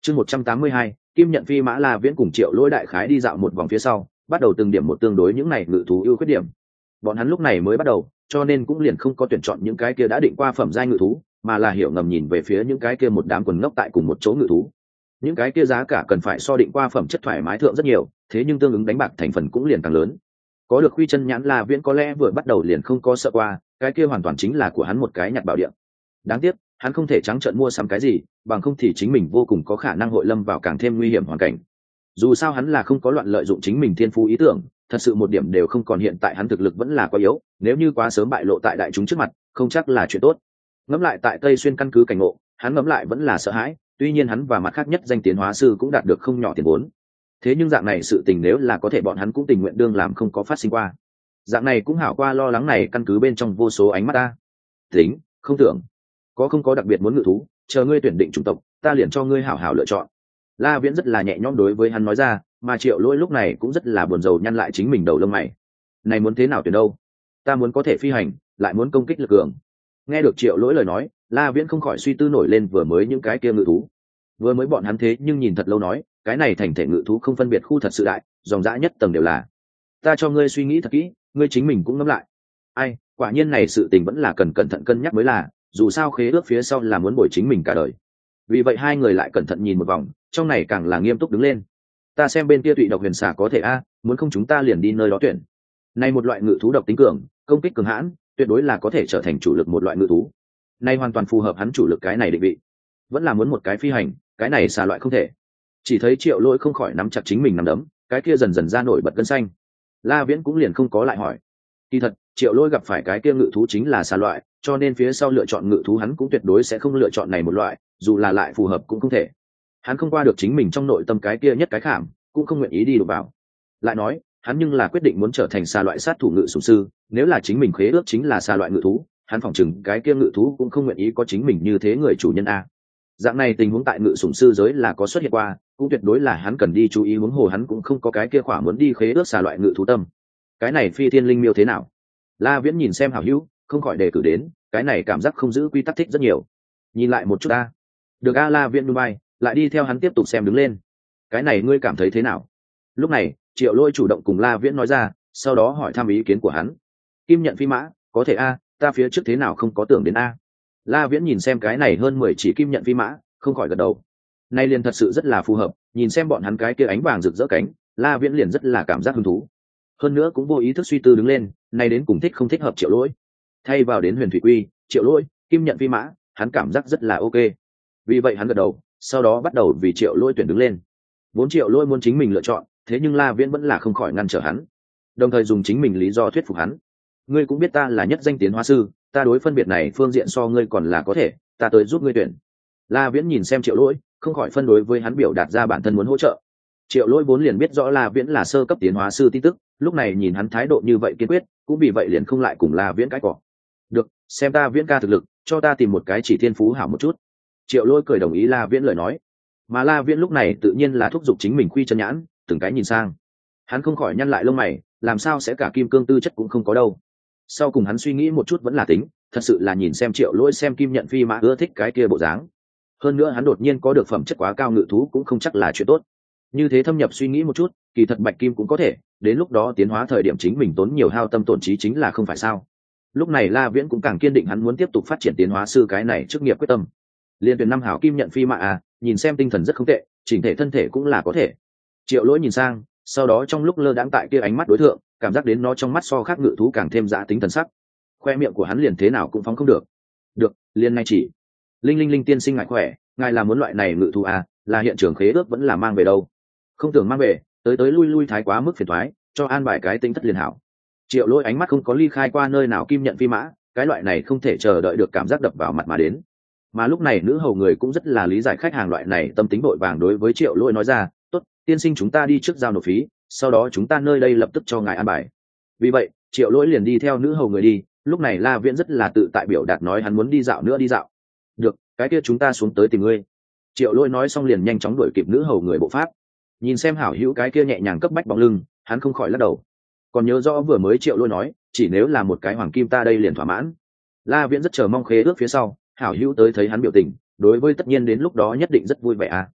Chương 182, Kim Nhận Phi Mã. La Viễn cùng Triệu Lỗi đại khái đi dạo một vòng phía sau, bắt đầu từng điểm một tương đối những này ngự thú ưu khuyết điểm. Bọn hắn lúc này mới bắt đầu, cho nên cũng liền không có tuyển chọn những cái kia đã định qua phẩm giai ngự thú, mà là hiểu ngầm nhìn về phía những cái kia một đám quần ngốc tại cùng một chỗ ngự thú. Những cái kia giá cả cần phải so định qua phẩm chất thoải mái thượng rất nhiều, thế nhưng tương ứng đánh bạc thành phần cũng liền càng lớn. Có được Khuy Chân Nhãn, La Viễn có lẽ vừa bắt đầu liền không có sợ qua, cái kia hoàn toàn chính là của hắn một cái nhặt bảo địa. Đáng tiếc, hắn không thể trắng trợn mua sắm cái gì, bằng không thì chính mình vô cùng có khả năng hội lâm vào càng thêm nguy hiểm hoàn cảnh. Dù sao hắn là không có loạn lợi dụng chính mình thiên phú ý tưởng, thật sự một điểm đều không còn, hiện tại hắn thực lực vẫn là quá yếu, nếu như quá sớm bại lộ tại đại chúng trước mặt, không chắc là chuyện tốt. Ngẫm lại tại Tây Xuyên căn cứ cảnh ngộ, hắn ngẫm lại vẫn là sợ hãi, tuy nhiên hắn và mặt khác nhất danh tiến hóa sư cũng đạt được không nhỏ tiền vốn. Thế nhưng dạng này sự tình nếu là có thể, bọn hắn cũng tình nguyện đương làm không có phát sinh qua. Dạng này cũng hảo qua lo lắng này căn cứ bên trong vô số ánh mắt ta. Tính, không tưởng. Có không có đặc biệt muốn ngự thú, chờ ngươi tuyển định chủng tộc, ta liền cho ngươi hảo hảo lựa chọn. La Viễn rất là nhẹ nhõm đối với hắn nói ra, mà Triệu Lỗi lúc này cũng rất là buồn rầu nhăn lại chính mình đầu lông mày. Này muốn thế nào tuyển đâu? Ta muốn có thể phi hành, lại muốn công kích lực cường. Nghe được Triệu Lỗi lời nói, La Viễn không khỏi suy tư nổi lên vừa mới những cái kia ngự thú. Vừa mới bọn hắn thế nhưng nhìn thật lâu nói, cái này thành thể ngự thú không phân biệt khu thật sự đại, dòng dã nhất tầng đều là. Ta cho ngươi suy nghĩ thật kỹ, ngươi chính mình cũng ngẫm lại. Ai, quả nhiên này sự tình vẫn là cần cẩn thận cân nhắc mới là, dù sao khế ước phía sau là muốn bồi chính mình cả đời. Vì vậy hai người lại cẩn thận nhìn một vòng, trong này càng là nghiêm túc đứng lên. Ta xem bên kia Tụy Độc Huyền Xà có thể a, muốn không chúng ta liền đi nơi đó tuyển. Này một loại ngự thú độc tính cường, công kích cường hãn, tuyệt đối là có thể trở thành chủ lực một loại ngự thú. Này hoàn toàn phù hợp hắn chủ lực cái này định vị. Vẫn là muốn một cái phi hành, cái này xà loại không thể. Chỉ thấy Triệu Lỗi không khỏi nắm chặt chính mình nắm đấm, cái kia dần dần ra nổi bật gân xanh. La Viễn cũng liền không có lại hỏi. Kỳ thật, Triệu Lỗi gặp phải cái kia ngự thú chính là xà loại, cho nên phía sau lựa chọn ngự thú hắn cũng tuyệt đối sẽ không lựa chọn này một loại, dù là lại phù hợp cũng không thể. Hắn không qua được chính mình trong nội tâm cái kia nhất cái khảm, cũng không nguyện ý đi đụng vào. Lại nói, hắn nhưng là quyết định muốn trở thành xà loại sát thủ ngự sủng sư, nếu là chính mình khế ước chính là xà loại ngự thú, hắn phỏng chừng cái kia ngự thú cũng không nguyện ý có chính mình như thế người chủ nhân a. Dạng này tình huống tại ngự sủng sư giới là có xuất hiện qua, cũng tuyệt đối là hắn cần đi chú ý, huống hồ hắn cũng không có cái kia khỏa muốn đi khế ước xà loại ngự thú tâm. Cái này phi thiên linh miêu thế nào? La Viễn nhìn xem hảo hữu, không khỏi đề cử đến, cái này cảm giác không giữ quy tắc thích rất nhiều. Nhìn lại một chút a. Được a. La Viễn Dubai, lại đi theo hắn tiếp tục xem đứng lên. Cái này ngươi cảm thấy thế nào? Lúc này, Triệu Lỗi chủ động cùng La Viễn nói ra, sau đó hỏi thăm ý kiến của hắn. Kim Nhận Phi Mã, có thể a, ta phía trước thế nào không có tưởng đến a. La Viễn nhìn xem cái này hơn 10 chỉ Kim Nhận Phi Mã, không khỏi gật đầu. Nay liền thật sự rất là phù hợp, nhìn xem bọn hắn cái kia ánh vàng rực rỡ cánh, La Viễn liền rất là cảm giác hứng thú. Hơn nữa cũng vô ý thức suy tư đứng lên, nay đến cùng thích không thích hợp Triệu Lỗi. Thay vào đến Huyền Thủy Quy, Triệu Lỗi, Kim Nhận Phi Mã, hắn cảm giác rất là ok. Vì vậy hắn gật đầu, sau đó bắt đầu vì Triệu Lỗi tuyển đứng lên. Vốn Triệu Lỗi muốn chính mình lựa chọn, thế nhưng La Viễn vẫn là không khỏi ngăn trở hắn, đồng thời dùng chính mình lý do thuyết phục hắn. Ngươi cũng biết ta là nhất danh tiến hóa sư, ta đối phân biệt này phương diện so ngươi còn là có thể, ta tới giúp ngươi tuyển. La Viễn nhìn xem Triệu Lỗi, không khỏi phân đối với hắn biểu đạt ra bản thân muốn hỗ trợ. Triệu Lỗi vốn liền biết rõ La Viễn là sơ cấp tiến hóa sư tin tức, lúc này nhìn hắn thái độ như vậy kiên quyết, cũng vì vậy liền không lại cùng La Viễn cãi cọ. Được, xem ta Viễn ca thực lực, cho ta tìm một cái chỉ thiên phú hảo một chút. Triệu Lỗi cười đồng ý La Viễn lời nói, mà La Viễn lúc này tự nhiên là thúc giục chính mình Khuy Chân Nhãn, từng cái nhìn sang. Hắn không khỏi nhăn lại lông mày, làm sao sẽ cả kim cương tư chất cũng không có đâu. Sau cùng hắn suy nghĩ một chút vẫn là tính, thật sự là nhìn xem Triệu Lỗi xem Kim Nhận Phi Mã ưa thích cái kia bộ dáng. Hơn nữa hắn đột nhiên có được phẩm chất quá cao ngự thú cũng không chắc là chuyện tốt. Như thế thâm nhập suy nghĩ một chút, kỳ thật bạch kim cũng có thể, đến lúc đó tiến hóa thời điểm chính mình tốn nhiều hao tâm tổn trí chính là không phải sao. Lúc này La Viễn cũng càng kiên định hắn muốn tiếp tục phát triển tiến hóa sư cái này chức nghiệp quyết tâm. Liên tuyển năm hảo Kim Nhận Phi Mã à, nhìn xem tinh thần rất không tệ, chỉnh thể thân thể cũng là có thể. Triệu Lỗi nhìn sang, sau đó trong lúc lơ đãng tại kia ánh mắt đối tượng, cảm giác đến nó trong mắt so khác ngự thú càng thêm dã tính thần sắc. Khoe miệng của hắn liền thế nào cũng phóng không được. Được, liên ngay chỉ. Linh tiên sinh ngại khỏe, ngài là muốn loại này ngự thú à, là hiện trường khế ước vẫn là mang về đâu? Không tưởng mang về, tới lui thái quá mức phiền toái, cho an bài cái tính thất liền hảo. Triệu Lỗi ánh mắt không có ly khai qua nơi nào Kim Nhận Phi Mã, cái loại này không thể chờ đợi được cảm giác đập vào mặt mà đến. Mà lúc này nữ hầu người cũng rất là lý giải khách hàng loại này tâm tính vội vàng, đối với Triệu Lỗi nói ra, tốt, tiên sinh chúng ta đi trước giao nộp phí, sau đó chúng ta nơi đây lập tức cho ngài an bài. Vì vậy Triệu Lỗi liền đi theo nữ hầu người đi. Lúc này La Viễn rất là tự tại biểu đạt nói hắn muốn đi dạo nữa đi dạo. Được, cái kia chúng ta xuống tới tìm ngươi. Triệu Lỗi nói xong liền nhanh chóng đuổi kịp nữ hầu người bộ pháp. Nhìn xem hảo hữu cái kia nhẹ nhàng cấp bách bóng lưng, hắn không khỏi lắc đầu. Còn nhớ rõ vừa mới Triệu Lỗi nói, chỉ nếu là một cái hoàng kim ta đây liền thỏa mãn. La Viễn rất chờ mong khế ước phía sau, hảo hữu tới thấy hắn biểu tình, đối với tất nhiên đến lúc đó nhất định rất vui vẻ à.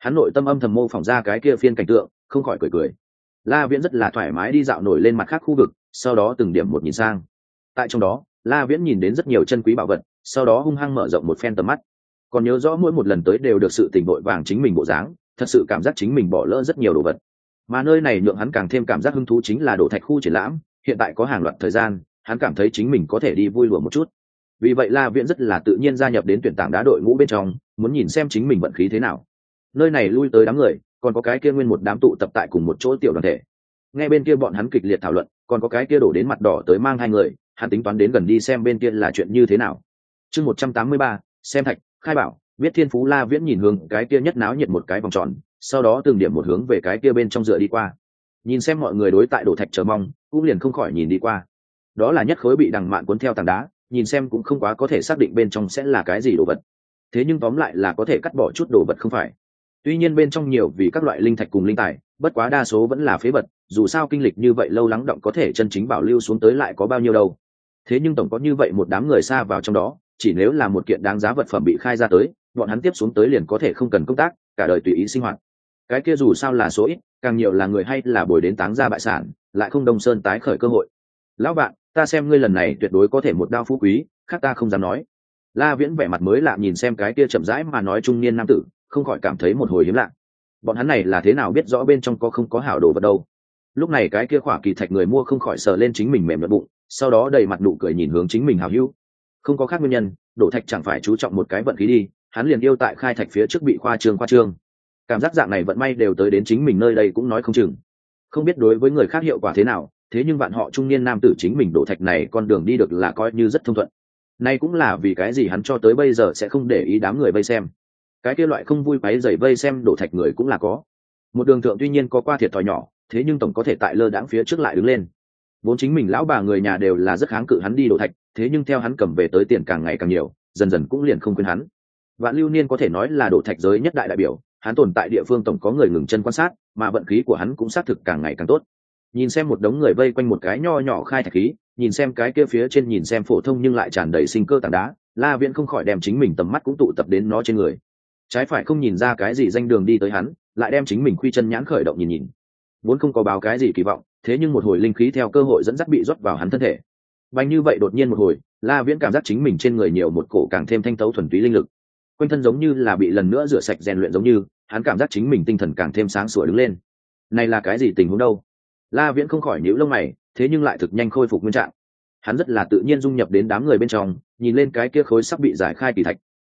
hắn nội tâm âm thầm mô phỏng ra cái kia phiên cảnh tượng, không khỏi cười cười. La Viễn rất là thoải mái đi dạo nổi lên mặt khác khu vực, sau đó từng điểm một nhìn sang. Tại trong đó, La Viễn nhìn đến rất nhiều chân quý bảo vật, sau đó hung hăng mở rộng một phen tầm mắt. Còn nhớ rõ mỗi một lần tới đều được sự tình vội vàng chính mình bộ dáng, thật sự cảm giác chính mình bỏ lỡ rất nhiều đồ vật. Mà nơi này nhượng hắn càng thêm cảm giác hứng thú chính là đổ thạch khu triển lãm, hiện tại có hàng loạt thời gian, hắn cảm thấy chính mình có thể đi vui lùa một chút. Vì vậy La Viễn rất là tự nhiên gia nhập đến tuyển tảng đá đội ngũ bên trong, muốn nhìn xem chính mình vận khí thế nào. Nơi này lui tới đám người, còn có cái kia nguyên một đám tụ tập tại cùng một chỗ tiểu đoàn thể. Nghe bên kia bọn hắn kịch liệt thảo luận, còn có cái kia đổ đến mặt đỏ tới mang hai người, hắn tính toán đến gần đi xem bên kia là chuyện như thế nào. Chương 183, xem thạch, khai bảo, biết thiên phú. La Viễn nhìn hướng cái kia nhất náo nhiệt một cái vòng tròn, sau đó từng điểm một hướng về cái kia bên trong dựa đi qua. Nhìn xem mọi người đối tại đổ thạch chờ mong, cũng liền không khỏi nhìn đi qua. Đó là nhất khối bị đằng mạn cuốn theo tảng đá, nhìn xem cũng không quá có thể xác định bên trong sẽ là cái gì đồ vật. Thế nhưng tóm lại là có thể cắt bỏ chút đồ vật không phải. Tuy nhiên bên trong nhiều vì các loại linh thạch cùng linh tài, bất quá đa số vẫn là phế vật, dù sao kinh lịch như vậy lâu lắng động có thể chân chính bảo lưu xuống tới lại có bao nhiêu đâu. Thế nhưng tổng có như vậy một đám người xa vào trong đó, chỉ nếu là một kiện đáng giá vật phẩm bị khai ra tới, bọn hắn tiếp xuống tới liền có thể không cần công tác, cả đời tùy ý sinh hoạt. Cái kia dù sao là số ít, càng nhiều là người hay là bồi đến táng ra bại sản, lại không Đông Sơn tái khởi cơ hội. Lão bạn, ta xem ngươi lần này tuyệt đối có thể một đao phú quý, khác ta không dám nói. La Viễn vẻ mặt mới lạ nhìn xem cái kia chậm rãi mà nói trung niên nam tử, không khỏi cảm thấy một hồi hiếm lạ. Bọn hắn này là thế nào biết rõ bên trong có không có hảo đồ vật đâu? Lúc này cái kia khỏa kỳ thạch người mua không khỏi sờ lên chính mình mềm nhợt bụng, sau đó đầy mặt nụ cười nhìn hướng chính mình hảo hữu. Không có khác nguyên nhân, đổ thạch chẳng phải chú trọng một cái vận khí đi, hắn liền yêu tại khai thạch phía trước bị khoa trương. Cảm giác dạng này vận may đều tới đến chính mình nơi đây cũng nói không chừng. Không biết đối với người khác hiệu quả thế nào, thế nhưng bạn họ trung niên nam tử chính mình đổ thạch này con đường đi được là coi như rất thông thuận. Nay cũng là vì cái gì hắn cho tới bây giờ sẽ không để ý đám người vây xem. Cái kia loại không vui quấy rầy vây xem đổ thạch người cũng là có. Một đường thượng tuy nhiên có qua thiệt thòi nhỏ, thế nhưng tổng có thể tại lơ đãng phía trước lại đứng lên. Vốn chính mình lão bà người nhà đều là rất kháng cự hắn đi đổ thạch, thế nhưng theo hắn cầm về tới tiền càng ngày càng nhiều, dần dần cũng liền không quên hắn. Vạn Lưu Niên có thể nói là đổ thạch giới nhất đại đại biểu, hắn tồn tại địa phương tổng có người ngừng chân quan sát, mà vận khí của hắn cũng xác thực càng ngày càng tốt. Nhìn xem một đống người vây quanh một cái nho nhỏ khai thạch khí, nhìn xem cái kia phía trên nhìn xem phổ thông nhưng lại tràn đầy sinh cơ tảng đá, La Viễn không khỏi đem chính mình tầm mắt cũng tụ tập đến nó trên người. Trái phải không nhìn ra cái gì danh đường đi tới hắn, lại đem chính mình khuy chân nhãn khởi động nhìn. Vốn không có báo cái gì kỳ vọng, thế nhưng một hồi linh khí theo cơ hội dẫn dắt bị rót vào hắn thân thể. Bành như vậy đột nhiên một hồi, La Viễn cảm giác chính mình trên người nhiều một cổ càng thêm thanh tấu thuần túy linh lực. Quanh thân giống như là bị lần nữa rửa sạch rèn luyện giống như, hắn cảm giác chính mình tinh thần càng thêm sáng sủa đứng lên. Này là cái gì tình huống đâu? La Viễn không khỏi nhíu lông mày, thế nhưng lại thực nhanh khôi phục nguyên trạng. Hắn rất là tự nhiên dung nhập đến đám người bên trong, nhìn lên cái kia khối sắp bị giải khai kỳ thạch.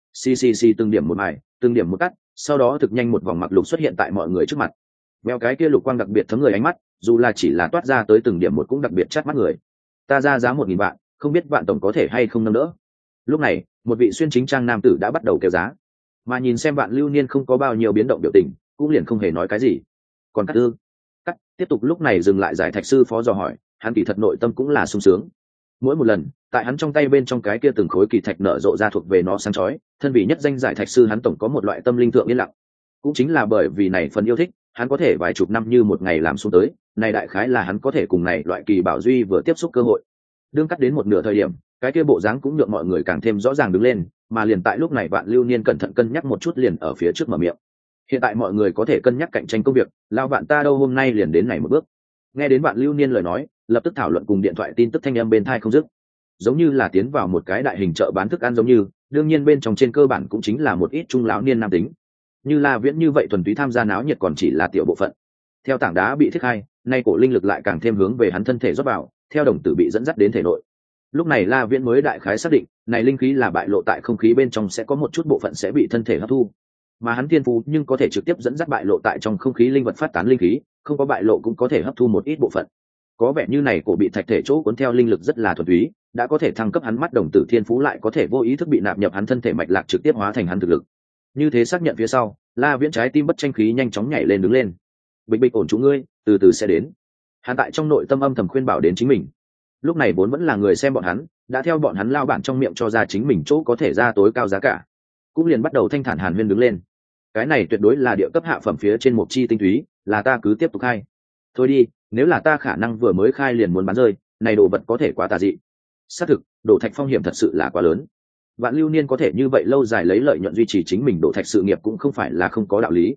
Xì từng điểm một mài, từng điểm một cắt, sau đó thực nhanh một vòng mặc lục xuất hiện tại mọi người trước mặt. Mèo cái kia lục quang đặc biệt thấm người ánh mắt, dù là chỉ là toát ra tới từng điểm một cũng đặc biệt chát mắt người. Ta ra giá 1000 vạn, không biết vạn tổng có thể hay không nâng đỡ. Lúc này, một vị xuyên chính trang nam tử đã bắt đầu kêu giá. Mà nhìn xem Vạn Lưu Niên không có bao nhiêu biến động biểu tình, cũng liền không hề nói cái gì. Còn cắt tiếp tục lúc này dừng lại giải thạch sư phó dò hỏi, hắn kỳ thật nội tâm cũng là sung sướng. Mỗi một lần, tại hắn trong tay bên trong cái kia từng khối kỳ thạch nở rộ ra thuộc về nó sáng chói, thân vị nhất danh giải thạch sư hắn tổng có một loại tâm linh thượng yên lặng. Cũng chính là bởi vì này phần yêu thích, hắn có thể vài chục năm như một ngày làm xuống tới, này đại khái là hắn có thể cùng này loại kỳ bảo duy vừa tiếp xúc cơ hội. Đương cắt đến một nửa thời điểm, cái kia bộ dáng cũng nhượng mọi người càng thêm rõ ràng đứng lên, mà liền tại lúc này Vạn Lưu Niên cẩn thận cân nhắc một chút liền ở phía trước mở miệng. Hiện tại mọi người có thể cân nhắc cạnh tranh công việc, lao bạn ta đâu hôm nay liền đến này một bước. Nghe đến Vạn Lưu Niên lời nói, lập tức thảo luận cùng điện thoại tin tức thanh âm bên tai không dứt. Giống như là tiến vào một cái đại hình chợ bán thức ăn giống như, đương nhiên bên trong trên cơ bản cũng chính là một ít trung lão niên nam tính. Như La Viễn như vậy thuần túy tham gia náo nhiệt còn chỉ là tiểu bộ phận. Theo tảng đá bị thiết khai, nay cổ linh lực lại càng thêm hướng về hắn thân thể rót vào, theo đồng tử bị dẫn dắt đến thể nội. Lúc này La Viễn mới đại khái xác định, này linh khí là bại lộ tại không khí bên trong sẽ có một chút bộ phận sẽ bị thân thể hấp thu. Mà hắn thiên phú nhưng có thể trực tiếp dẫn dắt bại lộ tại trong không khí linh vật phát tán linh khí, không có bại lộ cũng có thể hấp thu một ít bộ phận. Có vẻ như này cổ bị thạch thể chỗ cuốn theo linh lực rất là thuần túy, đã có thể thăng cấp hắn mắt đồng tử thiên phú lại có thể vô ý thức bị nạp nhập hắn thân thể mạch lạc trực tiếp hóa thành hắn thực lực. Như thế xác nhận phía sau, La Viễn trái tim bất tranh khí nhanh chóng nhảy lên đứng lên. Bịch bịch ổn chủ ngươi, từ từ sẽ đến. Hắn tại trong nội tâm âm thầm khuyên bảo đến chính mình. Lúc này vốn vẫn là người xem bọn hắn, đã theo bọn hắn lao bản trong miệng cho ra chính mình chỗ có thể ra tối cao giá cả, cũng liền bắt đầu thanh thản hàn huyên đứng lên. Cái này tuyệt đối là địa cấp hạ phẩm phía trên một chi tinh túy, là ta cứ tiếp tục khai. Thôi đi, nếu là ta khả năng vừa mới khai liền muốn bán rơi, này đồ vật có thể quá tà dị. Xác thực, đổ thạch phong hiểm thật sự là quá lớn. Vạn Lưu Niên có thể như vậy lâu dài lấy lợi nhuận duy trì chính mình đổ thạch sự nghiệp cũng không phải là không có đạo lý.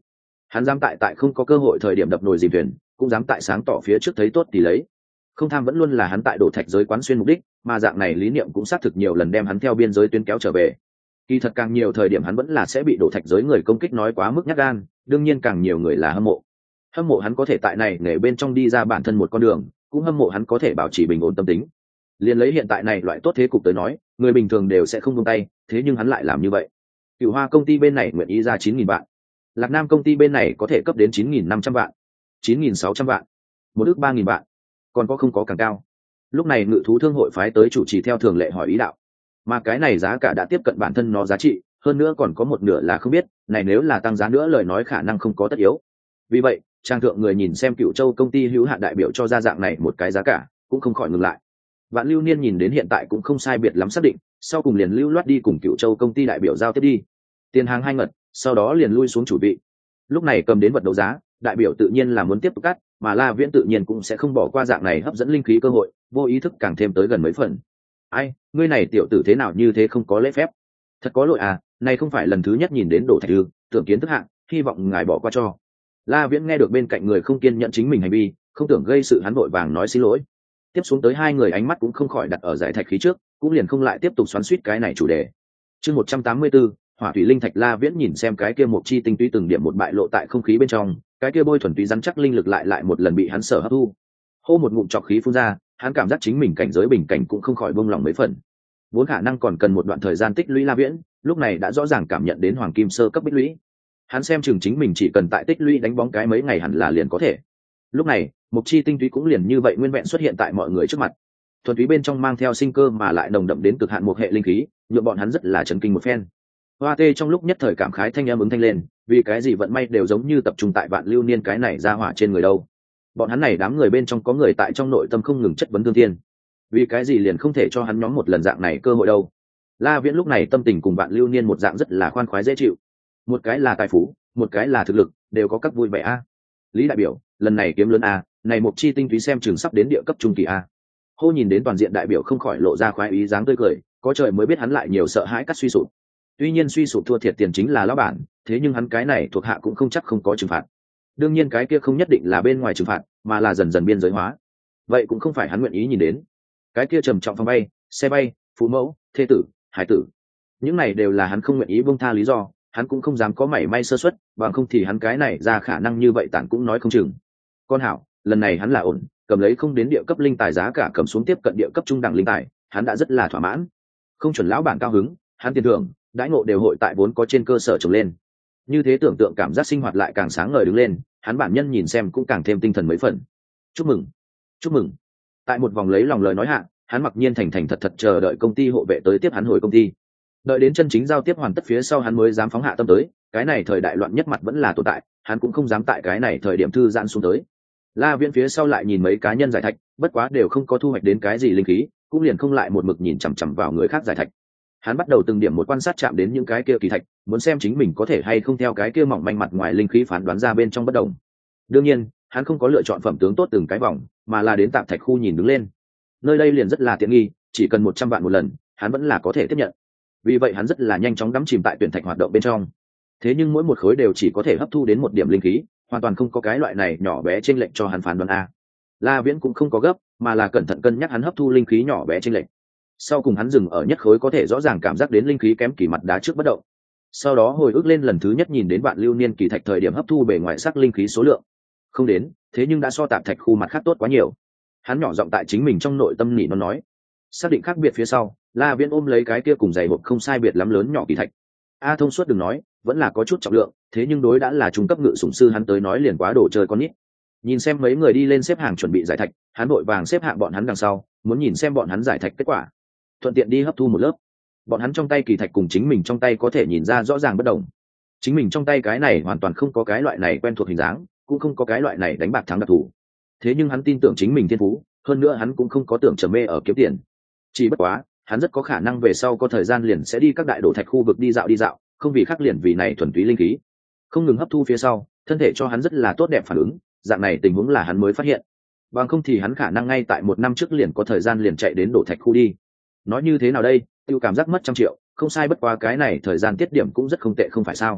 Hắn dám tại không có cơ hội thời điểm đập nồi dìm thuyền, cũng dám tại sáng tỏ phía trước thấy tốt thì lấy. Không tham vẫn luôn là hắn tại đổ thạch giới quán xuyên mục đích, mà dạng này lý niệm cũng xác thực nhiều lần đem hắn theo biên giới tuyến kéo trở về. Kỳ thật càng nhiều thời điểm hắn vẫn là sẽ bị đổ thạch giới người công kích nói quá mức nhát gan, đương nhiên càng nhiều người là hâm mộ hắn có thể tại này nghề bên trong đi ra bản thân một con đường, cũng hâm mộ hắn có thể bảo trì bình ổn tâm tính. Liên lấy hiện tại này loại tốt thế cục tới nói, người bình thường đều sẽ không buông tay, thế nhưng hắn lại làm như vậy. Cửu Hoa công ty bên này nguyện ý ra 9.000 vạn, Lạc Nam công ty bên này có thể cấp đến 9.500 vạn, 9.600 vạn, 1.300.000 vạn, còn có không có càng cao. Lúc này ngự thú thương hội phái tới chủ trì theo thường lệ hỏi ý đạo, mà cái này giá cả đã tiếp cận bản thân nó giá trị, hơn nữa còn có một nửa là không biết, này nếu là tăng giá nữa lời nói khả năng không có tất yếu. Vì vậy, trang thượng người nhìn xem Cửu Châu công ty hữu hạn đại biểu cho ra dạng này một cái giá cả, cũng không khỏi ngừng lại. Vạn Lưu Niên nhìn đến hiện tại cũng không sai biệt lắm xác định, sau cùng liền lưu loát đi cùng Cửu Châu công ty đại biểu giao tiếp đi. Tiền hàng 2 ngật, sau đó liền lui xuống chủ vị. Lúc này cầm đến vật đấu giá, đại biểu tự nhiên là muốn tiếp tục cắt, mà La Viễn tự nhiên cũng sẽ không bỏ qua dạng này hấp dẫn linh khí cơ hội, vô ý thức càng thêm tới gần mấy phần. Ai, ngươi này tiểu tử thế nào như thế không có lễ phép? Thật có lỗi à, này không phải lần thứ nhất nhìn đến đổ thạch ư, tưởng kiến thức hạng, hy vọng ngài bỏ qua cho. La Viễn nghe được bên cạnh người không kiên nhận chính mình hành vi, không tưởng gây sự hắn vội vàng nói xin lỗi. Tiếp xuống tới hai người ánh mắt cũng không khỏi đặt ở giải thạch khí trước, cũng liền không lại tiếp tục xoắn xuýt cái này chủ đề. Chương 184, Hỏa thủy linh thạch. La Viễn nhìn xem cái kia một chi tinh túy từng điểm một bại lộ tại không khí bên trong, cái kia bôi thuần túy rắn chắc linh lực lại một lần bị hắn sở hấp thu. Hô một ngụm trọc khí phun ra, hắn cảm giác chính mình cảnh giới bình cảnh cũng không khỏi buông lòng mấy phần. Vốn khả năng còn cần một đoạn thời gian tích lũy La Viễn, lúc này đã rõ ràng cảm nhận đến hoàng kim sơ cấp tích lũy. Hắn xem chừng chính mình chỉ cần tại tích lũy đánh bóng cái mấy ngày hẳn là liền có thể. Lúc này, một chi tinh túy cũng liền như vậy nguyên vẹn xuất hiện tại mọi người trước mặt. Thuần túy bên trong mang theo sinh cơ mà lại nồng đậm đến cực hạn một hệ linh khí, nhượng bọn hắn rất là chấn kinh một phen. Hoa Tê trong lúc nhất thời cảm khái thanh âm ứng thanh lên, vì cái gì vận may đều giống như tập trung tại Vạn Lưu Niên cái này ra hỏa trên người đâu. Bọn hắn này đám người bên trong có người tại trong nội tâm không ngừng chất vấn Thương Thiên, vì cái gì liền không thể cho hắn nhóm một lần dạng này cơ hội đâu. La Viễn lúc này tâm tình cùng Vạn Lưu Niên một dạng rất là khoan khoái dễ chịu, một cái là tài phú, một cái là thực lực, đều có các vui vẻ a. Lý đại biểu, lần này kiếm lớn a, này một chi tinh túy xem chừng sắp đến địa cấp trung kỳ a. Hô nhìn đến toàn diện đại biểu không khỏi lộ ra khoái ý dáng tươi cười, có trời mới biết hắn lại nhiều sợ hãi cắt suy sụp. Tuy nhiên suy sụp thua thiệt tiền chính là lão bản, thế nhưng hắn cái này thuộc hạ cũng không chắc không có trừng phạt. Đương nhiên cái kia không nhất định là bên ngoài trừng phạt, mà là dần dần biên giới hóa. Vậy cũng không phải hắn nguyện ý nhìn đến. Cái kia trầm trọng phòng bay, xe bay, phụ mẫu, thê tử, hải tử, những này đều là hắn không nguyện ý buông tha lý do, hắn cũng không dám có mảy may sơ suất, bằng không thì hắn cái này ra khả năng như vậy tản cũng nói không chừng. Con hảo, lần này hắn là ổn, cầm lấy không đến địa cấp linh tài giá cả cầm xuống tiếp cận địa cấp trung đẳng linh tài, hắn đã rất là thỏa mãn. Không chuẩn lão bản cao hứng, hắn tiền thưởng, đãi ngộ đều hội tại vốn có trên cơ sở trồng lên. Như thế tưởng tượng cảm giác sinh hoạt lại càng sáng ngời đứng lên, hắn bản nhân nhìn xem cũng càng thêm tinh thần mấy phần. Chúc mừng, chúc mừng. Tại một vòng lấy lòng lời nói hạ, hắn mặc nhiên thành thật thật chờ đợi công ty hộ vệ tới tiếp hắn hồi công ty. Đợi đến chân chính giao tiếp hoàn tất phía sau hắn mới dám phóng hạ tâm tới, cái này thời đại loạn nhất mặt vẫn là tồn tại, hắn cũng không dám tại cái này thời điểm thư giãn xuống tới. La Viễn phía sau lại nhìn mấy cá nhân giải thạch, bất quá đều không có thu hoạch đến cái gì linh khí, cũng liền không lại một mực nhìn chằm chằm vào người khác giải thạch. Hắn bắt đầu từng điểm một quan sát chạm đến những cái kia kỳ thạch, muốn xem chính mình có thể hay không theo cái kia mỏng manh mặt ngoài linh khí phán đoán ra bên trong bất đồng. Đương nhiên, hắn không có lựa chọn phẩm tướng tốt từng cái vòng, mà là đến tạm thạch khu nhìn đứng lên. Nơi đây liền rất là tiện nghi, chỉ cần 100 vạn một lần, hắn vẫn là có thể tiếp nhận. Vì vậy hắn rất là nhanh chóng đắm chìm tại tuyển thạch hoạt động bên trong. Thế nhưng mỗi một khối đều chỉ có thể hấp thu đến một điểm linh khí, hoàn toàn không có cái loại này nhỏ bé chênh lệch cho hắn phán đoán a. La Viễn cũng không có gấp, mà là cẩn thận cân nhắc hắn hấp thu linh khí nhỏ bé chênh lệch. Sau cùng hắn dừng ở nhất khối có thể rõ ràng cảm giác đến linh khí kém kỳ mặt đá trước bất động. Sau đó hồi ức lên lần thứ nhất nhìn đến Vạn Lưu Niên kỳ thạch thời điểm hấp thu bề ngoài sắc linh khí số lượng không đến, thế nhưng đã so tạp thạch khu mặt khác tốt quá nhiều. Hắn nhỏ giọng tại chính mình trong nội tâm nỉ nó nói. Xác định khác biệt phía sau, La Viễn ôm lấy cái kia cùng giày hộp không sai biệt lắm lớn nhỏ kỳ thạch. A thông suốt đừng nói, vẫn là có chút trọng lượng, thế nhưng đối đã là trung cấp ngự sủng sư hắn tới nói liền quá đồ chơi con nít. Nhìn xem mấy người đi lên xếp hàng chuẩn bị giải thạch, hắn vội vàng xếp hạng bọn hắn đằng sau, muốn nhìn xem bọn hắn giải thạch kết quả, thuận tiện đi hấp thu một lớp. Bọn hắn trong tay kỳ thạch cùng chính mình trong tay có thể nhìn ra rõ ràng bất đồng. Chính mình trong tay cái này hoàn toàn không có cái loại này quen thuộc hình dáng, cũng không có cái loại này đánh bạc thắng đặc thù. Thế nhưng hắn tin tưởng chính mình thiên phú, hơn nữa hắn cũng không có tưởng trầm mê ở kiếm tiền. Chỉ bất quá, hắn rất có khả năng về sau có thời gian liền sẽ đi các đại đổ thạch khu vực đi dạo, không vì khác liền vì này thuần túy linh khí. Không ngừng hấp thu phía sau, thân thể cho hắn rất là tốt đẹp phản ứng, dạng này tình huống là hắn mới phát hiện. Bằng không thì hắn khả năng ngay tại 1 năm trước liền có thời gian liền chạy đến đổ thạch khu đi. Nói như thế nào đây, tiêu cảm giác mất 100 triệu, không sai bất quá cái này thời gian tiết điểm cũng rất không tệ không phải sao.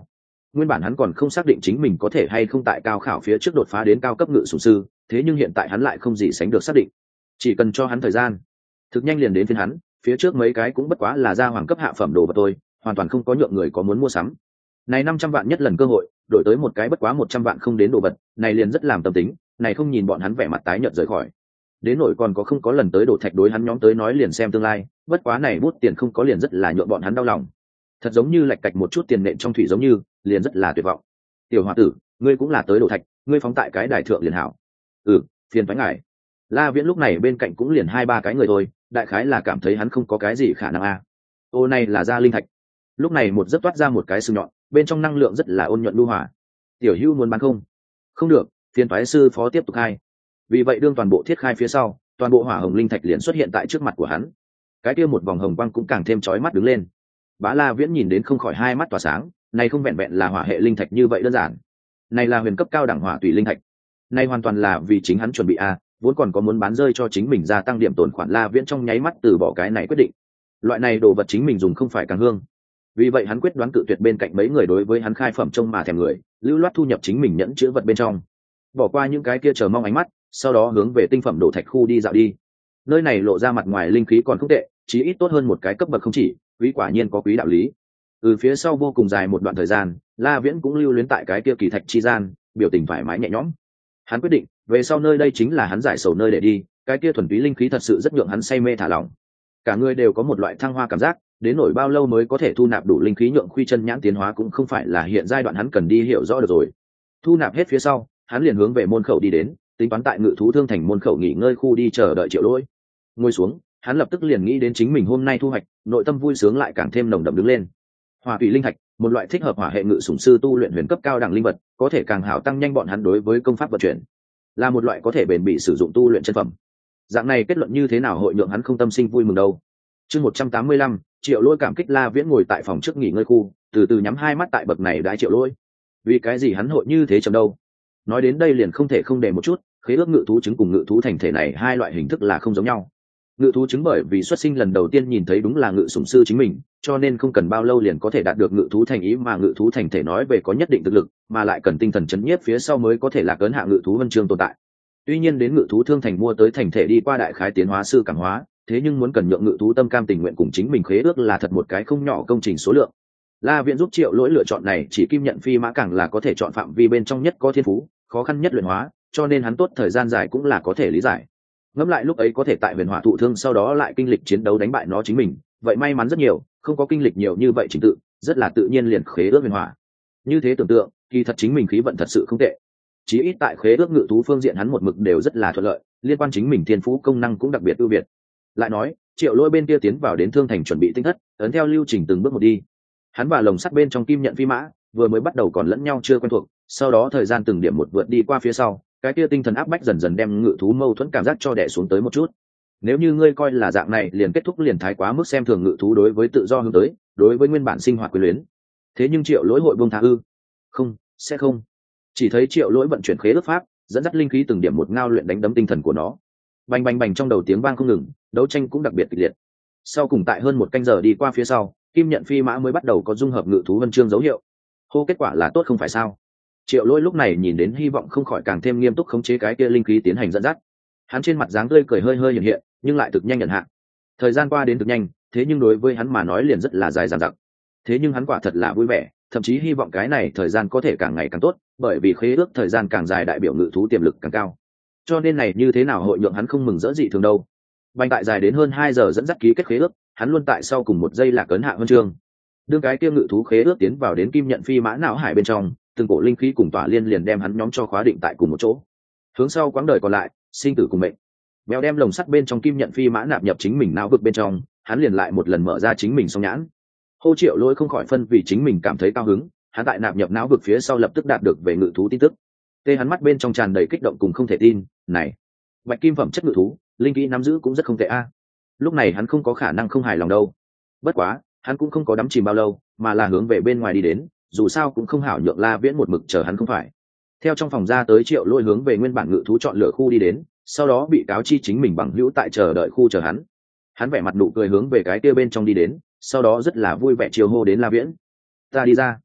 Nguyên bản hắn còn không xác định chính mình có thể hay không tại cao khảo phía trước đột phá đến cao cấp ngự sủng sư, thế nhưng hiện tại hắn lại không gì sánh được xác định. Chỉ cần cho hắn thời gian, thực nhanh liền đến phiên hắn, phía trước mấy cái cũng bất quá là ra hoàng cấp hạ phẩm đồ vật thôi, hoàn toàn không có nhượng người có muốn mua sắm. Này 500 vạn nhất lần cơ hội, đổi tới một cái bất quá 100 vạn không đến đồ vật, này liền rất làm tâm tính, này không nhìn bọn hắn vẻ mặt tái nhợt rời khỏi. Đến nỗi còn có không có lần tới đổ thạch đối hắn nhóm tới nói liền xem tương lai, bất quá này bút tiền không có liền rất là nhượng bọn hắn đau lòng. Thật giống như lạch cạch một chút tiền nện trong thủy giống như, liền rất là tuyệt vọng. Tiểu hòa tử, ngươi cũng là tới đổ thạch, ngươi phóng tại cái đài thượng liền hảo. Phiền toái ngài. La Viễn lúc này bên cạnh cũng liền 2-3 cái người thôi, đại khái là cảm thấy hắn không có cái gì khả năng a. Ô này là ra linh thạch. Lúc này một giấc toát ra một cái sừng nhọn, bên trong năng lượng rất là ôn nhuận lưu hòa. Tiểu Hưu muốn bán không? Không được, phiền toái sư phó tiếp tục khai. Vì vậy đương toàn bộ thiết khai phía sau, toàn bộ hỏa hồng linh thạch liền xuất hiện tại trước mặt của hắn. Cái kia một vòng hồng quang cũng càng thêm chói mắt đứng lên. Bá La Viễn nhìn đến không khỏi hai mắt tỏa sáng, này không vẹn vẹn là hỏa hệ linh thạch như vậy đơn giản. Này là huyền cấp cao đẳng hỏa tùy linh thạch. Này hoàn toàn là vì chính hắn chuẩn bị a, vốn còn có muốn bán rơi cho chính mình gia tăng điểm tồn khoản. La Viễn trong nháy mắt từ bỏ cái này quyết định. Loại này đồ vật chính mình dùng không phải càng hương. Vì vậy hắn quyết đoán cự tuyệt bên cạnh mấy người đối với hắn khai phẩm trông mà thèm người, lưu loát thu nhập chính mình nhẫn chứa vật bên trong. Bỏ qua những cái kia chờ mong ánh mắt, sau đó hướng về tinh phẩm đổ thạch khu đi dạo đi. Nơi này lộ ra mặt ngoài linh khí còn không tệ, chí ít tốt hơn một cái cấp bậc không chỉ, quý quả nhiên có quý đạo lý. Phía sau vô cùng dài một đoạn thời gian, La Viễn cũng lưu luyến tại cái kia kỳ thạch chi gian, biểu tình thoải mái nhẹ nhõm. Hắn quyết định, về sau nơi đây chính là hắn giải sầu nơi để đi, cái kia thuần túy linh khí thật sự rất nhượng hắn say mê thả lỏng. Cả người đều có một loại thăng hoa cảm giác, đến nỗi bao lâu mới có thể thu nạp đủ linh khí nhượng Khuy Chân Nhãn tiến hóa cũng không phải là hiện giai đoạn hắn cần đi hiểu rõ được rồi. Thu nạp hết phía sau, hắn liền hướng về môn khẩu đi đến, tính toán tại Ngự thú thương thành môn khẩu nghỉ ngơi khu đi chờ đợi Triệu Lỗi. Ngồi xuống, hắn lập tức liền nghĩ đến chính mình hôm nay thu hoạch, nội tâm vui sướng lại càng thêm nồng đậm đứng lên. Hỏa tùy linh thạch, một loại thích hợp hỏa hệ ngự sủng sư tu luyện huyền cấp cao đẳng linh vật, có thể càng hảo tăng nhanh bọn hắn đối với công pháp vận chuyển, là một loại có thể bền bỉ sử dụng tu luyện chân phẩm. Dạng này kết luận như thế nào hội nhượng hắn không tâm sinh vui mừng đâu. Chương 185, Triệu Lỗi cảm kích. La Viễn ngồi tại phòng trước nghỉ ngơi khu, từ từ nhắm hai mắt tại bậc này đái Triệu Lỗi. Vì cái gì hắn hội như thế chậm đâu? Nói đến đây liền không thể không để một chút, khế ước ngự thú trứng cùng ngự thú thành thể này hai loại hình thức là không giống nhau. Ngự thú trứng bởi vì xuất sinh lần đầu tiên nhìn thấy đúng là ngự sủng sư chính mình, cho nên không cần bao lâu liền có thể đạt được ngự thú thành ý, mà ngự thú thành thể nói về có nhất định thực lực, mà lại cần tinh thần chấn nhiếp phía sau mới có thể lạc ấn hạ ngự thú huân chương tồn tại. Tuy nhiên đến ngự thú thương thành mua tới thành thể đi qua đại khái tiến hóa sư cảm hóa, thế nhưng muốn cần nhượng ngự thú tâm cam tình nguyện cùng chính mình khế ước là thật một cái không nhỏ công trình số lượng. La Viễn giúp Triệu Lỗi lựa chọn này chỉ kim nhận phi mã càng là có thể chọn phạm vi bên trong nhất có thiên phú, khó khăn nhất luyện hóa, cho nên hắn tốt thời gian dài cũng là có thể lý giải. Ngẫm lại lúc ấy có thể tại huyền hỏa thụ thương sau đó lại kinh lịch chiến đấu đánh bại nó chính mình, vậy may mắn rất nhiều, không có kinh lịch nhiều như vậy trình tự, rất là tự nhiên liền khế ước huyền hỏa. Như thế tưởng tượng, kỳ thật chính mình khí vận thật sự không tệ. Chí ít tại khế ước ngự thú phương diện hắn một mực đều rất là thuận lợi, liên quan chính mình thiên phú công năng cũng đặc biệt ưu việt. Lại nói, Triệu Lỗi bên kia tiến vào đến thương thành chuẩn bị tinh thất, ấn theo lưu trình từng bước một đi. Hắn và lồng sắt bên trong kim nhận phi mã vừa mới bắt đầu còn lẫn nhau chưa quen thuộc, sau đó thời gian từng điểm một vượt đi qua phía sau, cái kia tinh thần áp bách dần dần đem ngự thú mâu thuẫn cảm giác cho đè xuống tới một chút. Nếu như ngươi coi là dạng này liền kết thúc liền thái quá mức xem thường ngự thú đối với tự do hướng tới, đối với nguyên bản sinh hoạt quyền luyến. Thế nhưng Triệu Lỗi hội buông tha ư? Không, sẽ không. Chỉ thấy Triệu Lỗi vận chuyển khế ước pháp, dẫn dắt linh khí từng điểm một ngao luyện đánh đấm tinh thần của nó. Bành bành bành trong đầu tiếng vang không ngừng, đấu tranh cũng đặc biệt kịch liệt. Sau cùng tại hơn một canh giờ đi qua phía sau, kim nhận phi mã mới bắt đầu có dung hợp ngự thú huân chương dấu hiệu. Hô, kết quả là tốt không phải sao? Triệu Lỗi lúc này nhìn đến hy vọng không khỏi càng thêm nghiêm túc khống chế cái kia linh khí tiến hành dẫn dắt. Hắn trên mặt dáng tươi cười hơi hơi hiện hiện, nhưng lại thực nhanh nhận hạn. Thời gian qua đến thực nhanh, thế nhưng đối với hắn mà nói liền rất là dài dằng dặc. Thế nhưng hắn quả thật là vui vẻ, thậm chí hy vọng cái này thời gian có thể càng ngày càng tốt, bởi vì khế ước thời gian càng dài đại biểu ngự thú tiềm lực càng cao. Cho nên này như thế nào hội nhượng hắn không mừng rỡ dị thường đâu. Bành tại dài đến hơn 2 giờ dẫn dắt ký kết khế ước, hắn luôn tại sau cùng một giây lạc ấn hạ huân chương. Đương cái kia ngự thú khế ước tiến vào đến kim nhận phi mã não hải bên trong, từng cổ linh khí cùng tỏa liên liền đem hắn nhóm cho khóa định tại cùng một chỗ. Hướng sau quãng đời còn lại, sinh tử cùng mệnh. Béo đem lồng sắt bên trong kim nhận phi mã nạp nhập chính mình não vực bên trong, hắn liền lại một lần mở ra chính mình song nhãn. Hô, Triệu Lỗi không khỏi phân vì chính mình cảm thấy cao hứng, hắn tại nạp nhập não vực phía sau lập tức đạt được về ngự thú tin tức. Tê hắn mắt bên trong tràn đầy kích động cùng không thể tin, này, bạch kim phẩm chất ngự thú, linh kỹ nắm giữ cũng rất không tệ a. Lúc này hắn không có khả năng không hài lòng đâu. Bất quá, hắn cũng không có đắm chìm bao lâu, mà là hướng về bên ngoài đi đến, dù sao cũng không hảo nhượng La Viễn một mực chờ hắn không phải. Theo trong phòng ra tới, Triệu Lỗi hướng về nguyên bản ngự thú chọn lựa khu đi đến, sau đó bị cáo chi chính mình bằng hữu tại chờ đợi khu chờ hắn. Hắn vẻ mặt nụ cười hướng về cái kia bên trong đi đến, sau đó rất là vui vẻ chiều hô đến La Viễn. Ta đi ra.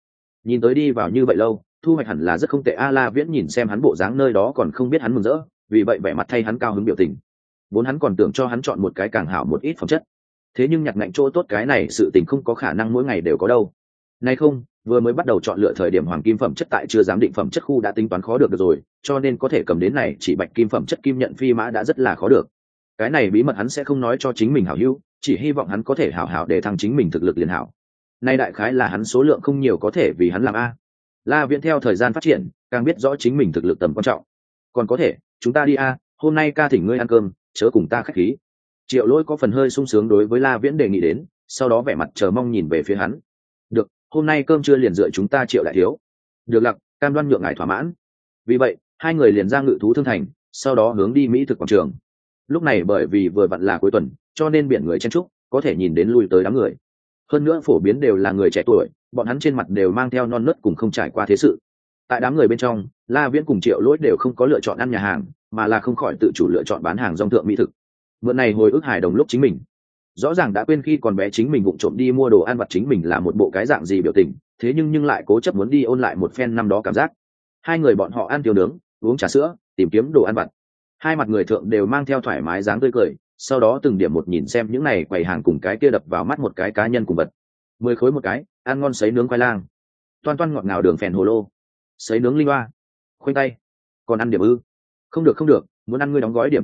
nhìn tới đi vào như vậy lâu, thu hoạch hẳn là rất không tệ a. La Viễn nhìn xem hắn bộ dáng nơi đó còn không biết hắn mừng rỡ, vì vậy vẻ mặt thay hắn cao hứng biểu tình. Vốn hắn còn tưởng cho hắn chọn một cái càng hảo một ít phẩm chất, thế nhưng nhặt nhạnh chỗ tốt cái này sự tình không có khả năng mỗi ngày đều có đâu. Nay không, vừa mới bắt đầu chọn lựa thời điểm hoàng kim phẩm chất tại chưa giám định phẩm chất khu đã tính toán khó được rồi, cho nên có thể cầm đến này chỉ bạch kim phẩm chất kim nhận phi mã đã rất là khó được. Cái này bí mật hắn sẽ không nói cho chính mình hảo hữu, chỉ hy vọng hắn có thể hảo hảo để thăng chính mình thực lực liền hảo. Nay đại khái là hắn số lượng không nhiều có thể vì hắn làm a. La Viễn theo thời gian phát triển, càng biết rõ chính mình thực lực tầm quan trọng. Còn có thể, chúng ta đi a, hôm nay ca thỉnh ngươi ăn cơm, chớ cùng ta khách khí. Triệu Lỗi có phần hơi sung sướng đối với La Viễn đề nghị đến, sau đó vẻ mặt chờ mong nhìn về phía hắn. Được, hôm nay cơm trưa liền dựa chúng ta Triệu đại thiếu. Được lặc, cam đoan nhượng ngài thỏa mãn. Vì vậy, hai người liền ra Ngự thú thương thành, sau đó hướng đi Mỹ thực quảng trường. Lúc này bởi vì vừa vặn là cuối tuần, cho nên biển người chen chúc, có thể nhìn đến lui tới đám người. Hơn nữa phổ biến đều là người trẻ tuổi, bọn hắn trên mặt đều mang theo non nớt cùng không trải qua thế sự. Tại đám người bên trong, La Viễn cùng Triệu Lỗi đều không có lựa chọn ăn nhà hàng, mà là không khỏi tự chủ lựa chọn bán hàng rong thượng mỹ thực. Mượn này hồi ức hài đồng lúc chính mình rõ ràng đã quên khi còn bé chính mình vụng trộm đi mua đồ ăn vặt chính mình là một bộ cái dạng gì biểu tình, thế nhưng lại cố chấp muốn đi ôn lại một phen năm đó cảm giác. Hai người bọn họ ăn tiêu nướng, uống trà sữa, tìm kiếm đồ ăn vặt. Hai mặt người thượng đều mang theo thoải mái dáng tươi cười, sau đó từng điểm một nhìn xem những này quầy hàng cùng cái kia đập vào mắt một cái cá nhân cùng vật. 10 khối một cái, ăn ngon sấy nướng khoai lang, toan toan ngọt ngào đường phèn hồ lô, sấy nướng linh hoa, khoanh tay. Còn ăn điểm ư? Không được không được, muốn ăn ngươi đóng gói điểm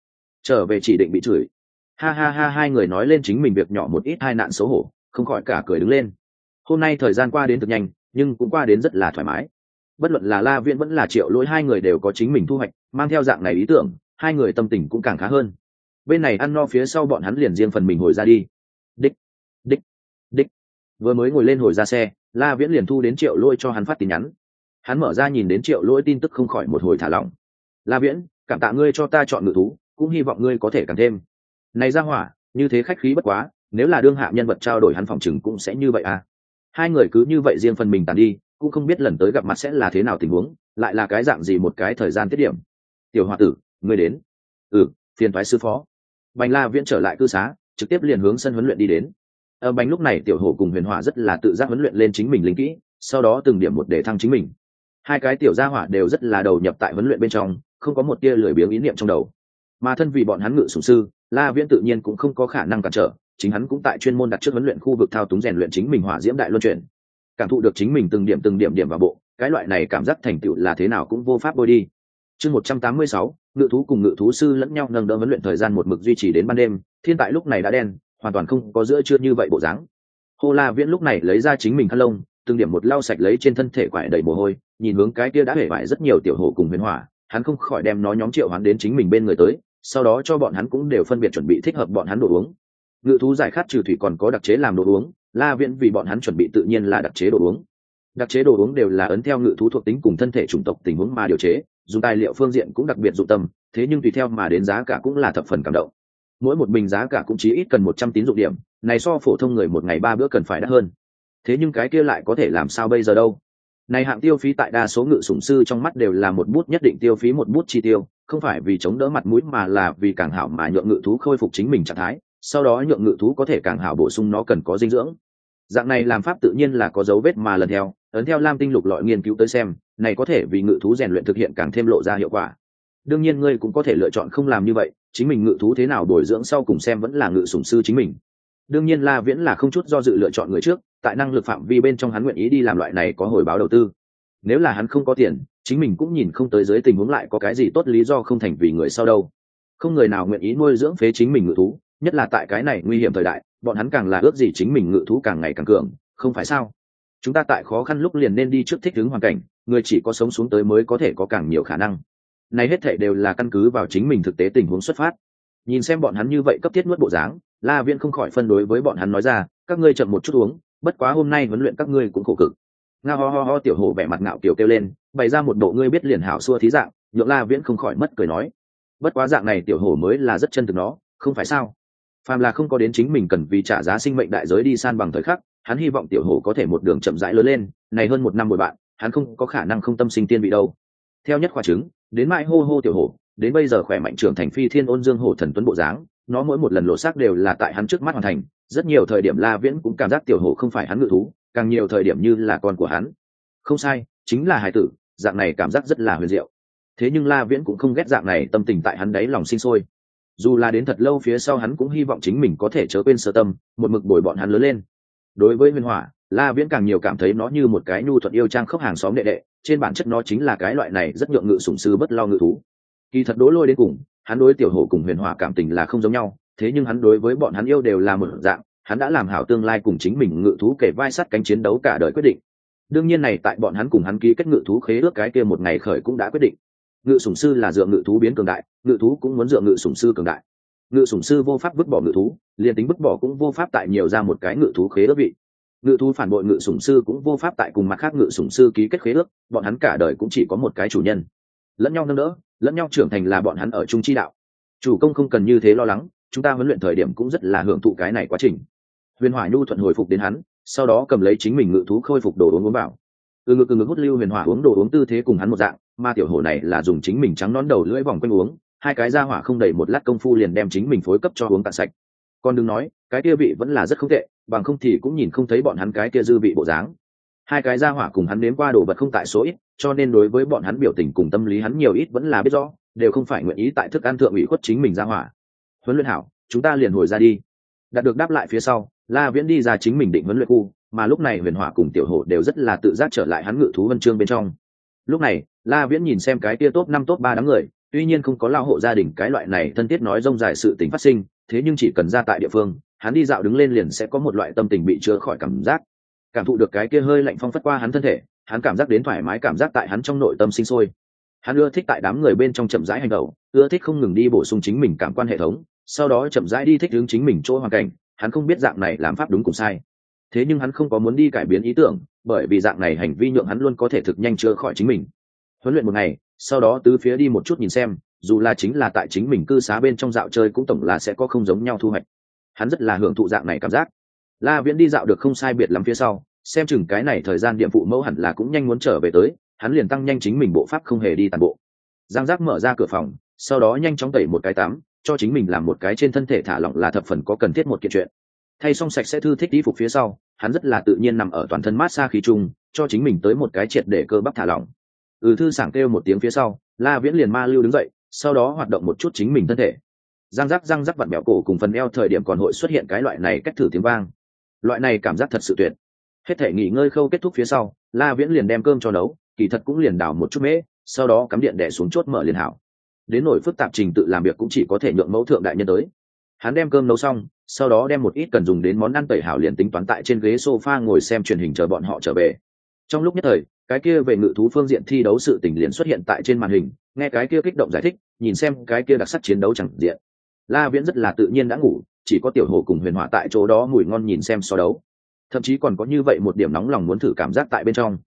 trở về chỉ định bị chửi. Ha ha ha, hai người nói lên chính mình việc nhỏ một ít hai nạn xấu hổ, không khỏi cả cười đứng lên. Hôm nay thời gian qua đến thực nhanh, nhưng cũng qua đến rất là thoải mái. Bất luận là La Viễn vẫn là Triệu Lỗi, hai người đều có chính mình thu hoạch, mang theo dạng này ý tưởng, hai người tâm tình cũng càng khá hơn. Bên này ăn no phía sau bọn hắn liền riêng phần mình hồi ra đi. Đích đích đích. Vừa mới ngồi lên hồi ra xe, La Viễn liền thu đến Triệu Lỗi cho hắn phát tin nhắn. Hắn mở ra nhìn đến Triệu Lỗi tin tức không khỏi một hồi thả lỏng. La Viễn, cảm tạ ngươi cho ta chọn ngự thú, cũng hy vọng ngươi có thể càng thêm. Này ra hỏa, như thế khách khí bất quá, nếu là đương hạ nhân vật trao đổi hắn phòng chừng cũng sẽ như vậy à. Hai người cứ như vậy riêng phần mình tàn đi, cũng không biết lần tới gặp mặt sẽ là thế nào tình huống, lại là cái dạng gì một cái thời gian tiết điểm. Tiểu hòa tử, ngươi đến. Phiền toái sư phó. Bành La Viễn trở lại cư xá, trực tiếp liền hướng sân huấn luyện đi đến. Ở bành lúc này Tiểu Hổ cùng Huyền Hỏa rất là tự giác huấn luyện lên chính mình linh kỹ, sau đó từng điểm một để thăng chính mình. Hai cái tiểu gia hỏa đều rất là đầu nhập tại huấn luyện bên trong, không có một tia lười biếng ý niệm trong đầu. Mà thân vì bọn hắn ngự sủng sư, La Viễn tự nhiên cũng không có khả năng cản trở, chính hắn cũng tại chuyên môn đặt trước huấn luyện khu vực thao túng rèn luyện chính mình hỏa diễm đại luân chuyển. Cảm thụ được chính mình từng điểm vào bộ, cái loại này cảm giác thành tựu là thế nào cũng vô pháp bôi đi. Chương 186, ngự thú cùng ngự thú sư lẫn nhau nâng đỡ huấn luyện thời gian một mực duy trì đến ban đêm, thiên tại lúc này đã đen, hoàn toàn không có giữa trưa như vậy bộ dáng. Hồ La Viễn lúc này lấy ra chính mình khăn lông, từng điểm một lau sạch lấy trên thân thể quải đầy mồ hôi, nhìn hướng cái kia đã hể bại rất nhiều Tiểu Hổ cùng Huyền Hỏa, hắn không khỏi đem nó nhóm triệu hoán đến chính mình bên người tới, sau đó cho bọn hắn cũng đều phân biệt chuẩn bị thích hợp bọn hắn đồ uống. Ngự thú giải khát trừ thủy còn có đặc chế làm đồ uống, La Viễn vì bọn hắn chuẩn bị tự nhiên là đặc chế đồ uống. Đặc chế đồ uống đều là ấn theo ngự thú thuộc tính cùng thân thể chủng tộc tình huống mà điều chế, dùng tài liệu phương diện cũng đặc biệt dụng tâm, thế nhưng tùy theo mà đến giá cả cũng là thập phần cảm động. Mỗi một bình giá cả cũng chỉ ít cần 100 tín dụng điểm, này so phổ thông người một ngày 3 bữa cần phải đắt hơn. Thế nhưng cái kia lại có thể làm sao bây giờ đâu? Này hạng tiêu phí tại đa số ngự sủng sư trong mắt đều là một bút nhất định tiêu phí một bút chi tiêu, không phải vì chống đỡ mặt mũi mà là vì càng hảo mà nhượng ngự thú khôi phục chính mình trạng thái, sau đó nhượng ngự thú có thể càng hảo bổ sung nó cần có dinh dưỡng. Dạng này làm pháp tự nhiên là có dấu vết mà lần theo, ấn theo Lam Tinh Lục Lọi nghiên cứu tới xem, này có thể vì ngự thú rèn luyện thực hiện càng thêm lộ ra hiệu quả. Đương nhiên ngươi cũng có thể lựa chọn không làm như vậy, chính mình ngự thú thế nào bồi dưỡng sau cùng xem vẫn là ngự sủng sư chính mình. Đương nhiên La Viễn là không chút do dự lựa chọn người trước, tại năng lực phạm vi bên trong hắn nguyện ý đi làm loại này có hồi báo đầu tư. Nếu là hắn không có tiền, chính mình cũng nhìn không tới dưới tình huống lại có cái gì tốt lý do không thành vì người sau đâu. Không người nào nguyện ý nuôi dưỡng phế chính mình ngự thú, nhất là tại cái này nguy hiểm thời đại, bọn hắn càng là ước gì chính mình ngự thú càng ngày càng cường, không phải sao? Chúng ta tại khó khăn lúc liền nên đi trước thích ứng hoàn cảnh, người chỉ có sống xuống tới mới có thể có càng nhiều khả năng. Này hết thảy đều là căn cứ vào chính mình thực tế tình huống xuất phát. Nhìn xem bọn hắn như vậy cấp thiết nuốt bộ dáng, La Viễn không khỏi phân đối với bọn hắn nói ra, các ngươi chậm một chút uống, bất quá hôm nay huấn luyện các ngươi cũng khổ cực. Nga ho ho ho, Tiểu Hổ vẻ mặt ngạo kiều kêu lên, bày ra một bộ ngươi biết liền hảo xua thí dạng, nhượng La Viễn không khỏi mất cười nói, bất quá dạng này Tiểu Hổ mới là rất chân thực nó, không phải sao? Phàm là không có đến chính mình cần vì trả giá sinh mệnh đại giới đi san bằng thời khắc, hắn hy vọng Tiểu Hổ có thể một đường chậm rãi lớn lên, này hơn 1 năm bồi bạn, hắn không có khả năng không tâm sinh tiên vị đâu. Theo nhất khoa chứng, đến mãi hô hô Tiểu Hổ, đến bây giờ khỏe mạnh trưởng thành phi thiên ôn dương hổ thần tuấn bộ dáng, nó mỗi một lần lộ xác đều là tại hắn trước mắt hoàn thành, rất nhiều thời điểm La Viễn cũng cảm giác Tiểu Hổ không phải hắn ngự thú, càng nhiều thời điểm như là con của hắn, Không sai, chính là hài tử, dạng này cảm giác rất là huyền diệu. Thế nhưng La Viễn cũng không ghét dạng này tâm tình tại hắn đáy lòng sinh sôi. Dù là đến thật lâu phía sau hắn cũng hy vọng chính mình có thể chớ quên sơ tâm, một mực bồi bọn hắn lớn lên. Đối với Huyền Hỏa, La Viễn càng nhiều cảm thấy nó như một cái nhu thuận yêu trang khốc hàng xóm đệ đệ, trên bản chất nó chính là cái loại này rất nhượng ngự sủng sư bất lo ngự thú. Kỳ thật Đỗ Lôi đến cùng, hắn đối Tiểu Hổ cùng Huyền Hỏa cảm tình là không giống nhau, thế nhưng hắn đối với bọn hắn yêu đều là một dạng, hắn đã làm hảo tương lai cùng chính mình ngự thú kể vai sát cánh chiến đấu cả đời quyết định. Đương nhiên này tại bọn hắn cùng hắn ký kết ngự thú khế ước cái kia một ngày khởi cũng đã quyết định. Ngự sủng sư là dựa ngự thú biến cường đại, ngự thú cũng muốn dựa ngự sủng sư cường đại. Ngự sủng sư vô pháp vứt bỏ ngự thú, liền tính vứt bỏ cũng vô pháp tại nhiều ra một cái ngự thú khế ước vị. Ngự thú phản bội ngự sủng sư cũng vô pháp tại cùng mặt khác ngự sủng sư ký kết khế ước, bọn hắn cả đời cũng chỉ có một cái chủ nhân. Lẫn nhau nâng đỡ, lẫn nhau trưởng thành là bọn hắn ở chung chi đạo. Chủ công không cần như thế lo lắng, chúng ta huấn luyện thời điểm cũng rất là hưởng thụ cái này quá trình. Huyền Hỏa nhu thuận hồi phục đến hắn, sau đó cầm lấy chính mình ngự thú khôi phục đồ uống vào. Ngực hút lưu Huyền Hỏa uống đồ uống tư thế cùng hắn một dạng, mà Tiểu Hổ này là dùng chính mình trắng nón đầu lưỡi vòng quanh uống, hai cái ra hỏa không đầy một lát công phu liền đem chính mình phối cấp cho uống cạn sạch. Còn đừng nói, cái kia vị vẫn là rất không tệ, bằng không thì cũng nhìn không thấy bọn hắn cái kia dư vị bộ dáng. Hai cái ra hỏa cùng hắn nếm qua đồ vật không tại số ít, cho nên đối với bọn hắn biểu tình cùng tâm lý hắn nhiều ít vẫn là biết rõ, đều không phải nguyện ý tại thức ăn thượng ủy khuất chính mình ra hỏa. Huấn luyện hảo, chúng ta liền hồi ra đi. Đạt được đáp lại phía sau, La Viễn đi ra chính mình định huấn luyện khu, mà lúc này Huyền Hỏa cùng Tiểu Hổ đều rất là tự giác trở lại hắn ngự thú vân chương bên trong. Lúc này, La Viễn nhìn xem cái kia top 5 top 3 đám người, tuy nhiên không có lao hộ gia đình cái loại này thân thiết nói rông dài sự tình phát sinh, thế nhưng chỉ cần ra tại địa phương, hắn đi dạo đứng lên liền sẽ có một loại tâm tình bị chữa khỏi cảm giác. Cảm thụ được cái kia hơi lạnh phong phất qua hắn thân thể, hắn cảm giác đến thoải mái cảm giác tại hắn trong nội tâm sinh sôi. Hắn ưa thích tại đám người bên trong chậm rãi hành động, ưa thích không ngừng đi bổ sung chính mình cảm quan hệ thống, sau đó chậm rãi đi thích ứng chính mình chỗ hoàn cảnh. Hắn không biết dạng này làm pháp đúng cùng sai, thế nhưng hắn không có muốn đi cải biến ý tưởng, bởi vì dạng này hành vi nhượng hắn luôn có thể thực nhanh chữa khỏi chính mình. Huấn luyện một ngày, sau đó tứ phía đi một chút nhìn xem, dù là chính là tại chính mình cư xá bên trong dạo chơi cũng tổng là sẽ có không giống nhau thu hoạch. Hắn rất là hưởng thụ dạng này cảm giác. La Viễn đi dạo được không sai biệt lắm phía sau, xem chừng cái này thời gian điểm phụ mẫu hẳn là cũng nhanh muốn trở về tới, hắn liền tăng nhanh chính mình bộ pháp không hề đi tàn bộ. Giang giác mở ra cửa phòng, sau đó nhanh chóng tẩy một cái tắm, cho chính mình làm một cái trên thân thể thả lỏng là thập phần có cần thiết một kiện chuyện. Thay xong sạch sẽ thư thích đi phục phía sau, hắn rất là tự nhiên nằm ở toàn thân mát xa khí trung, cho chính mình tới một cái triệt để cơ bắp thả lỏng. Thư sảng kêu một tiếng phía sau, La Viễn liền ma lưu đứng dậy, sau đó hoạt động một chút chính mình thân thể. Răng rắc vặn bẹo cổ cùng phần eo thời điểm còn hội xuất hiện cái loại này cách thử tiếng vang. Loại này cảm giác thật sự tuyệt. Hết thể nghỉ ngơi khâu kết thúc phía sau, La Viễn liền đem cơm cho nấu, kỳ thật cũng liền đảo một chút mễ, sau đó cắm điện đè xuống chốt mở liền hảo. Đến nỗi phức tạp trình tự làm việc cũng chỉ có thể nhượng mẫu thượng đại nhân tới. Hắn đem cơm nấu xong, sau đó đem một ít cần dùng đến món ăn tẩy hảo liền tính toán tại trên ghế sofa ngồi xem truyền hình chờ bọn họ trở về. Trong lúc nhất thời, cái kia về ngự thú phương diện thi đấu sự tình liền xuất hiện tại trên màn hình, nghe cái kia kích động giải thích, nhìn xem cái kia đặc sắc chiến đấu chẳng diện. La Viễn rất là tự nhiên đã ngủ, chỉ có Tiểu Hổ cùng Huyền Hỏa tại chỗ đó mùi ngon nhìn xem so đấu. Thậm chí còn có như vậy một điểm nóng lòng muốn thử cảm giác tại bên trong.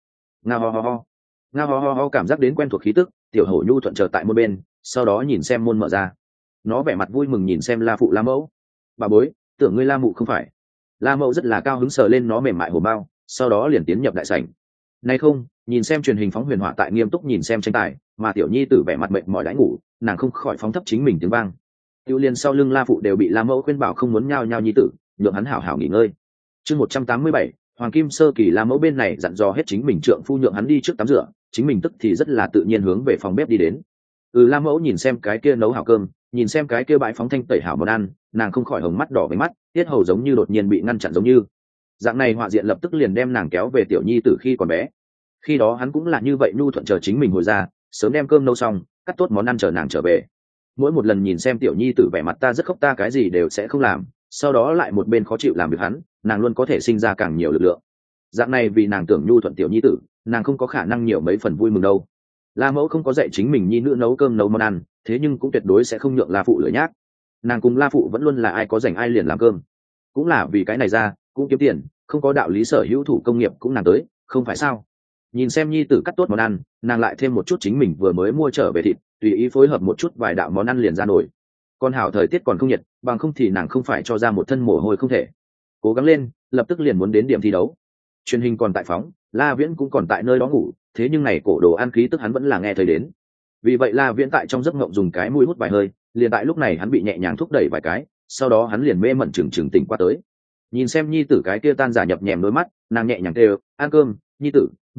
Nga ho ho cảm giác đến quen thuộc khí tức, Tiểu Hổ nhu thuận chờ tại một bên, sau đó nhìn xem môn mở ra. Nó vẻ mặt vui mừng nhìn xem La phụ La mẫu. Bà bối, tưởng ngươi La mụ không phải. La mẫu rất là cao hứng sờ lên nó mềm mại hổ bao, sau đó liền tiến nhập đại sảnh. Này không, nhìn xem truyền hình phóng Huyền Hỏa tại nghiêm túc nhìn xem tranh tài, mà Tiểu Nhi tử vẻ mặt mệt mỏi đãi ngủ, nàng không khỏi phóng thấp chính mình tiếng vang. Tiêu Liên sau lưng La phụ đều bị La mẫu khuyên bảo không muốn nhao nhao nhi tử, nhượng hắn hảo hảo nghỉ ngơi. Chương 187, Hoàng Kim sơ kỳ La mẫu bên này dặn dò hết chính mình trượng phu nhượng hắn đi trước tắm rửa, chính mình tức thì rất là tự nhiên hướng về phòng bếp đi đến. La mẫu nhìn xem cái kia nấu hảo cơm, nhìn xem cái kia bãi phóng thanh tẩy hảo món ăn, nàng không khỏi hồng mắt đỏ với mắt, tiết hầu giống như đột nhiên bị ngăn chặn giống như. Dạng này họa diện lập tức liền đem nàng kéo về Tiểu Nhi tử khi còn bé. Khi đó hắn cũng là như vậy nhu thuận chờ chính mình hồi ra, sớm đem cơm nấu xong, cắt tốt món ăn chờ nàng trở về. Mỗi một lần nhìn xem Tiểu Nhi tử vẻ mặt ta rất khóc ta cái gì đều sẽ không làm, sau đó lại một bên khó chịu làm việc hắn, nàng luôn có thể sinh ra càng nhiều lực lượng. Dạng này vì nàng tưởng nhu thuận Tiểu Nhi tử, nàng không có khả năng nhiều mấy phần vui mừng đâu. La mẫu không có dạy chính mình nhi nữ nấu cơm nấu món ăn, thế nhưng cũng tuyệt đối sẽ không nhượng La phụ lười nhác. Nàng cùng La phụ vẫn luôn là ai có rảnh ai liền làm cơm, cũng là vì cái này ra cũng kiếm tiền, không có đạo lý sở hữu thủ công nghiệp cũng nàng tới, không phải sao? Nhìn xem nhi tử cắt tốt món ăn, nàng lại thêm một chút chính mình vừa mới mua trở về thịt, tùy ý phối hợp một chút vài đạo món ăn liền ra nổi. Con hảo thời tiết còn không nhiệt, bằng không thì nàng không phải cho ra một thân mồ hôi không thể. Cố gắng lên, lập tức liền muốn đến điểm thi đấu. Truyền hình còn tại phóng, La Viễn cũng còn tại nơi đó ngủ, thế nhưng này cổ đồ ăn khí tức hắn vẫn là nghe thấy đến. Vì vậy La Viễn tại trong giấc ngộng dùng cái mũi hút vài hơi, liền tại lúc này hắn bị nhẹ nhàng thúc đẩy vài cái, sau đó hắn liền mê mẩn chừng tỉnh qua tới. Nhìn xem nhi tử cái kia tan giả nhập nhèm đôi mắt, nàng nhẹ nhàng kêu, ăn cơm, nhi tử,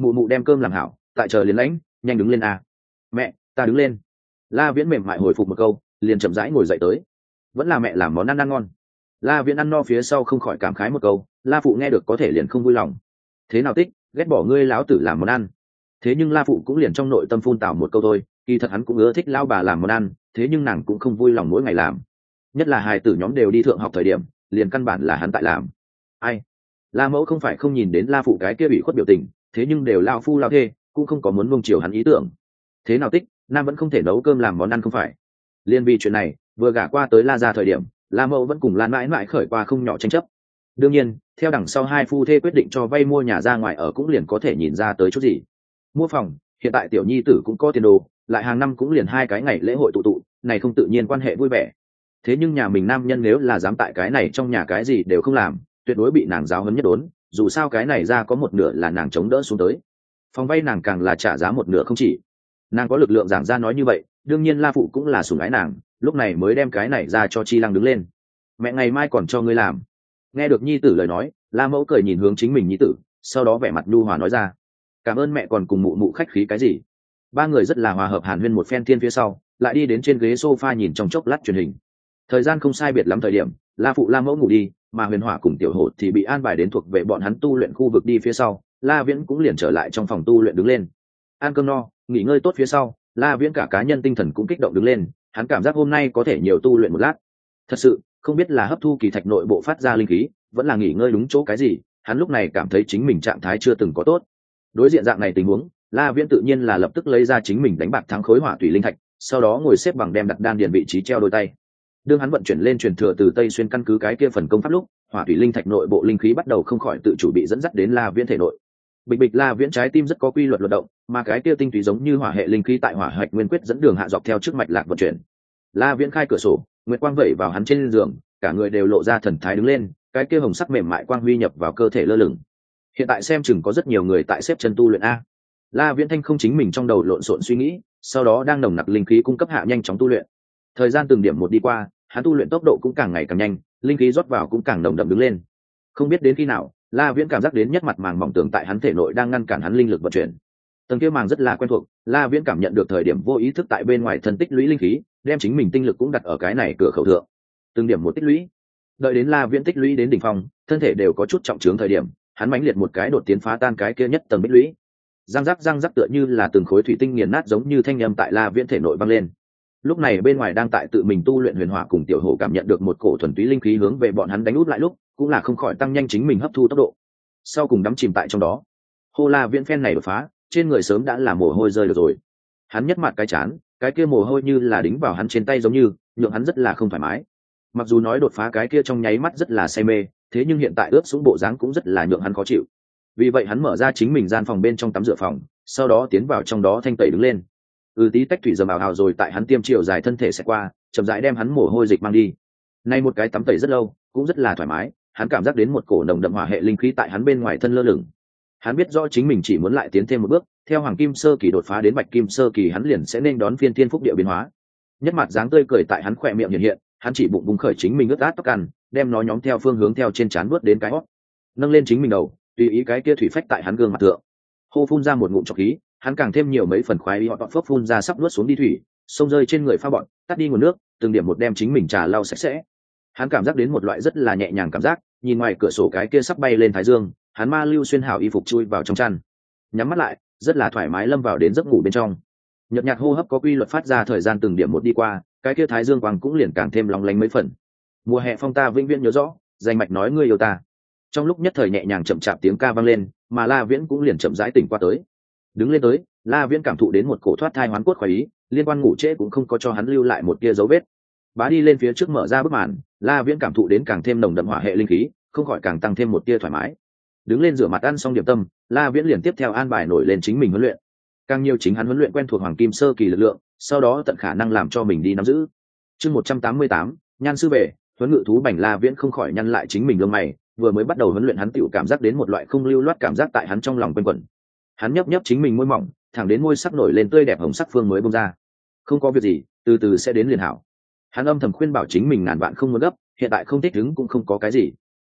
mụ mụ đem cơm làm hảo, tại chờ liền lãnh, nhanh đứng lên à. Mẹ, ta đứng lên. La Viễn mềm mại hồi phục một câu, liền chậm rãi ngồi dậy tới. Vẫn là mẹ làm món ăn ngon. La Viễn ăn no phía sau không khỏi cảm khái một câu, La phụ nghe được có thể liền không vui lòng. Thế nào Tích, ghét bỏ ngươi láo tử làm món ăn. Thế nhưng La phụ cũng liền trong nội tâm phun tào một câu thôi, kỳ thật hắn cũng ưa thích lao bà làm món ăn, thế nhưng nàng cũng không vui lòng mỗi ngày làm. Nhất là hài tử nhóm đều đi thượng học thời điểm, liền căn bản là hắn tại làm. Ai? La mẫu không phải không nhìn đến La phụ cái kia bị khuất biểu tình, thế nhưng đều lao phu lao thê, cũng không có muốn nuông chiều hắn ý tưởng. Thế nào Tích, Nam vẫn không thể nấu cơm làm món ăn không phải? Liên vì chuyện này, vừa gả qua tới La gia thời điểm, La mẫu vẫn cùng Lan mãi mãi khởi qua không nhỏ tranh chấp. Đương nhiên, theo đằng sau hai phu thê quyết định cho vay mua nhà ra ngoài ở cũng liền có thể nhìn ra tới chút gì. Mua phòng, hiện tại tiểu nhi tử cũng có tiền đồ, lại hàng năm cũng liền 2 cái ngày lễ hội tụ tụ, này không tự nhiên quan hệ vui vẻ. Thế nhưng nhà mình nam nhân nếu là dám tại cái này trong nhà cái gì đều không làm, tuyệt đối bị nàng giáo huấn nhất đốn, dù sao cái này ra có một nửa là nàng chống đỡ xuống tới. Phòng vay nàng càng là trả giá một nửa không chỉ. Nàng có lực lượng giảng ra nói như vậy, đương nhiên La phụ cũng là sủng ái nàng, lúc này mới đem cái này ra cho Chi Lăng đứng lên. Mẹ ngày mai còn cho ngươi làm. Nghe được nhi tử lời nói, La mẫu cười nhìn hướng chính mình nhi tử, sau đó vẻ mặt nhu hòa nói ra, cảm ơn mẹ còn cùng mụ mụ khách khí cái gì. Ba người rất là hòa hợp hàn huyên một phen thiên phía sau, lại đi đến trên ghế sofa nhìn trong chốc lát truyền hình. Thời gian không sai biệt lắm thời điểm, La phụ La mẫu ngủ đi, mà Huyền Hỏa cùng Tiểu Hổ thì bị an bài đến thuộc về bọn hắn tu luyện khu vực đi phía sau. La Viễn cũng liền trở lại trong phòng tu luyện đứng lên. Ăn cơm no, nghỉ ngơi tốt phía sau, La Viễn cả cá nhân tinh thần cũng kích động đứng lên, hắn cảm giác hôm nay có thể nhiều tu luyện một lát. Thật sự, không biết là hấp thu kỳ thạch nội bộ phát ra linh khí, vẫn là nghỉ ngơi đúng chỗ cái gì, hắn lúc này cảm thấy chính mình trạng thái chưa từng có tốt. Đối diện dạng này tình huống, La Viễn tự nhiên là lập tức lấy ra chính mình đánh bạc thắng khối hỏa thủy linh thạch, sau đó ngồi xếp bằng đem đặt đan điền vị trí treo đôi tay. Đương hắn vận chuyển lên truyền thừa từ Tây Xuyên căn cứ cái kia phần công pháp lúc, hỏa thủy linh thạch nội bộ linh khí bắt đầu không khỏi tự chủ bị dẫn dắt đến La Viễn thể nội. Bịch bịch La Viễn trái tim rất có quy luật luận động, mà cái kia tinh túy giống như hỏa hệ linh khí tại hỏa hạch nguyên quyết dẫn đường hạ dọc theo trước mạch lạc vận chuyển. La Viễn khai cửa sổ, nguyệt quang vẩy vào hắn trên giường, cả người đều lộ ra thần thái đứng lên, cái kia hồng sắc mềm mại quang huy nhập vào cơ thể lơ lửng. Hiện tại xem chừng có rất nhiều người tại xếp chân tu luyện a. La Viễn thanh không chính mình trong đầu lộn xộn suy nghĩ, sau đó đang nồng nặc linh khí cung cấp hạ nhanh chóng tu luyện. Thời gian từng điểm một đi qua, hắn tu luyện tốc độ cũng càng ngày càng nhanh, linh khí rót vào cũng càng nồng đậm đứng lên. Không biết đến khi nào, La Viễn cảm giác đến nhất mặt màng mỏng tường tại hắn thể nội đang ngăn cản hắn linh lực vận chuyển. Tầng kia màng rất là quen thuộc, La Viễn cảm nhận được thời điểm vô ý thức tại bên ngoài thân tích lũy linh khí, đem chính mình tinh lực cũng đặt ở cái này cửa khẩu thượng. Từng điểm một tích lũy. Đợi đến La Viễn tích lũy đến đỉnh phong, thân thể đều có chút trọng trướng thời điểm, hắn mãnh liệt một cái đột tiến phá tan cái kia nhất tầng tích lũy. Răng rắc tựa như là từng khối thủy tinh nghiền nát giống như thanh âm tại La Viễn thể nội vang lên. Lúc này bên ngoài đang tại tự mình tu luyện Huyền Hỏa cùng Tiểu Hổ cảm nhận được một cổ thuần túy linh khí hướng về bọn hắn đánh út lại lúc, cũng là không khỏi tăng nhanh chính mình hấp thu tốc độ. Sau cùng đắm chìm tại trong đó. Hô La Viễn phen này đột phá, trên người sớm đã là mồ hôi rơi được rồi. Hắn nhất mặt cái chán, cái kia mồ hôi như là đính vào hắn trên tay giống như, nhượng hắn rất là không thoải mái. Mặc dù nói đột phá cái kia trong nháy mắt rất là say mê, thế nhưng hiện tại ướt xuống bộ dáng cũng rất là nhượng hắn khó chịu. Vì vậy hắn mở ra chính mình gian phòng bên trong tắm rửa phòng, sau đó tiến vào trong đó thanh tẩy đứng lên. Tí tách thủy dầm ào ào rồi tại hắn tiêm chiều dài thân thể sẽ qua, chậm rãi đem hắn mồ hôi dịch mang đi. Nay một cái tắm tẩy rất lâu, cũng rất là thoải mái, hắn cảm giác đến một cổ nồng đậm hỏa hệ linh khí tại hắn bên ngoài thân lơ lửng. Hắn biết rõ chính mình chỉ muốn lại tiến thêm một bước, theo hoàng kim sơ kỳ đột phá đến bạch kim sơ kỳ hắn liền sẽ nên đón phiên thiên phúc địa biến hóa. Nhất mặt dáng tươi cười tại hắn khỏe miệng hiện hiện, hắn chỉ bụng bùng khởi chính mình ướt át tóc cằn, đem nó nhóm theo phương hướng theo trên trán bước đến cái hót, nâng lên chính mình đầu, tùy ý cái kia thủy phách tại hắn gương mặt thượng. Hô phun ra một ngụm trọc khí, hắn càng thêm nhiều mấy phần khoái ý họ phốc phun ra sắp nuốt xuống đi thủy, sông rơi trên người pha bọn, tắt đi nguồn nước, từng điểm một đem chính mình trà lau sạch sẽ. Hắn cảm giác đến một loại rất là nhẹ nhàng cảm giác, nhìn ngoài cửa sổ cái kia sắp bay lên thái dương, hắn ma lưu xuyên hảo y phục chui vào trong chăn, nhắm mắt lại, rất là thoải mái lâm vào đến giấc ngủ bên trong. Nhợt nhạt hô hấp có quy luật phát ra, thời gian từng điểm một đi qua, cái kia thái dương quang cũng liền càng thêm long lánh mấy phần. Mùa hè phong ta vĩnh viễn nhớ rõ, danh mạch nói ngươi yêu ta. Trong lúc nhất thời nhẹ nhàng chậm chạp tiếng ca vang lên, mà La Viễn cũng liền chậm rãi tỉnh qua tới. Đứng lên tới, La Viễn cảm thụ đến một cổ thoát thai hoán cốt khoái ý, liên quan ngủ trễ cũng không có cho hắn lưu lại một tia dấu vết. Bá đi lên phía trước mở ra bức màn, La Viễn cảm thụ đến càng thêm nồng đậm hỏa hệ linh khí, không khỏi càng tăng thêm một tia thoải mái. Đứng lên rửa mặt ăn xong điểm tâm, La Viễn liền tiếp theo an bài nổi lên chính mình huấn luyện. Càng nhiều chính hắn huấn luyện quen thuộc hoàng kim sơ kỳ lực lượng, sau đó tận khả năng làm cho mình đi nắm giữ. Chương 188, nhan sư về, huấn ngự thú bành. La Viễn không khỏi nhăn lại chính mình lông mày, vừa mới bắt đầu huấn luyện hắn tựu cảm giác đến một loại không lưu loát cảm giác tại hắn trong lòng quanh quẩn. Hắn nhấp nhấp chính mình môi mỏng, thẳng đến môi sắc nổi lên tươi đẹp hồng sắc phương mới bung ra. Không có việc gì, từ từ sẽ đến liền hảo. Hắn âm thầm khuyên bảo chính mình ngàn vạn không muốn gấp, hiện tại không thích đứng cũng không có cái gì.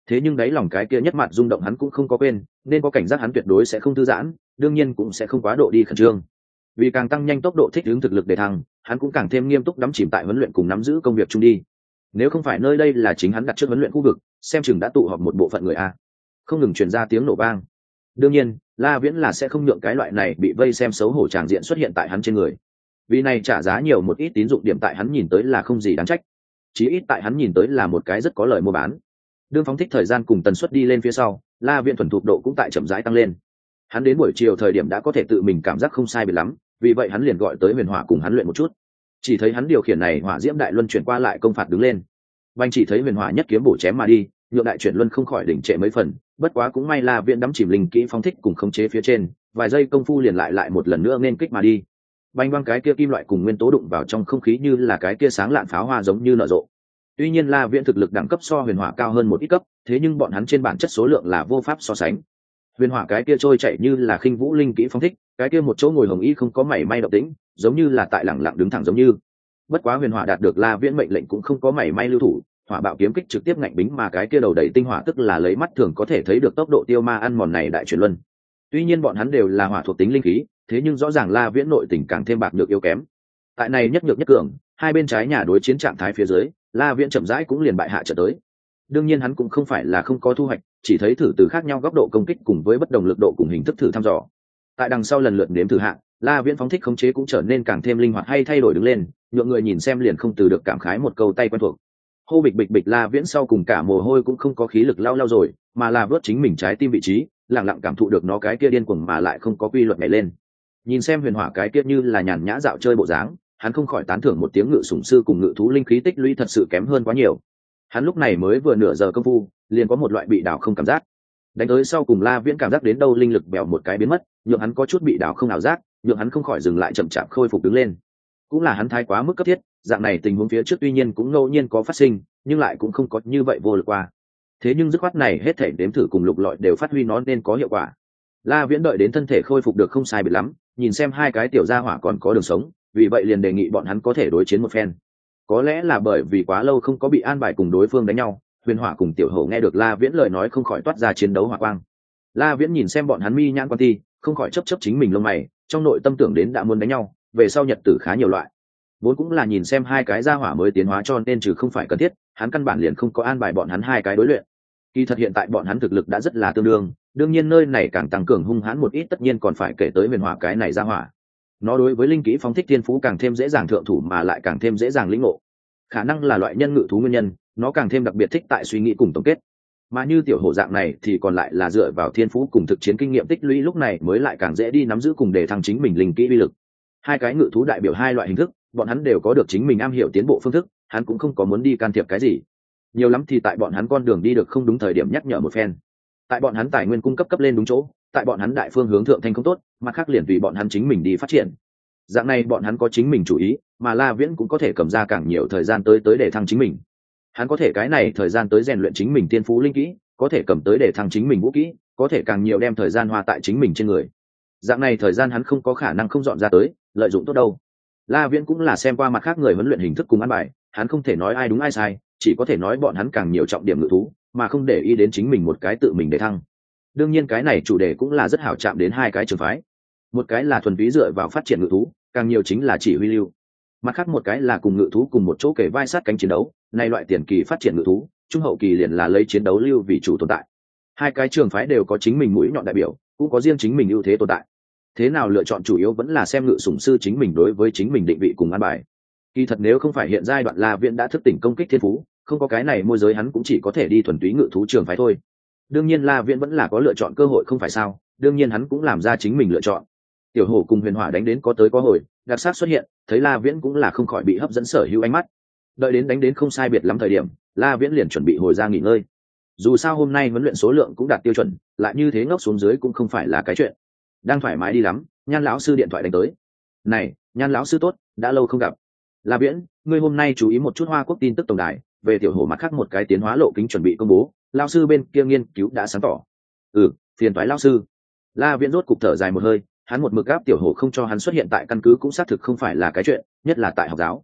thế nhưng đáy lòng cái kia nhất mặt rung động hắn cũng không có quên, nên có cảnh giác hắn tuyệt đối sẽ không thư giãn, đương nhiên cũng sẽ không quá độ đi khẩn trương. Vì càng tăng nhanh tốc độ thích ứng thực lực để thăng, hắn cũng càng thêm nghiêm túc đắm chìm tại huấn luyện cùng nắm giữ công việc chung đi. Nếu không phải nơi đây là chính hắn đặt trước huấn luyện khu vực, xem chừng đã tụ họp một bộ phận người a. Không ngừng truyền ra tiếng nổ vang. Đương nhiên, La Viễn là sẽ không nhượng cái loại này bị vây xem xấu hổ tràng diện xuất hiện tại hắn trên người. Vì này trả giá nhiều một ít tín dụng điểm tại hắn nhìn tới là không gì đáng trách. Chí ít tại hắn nhìn tới là một cái rất có lợi mua bán. Đương phóng thích thời gian cùng tần suất đi lên phía sau, La Viễn thuần thục độ cũng tại chậm rãi tăng lên. Hắn đến buổi chiều thời điểm đã có thể tự mình cảm giác không sai biệt lắm, vì vậy hắn liền gọi tới Huyền Hỏa cùng hắn luyện một chút. Chỉ thấy hắn điều khiển này hỏa diễm đại luân chuyển qua lại công phạt đứng lên. Bành chỉ thấy Huyền Hỏa nhất kiếm bổ chém mà đi, nhượng đại chuyển luân không khỏi đỉnh trệ mấy phần, bất quá cũng may La Viễn đắm chìm linh kỹ phóng thích cùng khống chế phía trên, vài giây công phu liền lại một lần nữa nên kích mà đi. Bành băng cái kia kim loại cùng nguyên tố đụng vào trong không khí như là cái kia sáng lạn pháo hoa giống như nở rộ. Tuy nhiên La Viễn thực lực đẳng cấp so Huyền Hỏa cao hơn một ít cấp, thế nhưng bọn hắn trên bản chất số lượng là vô pháp so sánh. Huyền Hỏa cái kia trôi chạy như là khinh vũ linh kỹ phóng thích, cái kia một chỗ ngồi hồng y không có mảy may động tĩnh, giống như là tại lẳng lặng đứng thẳng giống như. Bất quá Huyền Hỏa đạt được La Viễn mệnh lệnh cũng không có mảy may lưu thủ, hỏa bạo kiếm kích trực tiếp ngạnh bính mà cái kia đầu đầy tinh hỏa tức là lấy mắt thường có thể thấy được tốc độ tiêu ma ăn mòn này đại chuyển luân. Tuy nhiên bọn hắn đều là hỏa thuộc tính linh khí, thế nhưng rõ ràng La Viễn nội tình càng thêm bạc nhược yếu kém. Tại này nhất nhược nhất cường, hai bên trái nhà đối chiến trạng thái phía dưới, La Viễn chậm rãi cũng liền bại hạ trở tới. Đương nhiên hắn cũng không phải là không có thu hoạch, chỉ thấy thử từ khác nhau góc độ công kích cùng với bất đồng lực độ cùng hình thức thử thăm dò. Tại đằng sau lần lượt đếm thử hạng, La Viễn phóng thích khống chế cũng trở nên càng thêm linh hoạt hay thay đổi đứng lên, nhượng người nhìn xem liền không từ được cảm khái một câu tay quen thuộc. Hô bịch bịch bịch, La Viễn sau cùng cả mồ hôi cũng không có khí lực lao rồi, mà là vớt chính mình trái tim vị trí, lặng lặng cảm thụ được nó cái kia điên cuồng mà lại không có quy luật nhảy lên. Nhìn xem Huyền Hỏa cái kia như là nhàn nhã dạo chơi bộ dáng, hắn không khỏi tán thưởng một tiếng, ngự sủng sư cùng ngự thú linh khí tích lũy thật sự kém hơn quá nhiều. Hắn lúc này mới vừa nửa giờ công phu, liền có một loại bị đảo không cảm giác. Đánh tới sau cùng La Viễn cảm giác đến đâu linh lực bèo một cái biến mất, nhượng hắn có chút bị đảo không ảo giác, nhượng hắn không khỏi dừng lại chậm chạp khôi phục đứng lên. Cũng là hắn thái quá mức cấp thiết, dạng này tình huống phía trước tuy nhiên cũng ngẫu nhiên có phát sinh, nhưng lại cũng không có như vậy vô lực qua. Thế nhưng dứt khoát này hết thảy đếm thử cùng lục lọi đều phát huy nó nên có hiệu quả. La Viễn đợi đến thân thể khôi phục được không sai biệt lắm, nhìn xem hai cái tiểu gia hỏa còn có đường sống, vì vậy liền đề nghị bọn hắn có thể đối chiến một phen. Có lẽ là bởi vì quá lâu không có bị an bài cùng đối phương đánh nhau, Huyền Hỏa cùng Tiểu Hổ nghe được La Viễn lời nói không khỏi toát ra chiến đấu hỏa quang. La Viễn nhìn xem bọn hắn mi nhãn quan ti, không khỏi chấp chính mình lông mày, trong nội tâm tưởng đến đã muốn đánh nhau, về sau nhật tử khá nhiều loại. Vốn cũng là nhìn xem hai cái gia hỏa mới tiến hóa cho nên trừ không phải cần thiết, hắn căn bản liền không có an bài bọn hắn hai cái đối luyện. Kỳ thật hiện tại bọn hắn thực lực đã rất là tương đương, đương nhiên nơi này càng tăng cường hung hãn một ít, tất nhiên còn phải kể tới Huyền Hỏa cái này gia hỏa. Nó đối với linh kỹ phóng thích thiên phú càng thêm dễ dàng thượng thủ mà lại càng thêm dễ dàng lĩnh ngộ. Khả năng là loại nhân ngự thú nguyên nhân, nó càng thêm đặc biệt thích tại suy nghĩ cùng tổng kết. Mà như Tiểu Hổ dạng này thì còn lại là dựa vào thiên phú cùng thực chiến kinh nghiệm tích lũy, lúc này mới lại càng dễ đi nắm giữ cùng để thăng chính mình linh kỹ uy lực. Hai cái ngự thú đại biểu hai loại hình thức, bọn hắn đều có được chính mình am hiểu tiến bộ phương thức, hắn cũng không có muốn đi can thiệp cái gì. Nhiều lắm thì tại bọn hắn con đường đi được không đúng thời điểm nhắc nhở một phen. Tại bọn hắn tài nguyên cung cấp lên đúng chỗ, tại bọn hắn đại phương hướng thượng thanh không tốt, mà khác liền tùy bọn hắn chính mình đi phát triển. Dạng này bọn hắn có chính mình chủ ý, mà La Viễn cũng có thể cầm ra càng nhiều thời gian tới để thăng chính mình. Hắn có thể cái này thời gian tới rèn luyện chính mình tiên phú linh kỹ, có thể cầm tới để thăng chính mình vũ kỹ, có thể càng nhiều đem thời gian hoa tại chính mình trên người. Dạng này thời gian hắn không có khả năng không dọn ra tới lợi dụng tốt đâu. La Viễn cũng là xem qua mặt khác người huấn luyện hình thức cùng ăn bài, hắn không thể nói ai đúng ai sai, chỉ có thể nói bọn hắn càng nhiều trọng điểm ngự thú, mà không để ý đến chính mình một cái tự mình để thăng. Đương nhiên cái này chủ đề cũng là rất hảo chạm đến hai cái trường phái. Một cái là thuần túy dựa vào phát triển ngự thú, càng nhiều chính là chỉ huy lưu. Mặt khác một cái là cùng ngự thú cùng một chỗ kề vai sát cánh chiến đấu, này loại tiền kỳ phát triển ngự thú, trung hậu kỳ liền là lấy chiến đấu lưu vì chủ tồn tại. Hai cái trường phái đều có chính mình mũi nhọn đại biểu, cũng có riêng chính mình ưu thế tồn tại. Thế nào lựa chọn chủ yếu vẫn là xem ngự sủng sư chính mình đối với chính mình định vị cùng an bài. Kỳ thật nếu không phải hiện giai đoạn La Viễn đã thức tỉnh công kích thiên phú, không có cái này môi giới hắn cũng chỉ có thể đi thuần túy ngự thú trường phái thôi. Đương nhiên La Viễn vẫn là có lựa chọn cơ hội không phải sao, đương nhiên hắn cũng làm ra chính mình lựa chọn. Tiểu Hổ cùng Huyền Hỏa đánh đến có tới có hồi, đặc sắc xuất hiện, thấy La Viễn cũng là không khỏi bị hấp dẫn sở hữu ánh mắt. Đợi đến đánh đến không sai biệt lắm thời điểm, La Viễn liền chuẩn bị hồi ra nghỉ ngơi. Dù sao hôm nay huấn luyện số lượng cũng đạt tiêu chuẩn, lại như thế ngốc xuống dưới cũng không phải là cái chuyện. Đang thoải mái đi lắm, Nhan lão sư điện thoại đánh tới. "Này, Nhan lão sư tốt, đã lâu không gặp. La Viễn, ngươi hôm nay chú ý một chút Hoa Quốc tin tức tổng đài, về Tiểu Hổ mặt khác một cái tiến hóa lộ kính chuẩn bị công bố, lão sư bên kia nghiên cứu đã sáng tỏ." Phiền toái lão sư." La Viễn rốt cục thở dài một hơi, hắn một mực gáp Tiểu Hổ không cho hắn xuất hiện tại căn cứ cũng xác thực không phải là cái chuyện, nhất là tại học giáo.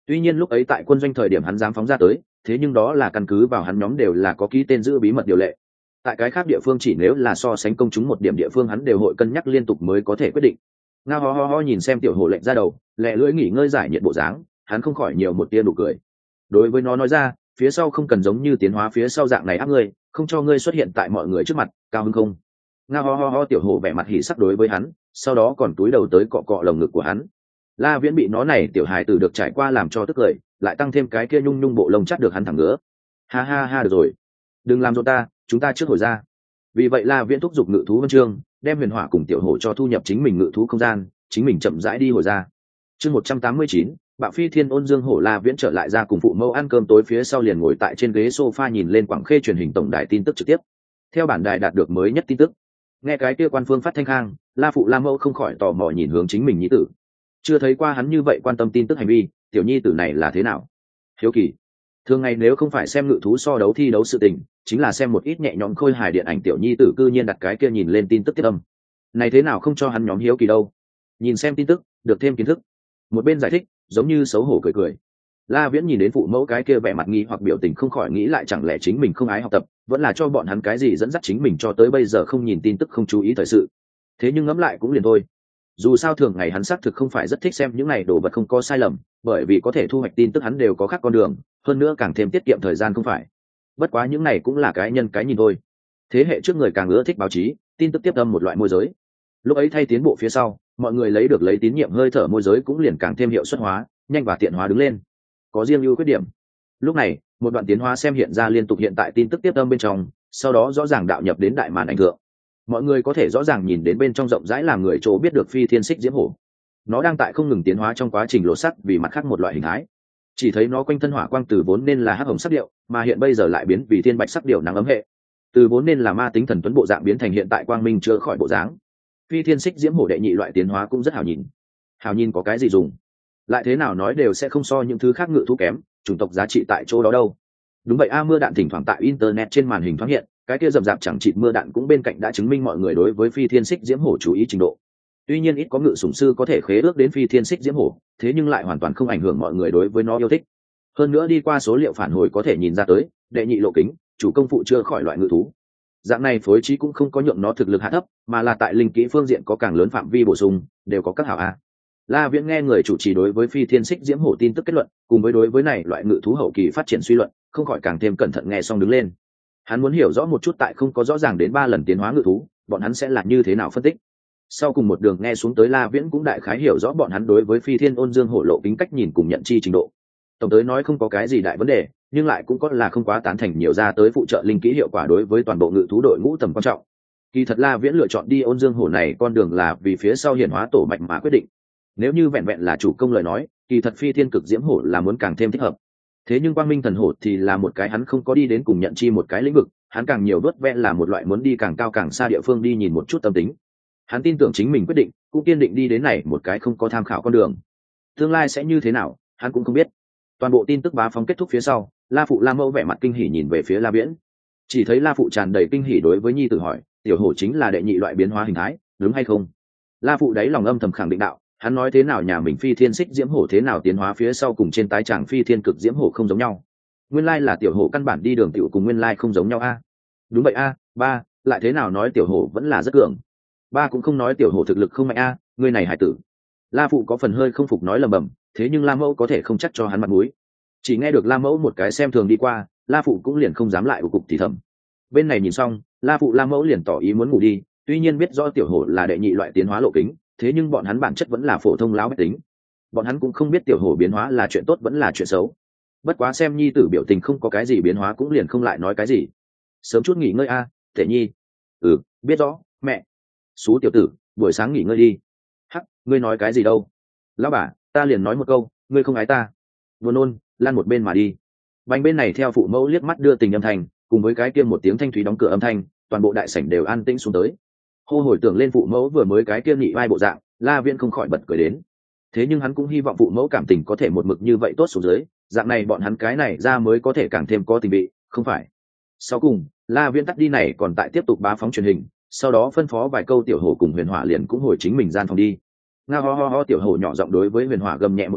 Tuy nhiên lúc ấy tại quân doanh thời điểm hắn dám phóng ra tới, thế nhưng đó là căn cứ vào hắn nhóm đều là có ký tên giữ bí mật điều lệ. Tại cái khác địa phương chỉ nếu là so sánh công chúng một điểm địa phương hắn đều hội cân nhắc liên tục mới có thể quyết định. Ngao ho ho ho nhìn xem tiểu hổ lệnh ra đầu, lẹ lưỡi nghỉ ngơi giải nhiệt bộ dáng, hắn không khỏi nhiều một tia nụ cười. Đối với nó nói ra, phía sau không cần giống như tiến hóa phía sau dạng này áp ngươi, không cho ngươi xuất hiện tại mọi người trước mặt, cao hứng không? Ngao ho ho ho tiểu hổ vẻ mặt hỉ sắc đối với hắn, sau đó còn túi đầu tới cọ cọ lồng ngực của hắn. La Viễn bị nó này tiểu hài tử được trải qua làm cho tức cười, lại tăng thêm cái kia nhung nhung bộ lông chắc được hắn thẳng ngứa. Ha ha ha được rồi, đừng làm rộn ta, chúng ta trước hồi ra. Vì vậy La Viễn thúc giục ngự thú vân chương, đem huyền hỏa cùng tiểu hổ cho thu nhập chính mình ngự thú không gian, chính mình chậm rãi đi hồi ra. Chương 189, Bạo Phi Thiên Ôn Dương Hổ. La Viễn trở lại ra cùng phụ mẫu ăn cơm tối phía sau liền ngồi tại trên ghế sofa nhìn lên Quảng Khê truyền hình tổng đài tin tức trực tiếp. Theo bản đài đạt được mới nhất tin tức, nghe cái kia quan phương phát thanh khang, La phụ La mẫu không khỏi tò mò nhìn hướng chính mình nhi tử. Chưa thấy qua hắn như vậy quan tâm tin tức hành vi, tiểu nhi tử này là thế nào? Hiếu kỳ. Thường ngày nếu không phải xem ngự thú so đấu thi đấu sự tình, chính là xem một ít nhẹ nhõm khôi hài điện ảnh, tiểu nhi tử cư nhiên đặt cái kia nhìn lên tin tức tiết âm. Này thế nào không cho hắn nhóm hiếu kỳ đâu? Nhìn xem tin tức, được thêm kiến thức. Một bên giải thích, giống như xấu hổ cười cười. La Viễn nhìn đến phụ mẫu cái kia vẻ mặt nghi hoặc biểu tình không khỏi nghĩ lại chẳng lẽ chính mình không ái học tập, vẫn là cho bọn hắn cái gì dẫn dắt chính mình cho tới bây giờ không nhìn tin tức không chú ý thời sự. Thế nhưng ngẫm lại cũng liền thôi. Dù sao thường ngày hắn xác thực không phải rất thích xem những này đồ vật không có sai lầm, bởi vì có thể thu hoạch tin tức hắn đều có khác con đường, hơn nữa càng thêm tiết kiệm thời gian không phải. Bất quá những này cũng là cái nhân cái nhìn thôi. Thế hệ trước người càng ưa thích báo chí, tin tức tiếp âm một loại môi giới. Lúc ấy thay tiến bộ phía sau, mọi người lấy tín nhiệm hơi thở môi giới cũng liền càng thêm hiệu suất hóa, nhanh và tiện hóa đứng lên. Có riêng ưu khuyết điểm. Lúc này, một đoạn tiến hóa xem hiện ra liên tục hiện tại tin tức tiếp âm bên trong, sau đó rõ ràng đạo nhập đến đại màn ảnh thượng. Mọi người có thể rõ ràng nhìn đến bên trong rộng rãi làm người chỗ biết được Phi Thiên Xích Diễm Hổ. Nó đang tại không ngừng tiến hóa trong quá trình lộ sắc vì mặt khác một loại hình thái. Chỉ thấy nó quanh thân hỏa quang từ vốn nên là hắc hồng sắc điệu, mà hiện bây giờ lại biến vì thiên bạch sắc điệu nắng ấm hệ. Từ vốn nên là ma tính thần tuấn bộ dạng biến thành hiện tại quang minh chưa khỏi bộ dáng. Phi Thiên Xích Diễm Hổ đệ nhị loại tiến hóa cũng rất hảo nhìn. Hảo nhìn có cái gì dùng? Lại thế nào nói đều sẽ không so những thứ khác ngự thú kém, chủng tộc giá trị tại chỗ đó đâu. Đúng vậy a, mưa đạn thỉnh thoảng tại internet trên màn hình thoáng hiện, cái kia rậm rạp chẳng chịt mưa đạn cũng bên cạnh đã chứng minh mọi người đối với Phi Thiên Xích Diễm Hổ chú ý trình độ. Tuy nhiên ít có ngự sủng sư có thể khế ước đến Phi Thiên Xích Diễm Hổ, thế nhưng lại hoàn toàn không ảnh hưởng mọi người đối với nó yêu thích. Hơn nữa đi qua số liệu phản hồi có thể nhìn ra tới, đệ nhị lộ kính, chủ công phụ chưa khỏi loại ngự thú. Dạng này phối trí cũng không có nhượng nó thực lực hạ thấp, mà là tại linh kỹ phương diện có càng lớn phạm vi bổ sung, đều có các hảo a. La Viễn nghe người chủ trì đối với Phi Thiên Xích Diễm Hổ tin tức kết luận, cùng với đối với này loại ngự thú hậu kỳ phát triển suy luận, không khỏi càng thêm cẩn thận nghe xong đứng lên. Hắn muốn hiểu rõ một chút tại không có rõ ràng đến 3 lần tiến hóa ngự thú, bọn hắn sẽ là như thế nào phân tích. Sau cùng một đường nghe xuống tới, La Viễn cũng đại khái hiểu rõ bọn hắn đối với Phi Thiên Ôn Dương Hổ lộ kính cách nhìn cùng nhận chi trình độ. Tổng tới nói không có cái gì đại vấn đề, nhưng lại cũng có là không quá tán thành nhiều ra tới phụ trợ linh kỹ hiệu quả đối với toàn bộ ngự thú đội ngũ tầm quan trọng. Kỳ thật La Viễn lựa chọn đi Ôn Dương Hổ này con đường là vì phía sau hiển hóa tổ mạch mà quyết định. Nếu như vẹn vẹn là chủ công lời nói, kỳ thật Phi Thiên Cực Diễm Hổ là muốn càng thêm thích hợp. Thế nhưng Quang Minh Thần Hổ thì là một cái hắn không có đi đến cùng nhận chi một cái lĩnh vực, hắn càng nhiều vớt vẽ là một loại muốn đi càng cao càng xa địa phương đi nhìn một chút tâm tính. Hắn tin tưởng chính mình quyết định, cũng kiên định đi đến này một cái không có tham khảo con đường. Tương lai sẽ như thế nào, hắn cũng không biết. Toàn bộ tin tức bá phóng kết thúc phía sau, La phụ La mẫu vẻ mặt kinh hỉ nhìn về phía La Viễn. Chỉ thấy La phụ tràn đầy kinh hỉ đối với nhi tử hỏi, tiểu hổ chính là đệ nhị loại biến hóa hình thái, đúng hay không? La phụ đáy lòng âm thầm khẳng định đạo, hắn nói thế nào nhà mình Phi Thiên Xích Diễm Hổ thế nào tiến hóa phía sau cùng trên tái tràng Phi Thiên Cực Diễm Hổ không giống nhau. Nguyên lai là tiểu hổ căn bản đi đường tiểu cùng nguyên lai không giống nhau a. Đúng vậy a, ba, lại thế nào nói tiểu hổ vẫn là rất cường. Ba cũng không nói tiểu hổ thực lực không mạnh a, ngươi này hải tử. La phụ có phần hơi không phục nói lầm bầm, thế nhưng La mẫu có thể không chắc cho hắn mặt mũi. Chỉ nghe được La mẫu một cái xem thường đi qua, La phụ cũng liền không dám lại của cục thì thầm. Bên này nhìn xong, La phụ La mẫu liền tỏ ý muốn ngủ đi, tuy nhiên biết rõ tiểu hổ là đệ nhị loại tiến hóa lộ kính, thế nhưng bọn hắn bản chất vẫn là phổ thông lão bách tính. Bọn hắn cũng không biết tiểu hổ biến hóa là chuyện tốt vẫn là chuyện xấu. Bất quá xem nhi tử biểu tình không có cái gì biến hóa cũng liền không lại nói cái gì. Sớm chút nghỉ ngơi a, Tể nhi. Ừ, biết rõ, mẹ. Xú tiểu tử, buổi sáng nghỉ ngơi đi. Hắc, ngươi nói cái gì đâu? Lão bà, ta liền nói một câu, ngươi không ái ta. Buồn nôn, lan một bên mà đi. Bành bên này theo phụ mẫu liếc mắt đưa tình âm thanh, cùng với cái kia một tiếng thanh thúy đóng cửa âm thanh, toàn bộ đại sảnh đều an tĩnh xuống tới. Hô hồi tưởng lên phụ mẫu vừa mới cái kia nhị vai bộ dạng, La Viễn không khỏi bật cười đến. Thế nhưng hắn cũng hy vọng phụ mẫu cảm tình có thể một mực như vậy tốt xuống dưới, dạng này bọn hắn cái này ra mới có thể càng thêm có tình vị, không phải? Sau cùng, La Viễn tắt đi này còn tại tiếp tục bá phóng truyền hình, sau đó phân phó vài câu tiểu hổ cùng Huyền Hỏa liền cũng hồi chính mình gian phòng đi. Nga ho ho ho tiểu hổ nhỏ giọng đối với Huyền Hỏa gầm nhẹ một tiếng,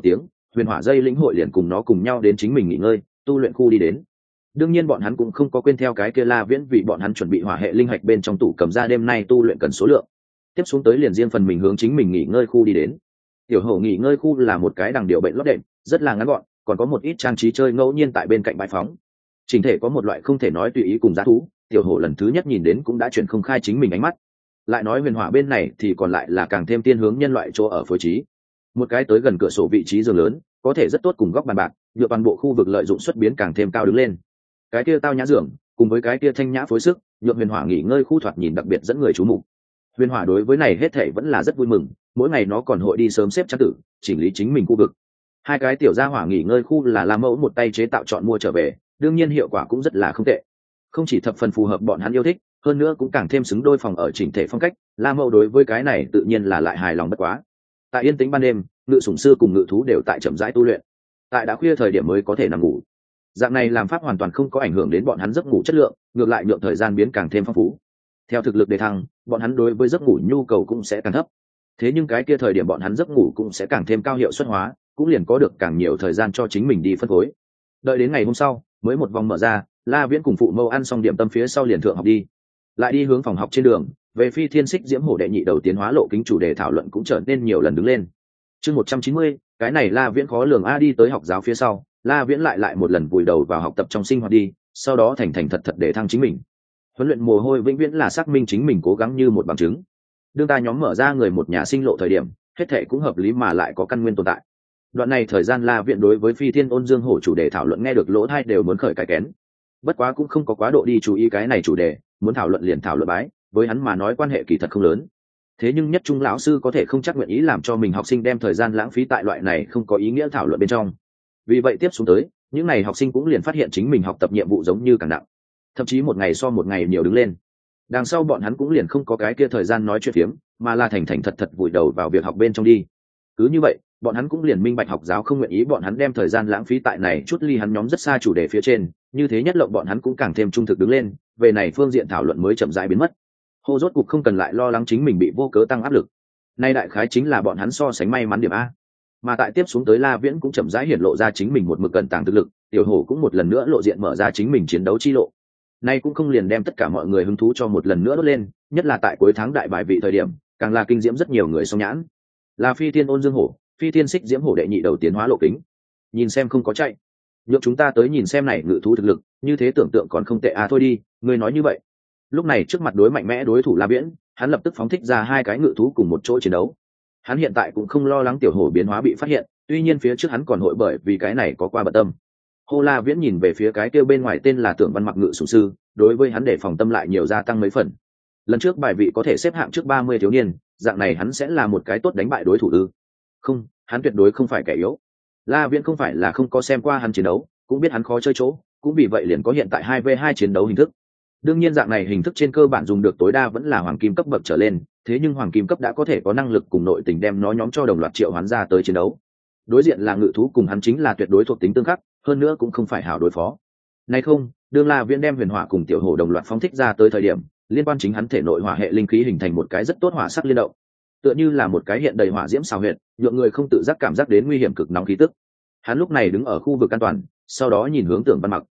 huyền hỏa dây lĩnh hội liền cùng nó cùng nhau đến chính mình nghỉ ngơi tu luyện khu đi đến. Đương nhiên bọn hắn cũng không có quên theo cái kia La Viễn vì bọn hắn chuẩn bị hỏa hệ linh hạch bên trong tủ cầm ra đêm nay tu luyện cần số lượng. Tiếp xuống tới liền riêng phần mình hướng chính mình nghỉ ngơi khu đi đến. Tiểu hổ nghỉ ngơi khu là một cái đằng điều bệnh lót đệm, rất là ngắn gọn, còn có một ít trang trí chơi ngẫu nhiên tại bên cạnh bãi phóng. Chỉnh thể có một loại không thể nói tùy ý cùng giá thú, tiểu hổ lần thứ nhất nhìn đến cũng đã chuyển không khai chính mình ánh mắt. Lại nói huyền hỏa bên này thì còn lại là càng thêm tiên hướng nhân loại chỗ ở phối trí. Một cái tới gần cửa sổ vị trí giường lớn, có thể rất tốt cùng góc bàn bạc, nhựa toàn bộ khu vực lợi dụng xuất biến càng thêm cao đứng lên. Cái kia tao nhã giường, cùng với cái kia thanh nhã phối sức, nhượng huyền hỏa nghỉ ngơi khu thoạt nhìn đặc biệt dẫn người chú mục. Huyền hỏa đối với này hết thảy vẫn là rất vui mừng, mỗi ngày nó còn hội đi sớm xếp trang tử, chỉnh lý chính mình khu vực. Hai cái tiểu gia hỏa nghỉ ngơi khu là La Mẫu một tay chế tạo chọn mua trở về, đương nhiên hiệu quả cũng rất là không tệ, không chỉ thập phần phù hợp bọn hắn yêu thích, hơn nữa cũng càng thêm xứng đôi phòng ở chỉnh thể phong cách. La Mẫu đối với cái này tự nhiên là lại hài lòng bất quá. Tại yên tĩnh ban đêm, ngự sủng sư cùng ngự thú đều tại chậm rãi tu luyện, tại đã khuya thời điểm mới có thể nằm ngủ. Dạng này làm pháp hoàn toàn không có ảnh hưởng đến bọn hắn giấc ngủ chất lượng, ngược lại nhượng thời gian biến càng thêm phong phú. Theo thực lực đề thăng, bọn hắn đối với giấc ngủ nhu cầu cũng sẽ càng thấp, thế nhưng cái kia thời điểm bọn hắn giấc ngủ cũng sẽ càng thêm cao hiệu suất hóa, cũng liền có được càng nhiều thời gian cho chính mình đi phân phối. Đợi đến ngày hôm sau mới một vòng mở ra, La Viễn cùng phụ mẫu ăn xong điểm tâm phía sau liền thượng học đi, lại đi hướng phòng học. Trên đường về Phi Thiên Xích Diễm Hổ đệ nhị đầu tiến hóa lộ kính chủ đề thảo luận cũng trở nên nhiều lần đứng lên. Chương 190, cái này La Viễn khó lường a. Đi tới học giáo phía sau, La Viễn lại một lần vùi đầu vào học tập trong sinh hoạt đi, sau đó thành thật để thăng chính mình. Huấn luyện mồ hôi vĩnh viễn là xác minh chính mình cố gắng như một bằng chứng. Đương ta nhóm mở ra người một nhà sinh lộ thời điểm, hết thệ cũng hợp lý mà lại có căn nguyên tồn tại. Đoạn này thời gian La Viễn đối với Phi Thiên Ôn Dương Hổ chủ đề thảo luận nghe được lỗ tai đều muốn khởi cái kén. Bất quá cũng không có quá độ đi chú ý cái này chủ đề, muốn thảo luận liền thảo luận bái, với hắn mà nói quan hệ kỳ thật không lớn. Thế nhưng nhất trung lão sư có thể không chắc nguyện ý làm cho mình học sinh đem thời gian lãng phí tại loại này không có ý nghĩa thảo luận bên trong. Vì vậy tiếp xuống tới, những ngày học sinh cũng liền phát hiện chính mình học tập nhiệm vụ giống như càng nặng, thậm chí một ngày so một ngày nhiều đứng lên. Đằng sau bọn hắn cũng liền không có cái kia thời gian nói chuyện phiếm, mà là thành thật vùi đầu vào việc học bên trong đi. Cứ như vậy, bọn hắn cũng liền minh bạch học giáo không nguyện ý bọn hắn đem thời gian lãng phí tại này chút ly hắn nhóm rất xa chủ đề phía trên, như thế nhất lộng bọn hắn cũng càng thêm trung thực đứng lên, về này phương diện thảo luận mới chậm rãi biến mất. Hô rốt cục không cần lại lo lắng chính mình bị vô cớ tăng áp lực. Nay đại khái chính là bọn hắn so sánh may mắn điểm a. Mà tại tiếp xuống tới, La Viễn cũng chậm rãi hiển lộ ra chính mình một mực cẩn tàng thực lực, tiểu hổ cũng một lần nữa lộ diện mở ra chính mình chiến đấu chi lộ. Nay cũng không liền đem tất cả mọi người hứng thú cho một lần nữa đốt lên, nhất là tại cuối tháng đại bài vị thời điểm, càng là kinh diễm rất nhiều người song nhãn. Là Phi Thiên Ôn Dương Hổ, Phi Thiên Xích Diễm Hổ đệ nhị đầu tiến hóa lộ kính. Nhìn xem không có chạy. Nhượng chúng ta tới nhìn xem này ngự thú thực lực, như thế tưởng tượng còn không tệ à. Thôi đi, ngươi nói như vậy. Lúc này trước mặt đối mạnh mẽ đối thủ La Viễn, hắn lập tức phóng thích ra hai cái ngự thú cùng một chỗ chiến đấu. Hắn hiện tại cũng không lo lắng tiểu hổ biến hóa bị phát hiện, tuy nhiên phía trước hắn còn hội bởi vì cái này có qua bận tâm. Hô La Viễn nhìn về phía cái kia bên ngoài tên là Tưởng Văn Mặc ngự sủng sư, đối với hắn để phòng tâm lại nhiều gia tăng mấy phần. Lần trước bài vị có thể xếp hạng trước 30 thiếu niên, dạng này hắn sẽ là một cái tốt đánh bại đối thủ ư? Không, hắn tuyệt đối không phải kẻ yếu. La Viễn không phải là không có xem qua hắn chiến đấu, cũng biết hắn khó chơi chỗ, cũng vì vậy liền có hiện tại 2v2 chiến đấu hình thức. Đương nhiên dạng này hình thức trên cơ bản dùng được tối đa vẫn là hoàng kim cấp bậc trở lên, thế nhưng hoàng kim cấp đã có thể có năng lực cùng nội tình đem nó nhóm cho đồng loạt triệu hoán ra tới chiến đấu. Đối diện là ngự thú cùng hắn chính là tuyệt đối thuộc tính tương khắc, hơn nữa cũng không phải hảo đối phó. Nay không, đương La Viễn đem huyền hỏa cùng tiểu hổ đồng loạt phóng thích ra tới thời điểm, liên quan chính hắn thể nội hỏa hệ linh khí hình thành một cái rất tốt hỏa sắc liên động, tựa như là một cái hiện đầy hỏa diễm xào huyệt, nhượng người không tự giác cảm giác đến nguy hiểm cực nóng khí tức. Hắn lúc này đứng ở khu vực an toàn, sau đó nhìn hướng Tưởng Văn Mặc.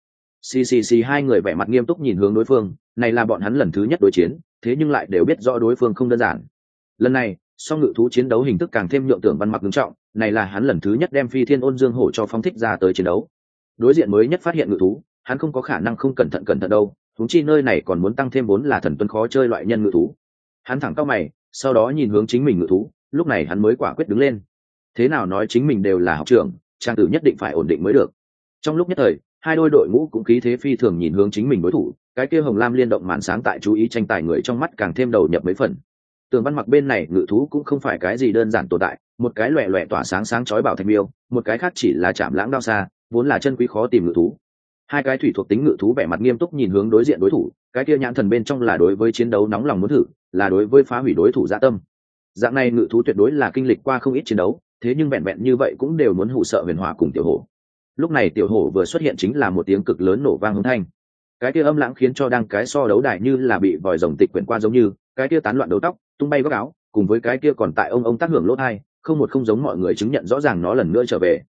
Hai người vẻ mặt nghiêm túc nhìn hướng đối phương, này là bọn hắn lần thứ nhất đối chiến, thế nhưng lại đều biết rõ đối phương không đơn giản. Lần này, song ngự thú chiến đấu hình thức càng thêm nhượng Tưởng Văn Mặc nghiêm trọng, này là hắn lần thứ nhất đem Phi Thiên Ôn Dương Hổ cho phóng thích ra tới chiến đấu. Đối diện mới nhất phát hiện ngự thú, hắn không có khả năng không cẩn thận đâu, huống chi nơi này còn muốn tăng thêm vốn là thần tuấn khó chơi loại nhân ngự thú. Hắn thẳng cau mày, sau đó nhìn hướng chính mình ngự thú, lúc này hắn mới quả quyết đứng lên. Thế nào nói chính mình đều là học trưởng, trang tử nhất định phải ổn định mới được. Trong lúc nhất thời, hai đôi đội ngũ cũng khí thế phi thường nhìn hướng chính mình đối thủ, cái kia hồng lam liên động màn sáng tại chú ý tranh tài người trong mắt càng thêm đầu nhập mấy phần. Tưởng Văn Mặc bên này ngự thú cũng không phải cái gì đơn giản tồn tại, một cái loẻ loẻ tỏa sáng sáng chói bảo thạch miêu, một cái khác chỉ là chạm lãng đao xa, vốn là chân quý khó tìm ngự thú. Hai cái thủy thuộc tính ngự thú vẻ mặt nghiêm túc nhìn hướng đối diện đối thủ, cái kia nhãn thần bên trong là đối với chiến đấu nóng lòng muốn thử, là đối với phá hủy đối thủ dạ tâm. Dạng này ngự thú tuyệt đối là kinh lịch qua không ít chiến đấu, thế nhưng vẹn vẹn như vậy cũng đều muốn hù sợ huyền hỏa cùng tiểu hổ. Lúc này tiểu hổ vừa xuất hiện chính là một tiếng cực lớn nổ vang hống thanh, cái kia âm lãng khiến cho đang cái so đấu đài như là bị vòi rồng tịch quyển qua giống như, cái kia tán loạn đầu tóc tung bay góc áo, cùng với cái kia còn tại ông tác hưởng lỗ tai, không một không giống mọi người chứng nhận rõ ràng nó lần nữa trở về.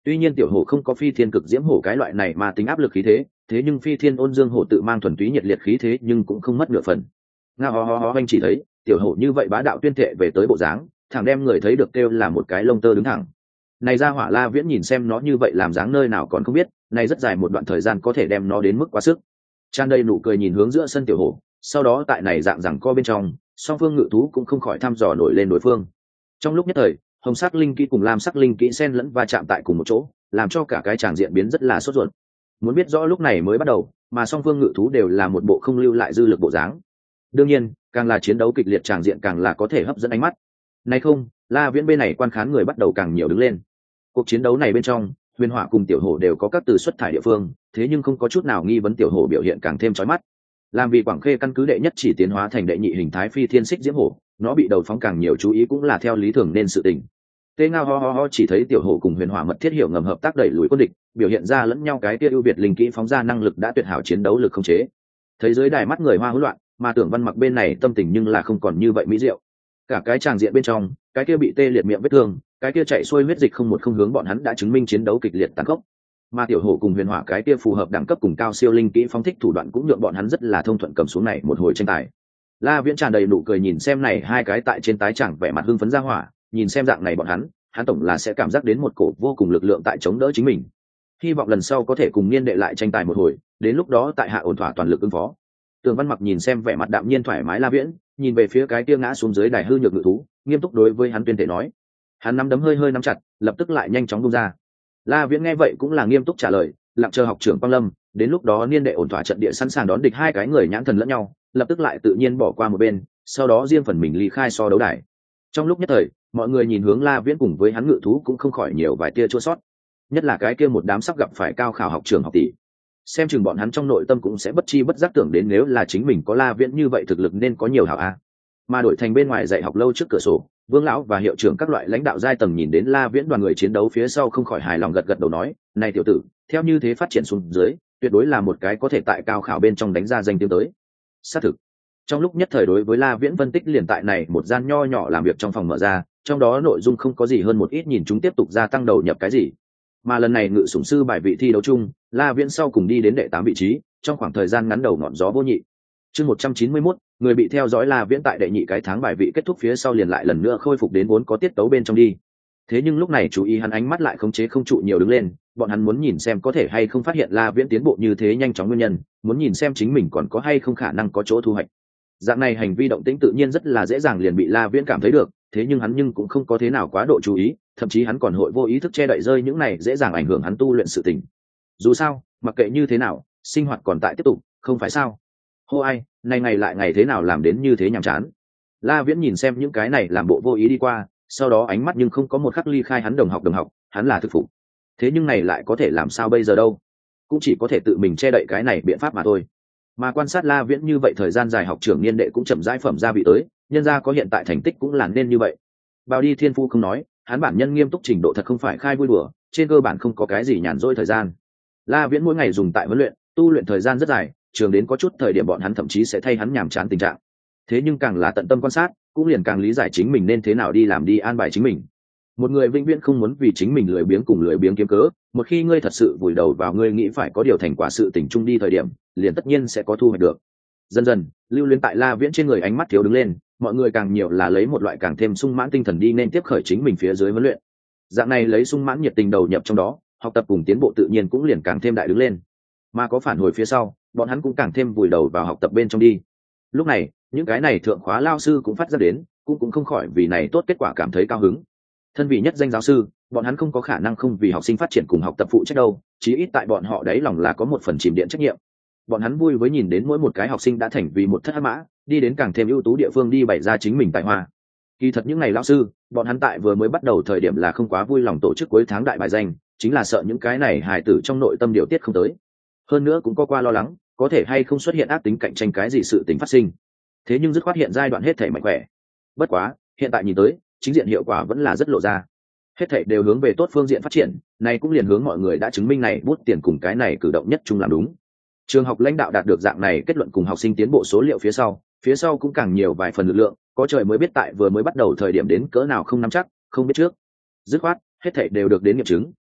Tuy nhiên tiểu hổ không có phi thiên cực diễm hổ cái loại này mà tính áp lực khí thế nhưng phi thiên ôn dương hổ tự mang thuần túy nhiệt liệt khí thế nhưng cũng không mất nửa phần. Nga ho anh chỉ thấy tiểu hổ như vậy bá đạo tuyên thệ về tới bộ dáng, thẳng đem người thấy được kêu là một cái lông tơ đứng thẳng. Này ra hỏa La Viễn nhìn xem nó như vậy làm dáng nơi nào còn không biết, này rất dài một đoạn thời gian có thể đem nó đến mức quá sức. Tràn đầy nụ cười nhìn hướng giữa sân tiểu hổ, sau đó tại này dạng rằng co bên trong, song phương ngự thú cũng không khỏi thăm dò nổi lên đối phương. Trong lúc nhất thời, hồng sắc linh kỹ cùng lam sắc linh kỹ xen lẫn va chạm tại cùng một chỗ, làm cho cả cái tràng diện biến rất là sốt ruột. Muốn biết rõ lúc này mới bắt đầu, mà song phương ngự thú đều là một bộ không lưu lại dư lực bộ dáng. Đương nhiên, càng là chiến đấu kịch liệt tràng diện càng là có thể hấp dẫn ánh mắt. Này không, La Viễn bên này quan khán người bắt đầu càng nhiều đứng lên. Cuộc chiến đấu này bên trong, Huyền Hỏa cùng Tiểu Hổ đều có các từ xuất thải địa phương, thế nhưng không có chút nào nghi vấn Tiểu Hổ biểu hiện càng thêm chói mắt. Làm vì Quảng Khê căn cứ đệ nhất chỉ tiến hóa thành đệ nhị hình thái phi thiên xích diễm hổ, nó bị đầu phóng càng nhiều chú ý cũng là theo lý thường nên sự tình. Tê Ngao ho chỉ thấy Tiểu Hổ cùng Huyền Hỏa mật thiết hiểu ngầm hợp tác đẩy lùi quân địch, biểu hiện ra lẫn nhau cái kia ưu việt linh kỹ phóng ra năng lực đã tuyệt hảo chiến đấu lực không chế. Thấy dưới đài mắt người hoa hỗn loạn, mà Tưởng Văn Mặc bên này tâm tình nhưng là không còn như vậy mỹ diệu. Cả cái tràng diện bên trong, cái kia bị tê liệt miệng vết thương, cái kia chạy xuôi huyết dịch không một không hướng bọn hắn đã chứng minh chiến đấu kịch liệt tàn khốc. Mà Tiểu Hổ cùng Huyền Hỏa cái kia phù hợp đẳng cấp cùng cao siêu linh kỹ phóng thích thủ đoạn cũng nhượng bọn hắn rất là thông thuận cầm xuống này một hồi tranh tài. La Viễn tràn đầy nụ cười nhìn xem này hai cái tại trên tái chẳng vẻ mặt hưng phấn ra hỏa, nhìn xem dạng này bọn hắn tổng là sẽ cảm giác đến một cổ vô cùng lực lượng tại chống đỡ chính mình. Hy vọng lần sau có thể cùng niên đệ lại tranh tài một hồi, đến lúc đó tại hạ ổn thỏa toàn lực ứng phó. Tường Văn Mặc nhìn xem vẻ mặt đạm nhiên thoải mái La Viễn, nhìn về phía cái kia ngã xuống dưới đài hư nhược ngự thú, nghiêm túc đối với hắn tuyên thể nói. Hắn nắm đấm hơi nắm chặt, lập tức lại nhanh chóng buông ra. La Viễn nghe vậy cũng là nghiêm túc trả lời, lặng chờ học trưởng Quang Lâm, đến lúc đó niên đệ ổn thỏa trận địa sẵn sàng đón địch hai cái người nhãn thần lẫn nhau, lập tức lại tự nhiên bỏ qua một bên, sau đó riêng phần mình ly khai so đấu đài. Trong lúc nhất thời, mọi người nhìn hướng La Viễn cùng với hắn ngự thú cũng không khỏi nhiều vài tia chua sót, nhất là cái kia một đám sắp gặp phải cao khảo học trưởng học tỷ. Xem chừng bọn hắn trong nội tâm cũng sẽ bất chi bất giác tưởng đến nếu là chính mình có La Viễn như vậy thực lực nên có nhiều hảo a. Mà đổi thành bên ngoài dạy học lâu trước cửa sổ, Vương lão và hiệu trưởng các loại lãnh đạo giai tầng nhìn đến La Viễn đoàn người chiến đấu phía sau không khỏi hài lòng gật đầu nói, này tiểu tử, theo như thế phát triển xuống dưới, tuyệt đối là một cái có thể tại cao khảo bên trong đánh ra danh tiếng tới. Xác thực. Trong lúc nhất thời đối với La Viễn phân tích liền tại này một gian nho nhỏ làm việc trong phòng mở ra, trong đó nội dung không có gì hơn một ít nhìn chúng tiếp tục gia tăng đầu nhập cái gì. Mà lần này ngự sủng sư bài vị thi đấu chung, La Viễn sau cùng đi đến đệ 8 vị trí, trong khoảng thời gian ngắn đầu ngọn gió vô nhị. Chương 191, người bị theo dõi La Viễn tại đệ nhị cái tháng bài vị kết thúc phía sau liền lại lần nữa khôi phục đến vốn có tiết tấu bên trong đi. Thế nhưng lúc này chú ý hắn ánh mắt lại khống chế không trụ nhiều đứng lên, bọn hắn muốn nhìn xem có thể hay không phát hiện La Viễn tiến bộ như thế nhanh chóng nguyên nhân, muốn nhìn xem chính mình còn có hay không khả năng có chỗ thu hoạch. Dạng này hành vi động tĩnh tự nhiên rất là dễ dàng liền bị La Viễn cảm thấy được, thế nhưng hắn nhưng cũng không có thế nào quá độ chú ý, thậm chí hắn còn hội vô ý thức che đậy rơi những này dễ dàng ảnh hưởng hắn tu luyện sự tình. Dù sao, mặc kệ như thế nào, sinh hoạt còn tại tiếp tục, không phải sao? Hô ai, này ngày lại ngày thế nào làm đến như thế nhàm chán. La Viễn nhìn xem những cái này làm bộ vô ý đi qua, sau đó ánh mắt nhưng không có một khắc ly khai hắn đồng học, hắn là thực phục. Thế nhưng này lại có thể làm sao bây giờ đâu? Cũng chỉ có thể tự mình che đậy cái này biện pháp mà thôi. Mà quan sát La Viễn như vậy thời gian dài học trưởng niên đệ cũng chậm rãi phẩm ra vị tới, nhân ra có hiện tại thành tích cũng là nên như vậy. Bao đi thiên phu không nói, hắn bản nhân nghiêm túc trình độ thật không phải khai vui đùa, trên cơ bản không có cái gì nhàn rỗi thời gian. La Viễn mỗi ngày dùng tại huấn luyện, tu luyện thời gian rất dài, trường đến có chút thời điểm bọn hắn thậm chí sẽ thay hắn nhàm chán tình trạng. Thế nhưng càng là tận tâm quan sát, cũng liền càng lý giải chính mình nên thế nào đi làm đi an bài chính mình. Một người vĩnh viễn không muốn vì chính mình lười biếng cùng lười biếng kiếm cớ, một khi ngươi thật sự vùi đầu vào ngươi nghĩ phải có điều thành quả sự tình chung đi thời điểm, liền tất nhiên sẽ có thu hoạch được. Dần dần, lưu luyến tại La Viễn trên người ánh mắt thiếu đứng lên, mọi người càng nhiều là lấy một loại càng thêm sung mãn tinh thần đi nên tiếp khởi chính mình phía dưới huấn luyện. Dạng này lấy sung mãn nhiệt tình đầu nhập trong đó, học tập cùng tiến bộ tự nhiên cũng liền càng thêm đại đứng lên. Mà có phản hồi phía sau, bọn hắn cũng càng thêm vùi đầu vào học tập bên trong đi. Lúc này, những cái này thượng khóa lao sư cũng phát ra đến, cũng không khỏi vì này tốt kết quả cảm thấy cao hứng. Thân vị nhất danh giáo sư, bọn hắn không có khả năng không vì học sinh phát triển cùng học tập phụ trách đâu, chí ít tại bọn họ đấy lòng là có một phần chìm điện trách nhiệm. Bọn hắn vui với nhìn đến mỗi một cái học sinh đã thành vì một thất hắc mã, đi đến càng thêm ưu tú địa phương đi bày ra chính mình tài hoa. Kỳ thật những ngày lão sư, bọn hắn tại vừa mới bắt đầu thời điểm là không quá vui lòng tổ chức cuối tháng đại bài danh, chính là sợ những cái này hài tử trong nội tâm điều tiết không tới. Hơn nữa cũng có qua lo lắng, có thể hay không xuất hiện ác tính cạnh tranh cái gì sự tính phát sinh. Thế nhưng dứt khoát hiện giai đoạn hết thể mạnh khỏe. Bất quá, hiện tại nhìn tới, chính diện hiệu quả vẫn là rất lộ ra. Hết thảy đều hướng về tốt phương diện phát triển, này cũng liền hướng mọi người đã chứng minh này bút tiền cùng cái này cử động nhất chung làm đúng. Trường học lãnh đạo đạt được dạng này kết luận cùng học sinh tiến bộ số liệu phía sau cũng càng nhiều vài phần lực lượng, có trời mới biết tại vừa mới bắt đầu thời điểm đến cỡ nào không nắm chắc, không biết trước. Dứt khoát, hết thảy đều được đến nghiệm chứng,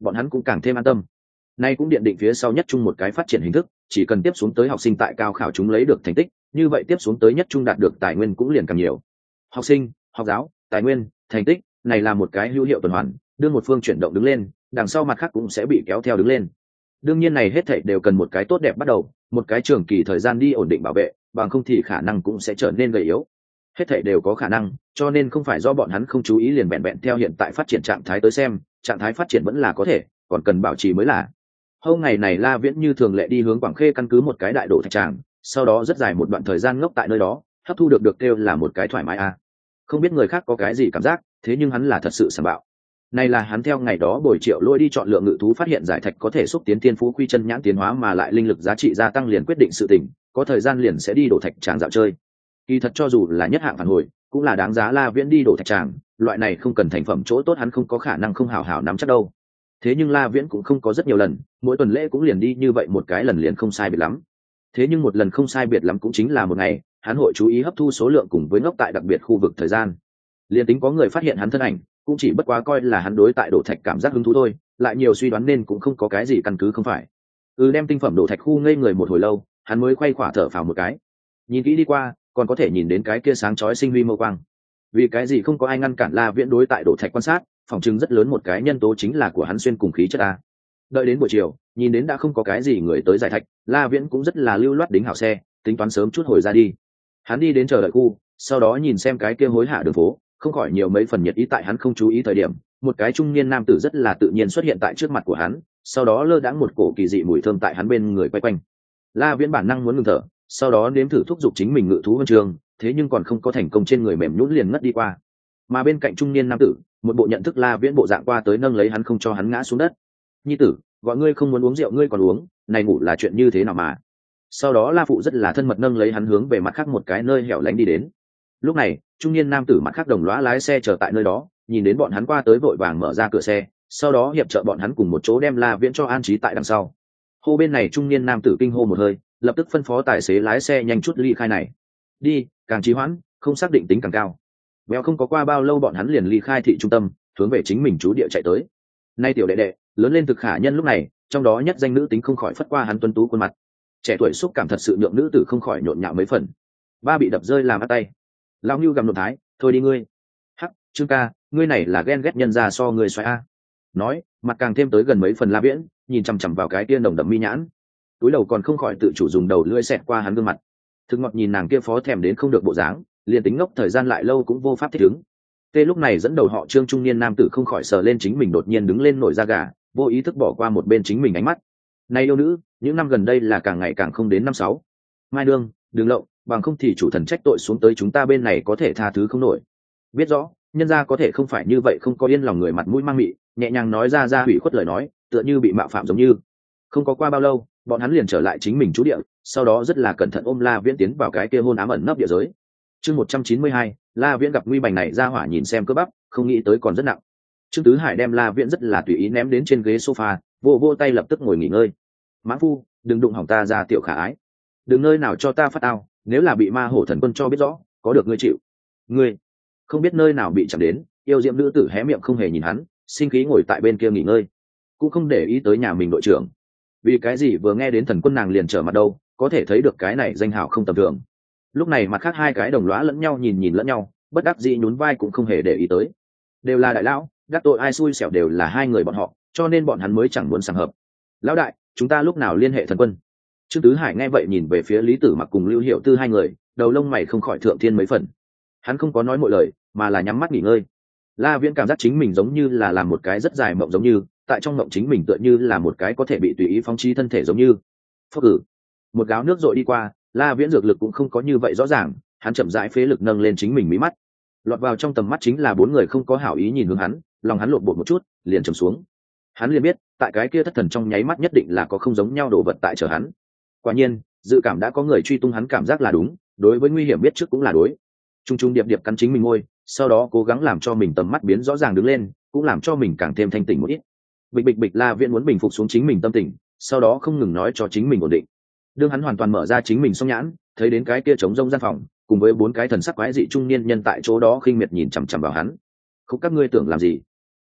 bọn hắn cũng càng thêm an tâm. Nay cũng điện định phía sau nhất trung một cái phát triển hình thức, chỉ cần tiếp xuống tới học sinh tại cao khảo chúng lấy được thành tích, như vậy tiếp xuống tới nhất trung đạt được tài nguyên cũng liền càng nhiều. Học sinh, học giáo, tài nguyên, thành tích, này là một cái hữu hiệu tuần hoàn, đưa một phương chuyển động đứng lên, đằng sau mặt khác cũng sẽ bị kéo theo đứng lên. Đương nhiên này hết thảy đều cần một cái tốt đẹp bắt đầu, một cái trường kỳ thời gian đi ổn định bảo vệ, bằng không thì khả năng cũng sẽ trở nên gầy yếu. Hết thảy đều có khả năng, cho nên không phải do bọn hắn không chú ý liền vẹn vẹn theo hiện tại phát triển trạng thái tới xem, trạng thái phát triển vẫn là có thể, còn cần bảo trì mới là. Hôm ngày này La Viễn như thường lệ đi hướng Quảng Khê căn cứ một cái đại đổ thạch tràng, sau đó rất dài một đoạn thời gian ngốc tại nơi đó, hấp thu được kêu là một cái thoải mái a. Không biết người khác có cái gì cảm giác, thế nhưng hắn là thật sự sảng bạo. Này là hắn theo ngày đó bồi triệu lôi đi chọn lựa ngự thú phát hiện giải thạch có thể xúc tiến thiên phú quy chân nhãn tiến hóa mà lại linh lực giá trị gia tăng liền quyết định sự tình, có thời gian liền sẽ đi đổ thạch tràng dạo chơi. Kỳ thật cho dù là nhất hạng phản hồi, cũng là đáng giá La Viễn đi đổ thạch tràng, loại này không cần thành phẩm chỗ tốt hắn không có khả năng không hào hào nắm chắc đâu. Thế nhưng La Viễn cũng không có rất nhiều lần, mỗi tuần lễ cũng liền đi như vậy một cái lần liền không sai biệt lắm. Thế nhưng một lần không sai biệt lắm cũng chính là một ngày, hắn hội chú ý hấp thu số lượng cùng với ngốc tại đặc biệt khu vực thời gian. Liên tính có người phát hiện hắn thân ảnh, cũng chỉ bất quá coi là hắn đối tại đổ thạch cảm giác hứng thú thôi, lại nhiều suy đoán nên cũng không có cái gì căn cứ không phải. Đem tinh phẩm đổ thạch khu ngây người một hồi lâu, hắn mới quay khỏa thở phào một cái. Nhìn kỹ đi qua, còn có thể nhìn đến cái kia sáng chói sinh huy mâu quang. Vì cái gì không có ai ngăn cản La Viễn đối tại đổ thạch quan sát, phòng chứng rất lớn một cái nhân tố chính là của hắn xuyên cùng khí chất a. Đợi đến buổi chiều, nhìn đến đã không có cái gì người tới giải thạch, La Viễn cũng rất là lưu loát đính hảo xe, tính toán sớm chút hồi ra đi. Hắn đi đến chờ đợi khu, sau đó nhìn xem cái kia hối hả đường phố, không khỏi nhiều mấy phần nhiệt ý tại hắn không chú ý thời điểm, một cái trung niên nam tử rất là tự nhiên xuất hiện tại trước mặt của hắn, sau đó lơ đãng một cổ kỳ dị mùi thơm tại hắn bên người quay quanh. La Viễn bản năng muốn ngừng thở, sau đó nếm thử thúc giục chính mình ngự thú huân trường, thế nhưng còn không có thành công trên người mềm nhũn liền ngất đi qua. Mà bên cạnh trung niên nam tử, một bộ nhận thức La Viễn bộ dạng qua tới nâng lấy hắn không cho hắn ngã xuống đất. Nhi tử, gọi ngươi không muốn uống rượu ngươi còn uống, này ngủ là chuyện như thế nào mà. Sau đó La phụ rất là thân mật nâng lấy hắn hướng về mặt khác một cái nơi hẻo lánh đi đến. Lúc này trung niên nam tử mặt khác đồng lõa lái xe chờ tại nơi đó, nhìn đến bọn hắn qua tới vội vàng mở ra cửa xe, sau đó hiệp trợ bọn hắn cùng một chỗ đem La Viễn cho an trí tại đằng sau. Hô bên này trung niên nam tử kinh hô một hơi, lập tức phân phó tài xế lái xe nhanh chút ly khai này. Đi, càng trì hoãn, không xác định tính càng cao. Béo không có qua bao lâu bọn hắn liền ly khai thị trung tâm, hướng về chính mình trú địa chạy tới. Nay tiểu đệ đệ, lớn lên thực khả nhân lúc này, trong đó nhất danh nữ tính không khỏi phất qua hắn tuấn tú khuôn mặt. Trẻ tuổi xúc cảm thật sự nhượng nữ tử không khỏi nhộn nhạo mấy phần. Ba bị đập rơi làm bắt tay. Lão Nưu gầm nộ thái, thôi đi ngươi. Hắc, Trương ca, ngươi này là ghen ghét nhân ra so ngươi xoay a. Nói, mặt càng thêm tới gần mấy phần La Viễn, nhìn chằm chằm vào cái kia nồng đậm mi nhãn. Túi đầu còn không khỏi tự chủ dùng đầu lưỡi xẹt qua hắn gương mặt. Thực ngọt nhìn nàng kia phó thèm đến không được bộ dáng, liền tính ngốc thời gian lại lâu cũng vô pháp thích ứng. Tê lúc này dẫn đầu họ Trương trung niên nam tử không khỏi sờ lên chính mình đột nhiên đứng lên nổi da gà, vô ý thức bỏ qua một bên chính mình ánh mắt. Này yêu nữ, những năm gần đây là càng ngày càng không đến năm sáu. Mai Nương, đừng lộng, bằng không thì chủ thần trách tội xuống tới chúng ta bên này có thể tha thứ không nổi. Biết rõ, nhân gia có thể không phải như vậy không có yên lòng người mặt mũi mang mị, nhẹ nhàng nói ra hủy khuất lời nói, tựa như bị mạo phạm giống như. Không có qua bao lâu, bọn hắn liền trở lại chính mình trú địa, sau đó rất là cẩn thận ôm La Viễn tiến vào cái kia hôn ám ẩn nấp địa giới. Chương 192, La Viễn gặp nguy bành này ra hỏa nhìn xem cơ bắp, không nghĩ tới còn rất nặng. Trương Tứ Hải đem La Viễn rất là tùy ý ném đến trên ghế sofa, vô tay lập tức ngồi nghỉ ngơi. Mã phu, đừng đụng hỏng ta ra tiểu khả ái. Đừng nơi nào cho ta phát ao, nếu là bị ma hổ thần quân cho biết rõ, có được ngươi chịu. Ngươi không biết nơi nào bị chạm đến, yêu diệm nữ tử hé miệng không hề nhìn hắn, sinh khí ngồi tại bên kia nghỉ ngơi, cũng không để ý tới nhà mình đội trưởng. Vì cái gì vừa nghe đến thần quân nàng liền trở mặt đâu, có thể thấy được cái này danh hào không tầm thường. Lúc này mặt khác hai cái đồng lõa lẫn nhau nhìn lẫn nhau, bất đắc dĩ nhún vai cũng không hề để ý tới. Đều là đại lão, đắc tội ai xui xẻo đều là hai người bọn họ, cho nên bọn hắn mới chẳng muốn sàng hợp. Lão đại, chúng ta lúc nào liên hệ thần quân? Trương Tứ Hải nghe vậy nhìn về phía Lý Tử Mặc cùng Lưu Hiểu Tư hai người, đầu lông mày không khỏi thượng thiên mấy phần. Hắn không có nói mọi lời, mà là nhắm mắt nghỉ ngơi. La Viễn cảm giác chính mình giống như là làm một cái rất dài mộng giống như, tại trong mộng chính mình tựa như là một cái có thể bị tùy ý phóng trí thân thể giống như. Phốc ử. Một gáo nước dội đi qua, La Viễn dược lực cũng không có như vậy rõ ràng, hắn chậm rãi phế lực nâng lên chính mình mí mắt. Lọt vào trong tầm mắt chính là bốn người không có hảo ý nhìn hướng hắn, lòng hắn lộn bột một chút, liền trầm xuống. Hắn liền biết, tại cái kia thất thần trong nháy mắt nhất định là có không giống nhau đồ vật tại chờ hắn. Quả nhiên, dự cảm đã có người truy tung hắn cảm giác là đúng, đối với nguy hiểm biết trước cũng là đối. Trung trung điệp điệp cắn chính mình môi, sau đó cố gắng làm cho mình tầm mắt biến rõ ràng đứng lên, cũng làm cho mình càng thêm thanh tỉnh một ít. Bịch La Viễn muốn bình phục xuống chính mình tâm tình, sau đó không ngừng nói cho chính mình ổn định. Đương hắn hoàn toàn mở ra chính mình song nhãn, thấy đến cái kia trống rông gian phòng, cùng với bốn cái thần sắc quái dị trung niên nhân tại chỗ đó khinh miệt nhìn chằm chằm vào hắn. Không, các ngươi tưởng làm gì?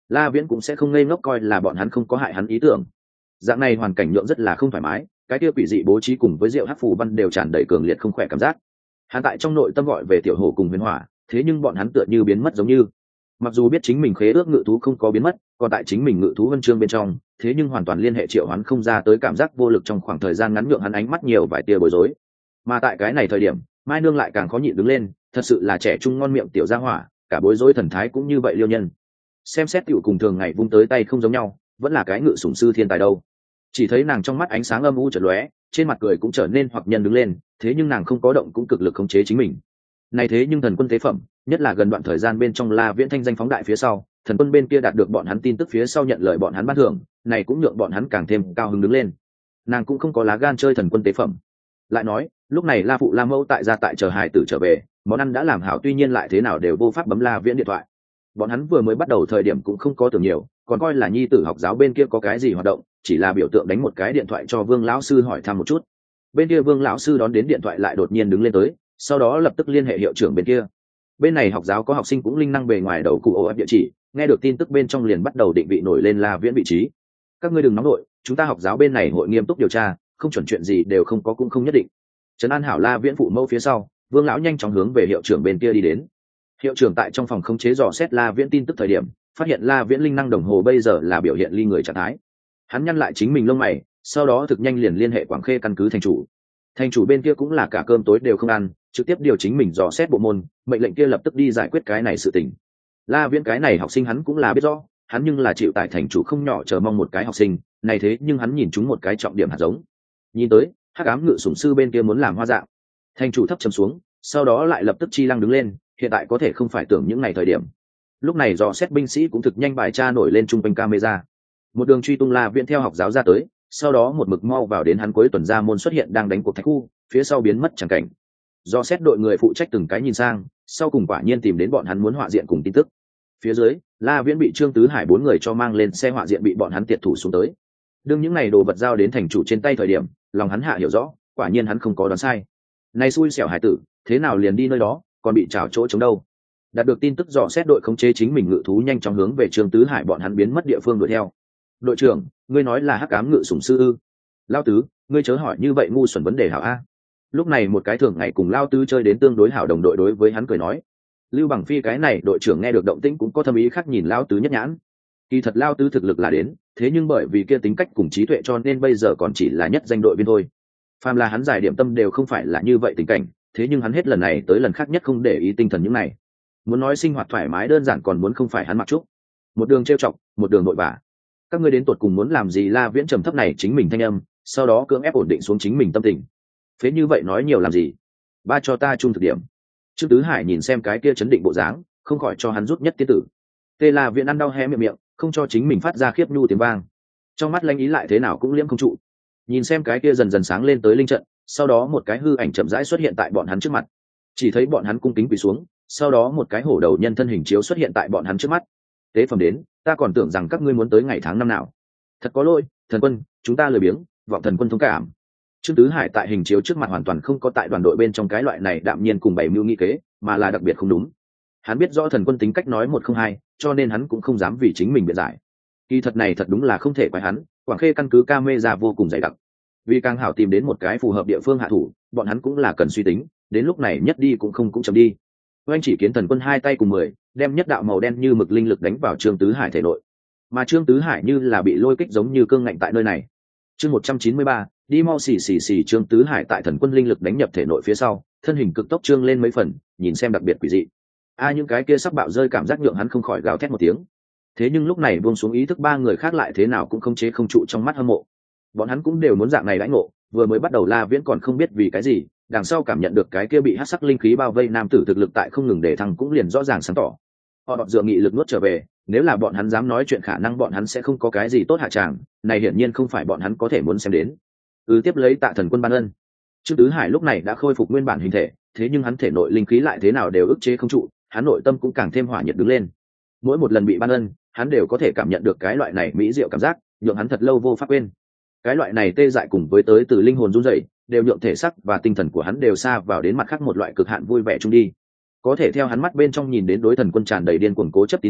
La Viễn cũng sẽ không ngây ngốc coi là bọn hắn không có hại hắn ý tưởng. Dạng này hoàn cảnh nhượng rất là không thoải mái, cái kia quỷ dị bố trí cùng với rượu hắc phù văn đều tràn đầy cường liệt không khỏe cảm giác. Hắn tại trong nội tâm gọi về tiểu hổ cùng huyền hỏa, thế nhưng bọn hắn tựa như biến mất giống như. Mặc dù biết chính mình khế ước ngự thú không có biến mất, còn tại chính mình ngự thú vân chương bên trong, thế nhưng hoàn toàn liên hệ triệu hoán không ra tới cảm giác vô lực trong khoảng thời gian ngắn nhượng hắn ánh mắt nhiều vài tia bối rối. Mà tại cái này thời điểm, Mai Nương lại càng khó nhịn đứng lên, thật sự là trẻ trung ngon miệng tiểu gia hỏa, cả bối rối thần thái cũng như vậy liêu nhân. Xem xét tiểu cùng thường ngày vung tới tay không giống nhau, vẫn là cái ngự sủng sư thiên tài đâu. Chỉ thấy nàng trong mắt ánh sáng âm u chợt lóe, trên mặt cười cũng trở nên hoặc nhân đứng lên, thế nhưng nàng không có động cũng cực lực khống chế chính mình. Này thế nhưng thần quân tế phẩm, nhất là gần đoạn thời gian bên trong La Viễn thanh danh phóng đại phía sau, thần quân bên kia đạt được bọn hắn tin tức phía sau nhận lời bọn hắn ban thưởng, này cũng nhượng bọn hắn càng thêm cao hứng đứng lên. Nàng cũng không có lá gan chơi thần quân tế phẩm. Lại nói, lúc này La phụ La mẫu tại gia tại chờ hài tử trở về, món ăn đã làm hảo, tuy nhiên lại thế nào đều vô pháp bấm La Viễn điện thoại. Bọn hắn vừa mới bắt đầu thời điểm cũng không có tưởng nhiều, còn coi là nhi tử học giáo bên kia có cái gì hoạt động, chỉ là biểu tượng đánh một cái điện thoại cho Vương lão sư hỏi thăm một chút. Bên kia Vương lão sư đón đến điện thoại lại đột nhiên đứng lên tới, sau đó lập tức liên hệ hiệu trưởng bên kia. Bên này học giáo có học sinh cũng linh năng bề ngoài đầu cụ ổ ấp địa chỉ, nghe được tin tức bên trong liền bắt đầu định vị nổi lên La Viễn vị trí. Các ngươi đừng nóng nổi, chúng ta học giáo bên này hội nghiêm túc điều tra, không chuẩn chuyện gì đều không có cũng không nhất định. Trấn an hảo La Viễn phụ mẫu phía sau, Vương lão nhanh chóng hướng về hiệu trưởng bên kia đi đến. Hiệu trưởng tại trong phòng khống chế dò xét La Viễn tin tức thời điểm, phát hiện La Viễn linh năng đồng hồ bây giờ là biểu hiện ly người trạng thái. Hắn nhăn lại chính mình lông mày, sau đó thực nhanh liền liên hệ Quảng Khê căn cứ thành chủ. Thành chủ bên kia cũng là cả cơm tối đều không ăn, trực tiếp điều chính mình dò xét bộ môn, mệnh lệnh kia lập tức đi giải quyết cái này sự tình. La Viễn cái này học sinh hắn cũng là biết rõ, hắn nhưng là chịu tại thành chủ không nhỏ chờ mong một cái học sinh này, thế nhưng hắn nhìn chúng một cái trọng điểm hạt giống. Nhìn tới hắc ám ngự sủng sư bên kia muốn làm hoa dạng. Thành chủ thấp trầm xuống, sau đó lại lập tức chi lăng đứng lên, hiện tại có thể không phải tưởng những ngày thời điểm. Lúc này dò xét binh sĩ cũng thực nhanh bài tra nổi lên trung quanh camera, một đường truy tung La Viễn theo học giáo ra tới, sau đó một mực mau vào đến hắn cuối tuần ra môn xuất hiện đang đánh cuộc thạch khu, phía sau biến mất chẳng cảnh. Do xét đội người phụ trách từng cái nhìn sang, sau cùng quả nhiên tìm đến bọn hắn muốn họa diện cùng tin tức. Phía dưới, La Viễn bị Trương Tứ Hải 4 người cho mang lên xe họa diện bị bọn hắn tiệt thủ xuống tới. Đương những này đồ vật giao đến thành chủ trên tay thời điểm, lòng hắn hạ hiểu rõ, quả nhiên hắn không có đoán sai. Này xui xẻo hải tử, thế nào liền đi nơi đó, còn bị trảo chỗ chống đâu. Đạt được tin tức dò xét đội khống chế chính mình ngự thú nhanh chóng hướng về Trương Tứ Hải bọn hắn biến mất địa phương đuổi theo. Đội trưởng, ngươi nói là hắc ám ngự sủng sư ư? Lao tứ, ngươi chớ hỏi như vậy ngu xuẩn vấn đề hảo a. Lúc này một cái thường ngày cùng Lao tứ chơi đến tương đối hảo đồng đội đối với hắn cười nói. Lưu Bằng Phi cái này đội trưởng nghe được động tĩnh cũng có thâm ý khác nhìn Lao tứ nhất nhãn. Kỳ thật Lao tứ thực lực là đến, thế nhưng bởi vì kia tính cách cùng trí tuệ cho nên bây giờ còn chỉ là nhất danh đội viên thôi. Phàm là hắn giải điểm tâm đều không phải là như vậy tình cảnh, thế nhưng hắn hết lần này tới lần khác nhất không để ý tinh thần những này. Muốn nói sinh hoạt thoải mái đơn giản còn muốn không phải hắn mặc trúc. Một đường trêu chọc, một đường nội vả. Các ngươi đến tột cùng muốn làm gì? La Viễn trầm thấp này chính mình thanh âm, sau đó cưỡng ép ổn định xuống chính mình tâm tình. Phế như vậy nói nhiều làm gì? Ba cho ta trung thực điểm. Trương Tứ Hải nhìn xem cái kia chấn định bộ dáng, không khỏi cho hắn rút nhất tiết tử. Tê La Viễn ăn đau hé miệng, không cho chính mình phát ra khiếp nhu tiếng vang. Trong mắt lanh ý lại thế nào cũng liễm không trụ. Nhìn xem cái kia dần dần sáng lên tới linh trận, sau đó một cái hư ảnh chậm rãi xuất hiện tại bọn hắn trước mặt. Chỉ thấy bọn hắn cung kính quỳ xuống, sau đó một cái hổ đầu nhân thân hình chiếu xuất hiện tại bọn hắn trước mắt. Tế phẩm đến, ta còn tưởng rằng các ngươi muốn tới ngày tháng năm nào. Thật có lỗi, thần quân, chúng ta lười biếng, vọng thần quân thông cảm. Trương Tứ Hải tại hình chiếu trước mặt hoàn toàn không có tại đoàn đội bên trong cái loại này đạm nhiên cùng bày mưu nghị kế, mà là đặc biệt không đúng. Hắn biết rõ thần quân tính cách nói một không hai, cho nên hắn cũng không dám vì chính mình biện giải. Kỳ thật này thật đúng là không thể quái hắn, Quảng Khê căn cứ camera vô cùng dày đặc. Vì càng hảo tìm đến một cái phù hợp địa phương hạ thủ, bọn hắn cũng là cần suy tính, đến lúc này nhất đi cũng không cũng chậm đi. Oanh chỉ kiến thần quân hai tay cùng 10, đem nhất đạo màu đen như mực linh lực đánh vào Trương Tứ Hải thể nội. Mà Trương Tứ Hải như là bị lôi kích giống như cương ngạnh tại nơi này. Chương 193, đi mau xì Trương Tứ Hải tại thần quân linh lực đánh nhập thể nội phía sau, thân hình cực tốc trương lên mấy phần, nhìn xem đặc biệt quỷ dị. Những cái kia sắp bạo rơi cảm giác nhượng hắn không khỏi gào thét một tiếng. Thế nhưng lúc này buông xuống ý thức ba người khác lại thế nào cũng không chế không trụ trong mắt hâm mộ. Bọn hắn cũng đều muốn dạng này đãi ngộ, vừa mới bắt đầu La Viễn còn không biết vì cái gì, đằng sau cảm nhận được cái kia bị hắc sắc linh khí bao vây nam tử thực lực tại không ngừng để thăng cũng liền rõ ràng sáng tỏ. Họ đọt dựa nghị lực nuốt trở về, nếu là bọn hắn dám nói chuyện khả năng bọn hắn sẽ không có cái gì tốt hạ tràng, này hiển nhiên không phải bọn hắn có thể muốn xem đến. Tiếp lấy Tạ thần quân ban ân. Trương Tứ Hải lúc này đã khôi phục nguyên bản hình thể, thế nhưng hắn thể nội linh khí lại thế nào đều ức chế không trụ, hắn nội tâm cũng càng thêm hỏa nhiệt đứng lên. Mỗi một lần bị ban ân, hắn đều có thể cảm nhận được cái loại này mỹ diệu cảm giác, nhượng hắn thật lâu vô pháp quên. Cái loại này tê dại cùng với tới từ linh hồn run rẩy, đều nhượng thể xác và tinh thần của hắn đều xa vào đến mặt khác một loại cực hạn vui vẻ chung đi. Có thể theo hắn mắt bên trong nhìn đến đối thần quân tràn đầy điên cuồng cố chấp tín ngưỡng,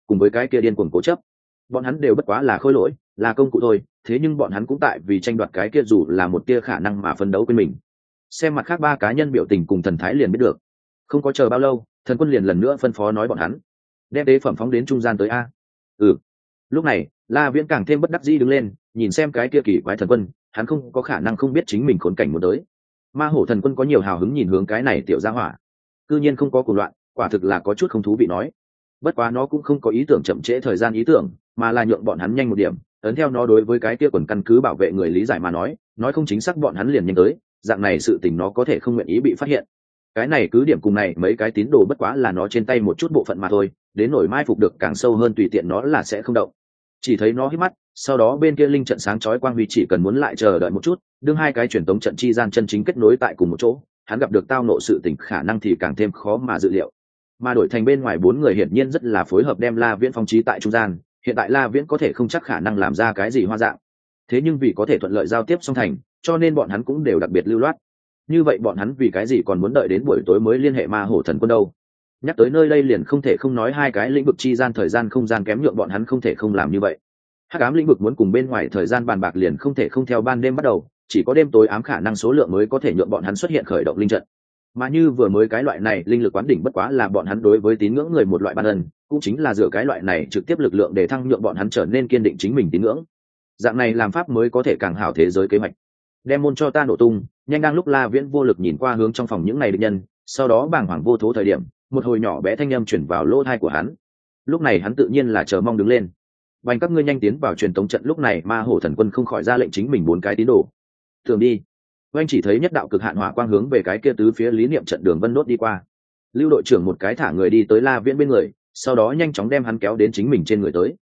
cùng với cái kia điên cuồng cố chấp. Bọn hắn đều bất quá là khôi lỗi, là công cụ thôi, thế nhưng bọn hắn cũng tại vì tranh đoạt cái kia dù là một tia khả năng mà phấn đấu quên mình. Xem mặt khác ba cá nhân biểu tình cùng thần thái liền biết được. Không có chờ bao lâu, thần quân liền lần nữa phân phó nói bọn hắn đem tế phẩm phóng đến trung gian tới a. Lúc này La Viễn càng thêm bất đắc dĩ đứng lên, nhìn xem cái kia kỳ quái thần quân, hắn không có khả năng không biết chính mình khốn cảnh muốn tới. Ma hổ thần quân có nhiều hào hứng nhìn hướng cái này tiểu gia hỏa, cư nhiên không có cuồng loạn, quả thực là có chút không thú vị nói. Bất quá nó cũng không có ý tưởng chậm trễ thời gian ý tưởng, mà là nhượng bọn hắn nhanh một điểm, ấn theo nó đối với cái kia quần căn cứ bảo vệ người lý giải mà nói không chính xác bọn hắn liền nhanh tới, dạng này sự tình nó có thể không nguyện ý bị phát hiện. Cái này cứ điểm cùng này mấy cái tín đồ bất quá là nó trên tay một chút bộ phận mà thôi, đến nổi mai phục được càng sâu hơn tùy tiện nó là sẽ không động. Chỉ thấy nó hít mắt, sau đó bên kia linh trận sáng chói quang huy chỉ cần muốn lại chờ đợi một chút, đương hai cái truyền tống trận chi gian chân chính kết nối tại cùng một chỗ, hắn gặp được tao nộ sự tình khả năng thì càng thêm khó mà dự liệu. Mà đổi thành bên ngoài bốn người hiển nhiên rất là phối hợp đem La Viễn phong trí tại trung gian, hiện tại La Viễn có thể không chắc khả năng làm ra cái gì hoa dạng. Thế nhưng vì có thể thuận lợi giao tiếp song thành, cho nên bọn hắn cũng đều đặc biệt lưu loát. Như vậy bọn hắn vì cái gì còn muốn đợi đến buổi tối mới liên hệ Ma Hổ thần quân đâu? Nhắc tới nơi đây liền không thể không nói hai cái lĩnh vực chi gian thời gian không gian kém nhượng bọn hắn không thể không làm như vậy. Hắc ám lĩnh vực muốn cùng bên ngoài thời gian bàn bạc liền không thể không theo ban đêm bắt đầu, chỉ có đêm tối ám khả năng số lượng mới có thể nhượng bọn hắn xuất hiện khởi động linh trận. Mà như vừa mới cái loại này linh lực quán đỉnh bất quá là bọn hắn đối với tín ngưỡng người một loại ban ân, cũng chính là dựa cái loại này trực tiếp lực lượng để thăng nhượng bọn hắn trở nên kiên định chính mình tín ngưỡng. Dạng này làm pháp mới có thể càng hảo thế giới kế hoạch. Đem môn cho ta nổ tung. Nhanh đang lúc La Viễn vô lực nhìn qua hướng trong phòng những này địch nhân, sau đó bàng hoàng vô thố thời điểm, một hồi nhỏ bé thanh âm chuyển vào lỗ tai của hắn. Lúc này hắn tự nhiên là chờ mong đứng lên. Bành các ngươi nhanh tiến vào truyền tống trận. Lúc này Ma Hổ thần quân không khỏi ra lệnh chính mình 4 cái tín đồ. Thường đi. Oanh chỉ thấy nhất đạo cực hạn hỏa quang hướng về cái kia tứ phía lý niệm trận đường vân nốt đi qua. Lưu đội trưởng một cái thả người đi tới La Viễn bên người, sau đó nhanh chóng đem hắn kéo đến chính mình trên người tới.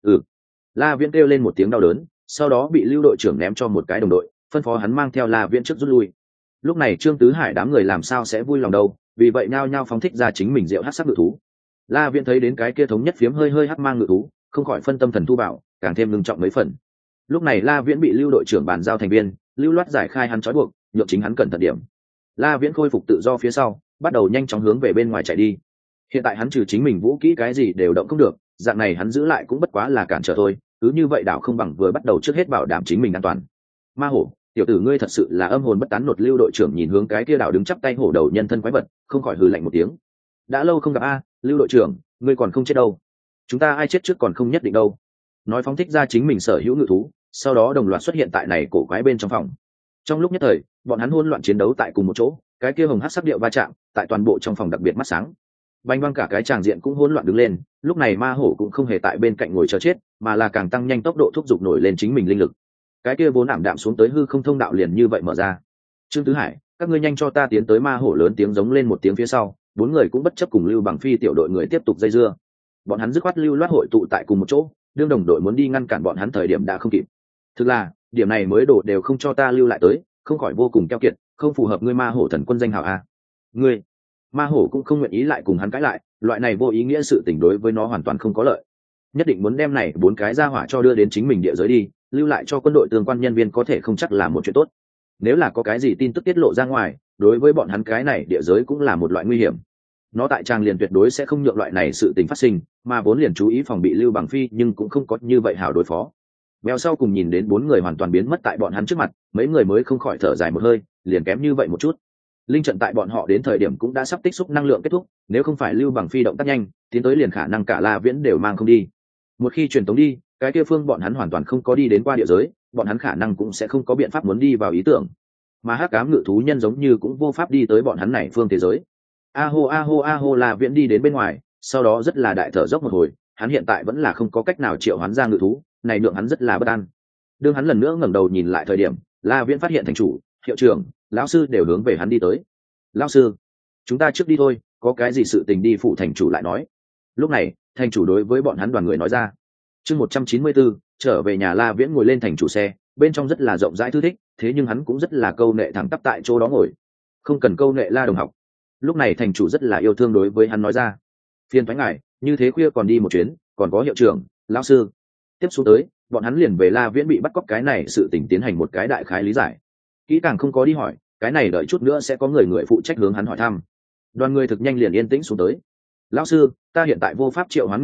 La Viễn kêu lên một tiếng đau đớn, sau đó bị Lưu đội trưởng ném cho một cái đồng đội, phân phó hắn mang theo La Viễn trước rút lui. Lúc này Trương Tứ Hải đám người làm sao sẽ vui lòng đâu, vì vậy nhao nhao phóng thích ra chính mình diệu hắc sắc ngự thú. La Viễn thấy đến cái kia thống nhất phiếm hơi hơi hắc mang ngự thú, không khỏi phân tâm thần thu bảo, càng thêm ngưng trọng mấy phần. Lúc này La Viễn bị Lưu đội trưởng bàn giao thành viên, lưu loát giải khai hắn trói buộc, nhượng chính hắn cẩn thận điểm. La Viễn khôi phục tự do phía sau, bắt đầu nhanh chóng hướng về bên ngoài chạy đi. Hiện tại hắn trừ chính mình vũ kỹ cái gì đều động không được, dạng này hắn giữ lại cũng bất quá là cản trở thôi, cứ như vậy đảo không bằng vừa bắt đầu trước hết bảo đảm chính mình an toàn. Ma hổ, tiểu tử ngươi thật sự là âm hồn bất tán. Nột Lưu đội trưởng nhìn hướng cái kia đảo đứng chắp tay hổ đầu nhân thân quái vật, không khỏi hừ lạnh một tiếng. Đã lâu không gặp a, Lưu đội trưởng, ngươi còn không chết đâu. Chúng ta ai chết trước còn không nhất định đâu. Nói phóng thích ra chính mình sở hữu ngự thú, sau đó đồng loạt xuất hiện tại này cổ quái bên trong phòng. Trong lúc nhất thời, bọn hắn hỗn loạn chiến đấu tại cùng một chỗ, cái kia hồng hắc sắc điệu va chạm, tại toàn bộ trong phòng đặc biệt mắt sáng. Bành băng cả cái tràng diện cũng hỗn loạn đứng lên, lúc này Ma Hổ cũng không hề tại bên cạnh ngồi chờ chết, mà là càng tăng nhanh tốc độ thúc giục nổi lên chính mình linh lực. Cái kia vốn ảm đạm xuống tới hư không thông đạo liền như vậy mở ra. Trương Tứ Hải, các ngươi nhanh cho ta tiến tới. Ma Hổ lớn tiếng giống lên một tiếng phía sau, 4 người cũng bất chấp cùng Lưu Bằng Phi tiểu đội người tiếp tục dây dưa. Bọn hắn dứt khoát lưu loát hội tụ tại cùng một chỗ, đương đồng đội muốn đi ngăn cản bọn hắn thời điểm đã không kịp. Thực là, điểm này mới đổ đều không cho ta lưu lại tới, không khỏi vô cùng keo kiệt, không phù hợp ngươi Ma Hổ thần quân danh hào a. Ngươi, Ma Hổ cũng không nguyện ý lại cùng hắn cãi lại, loại này vô ý nghĩa sự tình đối với nó hoàn toàn không có lợi. Nhất định muốn đem này 4 cái ra hỏa cho đưa đến chính mình địa giới đi, lưu lại cho quân đội tương quan nhân viên có thể không chắc là một chuyện tốt. Nếu là có cái gì tin tức tiết lộ ra ngoài, đối với bọn hắn cái này địa giới cũng là một loại nguy hiểm. Nó tại trang liền tuyệt đối sẽ không nhượng loại này sự tình phát sinh, mà vốn liền chú ý phòng bị Lưu Bằng Phi nhưng cũng không có như vậy hảo đối phó. Mèo sau cùng nhìn đến 4 người hoàn toàn biến mất tại bọn hắn trước mặt, mấy người mới không khỏi thở dài một hơi, liền kém như vậy một chút. Linh trận tại bọn họ đến thời điểm cũng đã sắp tích xúc năng lượng kết thúc, nếu không phải Lưu Bằng Phi động tác nhanh, tiến tới liền khả năng cả La Viễn đều mang không đi. Một khi truyền tống đi, cái kia phương bọn hắn hoàn toàn không có đi đến qua địa giới, bọn hắn khả năng cũng sẽ không có biện pháp muốn đi vào ý tưởng. Mà hắc ám ngự thú nhân giống như cũng vô pháp đi tới bọn hắn này phương thế giới. A hô La Viễn đi đến bên ngoài, sau đó rất là đại thở dốc một hồi, hắn hiện tại vẫn là không có cách nào triệu hoán ra ngự thú, này nhượng hắn rất là bất an. Đương hắn lần nữa ngẩng đầu nhìn lại thời điểm, La Viễn phát hiện thành chủ, hiệu trưởng, lão sư đều hướng về hắn đi tới. Lão sư, chúng ta trước đi thôi, có cái gì sự tình đi phụ thành chủ lại nói. Lúc này, thành chủ đối với bọn hắn đoàn người nói ra. Chương 194, trở về nhà. La Viễn ngồi lên thành chủ xe, bên trong rất là rộng rãi thư thích, thế nhưng hắn cũng rất là câu nệ thẳng tắp tại chỗ đó ngồi. Không cần câu nệ La đồng học. Lúc này thành chủ rất là yêu thương đối với hắn nói ra. Phiền thoái ngài, như thế khuya còn đi một chuyến, còn có hiệu trưởng, lão sư. Tiếp xuống tới, bọn hắn liền về La Viễn bị bắt cóc cái này sự tình tiến hành một cái đại khái lý giải. Kỹ càng không có đi hỏi, cái này đợi chút nữa sẽ có người phụ trách hướng hắn hỏi thăm. Đoàn người thực nhanh liền yên tĩnh xuống tới. Lão sư, ta hiện tại vô pháp triệu hoán ngự thú,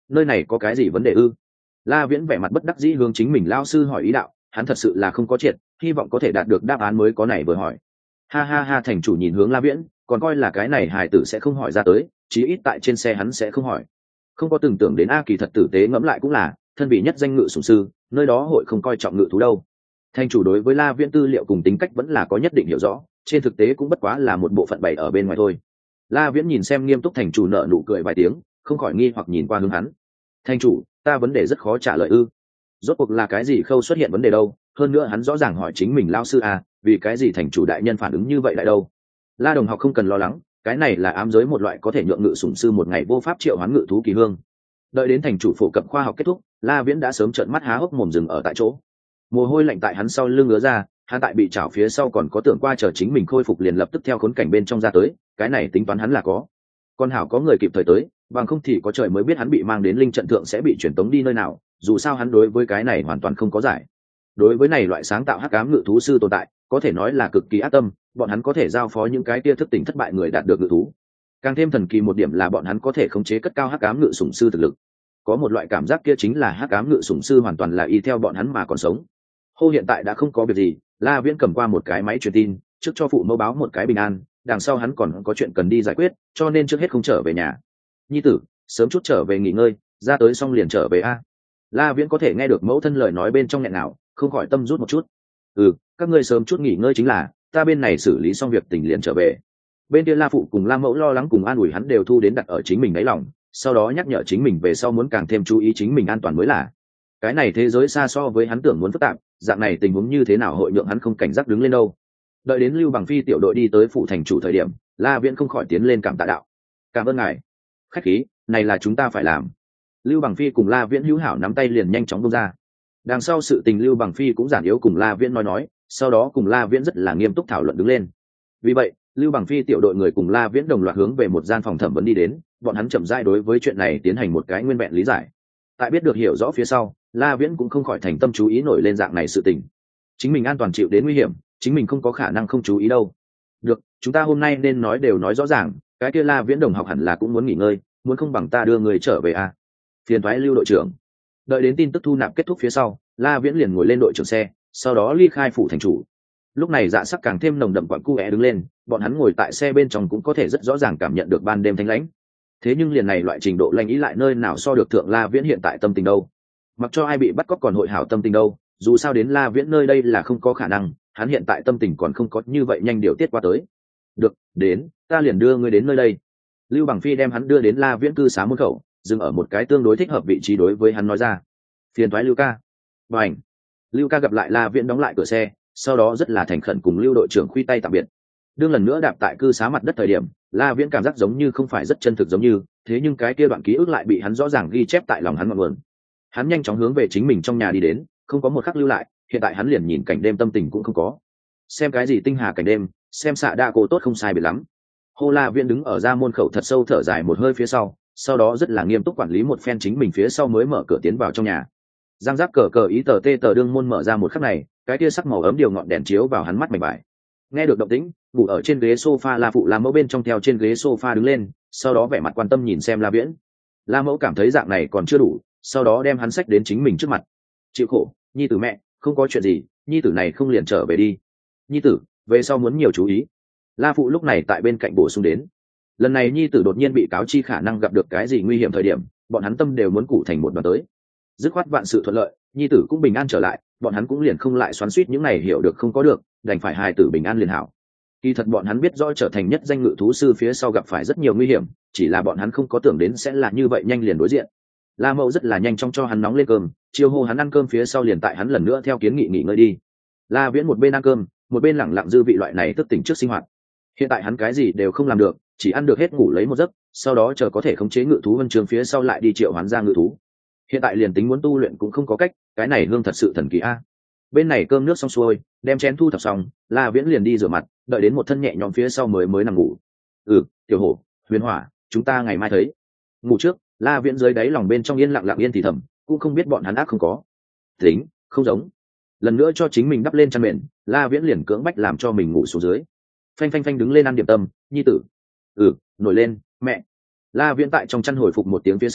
nơi này có cái gì vấn đề ư? La Viễn vẻ mặt bất đắc dĩ hướng chính mình lao sư hỏi ý đạo, hắn thật sự là không có triệt, hy vọng có thể đạt được đáp án mới có này vừa hỏi. Ha ha ha, thành chủ nhìn hướng La Viễn, còn coi là cái này hài tử sẽ không hỏi ra tới, chí ít tại trên xe hắn sẽ không hỏi. Không có tưởng tượng đến kỳ thật tử tế ngẫm lại cũng là, thân vị nhất danh ngự sủng sư, nơi đó hội không coi trọng ngự thú đâu. Thành chủ đối với La Viễn tư liệu cùng tính cách vẫn là có nhất định hiểu rõ, trên thực tế cũng bất quá là một bộ phận bày ở bên ngoài thôi. La Viễn nhìn xem nghiêm túc thành chủ nở nụ cười vài tiếng, không khỏi nghi hoặc nhìn qua hướng hắn. Thành chủ, ta vấn đề rất khó trả lời ư? Rốt cuộc là cái gì khâu xuất hiện vấn đề đâu? Hơn nữa hắn rõ ràng hỏi chính mình lao sư à, vì cái gì thành chủ đại nhân phản ứng như vậy lại đâu? La đồng học không cần lo lắng, cái này là ám giới một loại có thể nhượng ngự sủng sư một ngày vô pháp triệu hoán ngự thú kỳ hương. Đợi đến thành chủ phổ cập khoa học kết thúc, La Viễn đã sớm trợn mắt há hốc mồm dừng ở tại chỗ. Mồ hôi lạnh tại hắn sau lưng ứa ra, hắn tại bị chảo phía sau còn có tưởng qua chờ chính mình khôi phục liền lập tức theo khốn cảnh bên trong ra tới, cái này tính toán hắn là có. Con hảo có người kịp thời tới, bằng không thì có trời mới biết hắn bị mang đến linh trận thượng sẽ bị chuyển tống đi nơi nào, dù sao hắn đối với cái này hoàn toàn không có giải. Đối với này loại sáng tạo hắc ám ngự thú sư tồn tại, có thể nói là cực kỳ ác tâm, bọn hắn có thể giao phó những cái kia thức tỉnh thất bại người đạt được ngự thú. Càng thêm thần kỳ một điểm là bọn hắn có thể khống chế cất cao hắc ám ngự sủng sư thực lực. Có một loại cảm giác kia chính là hắc ám ngự sủng sư hoàn toàn là y theo bọn hắn mà còn sống. Hô hiện tại đã không có việc gì, La Viễn cầm qua một cái máy truyền tin, trước cho phụ mẫu báo một cái bình an, đằng sau hắn còn có chuyện cần đi giải quyết, cho nên trước hết không trở về nhà. Nhi tử, sớm chút trở về nghỉ ngơi, ra tới xong liền trở về a. La Viễn có thể nghe được mẫu thân lời nói bên trong nghẹn nào, không khỏi tâm rút một chút. Các ngươi sớm chút nghỉ ngơi chính là, ta bên này xử lý xong việc tình liền trở về. Bên kia La phụ cùng La mẫu lo lắng cùng an ủi hắn đều thu đến đặt ở chính mình đáy lòng, sau đó nhắc nhở chính mình về sau muốn càng thêm chú ý chính mình an toàn mới là. Cái này thế giới xa so với hắn tưởng muốn phức tạp, dạng này tình huống như thế nào hội nhượng hắn không cảnh giác đứng lên đâu. Đợi đến Lưu Bằng Phi tiểu đội đi tới phụ thành chủ thời điểm, La Viễn không khỏi tiến lên cảm tạ đạo. Cảm ơn ngài. Khách khí, này là chúng ta phải làm. Lưu Bằng Phi cùng La Viễn hữu hảo nắm tay liền nhanh chóng bông ra. Đằng sau sự tình Lưu Bằng Phi cũng giản yếu cùng La Viễn nói, sau đó cùng La Viễn rất là nghiêm túc thảo luận đứng lên. Vì vậy, Lưu Bằng Phi tiểu đội người cùng La Viễn đồng loạt hướng về một gian phòng thẩm vấn đi đến, bọn hắn chậm rãi đối với chuyện này tiến hành một cái nguyên vẹn lý giải. Tại biết được hiểu rõ phía sau, La Viễn cũng không khỏi thành tâm chú ý nổi lên dạng này sự tình. Chính mình an toàn chịu đến nguy hiểm, chính mình không có khả năng không chú ý đâu. Được, chúng ta hôm nay nên nói đều nói rõ ràng, cái kia La Viễn đồng học hẳn là cũng muốn nghỉ ngơi, muốn không bằng ta đưa người trở về à? Phiền thoái Lưu đội trưởng. Đợi đến tin tức thu nạp kết thúc phía sau, La Viễn liền ngồi lên đội trưởng xe, sau đó ly khai phủ thành chủ. Lúc này dạ sắc càng thêm nồng đậm quặn cu é đứng lên, bọn hắn ngồi tại xe bên trong cũng có thể rất rõ ràng cảm nhận được ban đêm thanh lãnh. Thế nhưng liền này loại trình độ lanh ý lại nơi nào so được thượng La Viễn hiện tại tâm tình đâu. Mặc cho ai bị bắt cóc còn hội hảo tâm tình đâu, dù sao đến La Viễn nơi đây là không có khả năng, hắn hiện tại tâm tình còn không có như vậy nhanh điều tiết qua tới. Được, đến, ta liền đưa ngươi đến nơi đây. Lưu Bằng Phi đem hắn đưa đến La Viễn cư xá môn khẩu, dừng ở một cái tương đối thích hợp vị trí đối với hắn nói ra. Phiền thoái Lưu ca. Bảnh. Lưu ca gặp lại La Viễn đóng lại cửa xe, sau đó rất là thành khẩn cùng Lưu đội trưởng khuy tay tạm biệt. Đương lần nữa đạp tại cư xá mặt đất thời điểm, La Viễn cảm giác giống như không phải rất chân thực giống như, thế nhưng cái kia đoạn ký ức lại bị hắn rõ ràng ghi chép tại lòng hắn ngọn nguồn. Hắn nhanh chóng hướng về chính mình trong nhà đi đến, không có một khắc lưu lại, hiện tại hắn liền nhìn cảnh đêm tâm tình cũng không có. Xem cái gì tinh hà cảnh đêm, xem xạ đa cổ tốt không sai biệt lắm. Hô La Viễn đứng ở ra môn khẩu thật sâu thở dài một hơi phía sau đó rất là nghiêm túc quản lý một phen chính mình phía sau mới mở cửa tiến vào trong nhà. Giang giáp cờ cờ ý tờ tê tờ đương môn mở ra một khắc này, cái kia sắc màu ấm điều ngọn đèn chiếu vào hắn mắt mảnh vải. Nghe được động tĩnh, ngủ ở trên ghế sofa La phụ La mẫu bên trong theo trên ghế sofa đứng lên, sau đó vẻ mặt quan tâm nhìn xem La Viễn. La mẫu cảm thấy dạng này còn chưa đủ, sau đó đem hắn xách đến chính mình trước mặt. Chịu khổ, nhi tử mẹ, không có chuyện gì, nhi tử này không liền trở về đi. Nhi tử, về sau muốn nhiều chú ý. La phụ lúc này tại bên cạnh bổ sung đến. Lần này nhi tử đột nhiên bị cáo chi khả năng gặp được cái gì nguy hiểm thời điểm, bọn hắn tâm đều muốn cụ thành một đoàn tới. Dứt khoát vạn sự thuận lợi, nhi tử cũng bình an trở lại, bọn hắn cũng liền không lại xoắn xuýt những này hiểu được không có được, đành phải hài tử bình an liền hảo. Kỳ thật bọn hắn biết rõ trở thành nhất danh ngự thú sư phía sau gặp phải rất nhiều nguy hiểm, chỉ là bọn hắn không có tưởng đến sẽ là như vậy nhanh liền đối diện. La mẫu rất là nhanh chóng cho hắn nóng lên cơm, chiêu hô hắn ăn cơm phía sau liền tại hắn lần nữa theo kiến nghị nghỉ ngơi đi. La Viễn một bên ăn cơm, một bên lẳng lặng dư vị loại này thức tỉnh trước sinh hoạt. Hiện tại hắn cái gì đều không làm được, chỉ ăn được hết ngủ lấy một giấc, sau đó chờ có thể khống chế ngự thú vân trường phía sau lại đi triệu hoán ra ngự thú. Hiện tại liền tính muốn tu luyện cũng không có cách, cái này hương thật sự thần kỳ a. Bên này cơm nước xong xuôi, đem chén thu thập xong, La Viễn liền đi rửa mặt, đợi đến một thân nhẹ nhõm phía sau mới nằm ngủ. Tiểu hổ, Huyền Hỏa, chúng ta ngày mai thấy. Ngủ trước, La Viễn dưới đáy lòng bên trong yên lặng yên thì thầm, cũng không biết bọn hắn ác không có. Tính, không giống. Lần nữa cho chính mình đắp lên chăn mền, La Viễn liền cưỡng bách làm cho mình ngủ xuống dưới. Phanh phanh phanh đứng lên ăn điểm tâm, nhi tử. Nổi lên, mẹ. La Viễn tại trong chăn hồi phục một tiếng phía sau,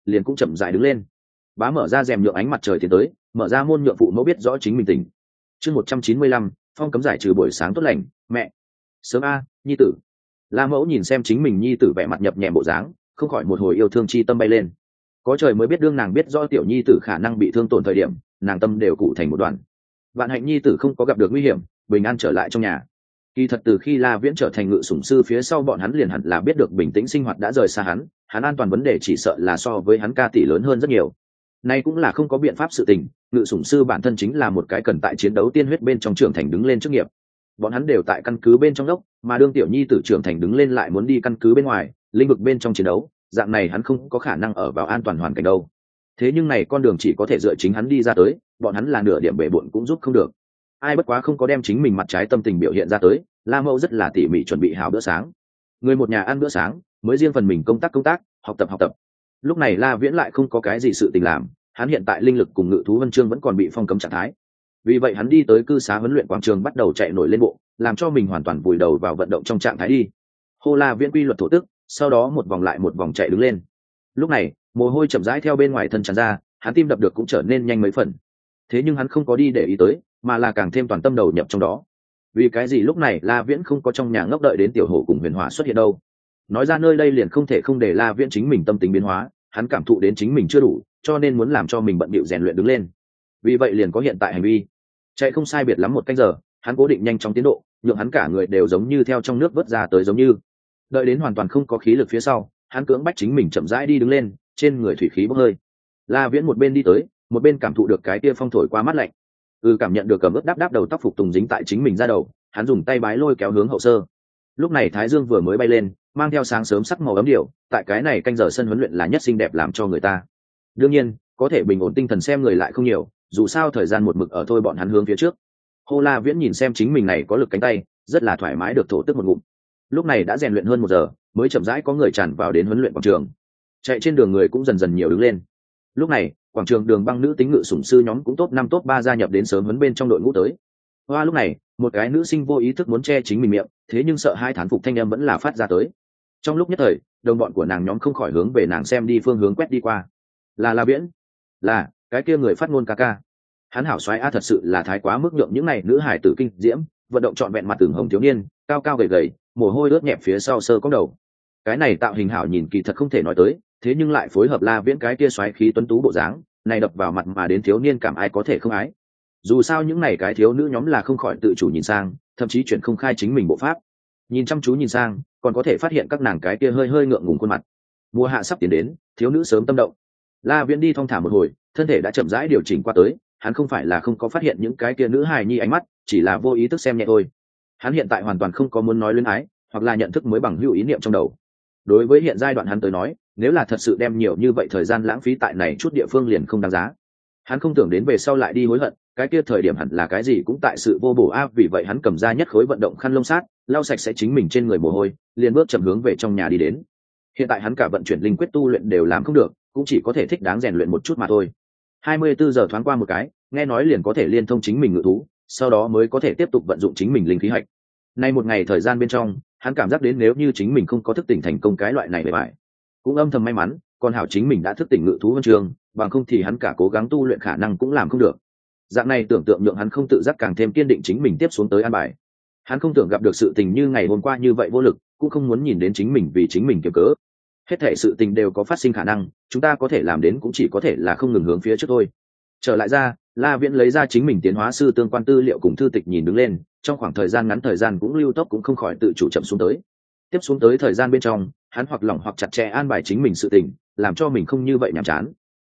liền cũng chậm rãi đứng lên. Bá mở ra rèm nhượng ánh mặt trời tiến tới, mở ra môn nhượng phụ mẫu biết rõ chính mình tỉnh. Chương 195, phong cấm giải trừ buổi sáng tốt lành, mẹ. Sớm a, nhi tử. La mẫu nhìn xem chính mình nhi tử vẻ mặt nhập nhèm bộ dáng, không khỏi một hồi yêu thương chi tâm bay lên. Có trời mới biết đương nàng biết rõ tiểu nhi tử khả năng bị thương tổn thời điểm, nàng tâm đều cụ thành một đoàn. Vạn hạnh nhi tử không có gặp được nguy hiểm, bình an trở lại trong nhà. Kỳ thật từ khi La Viễn trở thành ngự sủng sư phía sau bọn hắn liền hẳn là biết được bình tĩnh sinh hoạt đã rời xa hắn an toàn vấn đề chỉ sợ là so với hắn ca tỷ lớn hơn rất nhiều. Nay cũng là không có biện pháp sự tình, ngự sủng sư bản thân chính là một cái cần tại chiến đấu tiên huyết bên trong trưởng thành đứng lên chức nghiệp. Bọn hắn đều tại căn cứ bên trong đốc, mà đương tiểu nhi tử trưởng thành đứng lên lại muốn đi căn cứ bên ngoài, lĩnh vực bên trong chiến đấu, dạng này hắn không có khả năng ở vào an toàn hoàn cảnh đâu. Thế nhưng này con đường chỉ có thể dựa chính hắn đi ra tới, bọn hắn là nửa điểm bể bộn cũng giúp không được. Ai bất quá không có đem chính mình mặt trái tâm tình biểu hiện ra tới, La Mẫu rất là tỉ mỉ chuẩn bị hảo bữa sáng. Người một nhà ăn bữa sáng, mới riêng phần mình công tác, học tập. Lúc này La Viễn lại không có cái gì sự tình làm, hắn hiện tại linh lực cùng ngự thú huân chương vẫn còn bị phong cấm trạng thái. Vì vậy hắn đi tới cư xá huấn luyện quảng trường bắt đầu chạy nổi lên bộ, làm cho mình hoàn toàn vùi đầu vào vận động trong trạng thái đi. Hô La Viễn quy luật thổ tức, sau đó một vòng lại một vòng chạy đứng lên. Lúc này, mồ hôi chậm rãi theo bên ngoài thân tràn ra, hắn tim đập được cũng trở nên nhanh mấy phần. Thế nhưng hắn không có đi để ý tới, mà là càng thêm toàn tâm đầu nhập trong đó. Vì cái gì lúc này La Viễn không có trong nhà ngốc đợi đến tiểu hổ cùng Huyền Hỏa xuất hiện đâu? Nói ra nơi đây liền không thể không để La Viễn chính mình tâm tính biến hóa, hắn cảm thụ đến chính mình chưa đủ, cho nên muốn làm cho mình bận bịu rèn luyện đứng lên. Vì vậy liền có hiện tại hành vi. Chạy không sai biệt lắm một canh giờ, hắn cố định nhanh chóng tiến độ, nhượng hắn cả người đều giống như theo trong nước vớt ra tới giống như. Đợi đến hoàn toàn không có khí lực phía sau, hắn cưỡng bách chính mình chậm rãi đi đứng lên, trên người thủy khí bốc hơi. La Viễn một bên đi tới, một bên cảm thụ được cái tia phong thổi qua mát lạnh. Cảm nhận được cầm ướt đáp đầu tóc phục tùng dính tại chính mình ra đầu, hắn dùng tay bái lôi kéo hướng hậu sơ. Lúc này thái dương vừa mới bay lên, mang theo sáng sớm sắc màu ấm điệu, tại cái này canh giờ sân huấn luyện là nhất xinh đẹp làm cho người ta. Đương nhiên, có thể bình ổn tinh thần xem người lại không nhiều, dù sao thời gian một mực ở thôi bọn hắn hướng phía trước. Hô La Viễn nhìn xem chính mình này có lực cánh tay, rất là thoải mái được thổ tức một ngụm. Lúc này đã rèn luyện hơn 1 giờ, mới chậm rãi có người tràn vào đến huấn luyện quảng trường. Chạy trên đường người cũng dần dần nhiều đứng lên. Lúc này, quảng trường đường băng nữ tính ngự sủng sư nhóm cũng top 5 top 3 gia nhập đến sớm huấn bên trong đội ngũ tới. Hoa lúc này, một cái nữ sinh vô ý thức muốn che chính mình miệng, thế nhưng sợ hai thán phục thanh âm vẫn là phát ra tới. Trong lúc nhất thời, đồng bọn của nàng nhóm không khỏi hướng về nàng xem đi phương hướng quét đi qua. Là La Viễn, là cái kia người phát ngôn ca ca. Hắn hảo xoáy a, thật sự là thái quá mức nhượng những này nữ hải tử kinh diễm, vận động trọn vẹn mặt tưởng hồng thiếu niên, cao cao gầy gầy, mồ hôi ướt nhẹp phía sau sơ cong đầu. Cái này tạo hình hảo nhìn kỳ thật không thể nói tới, thế nhưng lại phối hợp La Viễn cái kia xoáy khí tuấn tú bộ dáng, này đập vào mặt mà đến thiếu niên cảm ai có thể không ái. Dù sao những này cái thiếu nữ nhóm là không khỏi tự chủ nhìn sang, thậm chí chuyển không khai chính mình bộ pháp. Nhìn chăm chú nhìn sang, còn có thể phát hiện các nàng cái kia hơi hơi ngượng ngùng khuôn mặt. Mùa hạ sắp tiến đến, thiếu nữ sớm tâm động. La Viễn đi thong thả một hồi, thân thể đã chậm rãi điều chỉnh qua tới, hắn không phải là không có phát hiện những cái kia nữ hài nhi ánh mắt, chỉ là vô ý thức xem nhẹ thôi. Hắn hiện tại hoàn toàn không có muốn nói luyến ái, hoặc là nhận thức mới bằng hữu ý niệm trong đầu. Đối với hiện giai đoạn hắn tới nói, nếu là thật sự đem nhiều như vậy thời gian lãng phí tại này chút địa phương liền không đáng giá. Hắn không tưởng đến về sau lại đi hối hận, cái kia thời điểm hẳn là cái gì cũng tại sự vô bổ a, vì vậy hắn cầm ra nhất khối vận động khăn lông sát, lau sạch sẽ chính mình trên người mồ hôi, liền bước chậm hướng về trong nhà đi đến. Hiện tại hắn cả vận chuyển linh quyết tu luyện đều làm không được, cũng chỉ có thể thích đáng rèn luyện một chút mà thôi. 24 giờ thoáng qua một cái, nghe nói liền có thể liên thông chính mình ngự thú, sau đó mới có thể tiếp tục vận dụng chính mình linh khí hạch. Nay một ngày thời gian bên trong, hắn cảm giác đến nếu như chính mình không có thức tỉnh thành công cái loại này bề bại, cũng âm thầm may mắn, còn hảo chính mình đã thức tỉnh ngự thú huân chương, bằng không thì hắn cả cố gắng tu luyện khả năng cũng làm không được. Dạng này tưởng tượng nhượng hắn không tự giác càng thêm kiên định chính mình tiếp xuống tới an bài. Hắn không tưởng gặp được sự tình như ngày hôm qua như vậy vô lực, cũng không muốn nhìn đến chính mình vì chính mình kiếm cớ. Hết thảy sự tình đều có phát sinh khả năng, chúng ta có thể làm đến cũng chỉ có thể là không ngừng hướng phía trước thôi. Trở lại ra, La Viễn lấy ra chính mình tiến hóa sư tương quan tư liệu cùng thư tịch nhìn đứng lên, trong khoảng thời gian ngắn thời gian cũng lưu tốc cũng không khỏi tự chủ chậm xuống tới. Tiếp xuống tới thời gian bên trong, hắn hoặc lỏng hoặc chặt chẽ an bài chính mình sự tình, làm cho mình không như vậy nhàm chán.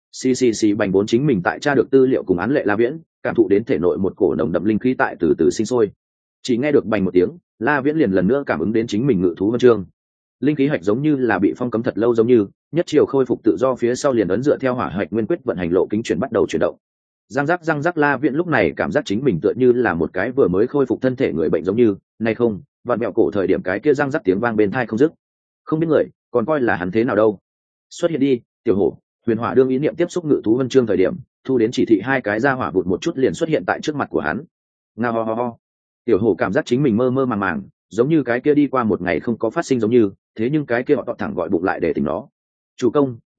Xì bành bốn chính mình tại tra được tư liệu cùng án lệ La Viễn, cảm thụ đến thể nội một cổ nồng đậm linh khí tại từ từ sinh sôi. Chỉ nghe được bành một tiếng, La Viễn liền lần nữa cảm ứng đến chính mình ngự thú huân chương. Linh khí hạch giống như là bị phong cấm thật lâu giống như, nhất chiều khôi phục tự do phía sau liền ấn dựa theo hỏa hạch nguyên quyết vận hành lộ kính chuyển bắt đầu chuyển động. Răng rắc La Viễn lúc này cảm giác chính mình tựa như là một cái vừa mới khôi phục thân thể người bệnh giống như, này không, vặn mẹo cổ thời điểm cái kia răng rắc tiếng vang bên tai không dứt. Không biết người, còn coi là hắn thế nào đâu. Xuất hiện đi, tiểu hổ. Huyền Hỏa đương ý niệm tiếp xúc ngự thú huân chương thời điểm, thu đến chỉ thị hai cái ra hỏa vụt một chút liền xuất hiện tại trước mặt của hắn. Ngao ho ho. Tiểu hổ cảm giác chính mình mơ mơ màng màng, giống như cái kia đi qua một ngày không có phát sinh giống như, thế nhưng cái kia họ thẳng gọi bụng lại để tỉnh nó. Chủ công,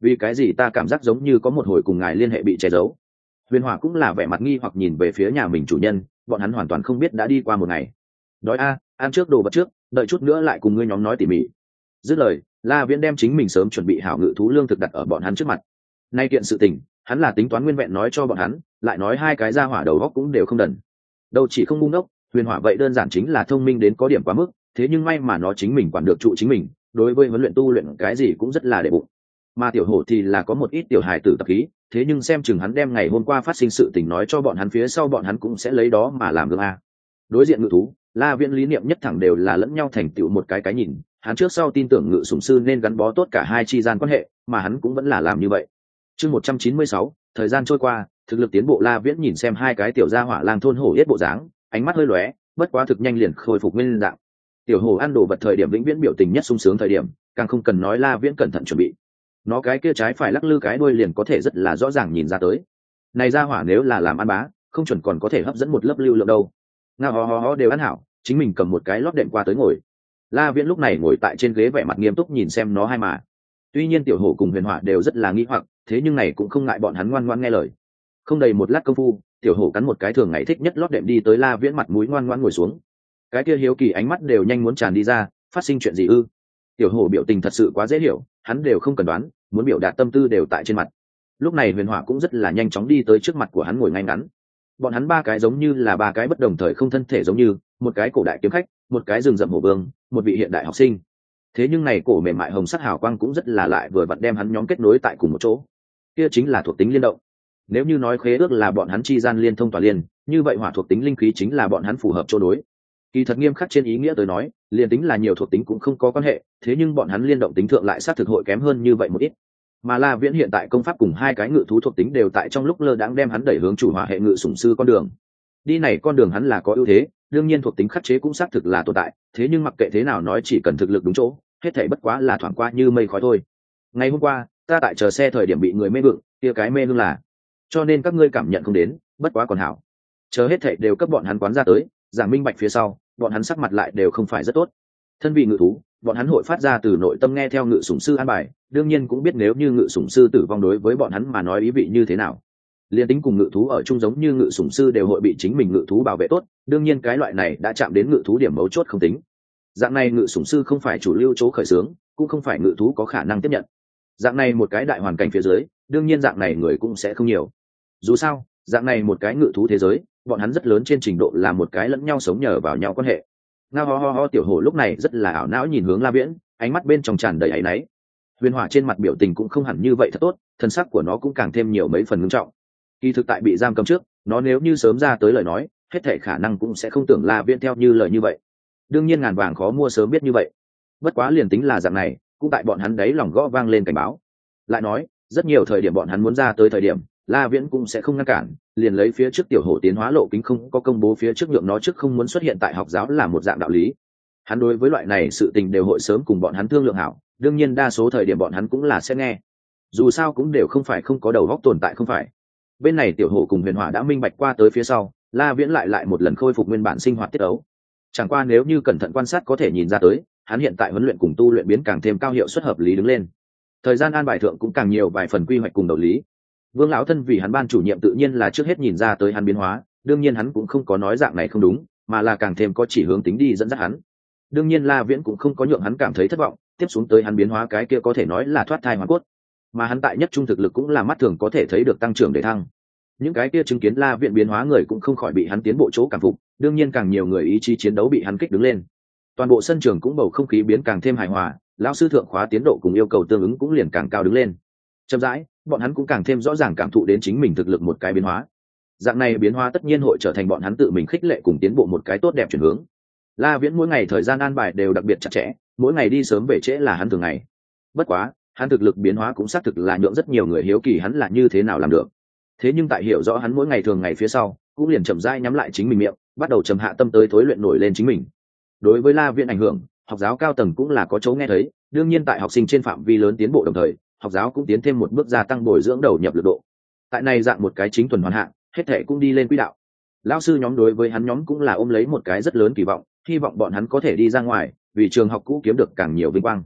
vì cái gì ta cảm giác giống như có một hồi cùng ngài liên hệ bị che giấu. Huyền Hỏa cũng là vẻ mặt nghi hoặc nhìn về phía nhà mình chủ nhân, bọn hắn hoàn toàn không biết đã đi qua một ngày. Đói a, ăn trước đồ vật trước, đợi chút nữa lại cùng ngươi nhóm nói tỉ mỉ. Dứt lời, La Viễn đem chính mình sớm chuẩn bị hảo ngự thú lương thực đặt ở bọn hắn trước mặt. Nay kiện sự tình, hắn là tính toán nguyên vẹn nói cho bọn hắn, lại nói hai cái ra hỏa đầu góc cũng đều không đần. Đâu chỉ không ngu ngốc, Huyền Hỏa vậy đơn giản chính là thông minh đến có điểm quá mức, thế nhưng may mà nó chính mình quản được trụ chính mình, đối với huấn luyện tu luyện cái gì cũng rất là để bụng. Mà tiểu hổ thì là có một ít tiểu hài tử tập khí, thế nhưng xem chừng hắn đem ngày hôm qua phát sinh sự tình nói cho bọn hắn phía sau bọn hắn cũng sẽ lấy đó mà làm gương a. Đối diện ngự thú, La Viễn lý niệm nhất thẳng đều là lẫn nhau thành tựu một cái nhìn, hắn trước sau tin tưởng ngự sủng sư nên gắn bó tốt cả hai chi gian quan hệ, mà hắn cũng vẫn là làm như vậy. Chương 196, thời gian trôi qua, thực lực tiến bộ. La Viễn nhìn xem hai cái tiểu gia hỏa lang thôn hổ yết bộ dáng, ánh mắt hơi lóe, bất quá thực nhanh liền khôi phục nguyên dạng. Tiểu hổ ăn đồ vật thời điểm vĩnh viễn biểu tình nhất sung sướng thời điểm, càng không cần nói La Viễn cẩn thận chuẩn bị. Nó cái kia trái phải lắc lư cái đuôi liền có thể rất là rõ ràng nhìn ra tới. Này gia hỏa nếu là làm ăn bá, không chuẩn còn có thể hấp dẫn một lớp lưu lượng đâu. Ngao ho đều ăn hảo, chính mình cầm một cái lót đệm qua tới ngồi. La Viễn lúc này ngồi tại trên ghế vẻ mặt nghiêm túc nhìn xem nó hai mà. Tuy nhiên tiểu hổ cùng Huyền Hỏa đều rất là nghi hoặc, thế nhưng này cũng không ngại bọn hắn ngoan ngoãn nghe lời. Không đầy một lát công phu, tiểu hổ cắn một cái thường ngày thích nhất lót đệm đi tới La Viễn mặt mũi ngoan ngoãn ngồi xuống. Cái kia hiếu kỳ ánh mắt đều nhanh muốn tràn đi ra, phát sinh chuyện gì ư? Tiểu hổ biểu tình thật sự quá dễ hiểu, hắn đều không cần đoán, muốn biểu đạt tâm tư đều tại trên mặt. Lúc này Huyền Hỏa cũng rất là nhanh chóng đi tới trước mặt của hắn ngồi ngay ngắn. Bọn hắn ba cái giống như là ba cái bất đồng thời không thân thể giống như, một cái cổ đại kiếm khách, một cái rừng rậm hổ vương, một vị hiện đại học sinh. Thế nhưng này cổ mềm mại hồng sắc hào quang cũng rất là lại vừa vặn đem hắn nhóm kết nối tại cùng một chỗ. Kia chính là thuộc tính liên động. Nếu như nói khế ước là bọn hắn chi gian liên thông tỏa liên, như vậy hỏa thuộc tính linh khí chính là bọn hắn phù hợp chỗ đối. Kỳ thật nghiêm khắc trên ý nghĩa tới nói, liên tính là nhiều thuộc tính cũng không có quan hệ, thế nhưng bọn hắn liên động tính thượng lại sát thực hội kém hơn như vậy một ít. Mà La Viễn hiện tại công pháp cùng hai cái ngự thú thuộc tính đều tại trong lúc lơ đãng đem hắn đẩy hướng chủ hỏa hệ ngự sủng sư con đường. Đi này con đường hắn là có ưu thế, đương nhiên thuộc tính khắc chế cũng xác thực là tồn tại, thế nhưng mặc kệ thế nào nói chỉ cần thực lực đúng chỗ, hết thảy bất quá là thoảng qua như mây khói thôi. Ngày hôm qua, ta tại chờ xe thời điểm bị người mê vượng, kia cái mê hương là, cho nên các ngươi cảm nhận không đến, bất quá còn hảo. Chờ hết thảy đều cấp bọn hắn quán ra tới, giảng minh bạch phía sau, bọn hắn sắc mặt lại đều không phải rất tốt. Thân vị ngự thú, bọn hắn hội phát ra từ nội tâm nghe theo ngự sủng sư an bài, đương nhiên cũng biết nếu như ngự sủng sư tử vong đối với bọn hắn mà nói ý vị như thế nào. Liên tính cùng ngự thú ở chung giống như ngự sủng sư đều hội bị chính mình ngự thú bảo vệ tốt, đương nhiên cái loại này đã chạm đến ngự thú điểm mấu chốt không tính. Dạng này ngự sủng sư không phải chủ lưu chỗ khởi xướng, cũng không phải ngự thú có khả năng tiếp nhận. Dạng này một cái đại hoàn cảnh phía dưới, đương nhiên dạng này người cũng sẽ không nhiều. Dù sao, dạng này một cái ngự thú thế giới, bọn hắn rất lớn trên trình độ là một cái lẫn nhau sống nhờ vào nhau quan hệ. Ngao ho tiểu hổ lúc này rất là ảo não nhìn hướng La Viễn, ánh mắt bên trong tràn đầy áy náy. Huyền Hỏa trên mặt biểu tình cũng không hẳn như vậy thật tốt, thân sắc của nó cũng càng thêm nhiều mấy phần ngưng trọng. Kỳ thực tại bị giam cầm trước, nó nếu như sớm ra tới lời nói, hết thảy khả năng cũng sẽ không tưởng La Viễn theo như lời như vậy. Đương nhiên ngàn vàng khó mua sớm biết như vậy. Bất quá liền tính là dạng này, cũng tại bọn hắn đấy lòng gõ vang lên cảnh báo. Lại nói, rất nhiều thời điểm bọn hắn muốn ra tới thời điểm, La Viễn cũng sẽ không ngăn cản, liền lấy phía trước tiểu hổ tiến hóa lộ kính không có công bố phía trước nhượng nó trước không muốn xuất hiện tại học giáo là một dạng đạo lý. Hắn đối với loại này sự tình đều hội sớm cùng bọn hắn thương lượng hảo, đương nhiên đa số thời điểm bọn hắn cũng là sẽ nghe. Dù sao cũng đều không phải không có đầu óc tồn tại không phải. Bên này tiểu hổ cùng Huyền Hỏa đã minh bạch qua tới phía sau, La Viễn lại một lần khôi phục nguyên bản sinh hoạt tiết ấu. Chẳng qua nếu như cẩn thận quan sát có thể nhìn ra tới, hắn hiện tại huấn luyện cùng tu luyện biến càng thêm cao hiệu suất hợp lý đứng lên. Thời gian an bài thượng cũng càng nhiều vài phần quy hoạch cùng đạo lý. Vương lão thân vì hắn ban chủ nhiệm tự nhiên là trước hết nhìn ra tới hắn biến hóa, đương nhiên hắn cũng không có nói dạng này không đúng, mà là càng thêm có chỉ hướng tính đi dẫn dắt hắn. Đương nhiên La Viễn cũng không có nhượng hắn cảm thấy thất vọng, tiếp xuống tới hắn biến hóa cái kia có thể nói là thoát thai hoàn cốt, mà hắn tại nhất trung thực lực cũng là mắt thường có thể thấy được tăng trưởng để thăng. Những cái kia chứng kiến La Viễn biến hóa người cũng không khỏi bị hắn tiến bộ chỗ cảm phục, đương nhiên càng nhiều người ý chí chiến đấu bị hắn kích đứng lên. Toàn bộ sân trường cũng bầu không khí biến càng thêm hài hòa, lão sư thượng khóa tiến độ cùng yêu cầu tương ứng cũng liền càng cao đứng lên. Chậm rãi, bọn hắn cũng càng thêm rõ ràng cảm thụ đến chính mình thực lực một cái biến hóa. Dạng này biến hóa tất nhiên hội trở thành bọn hắn tự mình khích lệ cùng tiến bộ một cái tốt đẹp chuyển hướng. La Viễn mỗi ngày thời gian an bài đều đặc biệt chặt chẽ, mỗi ngày đi sớm về trễ là hắn thường ngày. Bất quá, hắn thực lực biến hóa cũng xác thực là nhượng rất nhiều người hiếu kỳ hắn là như thế nào làm được. Thế nhưng tại hiểu rõ hắn mỗi ngày thường ngày phía sau, cũng liền chậm rãi nhắm lại chính mình miệng, bắt đầu trầm hạ tâm tới thối luyện nổi lên chính mình. Đối với La Viễn ảnh hưởng, học giáo cao tầng cũng là có chỗ nghe thấy, đương nhiên tại học sinh trên phạm vi lớn tiến bộ đồng thời, học giáo cũng tiến thêm một bước gia tăng bồi dưỡng đầu nhập lực độ. Tại này dạng một cái chính tuần hoàn hạng, hết thảy cũng đi lên quỹ đạo. Lão sư nhóm đối với hắn nhóm cũng là ôm lấy một cái rất lớn kỳ vọng, hy vọng bọn hắn có thể đi ra ngoài, vì trường học cũ kiếm được càng nhiều vinh quang.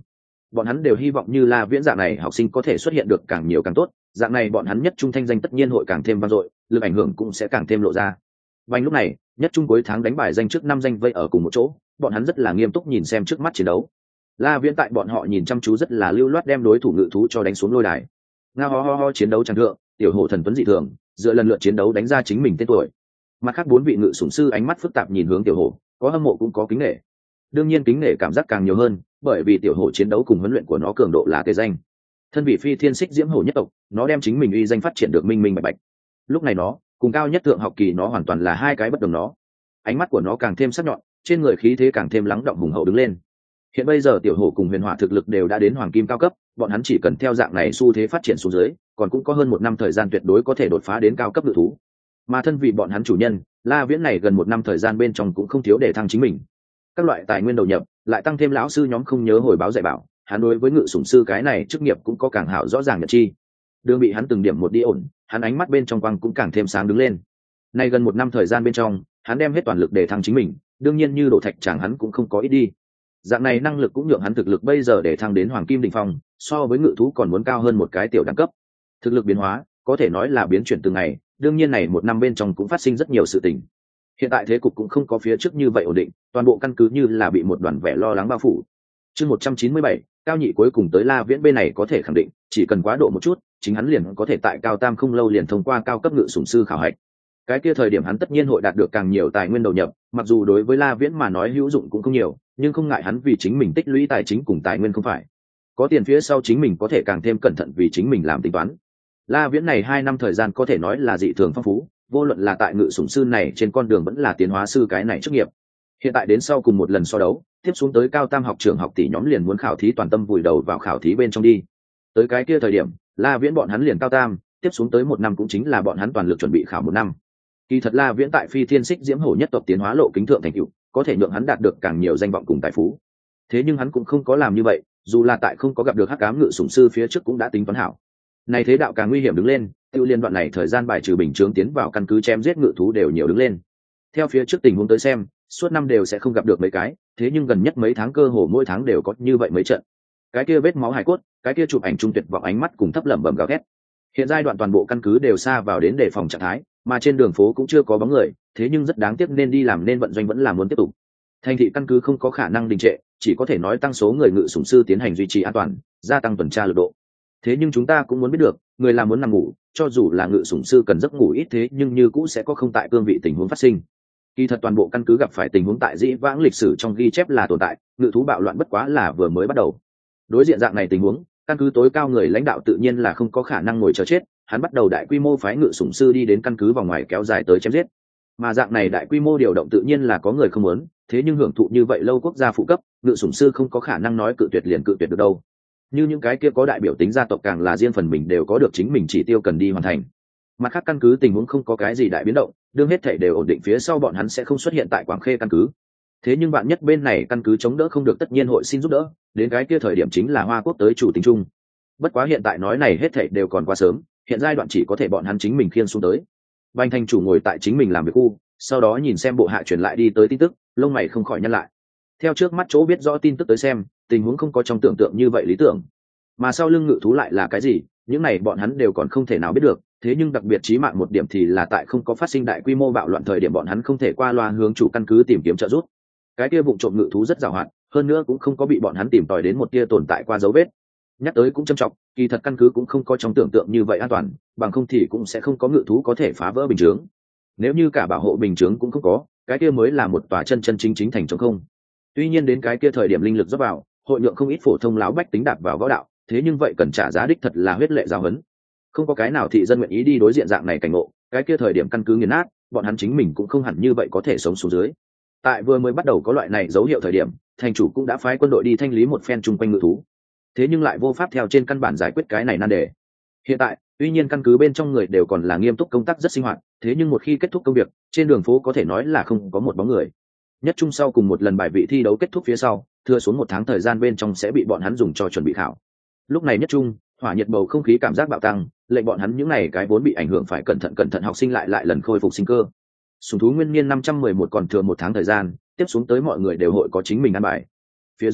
bọn hắn đều hy vọng như La Viễn dạng này học sinh có thể xuất hiện được càng nhiều càng tốt, dạng này bọn hắn nhất trung thanh danh tất nhiên hội càng thêm vang dội, lực ảnh hưởng cũng sẽ càng thêm lộ ra. Và lúc này, nhất trung cuối tháng đánh bài danh trước 5 danh vây ở cùng một chỗ, bọn hắn rất là nghiêm túc nhìn xem trước mắt chiến đấu. La Viễn tại bọn họ nhìn chăm chú rất là lưu loát đem đối thủ ngự thú cho đánh xuống lôi đài. Ngao ho ho ho chiến đấu chẳng thượng, tiểu hổ thần tuấn dị thường, dựa lần lượt chiến đấu đánh ra chính mình tên tuổi. Mặt khác 4 vị ngự sủng sư ánh mắt phức tạp nhìn hướng tiểu hổ, có hâm mộ cũng có kính nể. Đương nhiên kính nể cảm giác càng nhiều hơn, bởi vì tiểu hổ chiến đấu cùng huấn luyện của nó cường độ là tề danh. Thân vị phi thiên xích diễm hổ nhất tộc, nó đem chính mình uy danh phát triển được minh minh bạch bạch. Lúc này nó, cùng cao nhất thượng học kỳ nó hoàn toàn là hai cái bất đồng nó. Ánh mắt của nó càng thêm sắc nhọn, trên người khí thế càng thêm lắng động hùng hậu đứng lên. Hiện bây giờ tiểu hổ cùng huyền hỏa thực lực đều đã đến hoàng kim cao cấp, bọn hắn chỉ cần theo dạng này xu thế phát triển xuống dưới, còn cũng có hơn 1 năm thời gian tuyệt đối có thể đột phá đến cao cấp ngự thú. Mà thân vị bọn hắn chủ nhân, La Viễn này gần 1 năm thời gian bên trong cũng không thiếu để thăng chính mình. Các loại tài nguyên đầu nhập, lại tăng thêm lão sư nhóm không nhớ hồi báo dạy bảo, hắn đối với ngự sủng sư cái này chức nghiệp cũng có càng hảo rõ ràng nhận chi. Đường bị hắn từng điểm một đi ổn, hắn ánh mắt bên trong quang cũng càng thêm sáng đứng lên. Nay gần 1 năm thời gian bên trong, hắn đem hết toàn lực để thăng chính mình, đương nhiên như đổ thạch chẳng hắn cũng không có ít đi. Dạng này năng lực cũng nhượng hắn thực lực bây giờ để thăng đến hoàng kim đỉnh phong, so với ngự thú còn muốn cao hơn một cái tiểu đẳng cấp. Thực lực biến hóa, có thể nói là biến chuyển từng ngày, đương nhiên này 1 năm bên trong cũng phát sinh rất nhiều sự tình. Hiện tại thế cục cũng không có phía trước như vậy ổn định, toàn bộ căn cứ như là bị một đoàn vẻ lo lắng bao phủ. Chương 197, Cao Nhị cuối cùng tới La Viễn bên này có thể khẳng định, chỉ cần quá độ một chút, chính hắn liền có thể tại Cao Tam không lâu liền thông qua cao cấp ngự sủng sư khảo hạch. Cái kia thời điểm hắn tất nhiên hội đạt được càng nhiều tài nguyên đầu nhập, mặc dù đối với La Viễn mà nói hữu dụng cũng không nhiều, nhưng không ngại hắn vì chính mình tích lũy tài chính cùng tài nguyên không phải. Có tiền phía sau chính mình có thể càng thêm cẩn thận vì chính mình làm tính toán. La Viễn này 2 năm thời gian có thể nói là dị thường phong phú, vô luận là tại ngự sủng sư này trên con đường vẫn là tiến hóa sư cái này chức nghiệp. Hiện tại đến sau cùng một lần so đấu, tiếp xuống tới Cao Tam học trưởng học tỷ nhóm liền muốn khảo thí toàn tâm vùi đầu vào khảo thí bên trong đi. Tới cái kia thời điểm, La Viễn bọn hắn liền Cao Tam, tiếp xuống tới 1 năm cũng chính là bọn hắn toàn lực chuẩn bị khảo 1 năm. Kỳ thật La Viễn tại phi thiên xích diễm hổ nhất tộc tiến hóa lộ kính thượng thành tựu, có thể nhượng hắn đạt được càng nhiều danh vọng cùng tài phú. Thế nhưng hắn cũng không có làm như vậy, dù là tại không có gặp được hắc ám ngự sủng sư phía trước cũng đã tính toán hảo. Này thế đạo càng nguy hiểm đứng lên, tiêu liên đoạn này thời gian bài trừ bình chướng tiến vào căn cứ chém giết ngự thú đều nhiều đứng lên. Theo phía trước tình huống tới xem, suốt năm đều sẽ không gặp được mấy cái, thế nhưng gần nhất mấy tháng cơ hồ mỗi tháng đều có như vậy mấy trận. Cái kia vết máu hài cốt, cái kia chụp ảnh trung tuyệt vọng ánh mắt cùng thấp lẩm bẩm gào thét. Hiện giai đoạn toàn bộ căn cứ đều xa vào đến đề phòng trạng thái, mà trên đường phố cũng chưa có bóng người, thế nhưng rất đáng tiếc nên đi làm nên vận doanh vẫn là muốn tiếp tục. Thành thị căn cứ không có khả năng đình trệ, chỉ có thể nói tăng số người ngự sủng sư tiến hành duy trì an toàn, gia tăng tuần tra lực độ. Thế nhưng chúng ta cũng muốn biết được, người làm muốn nằm ngủ, cho dù là ngự sủng sư cần giấc ngủ ít thế nhưng như cũ sẽ có không tại cương vị tình huống phát sinh. Kỳ thật toàn bộ căn cứ gặp phải tình huống tại dĩ vãng lịch sử trong ghi chép là tồn tại, ngự thú bạo loạn bất quá là vừa mới bắt đầu. Đối diện dạng này tình huống, căn cứ tối cao người lãnh đạo tự nhiên là không có khả năng ngồi chờ chết, hắn bắt đầu đại quy mô phái ngự sủng sư đi đến căn cứ vòng ngoài kéo dài tới chém giết. Mà dạng này đại quy mô điều động tự nhiên là có người không muốn, thế nhưng hưởng thụ như vậy lâu quốc gia phụ cấp, ngự sủng sư không có khả năng nói cự tuyệt liền cự tuyệt được đâu. Như những cái kia có đại biểu tính gia tộc càng là riêng phần mình đều có được chính mình chỉ tiêu cần đi hoàn thành. Mặt khác căn cứ tình huống không có cái gì đại biến động, đương hết thảy đều ổn định phía sau bọn hắn sẽ không xuất hiện tại Quảng Khê căn cứ. Thế nhưng bạn nhất bên này căn cứ chống đỡ không được tất nhiên hội xin giúp đỡ, đến cái kia thời điểm chính là Hoa Quốc tới chủ tính chung. Bất quá hiện tại nói này hết thảy đều còn quá sớm, hiện giai đoạn chỉ có thể bọn hắn chính mình khiêng xuống tới. Bành Thành chủ ngồi tại chính mình làm việc khu, sau đó nhìn xem bộ hạ truyền lại đi tới tin tức, lông mày không khỏi nhăn lại. Theo trước mắt chỗ biết rõ tin tức tới xem, tình huống không có trong tưởng tượng như vậy lý tưởng. Mà sau lưng ngự thú lại là cái gì, những này bọn hắn đều còn không thể nào biết được, thế nhưng đặc biệt chí mạng một điểm thì là tại không có phát sinh đại quy mô bạo loạn thời điểm bọn hắn không thể qua loa hướng chủ căn cứ tìm kiếm trợ giúp. Cái kia vụ trộm ngự thú rất giàu hạn, hơn nữa cũng không có bị bọn hắn tìm tòi đến một tia tồn tại qua dấu vết. Nhắc tới cũng trầm trọng, kỳ thật căn cứ cũng không có trong tưởng tượng như vậy an toàn, bằng không thì cũng sẽ không có ngự thú có thể phá vỡ bình chướng. Nếu như cả bảo hộ bình chướng cũng không có, cái kia mới là một tòa chân chân chính chính thành trống không. Tuy nhiên đến cái kia thời điểm linh lực dốc vào, hội lượng không ít phổ thông láo bách tính đạp vào võ đạo, thế nhưng vậy cần trả giá đích thật là huyết lệ giáo huấn. Không có cái nào thị dân nguyện ý đi đối diện dạng này cảnh ngộ, cái kia thời điểm căn cứ nghiền nát, bọn hắn chính mình cũng không hẳn như vậy có thể sống xuống dưới. Tại vừa mới bắt đầu có loại này dấu hiệu thời điểm, thành chủ cũng đã phái quân đội đi thanh lý một phen chung quanh ngự thú. Thế nhưng lại vô pháp theo trên căn bản giải quyết cái này nan đề. Hiện tại, tuy nhiên căn cứ bên trong người đều còn là nghiêm túc công tác rất sinh hoạt, thế nhưng một khi kết thúc công việc, trên đường phố có thể nói là không có một bóng người. Nhất trung sau cùng một lần bài vị thi đấu kết thúc phía sau, thừa xuống 1 tháng thời gian bên trong sẽ bị bọn hắn dùng cho chuẩn bị khảo. Lúc này nhất trung, hỏa nhiệt bầu không khí cảm giác bạo tăng, lệnh bọn hắn những này cái vốn bị ảnh hưởng phải cẩn thận học sinh lại lần khôi phục sinh cơ. Sùng thú nguyên niên 511 còn thừa 1 tháng thời gian, tiếp xuống tới mọi người đều hội có chính mình ăn bài. Phía dưới,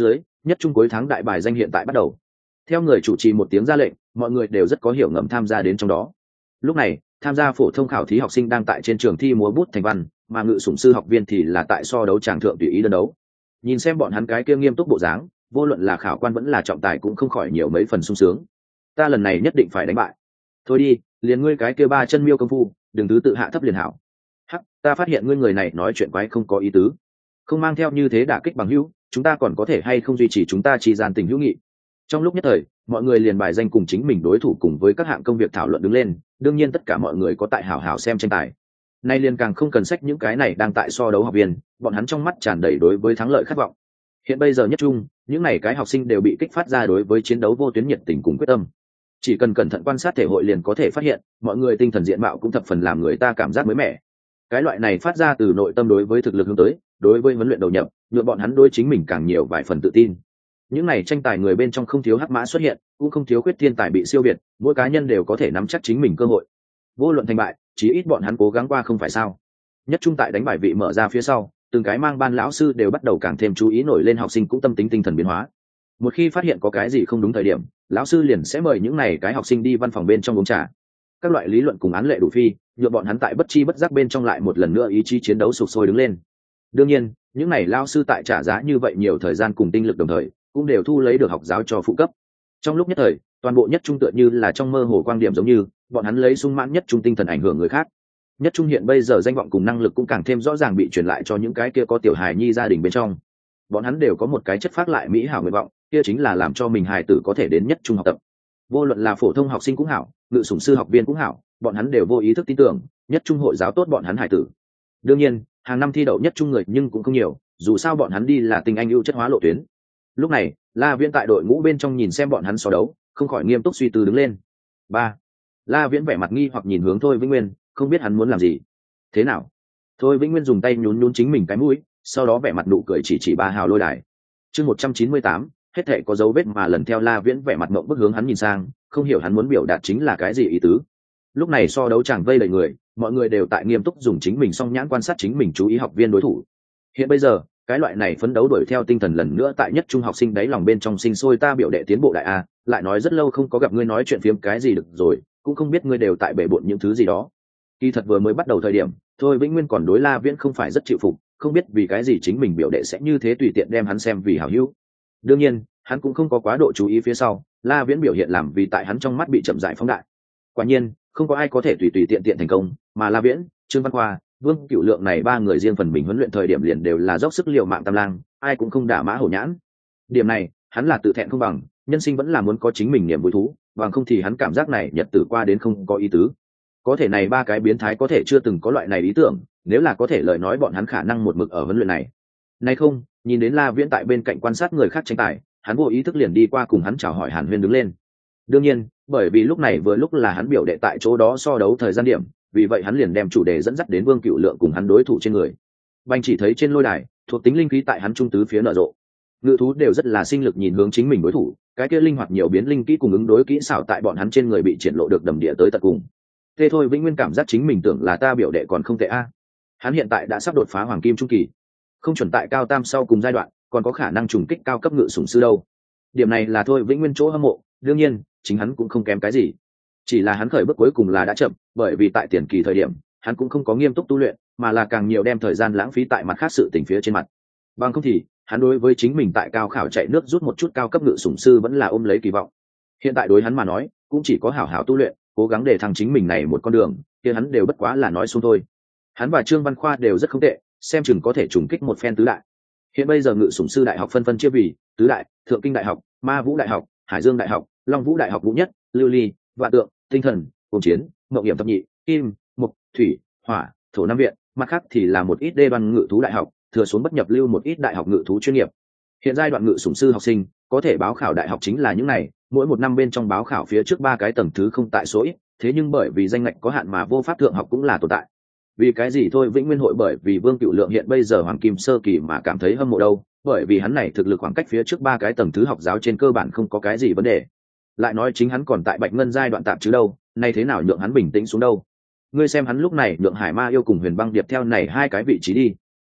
Nhất trung cuối tháng đại bài danh hiện tại bắt đầu. Theo người chủ trì một tiếng ra lệnh, mọi người đều rất có hiểu ngầm tham gia đến trong đó. Lúc này, tham gia phổ thông khảo thí học sinh đang tại trên trường thi múa bút thành văn, mà ngự sủng sư học viên thì là tại so đấu tràng thượng tùy ý đơn đấu. Nhìn xem bọn hắn cái kia nghiêm túc bộ dáng, vô luận là khảo quan vẫn là trọng tài cũng không khỏi nhiều mấy phần sung sướng. Ta lần này nhất định phải đánh bại. Thôi đi, liền ngươi cái kia ba chân miêu công phu, đừng thứ tự hạ thấp liền hảo. Hắc, ta phát hiện ngươi người này nói chuyện quái không có ý tứ, không mang theo như thế đả kích bằng hữu, chúng ta còn có thể hay không duy trì chúng ta chỉ gian tình hữu nghị. Trong lúc nhất thời, mọi người liền bài danh cùng chính mình đối thủ cùng với các hạng công việc thảo luận đứng lên, đương nhiên tất cả mọi người có tại hảo hảo xem tranh tài. Nay liền càng không cần sách những cái này đang tại so đấu học viên, bọn hắn trong mắt tràn đầy đối với thắng lợi khát vọng. Hiện bây giờ nhất trung, những này cái học sinh đều bị kích phát ra đối với chiến đấu vô tuyến nhiệt tình cùng quyết tâm. Chỉ cần cẩn thận quan sát thể hội liền có thể phát hiện, mọi người tinh thần diện mạo cũng thập phần làm người ta cảm giác mới mẻ. Cái loại này phát ra từ nội tâm đối với thực lực hướng tới, đối với huấn luyện đầu nhập, nhượng bọn hắn đối chính mình càng nhiều vài phần tự tin. Những này tranh tài người bên trong không thiếu hắc mã xuất hiện, cũng không thiếu khuyết thiên tài bị siêu việt, mỗi cá nhân đều có thể nắm chắc chính mình cơ hội. Vô luận thành bại, chí ít bọn hắn cố gắng qua không phải sao? Nhất trung tại đánh bài vị mở ra phía sau, từng cái mang ban lão sư đều bắt đầu càng thêm chú ý nổi lên học sinh cũng tâm tính tinh thần biến hóa. Một khi phát hiện có cái gì không đúng thời điểm, lão sư liền sẽ mời những này cái học sinh đi văn phòng bên trong uống trà. Các loại lý luận cùng án lệ đủ phi, nhựa bọn hắn tại bất chi bất giác bên trong lại một lần nữa ý chí chiến đấu sục sôi đứng lên. Đương nhiên, những này lão sư tại trả giá như vậy nhiều thời gian cùng tinh lực đồng thời, cũng đều thu lấy được học giáo cho phụ cấp. Trong lúc nhất thời, toàn bộ nhất trung tựa như là trong mơ hồ quang điểm giống như, bọn hắn lấy sung mãn nhất trung tinh thần ảnh hưởng người khác. Nhất trung hiện bây giờ danh vọng cùng năng lực cũng càng thêm rõ ràng bị truyền lại cho những cái kia có tiểu hài nhi gia đình bên trong. Bọn hắn đều có một cái chất phác lại mỹ hảo nguyện vọng, kia chính là làm cho mình hài tử có thể đến nhất trung học tập. Vô luận là phổ thông học sinh cũng hảo, ngự sủng sư học viên cũng hảo, bọn hắn đều vô ý thức tin tưởng nhất trung hội giáo tốt bọn hắn hài tử. Đương nhiên, hàng năm thi đậu nhất trung người nhưng cũng không nhiều, dù sao bọn hắn đi là tinh anh ưu chất hóa lộ tuyến. Lúc này, La Viễn tại đội ngũ bên trong nhìn xem bọn hắn so đấu, không khỏi nghiêm túc suy tư đứng lên. Ba, La Viễn vẻ mặt nghi hoặc nhìn hướng Thôi Vĩnh Nguyên, không biết hắn muốn làm gì. Thế nào? Thôi Vĩnh Nguyên dùng tay nhún nhún chính mình cái mũi, sau đó vẻ mặt nụ cười chỉ ba hào lôi đài. Chương 198, hết thảy có dấu vết mà lần theo La Viễn vẻ mặt ngậm bức hướng hắn nhìn sang, không hiểu hắn muốn biểu đạt chính là cái gì ý tứ. Lúc này so đấu chẳng vây đầy người, mọi người đều tại nghiêm túc dùng chính mình song nhãn quan sát chính mình chú ý học viên đối thủ. Hiện bây giờ, cái loại này phấn đấu đuổi theo tinh thần lần nữa tại nhất trung học sinh đáy lòng bên trong sinh sôi, ta biểu đệ tiến bộ đại a, lại nói rất lâu không có gặp ngươi nói chuyện phiếm cái gì được rồi, cũng không biết ngươi đều tại bể bộn những thứ gì đó. Kỳ thật vừa mới bắt đầu thời điểm, Thôi Vĩnh Nguyên còn đối La Viễn không phải rất chịu phục, không biết vì cái gì chính mình biểu đệ sẽ như thế tùy tiện đem hắn xem vì hảo hữu. Đương nhiên, hắn cũng không có quá độ chú ý phía sau, La Viễn biểu hiện làm vì tại hắn trong mắt bị chậm rãi phóng đại. Quả nhiên, không có ai có thể tùy tùy tiện tiện thành công, mà La Viễn, Trương Văn Khoa, Vương Cửu Lượng này ba người riêng phần mình huấn luyện thời điểm liền đều là dốc sức liều mạng tam lang, ai cũng không đả mã hổ nhãn. Điểm này, hắn là tự thẹn không bằng, nhân sinh vẫn là muốn có chính mình niềm vui thú, bằng không thì hắn cảm giác này nhật tử qua đến không có ý tứ. Có thể này ba cái biến thái có thể chưa từng có loại này ý tưởng, nếu là có thể lời nói bọn hắn khả năng một mực ở huấn luyện này. Nay không, nhìn đến La Viễn tại bên cạnh quan sát người khác tranh tài, hắn vô ý thức liền đi qua cùng hắn chào hỏi Hàn Huyên đứng lên. Đương nhiên, bởi vì lúc này vừa lúc là hắn biểu đệ tại chỗ đó so đấu thời gian điểm, vì vậy hắn liền đem chủ đề dẫn dắt đến Vương Cửu Lượng cùng hắn đối thủ trên người. Bành chỉ thấy trên lôi đài, thuộc tính linh khí tại hắn trung tứ phía nở rộ. Ngự thú đều rất là sinh lực nhìn hướng chính mình đối thủ, cái kia linh hoạt nhiều biến linh kỹ cùng ứng đối kỹ xảo tại bọn hắn trên người bị triển lộ được đầm địa tới tận cùng. Thế thôi Vĩnh Nguyên cảm giác chính mình tưởng là ta biểu đệ còn không tệ a. Hắn hiện tại đã sắp đột phá hoàng kim trung kỳ, không chuẩn tại cao tam sau cùng giai đoạn, còn có khả năng trùng kích cao cấp ngự sủng sư đâu. Điểm này là thôi Vĩnh Nguyên chỗ hâm mộ, đương nhiên, chính hắn cũng không kém cái gì. Chỉ là hắn khởi bước cuối cùng là đã chậm, bởi vì tại tiền kỳ thời điểm, hắn cũng không có nghiêm túc tu luyện, mà là càng nhiều đem thời gian lãng phí tại mặt khác sự tình phía trên mặt. Bằng không thì, hắn đối với chính mình tại cao khảo chạy nước rút một chút cao cấp ngự sủng sư vẫn là ôm lấy kỳ vọng. Hiện tại đối hắn mà nói, cũng chỉ có hảo hảo tu luyện, cố gắng để thăng chính mình này một con đường, kia hắn đều bất quá là nói xuông thôi. Hắn và Trương Văn Khoa đều rất không tệ, xem chừng có thể trùng kích một phen tứ đại. Hiện bây giờ ngự sủng sư đại học phân chia vì tứ đại, Thượng Kinh đại học, Ma Vũ đại học, Hải Dương đại học, Long Vũ đại học Vũ Nhất, Lưu Ly, Vạn Tượng, Tinh Thần, Cùng Chiến, Mộng Hiểm Thập Nhị, Kim, Mộc, Thủy, Hỏa, Thổ năm viện, mặt khác thì là một ít đê đoan ngự thú đại học, thừa xuống bất nhập lưu một ít đại học ngự thú chuyên nghiệp. Hiện giai đoạn ngự sủng sư học sinh có thể báo khảo đại học chính là những này, mỗi một năm bên trong báo khảo phía trước ba cái tầng thứ không tại số ít, thế nhưng bởi vì danh ngạch có hạn mà vô pháp thượng học cũng là tồn tại. Vì cái gì thôi Vĩnh Nguyên hội bởi vì Vương Cửu Lượng hiện bây giờ hoàng kim sơ kỳ mà cảm thấy hâm mộ đâu, bởi vì hắn này thực lực khoảng cách phía trước ba cái tầng thứ học giáo trên cơ bản không có cái gì vấn đề. Lại nói chính hắn còn tại Bạch Ngân giai đoạn tạm chứ đâu, nay thế nào nhượng hắn bình tĩnh xuống đâu. Ngươi xem hắn lúc này nhượng Hải Ma yêu cùng Huyền Băng Điệp theo này hai cái vị trí đi.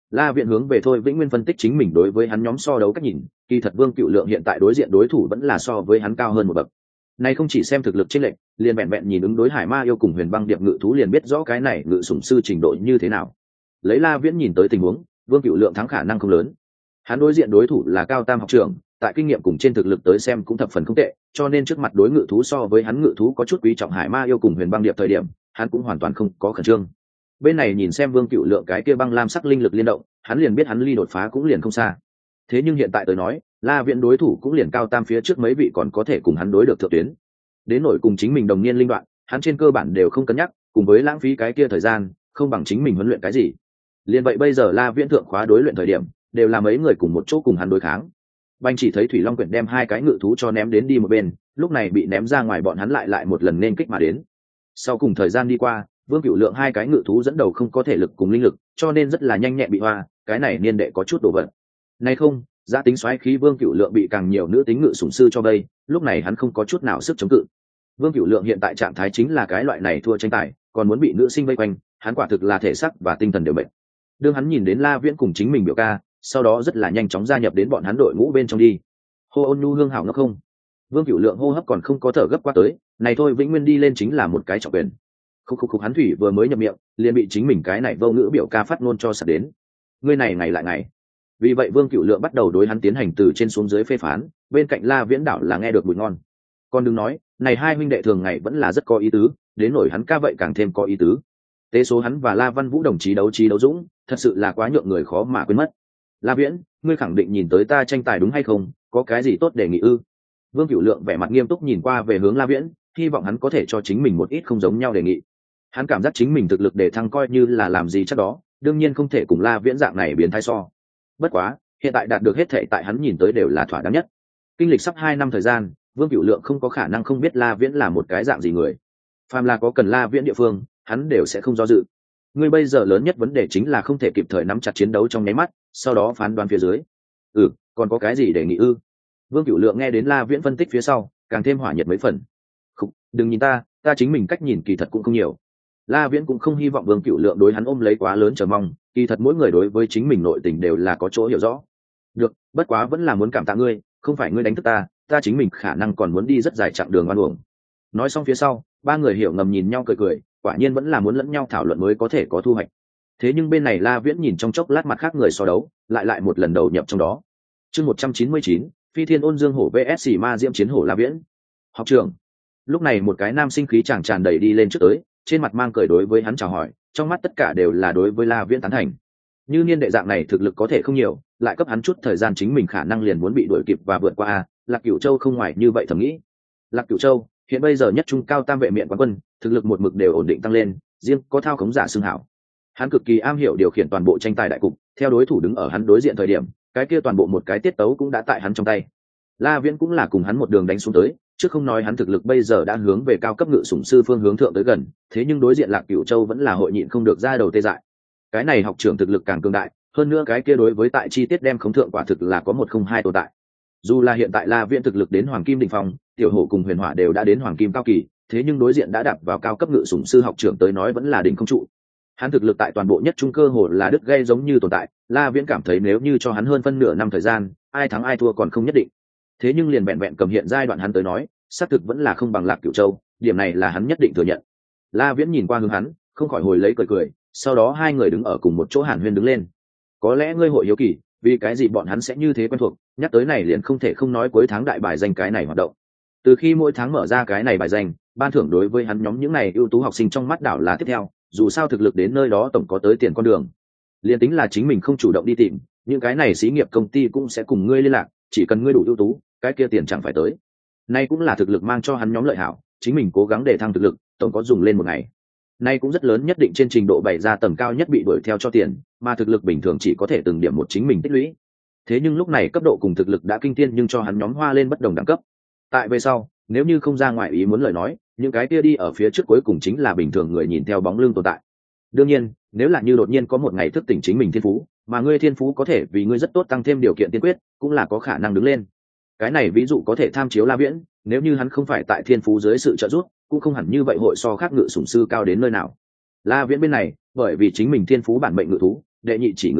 La Viễn hướng về Thôi Vĩnh Nguyên phân tích chính mình đối với hắn nhóm so đấu cách nhìn, kỳ thật Vương Cựu Lượng hiện tại đối diện đối thủ vẫn là so với hắn cao hơn một bậc. Này không chỉ xem thực lực chênh lệch, liền vẹn vẹn nhìn ứng đối Hải Ma yêu cùng Huyền Băng Điệp ngự thú liền biết rõ cái này ngự sủng sư trình độ như thế nào. Lấy La Viễn nhìn tới tình huống, Vương Cựu Lượng thắng khả năng không lớn. Hắn đối diện đối thủ là Cao Tam học trưởng, tại kinh nghiệm cùng trên thực lực tới xem cũng thập phần không tệ, cho nên trước mặt đối ngự thú so với hắn ngự thú có chút quý trọng Hải Ma yêu cùng Huyền Băng Điệp thời điểm, hắn cũng hoàn toàn không có khẩn trương. Bên này nhìn xem Vương Cựu Lượng cái kia băng lam sắc linh lực liên động, hắn liền biết hắn ly đột phá cũng liền không xa. Thế nhưng hiện tại tới nói, La Viễn đối thủ cũng liền Cao Tam phía trước mấy vị còn có thể cùng hắn đối được thượng tuyến. Đến nỗi cùng chính mình đồng niên linh đoạn, hắn trên cơ bản đều không cân nhắc, cùng với lãng phí cái kia thời gian, không bằng chính mình huấn luyện cái gì. Liên vậy bây giờ La Viễn thượng khóa đối luyện thời điểm, đều là mấy người cùng một chỗ cùng hắn đối kháng. Banh chỉ thấy Thủy Long Quyển đem hai cái ngự thú cho ném đến đi một bên, lúc này bị ném ra ngoài bọn hắn lại một lần nên kích mà đến. Sau cùng thời gian đi qua, Vương Cựu Lượng hai cái ngự thú dẫn đầu không có thể lực cùng linh lực, cho nên rất là nhanh nhẹn bị hoa, cái này niên đệ có chút đổ vận. Này không, giá tính xoáy khí Vương Cựu Lượng bị càng nhiều nữ tính ngự sủng sư cho vây, lúc này hắn không có chút nào sức chống cự. Vương Cựu Lượng hiện tại trạng thái chính là cái loại này thua tranh tài, còn muốn bị nữ sinh vây quanh, hắn quả thực là thể xác và tinh thần đều mệt. Đương hắn nhìn đến La Viễn cùng chính mình biểu ca, sau đó rất là nhanh chóng gia nhập đến bọn hắn đội ngũ bên trong đi. Hô ôn nhu hương hảo nó không. Vương Cựu Lượng hô hấp còn không có thở gấp qua tới, này thôi Vĩnh Nguyên đi lên chính là một cái trọng quyền. Khúc hắn thủy vừa mới nhập miệng, liền bị chính mình cái này vô ngữ biểu ca phát ngôn cho sặc đến. Ngươi này ngày lại ngày. Vì vậy Vương Cựu Lượng bắt đầu đối hắn tiến hành từ trên xuống dưới phê phán, bên cạnh La Viễn đảo là nghe được mùi ngon. Còn đừng nói, này hai huynh đệ thường ngày vẫn là rất có ý tứ, đến nổi hắn ca vậy càng thêm có ý tứ. Tế số hắn và La Văn Vũ đồng chí đấu trí đấu dũng, thật sự là quá nhượng người khó mà quên mất. La Viễn, ngươi khẳng định nhìn tới ta tranh tài đúng hay không, có cái gì tốt đề nghị ư? Vương Cựu Lượng vẻ mặt nghiêm túc nhìn qua về hướng La Viễn, hy vọng hắn có thể cho chính mình một ít không giống nhau đề nghị. Hắn cảm giác chính mình thực lực để thăng coi như là làm gì chắc đó, đương nhiên không thể cùng La Viễn dạng này biến thái so. Bất quá, hiện tại đạt được hết thệ tại hắn nhìn tới đều là thỏa đáng nhất. Kinh lịch sắp 2 năm thời gian, Vương Cựu Lượng không có khả năng không biết La Viễn là một cái dạng gì người. Phàm là có cần La Viễn địa phương, hắn đều sẽ không do dự. Ngươi bây giờ lớn nhất vấn đề chính là không thể kịp thời nắm chặt chiến đấu trong nháy mắt, sau đó phán đoán phía dưới. Còn có cái gì để nghĩ ư? Vương Cựu Lượng nghe đến La Viễn phân tích phía sau, càng thêm hỏa nhiệt mấy phần. Không, đừng nhìn ta chính mình cách nhìn kỳ thật cũng không nhiều. La Viễn cũng không hy vọng Vương Cựu Lượng đối hắn ôm lấy quá lớn chờ mong, kỳ thật mỗi người đối với chính mình nội tình đều là có chỗ hiểu rõ. Được, bất quá vẫn là muốn cảm tạ ngươi, không phải ngươi đánh thức ta chính mình khả năng còn muốn đi rất dài chặng đường oan uổng. Nói xong phía sau, ba người hiểu ngầm nhìn nhau cười, quả nhiên vẫn là muốn lẫn nhau thảo luận mới có thể có thu hoạch. Thế nhưng bên này La Viễn nhìn trong chốc lát mặt khác người so đấu, lại một lần đầu nhập trong đó. Chương 199, Phi Thiên Ôn Dương Hổ vs Ma Diễm Chiến Hổ La Viễn. Học trưởng. Lúc này một cái nam sinh khí chàng tràn đầy đi lên trước tới, trên mặt mang cười đối với hắn chào hỏi, trong mắt tất cả đều là đối với La Viễn tán thành. Như niên đệ dạng này thực lực có thể không nhiều, lại cấp hắn chút thời gian chính mình khả năng liền muốn bị đuổi kịp và vượt qua a. Lạc Cửu Châu không ngoài như vậy thầm nghĩ. Lạc Cửu Châu hiện bây giờ nhất trung cao tam vệ miện quán quân, thực lực một mực đều ổn định tăng lên, riêng có thao khống giả xưng hảo. Hắn cực kỳ am hiểu điều khiển toàn bộ tranh tài đại cục, theo đối thủ đứng ở hắn đối diện thời điểm, cái kia toàn bộ một cái tiết tấu cũng đã tại hắn trong tay. La Viễn cũng là cùng hắn một đường đánh xuống tới, chứ không nói hắn thực lực bây giờ đã hướng về cao cấp ngự sủng sư phương hướng thượng tới gần, thế nhưng đối diện Lạc Cửu Châu vẫn là hội nhịn không được ra đầu tê dại. Cái này học trưởng thực lực càng cường đại, hơn nữa cái kia đối với tại chi tiết đem khống thượng quả thực là có 102 tồn tại. Dù là hiện tại La Viễn thực lực đến hoàng kim đỉnh phong, tiểu hổ cùng huyền hỏa đều đã đến hoàng kim cao kỳ, thế nhưng đối diện đã đạp vào cao cấp ngự sủng sư học trưởng tới nói vẫn là đỉnh không trụ. Hắn thực lực tại toàn bộ nhất trung cơ hồ là đứt gây giống như tồn tại, La Viễn cảm thấy nếu như cho hắn hơn phân nửa năm thời gian, ai thắng ai thua còn không nhất định. Thế nhưng liền vẹn vẹn cầm hiện giai đoạn hắn tới nói, xác thực vẫn là không bằng Lạc Cửu Châu, điểm này là hắn nhất định thừa nhận. La Viễn nhìn qua hướng hắn, không khỏi hồi lấy cười, sau đó hai người đứng ở cùng một chỗ hàn huyên đứng lên. Có lẽ ngươi hội hiếu kỳ, vì cái gì bọn hắn sẽ như thế quen thuộc, nhắc tới này liền không thể không nói cuối tháng đại bài danh cái này hoạt động. Từ khi mỗi tháng mở ra cái này bài danh, ban thưởng đối với hắn nhóm những này ưu tú học sinh trong mắt đảo là tiếp theo, dù sao thực lực đến nơi đó tổng có tới tiền con đường. Liên tính là chính mình không chủ động đi tìm, những cái này xí nghiệp công ty cũng sẽ cùng ngươi liên lạc, chỉ cần ngươi đủ ưu tú, cái kia tiền chẳng phải tới. Nay cũng là thực lực mang cho hắn nhóm lợi hảo, chính mình cố gắng để thăng thực lực, tổng có dùng lên một ngày. Nay cũng rất lớn nhất định trên trình độ bày ra tầm cao nhất bị đuổi theo cho tiền, mà thực lực bình thường chỉ có thể từng điểm một chính mình tích lũy. Thế nhưng lúc này cấp độ cùng thực lực đã kinh thiên nhưng cho hắn nhóm hoa lên bất đồng đẳng cấp. Tại về sau, nếu như không ra ngoài ý muốn lời nói, những cái kia đi ở phía trước cuối cùng chính là bình thường người nhìn theo bóng lưng tồn tại. Đương nhiên, nếu là như đột nhiên có một ngày thức tỉnh chính mình thiên phú, mà ngươi thiên phú có thể vì ngươi rất tốt tăng thêm điều kiện tiên quyết, cũng là có khả năng đứng lên. Cái này ví dụ có thể tham chiếu La Viễn, nếu như hắn không phải tại thiên phú dưới sự trợ giúp, cũng không hẳn như vậy hội so khác ngự sủng sư cao đến nơi nào. La Viễn bên này, bởi vì chính mình thiên phú bản mệnh ngự thú, đệ nhị chỉ ngự thú,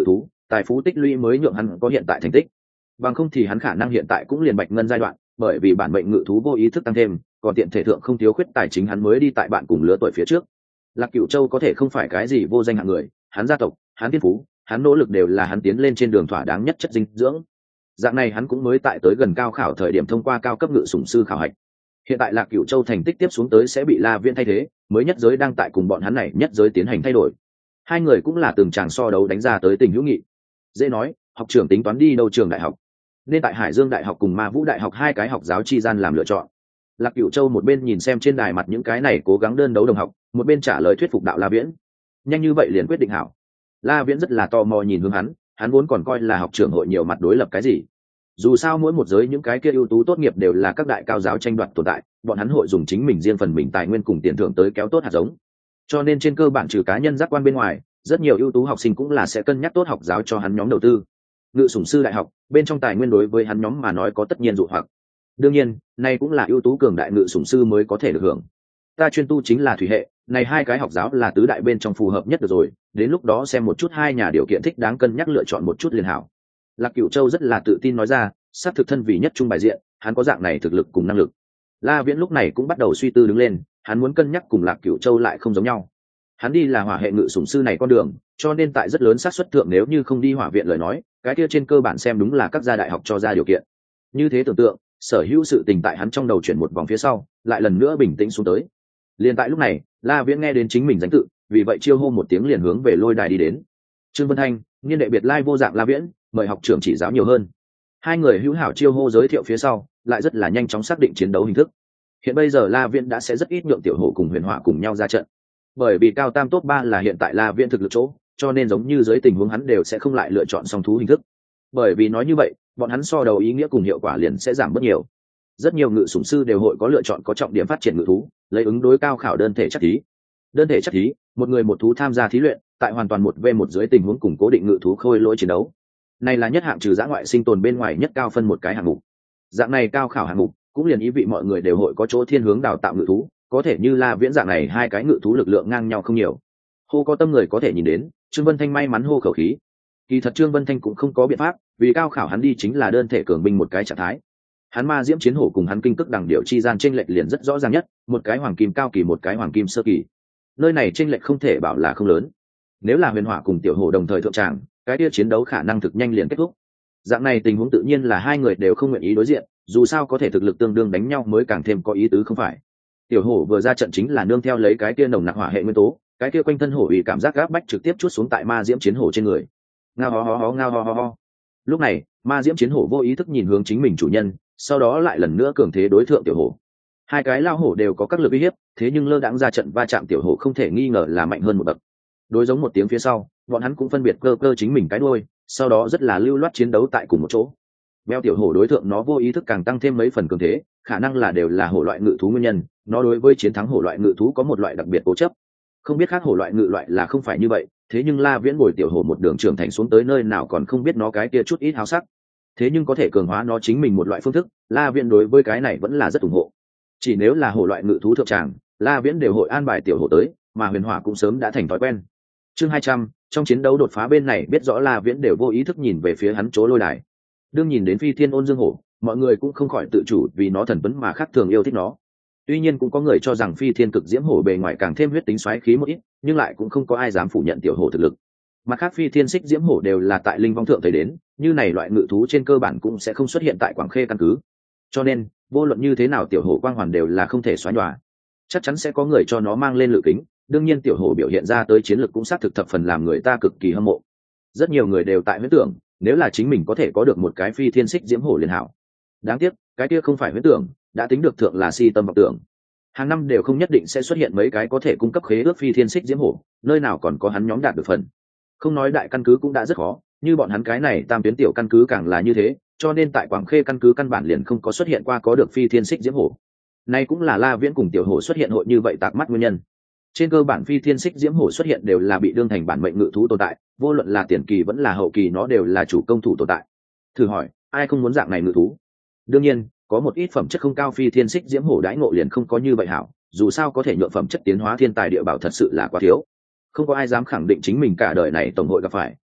tài phú tích lũy mới nhượng hắn có hiện tại thành tích. Bằng không thì hắn khả năng hiện tại cũng liền bạch ngân giai đoạn, bởi vì bản mệnh ngự thú vô ý thức tăng thêm, còn tiện thể thượng không thiếu khuyết tài chính hắn mới đi tại bạn cùng lứa tuổi phía trước. Lạc Cửu Châu có thể không phải cái gì vô danh hạng người, hắn gia tộc, hắn thiên phú, hắn nỗ lực đều là hắn tiến lên trên đường thỏa đáng nhất chất dinh dưỡng. Dạng này hắn cũng mới tại tới gần cao khảo thời điểm thông qua cao cấp ngự sủng sư khảo hạch. Hiện tại Lạc Cửu Châu thành tích tiếp xuống tới sẽ bị La Viễn thay thế, mới nhất giới đang tại cùng bọn hắn này nhất giới tiến hành thay đổi. Hai người cũng là từng tràng so đấu đánh ra tới tình hữu nghị. Dễ nói, học trưởng tính toán đi đâu trường đại học, nên tại Hải Dương đại học cùng Ma Vũ đại học hai cái học giáo chi gian làm lựa chọn. Lạc Cửu Châu một bên nhìn xem trên đài mặt những cái này cố gắng đơn đấu đồng học, một bên trả lời thuyết phục đạo La Viễn. Nhanh như vậy liền quyết định hảo. La Viễn rất là tò mò nhìn hướng hắn vốn còn coi là học trưởng hội nhiều mặt đối lập cái gì. Dù sao mỗi một giới những cái kia ưu tú tốt nghiệp đều là các đại cao giáo tranh đoạt tồn tại, bọn hắn hội dùng chính mình riêng phần mình tài nguyên cùng tiền thưởng tới kéo tốt hạt giống. Cho nên trên cơ bản trừ cá nhân giác quan bên ngoài, rất nhiều ưu tú học sinh cũng là sẽ cân nhắc tốt học giáo cho hắn nhóm đầu tư. Ngự sủng sư đại học bên trong tài nguyên đối với hắn nhóm mà nói có tất nhiên dụ hoặc. Đương nhiên, này cũng là ưu tú cường đại ngự sủng sư mới có thể được hưởng. Ta chuyên tu chính là thủy hệ, này hai cái học giáo là tứ đại bên trong phù hợp nhất được rồi, đến lúc đó xem một chút hai nhà điều kiện thích đáng cân nhắc lựa chọn một chút liền hảo. Lạc Cửu Châu rất là tự tin nói ra, sát thực thân vì nhất trung bài diện, hắn có dạng này thực lực cùng năng lực. La Viễn lúc này cũng bắt đầu suy tư đứng lên, hắn muốn cân nhắc cùng Lạc Cửu Châu lại không giống nhau. Hắn đi là hỏa hệ ngự sủng sư này con đường, cho nên tại rất lớn xác suất thượng nếu như không đi hỏa viện lời nói, cái kia trên cơ bản xem đúng là các gia đại học cho ra điều kiện. Như thế tưởng tượng, sở hữu sự tình tại hắn trong đầu chuyển một vòng phía sau, lại lần nữa bình tĩnh xuống tới. Liền tại lúc này, La Viễn nghe đến chính mình danh tự, vì vậy chiêu hô một tiếng liền hướng về lôi đài đi đến. Trương Vân Thanh, niên đệ biệt lai vô dạng La Viễn, mời học trưởng chỉ giáo nhiều hơn. Hai người hữu hảo chiêu hô giới thiệu phía sau, lại rất là nhanh chóng xác định chiến đấu hình thức. Hiện bây giờ La Viễn đã sẽ rất ít nhượng Tiểu Hổ cùng Huyền Hỏa cùng nhau ra trận, bởi vì cao tam top 3 là hiện tại La Viễn thực lực chỗ, cho nên giống như dưới tình huống hắn đều sẽ không lại lựa chọn song thú hình thức. Bởi vì nói như vậy, bọn hắn so đầu ý nghĩa cùng hiệu quả liền sẽ giảm bớt nhiều. Rất nhiều ngự sủng sư đều hội có lựa chọn có trọng điểm phát triển ngự thú, lấy ứng đối cao khảo đơn thể chắc thí. Đơn thể chắc thí, một người một thú tham gia thí luyện, tại hoàn toàn 1v1 dưới tình huống cùng cố định ngự thú khôi lỗi chiến đấu. Này là nhất hạng trừ dã ngoại sinh tồn bên ngoài nhất cao phân một cái hạng mục. Dạng này cao khảo hạng mục cũng liền ý vị mọi người đều hội có chỗ thiên hướng đào tạo ngự thú, có thể như La Viễn dạng này hai cái ngự thú lực lượng ngang nhau không nhiều. Hô có tâm người có thể nhìn đến, Trương Vân Thanh may mắn hô khẩu khí. Kỳ thật Trương Vân Thanh cũng không có biện pháp, vì cao khảo hắn đi chính là đơn thể cường binh một cái trạng thái. Hắn ma diễm chiến hổ cùng hắn kinh cức đẳng điệu chi gian chênh lệch liền rất rõ ràng nhất, một cái hoàng kim cao kỳ một cái hoàng kim sơ kỳ. Nơi này chênh lệch không thể bảo là không lớn. Nếu là Huyền Hỏa cùng Tiểu Hổ đồng thời thượng tràng, cái kia chiến đấu khả năng thực nhanh liền kết thúc. Dạng này tình huống tự nhiên là hai người đều không nguyện ý đối diện, dù sao có thể thực lực tương đương đánh nhau mới càng thêm có ý tứ không phải. Tiểu Hổ vừa ra trận chính là nương theo lấy cái kia nồng nặc hỏa hệ nguyên tố, cái kia quanh thân hổ ủy cảm giác gáp bách trực tiếp chuốt xuống tại ma diễm chiến hổ trên người. Ngao ho ho ho ngao ho ho ho. Lúc này, ma diễm chiến hổ vô ý thức nhìn hướng chính mình chủ nhân, sau đó lại lần nữa cường thế đối thượng Tiểu Hổ. Hai cái lao hổ đều có các lực uy hiếp, thế nhưng lơ đãng ra trận va chạm Tiểu Hổ không thể nghi ngờ là mạnh hơn một bậc. Đối giống một tiếng phía sau, bọn hắn cũng phân biệt cơ chính mình cái đuôi, sau đó rất là lưu loát chiến đấu tại cùng một chỗ. Beo Tiểu Hổ đối tượng nó vô ý thức càng tăng thêm mấy phần cường thế, khả năng là đều là hổ loại ngự thú nguyên nhân, nó đối với chiến thắng hổ loại ngự thú có một loại đặc biệt cố chấp. Không biết khác hổ loại ngự loại là không phải như vậy, thế nhưng La Viễn bồi Tiểu Hổ một đường trưởng thành xuống tới nơi nào còn không biết nó cái kia chút ít háo sắc. Thế nhưng có thể cường hóa nó chính mình một loại phương thức, La Viễn đối với cái này vẫn là rất ủng hộ. Chỉ nếu là hổ loại ngự thú thượng tràng, La Viễn đều hội an bài Tiểu Hổ tới, mà Huyền Hỏa cũng sớm đã thành thói quen. Chương 200, trong chiến đấu đột phá bên này biết rõ La Viễn đều vô ý thức nhìn về phía hắn chỗ lôi đài. Đương nhìn đến Phi Thiên Ôn Dương Hổ, mọi người cũng không khỏi tự chủ vì nó thần tuấn mà khác thường yêu thích nó. Tuy nhiên cũng có người cho rằng Phi Thiên Cực Diễm Hổ bề ngoài càng thêm huyết tính xoáy khí một ít, nhưng lại cũng không có ai dám phủ nhận Tiểu Hổ thực lực. Mặt khác Phi Thiên Xích Diễm Hổ đều là tại linh vong thượng thấy đến, như này loại ngự thú trên cơ bản cũng sẽ không xuất hiện tại Quảng Khê căn cứ. Cho nên, vô luận như thế nào Tiểu Hổ quang hoàn đều là không thể xóa nhòa. Chắc chắn sẽ có người cho nó mang lên lự kính, đương nhiên Tiểu Hổ biểu hiện ra tới chiến lược cũng xác thực thập phần làm người ta cực kỳ hâm mộ. Rất nhiều người đều tại huyễn tưởng, nếu là chính mình có thể có được một cái Phi Thiên Xích Diễm Hổ liền hảo. Đáng tiếc, cái kia không phải huyễn tưởng, đã tính được thượng là si tâm vọng tưởng. Hàng năm đều không nhất định sẽ xuất hiện mấy cái có thể cung cấp khế ước Phi Thiên Xích Diễm Hổ, nơi nào còn có hắn nhóm đạt được phần. Không nói đại căn cứ cũng đã rất khó, như bọn hắn cái này tam tuyến tiểu căn cứ càng là như thế, cho nên tại Quảng Khê căn cứ căn bản liền không có xuất hiện qua có được Phi Thiên Xích Diễm Hổ. Này cũng là La Viễn cùng Tiểu Hổ xuất hiện hội như vậy tạc mắt nguyên nhân. Trên cơ bản Phi Thiên Xích Diễm Hổ xuất hiện đều là bị đương thành bản mệnh ngự thú tồn tại, vô luận là tiền kỳ vẫn là hậu kỳ nó đều là chủ công thủ tồn tại. Thử hỏi, ai không muốn dạng này ngự thú? Đương nhiên, có một ít phẩm chất không cao Phi Thiên Xích Diễm Hổ đãi ngộ liền không có như vậy hảo, dù sao có thể nhượng phẩm chất tiến hóa thiên tài địa bảo thật sự là quá thiếu. Không có ai dám khẳng định chính mình cả đời này tổng hội gặp phải,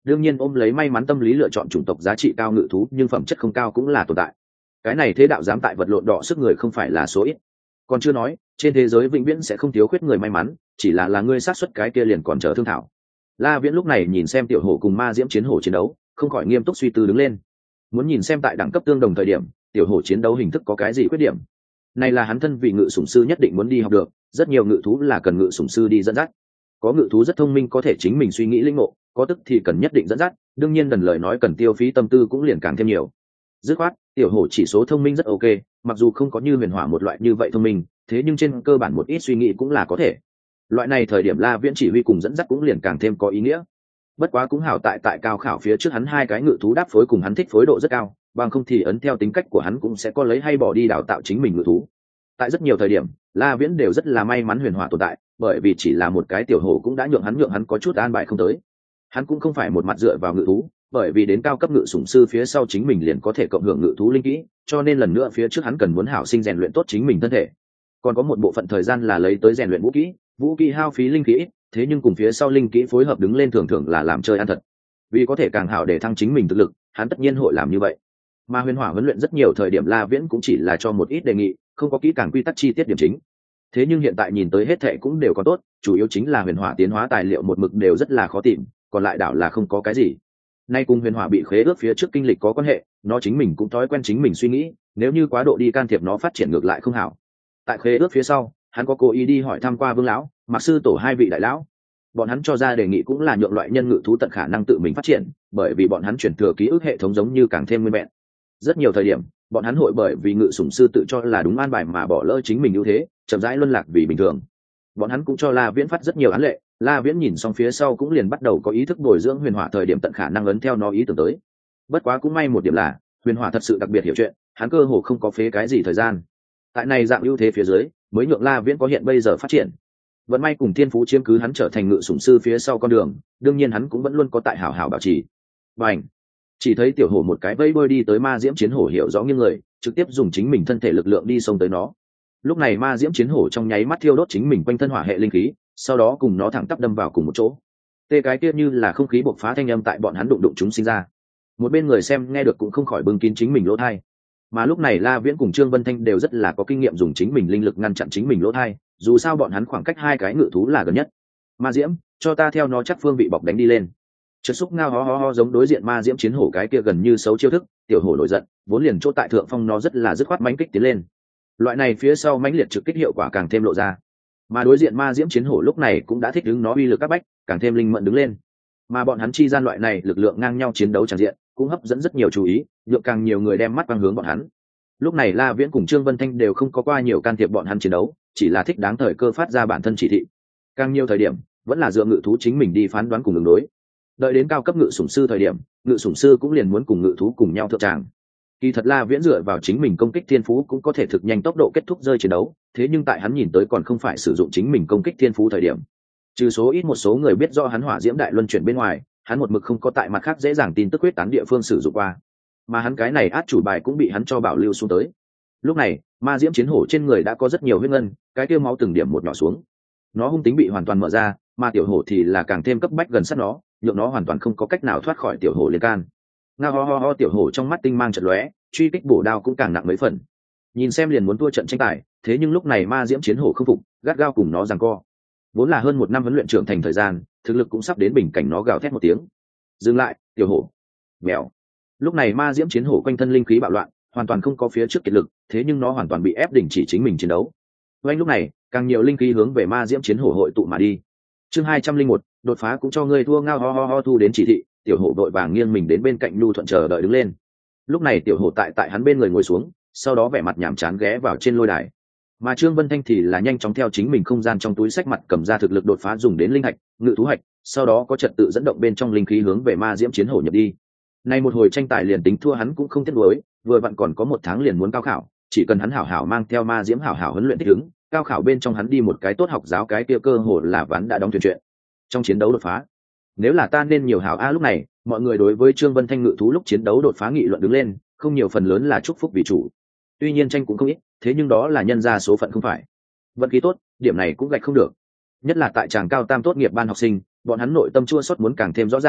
đương nhiên ôm lấy may mắn tâm lý lựa chọn chủng tộc giá trị cao ngự thú nhưng phẩm chất không cao cũng là tồn tại. Cái này thế đạo dám tại vật lộn đỏ sức người không phải là số ít. Còn chưa nói trên thế giới vĩnh viễn sẽ không thiếu khuyết người may mắn, chỉ là ngươi sát suất cái kia liền còn chờ thương thảo. La Viễn lúc này nhìn xem tiểu hổ cùng ma diễm chiến hổ chiến đấu, không khỏi nghiêm túc suy tư đứng lên, muốn nhìn xem tại đẳng cấp tương đồng thời điểm tiểu hổ chiến đấu hình thức có cái gì khuyết điểm. Này là hắn thân vị ngự sủng sư nhất định muốn đi học được, rất nhiều ngự thú là cần ngự sủng sư đi dẫn dắt. Có ngự thú rất thông minh có thể chính mình suy nghĩ linh ngộ, có tức thì cần nhất định dẫn dắt, đương nhiên đần lời nói cần tiêu phí tâm tư cũng liền càng thêm nhiều. Dứt khoát tiểu hổ chỉ số thông minh rất ok, mặc dù không có như huyền hỏa một loại như vậy thông minh, thế nhưng trên cơ bản một ít suy nghĩ cũng là có thể. Loại này thời điểm La Viễn chỉ huy cùng dẫn dắt cũng liền càng thêm có ý nghĩa. Bất quá cũng hảo tại cao khảo phía trước hắn hai cái ngự thú đáp phối cùng hắn thích phối độ rất cao, bằng không thì ấn theo tính cách của hắn cũng sẽ có lấy hay bỏ đi đào tạo chính mình ngự thú. Tại rất nhiều thời điểm La Viễn đều rất là may mắn huyền hỏa tồn tại, bởi vì chỉ là một cái tiểu hổ cũng đã nhượng hắn có chút an bài không tới. Hắn cũng không phải một mặt dựa vào ngự thú, bởi vì đến cao cấp ngự sủng sư phía sau chính mình liền có thể cộng hưởng ngự thú linh kỹ, cho nên lần nữa phía trước hắn cần muốn hảo sinh rèn luyện tốt chính mình thân thể. Còn có một bộ phận thời gian là lấy tới rèn luyện vũ kỹ hao phí linh kỹ, thế nhưng cùng phía sau linh kỹ phối hợp đứng lên thường thường là làm chơi ăn thật. Vì có thể càng hảo để thăng chính mình thực lực, hắn tất nhiên hội làm như vậy. Mà huyền hỏa huấn luyện rất nhiều thời điểm La Viễn cũng chỉ là cho một ít đề nghị, không có kỹ càng quy tắc chi tiết điểm chính. Thế nhưng hiện tại nhìn tới hết thệ cũng đều có tốt, chủ yếu chính là huyền hỏa tiến hóa tài liệu một mực đều rất là khó tìm, còn lại đảo là không có cái gì. Nay cùng huyền hỏa bị khế ước phía trước kinh lịch có quan hệ, nó chính mình cũng thói quen chính mình suy nghĩ, nếu như quá độ đi can thiệp nó phát triển ngược lại không hảo. Tại khế ước phía sau, hắn có cố ý đi hỏi thăm qua Vương lão, Mạc sư tổ hai vị đại lão. Bọn hắn cho ra đề nghị cũng là nhượng loại nhân ngự thú tận khả năng tự mình phát triển, bởi vì bọn hắn chuyển thừa ký ức hệ thống giống như càng thêm nguyên vẹn. Rất nhiều thời điểm, bọn hắn hội bởi vì ngự sủng sư tự cho là đúng an bài mà bỏ lỡ chính mình ưu thế, chậm rãi luân lạc vì bình thường. Bọn hắn cũng cho La Viễn phát rất nhiều án lệ, La Viễn nhìn xong phía sau cũng liền bắt đầu có ý thức bồi dưỡng huyền hỏa thời điểm tận khả năng ấn theo nó ý tưởng tới. Bất quá cũng may một điểm là, huyền hỏa thật sự đặc biệt hiểu chuyện, hắn cơ hồ không có phế cái gì thời gian. Tại này dạng ưu thế phía dưới, mới nhượng La Viễn có hiện bây giờ phát triển. Vận may cùng thiên phú chiếm cứ hắn trở thành ngự sủng sư phía sau con đường, đương nhiên hắn cũng vẫn luôn có tại hảo hảo bảo trì. Bành! Chỉ thấy tiểu hổ một cái vây bơi đi tới ma diễm chiến hổ hiểu rõ nghiêng người, trực tiếp dùng chính mình thân thể lực lượng đi xông tới nó. Lúc này ma diễm chiến hổ trong nháy mắt thiêu đốt chính mình quanh thân hỏa hệ linh khí, sau đó cùng nó thẳng tắp đâm vào cùng một chỗ. Tê cái kia như là không khí bộc phá thanh âm tại bọn hắn đụng chúng sinh ra. Một bên người xem nghe được cũng không khỏi bưng kín chính mình lỗ tai. Mà lúc này La Viễn cùng Trương Vân Thanh đều rất là có kinh nghiệm dùng chính mình linh lực ngăn chặn chính mình lỗ tai, dù sao bọn hắn khoảng cách hai cái ngự thú là gần nhất. Ma diễm, cho ta theo nó chắc phương vị bọc đánh đi lên. Trượt xúc ngao ho giống đối diện ma diễm chiến hổ cái kia gần như xấu chiêu thức, tiểu hổ nổi giận, vốn liền chỗ tại thượng phong nó rất là dứt khoát mãnh kích tiến lên. Loại này phía sau mãnh liệt trực kích hiệu quả càng thêm lộ ra. Mà đối diện ma diễm chiến hổ lúc này cũng đã thích ứng nó uy lực các bách, càng thêm linh mẫn đứng lên. Mà bọn hắn chi gian loại này lực lượng ngang nhau chiến đấu tràn diện, cũng hấp dẫn rất nhiều chú ý, nhượng càng nhiều người đem mắt quang hướng bọn hắn. Lúc này La Viễn cùng Trương Vân Thanh đều không có qua nhiều can thiệp bọn hắn chiến đấu, chỉ là thích đáng thời cơ phát ra bản thân chỉ thị. Càng nhiều thời điểm, vẫn là dựa ngự thú chính mình đi phán đoán cùng ứng đối. Đợi đến cao cấp ngự sủng sư thời điểm, ngự sủng sư cũng liền muốn cùng ngự thú cùng nhau thượng tràng. Kỳ thật La Viễn dựa vào chính mình công kích thiên phú cũng có thể thực nhanh tốc độ kết thúc rơi chiến đấu, thế nhưng tại hắn nhìn tới còn không phải sử dụng chính mình công kích thiên phú thời điểm. Trừ số ít một số người biết do hắn hỏa diễm đại luân chuyển bên ngoài, hắn một mực không có tại mặt khác dễ dàng tin tức quyết tán địa phương sử dụng qua. Mà hắn cái này át chủ bài cũng bị hắn cho bảo lưu xuống tới. Lúc này, ma diễm chiến hổ trên người đã có rất nhiều huyết ngân, cái tiêu máu từng điểm một nhỏ xuống. Nó hung tính bị hoàn toàn mở ra, mà tiểu hổ thì là càng thêm cấp bách gần sát nó, nhượng nó hoàn toàn không có cách nào thoát khỏi tiểu hổ liên can. Ngao ho tiểu hổ trong mắt tinh mang chợt lóe, truy kích bổ đao cũng càng nặng mấy phần. Nhìn xem liền muốn thua trận tranh tài, thế nhưng lúc này ma diễm chiến hổ không phục, gắt gao cùng nó giằng co. Vốn là hơn một năm huấn luyện trưởng thành thời gian, thực lực cũng sắp đến bình cảnh, nó gào thét một tiếng. Dừng lại, tiểu hổ. Mèo. Lúc này ma diễm chiến hổ quanh thân linh khí bạo loạn, hoàn toàn không có phía trước kiệt lực, thế nhưng nó hoàn toàn bị ép đình chỉ chính mình chiến đấu. Ngay lúc này, càng nhiều linh khí hướng về ma diễm chiến hổ hội tụ mà đi. Chương 201, đột phá cũng cho ngươi thua. Ngao ho thu đến chỉ thị, tiểu hổ đội vàng nghiêng mình đến bên cạnh nhu thuận chờ đợi đứng lên. Lúc này tiểu hổ tại hắn bên người ngồi xuống, sau đó vẻ mặt nhảm chán ghé vào trên lôi đài. Mà Trương Vân Thanh thì là nhanh chóng theo chính mình không gian trong túi sách mặt cầm ra thực lực đột phá dùng đến linh hạch, ngự thú hạch, sau đó có trật tự dẫn động bên trong linh khí hướng về ma diễm chiến hổ nhập đi. Nay một hồi tranh tài liền tính thua hắn cũng không tiếc nuối, vừa vặn còn có một tháng liền muốn cao khảo, chỉ cần hắn hảo hảo mang theo ma diễm hảo hảo huấn luyện thích ứng, cao khảo bên trong hắn đi một cái tốt học giáo cái kia cơ hồ là ván đã đóng thuyền chuyện. Trong chiến đấu đột phá, nếu là ta nên nhiều hảo a. Lúc này mọi người đối với Trương Vân Thanh ngự thú lúc chiến đấu đột phá nghị luận đứng lên, không nhiều phần lớn là chúc phúc vì chủ. Tuy nhiên tranh cũng không ít, thế nhưng đó là nhân ra số phận không phải vận khí tốt, điểm này cũng gạch không được. Nhất là tại tràng cao tam tốt nghiệp ban học sinh, bọn hắn nội tâm chua xót muốn càng thêm rõ ràng,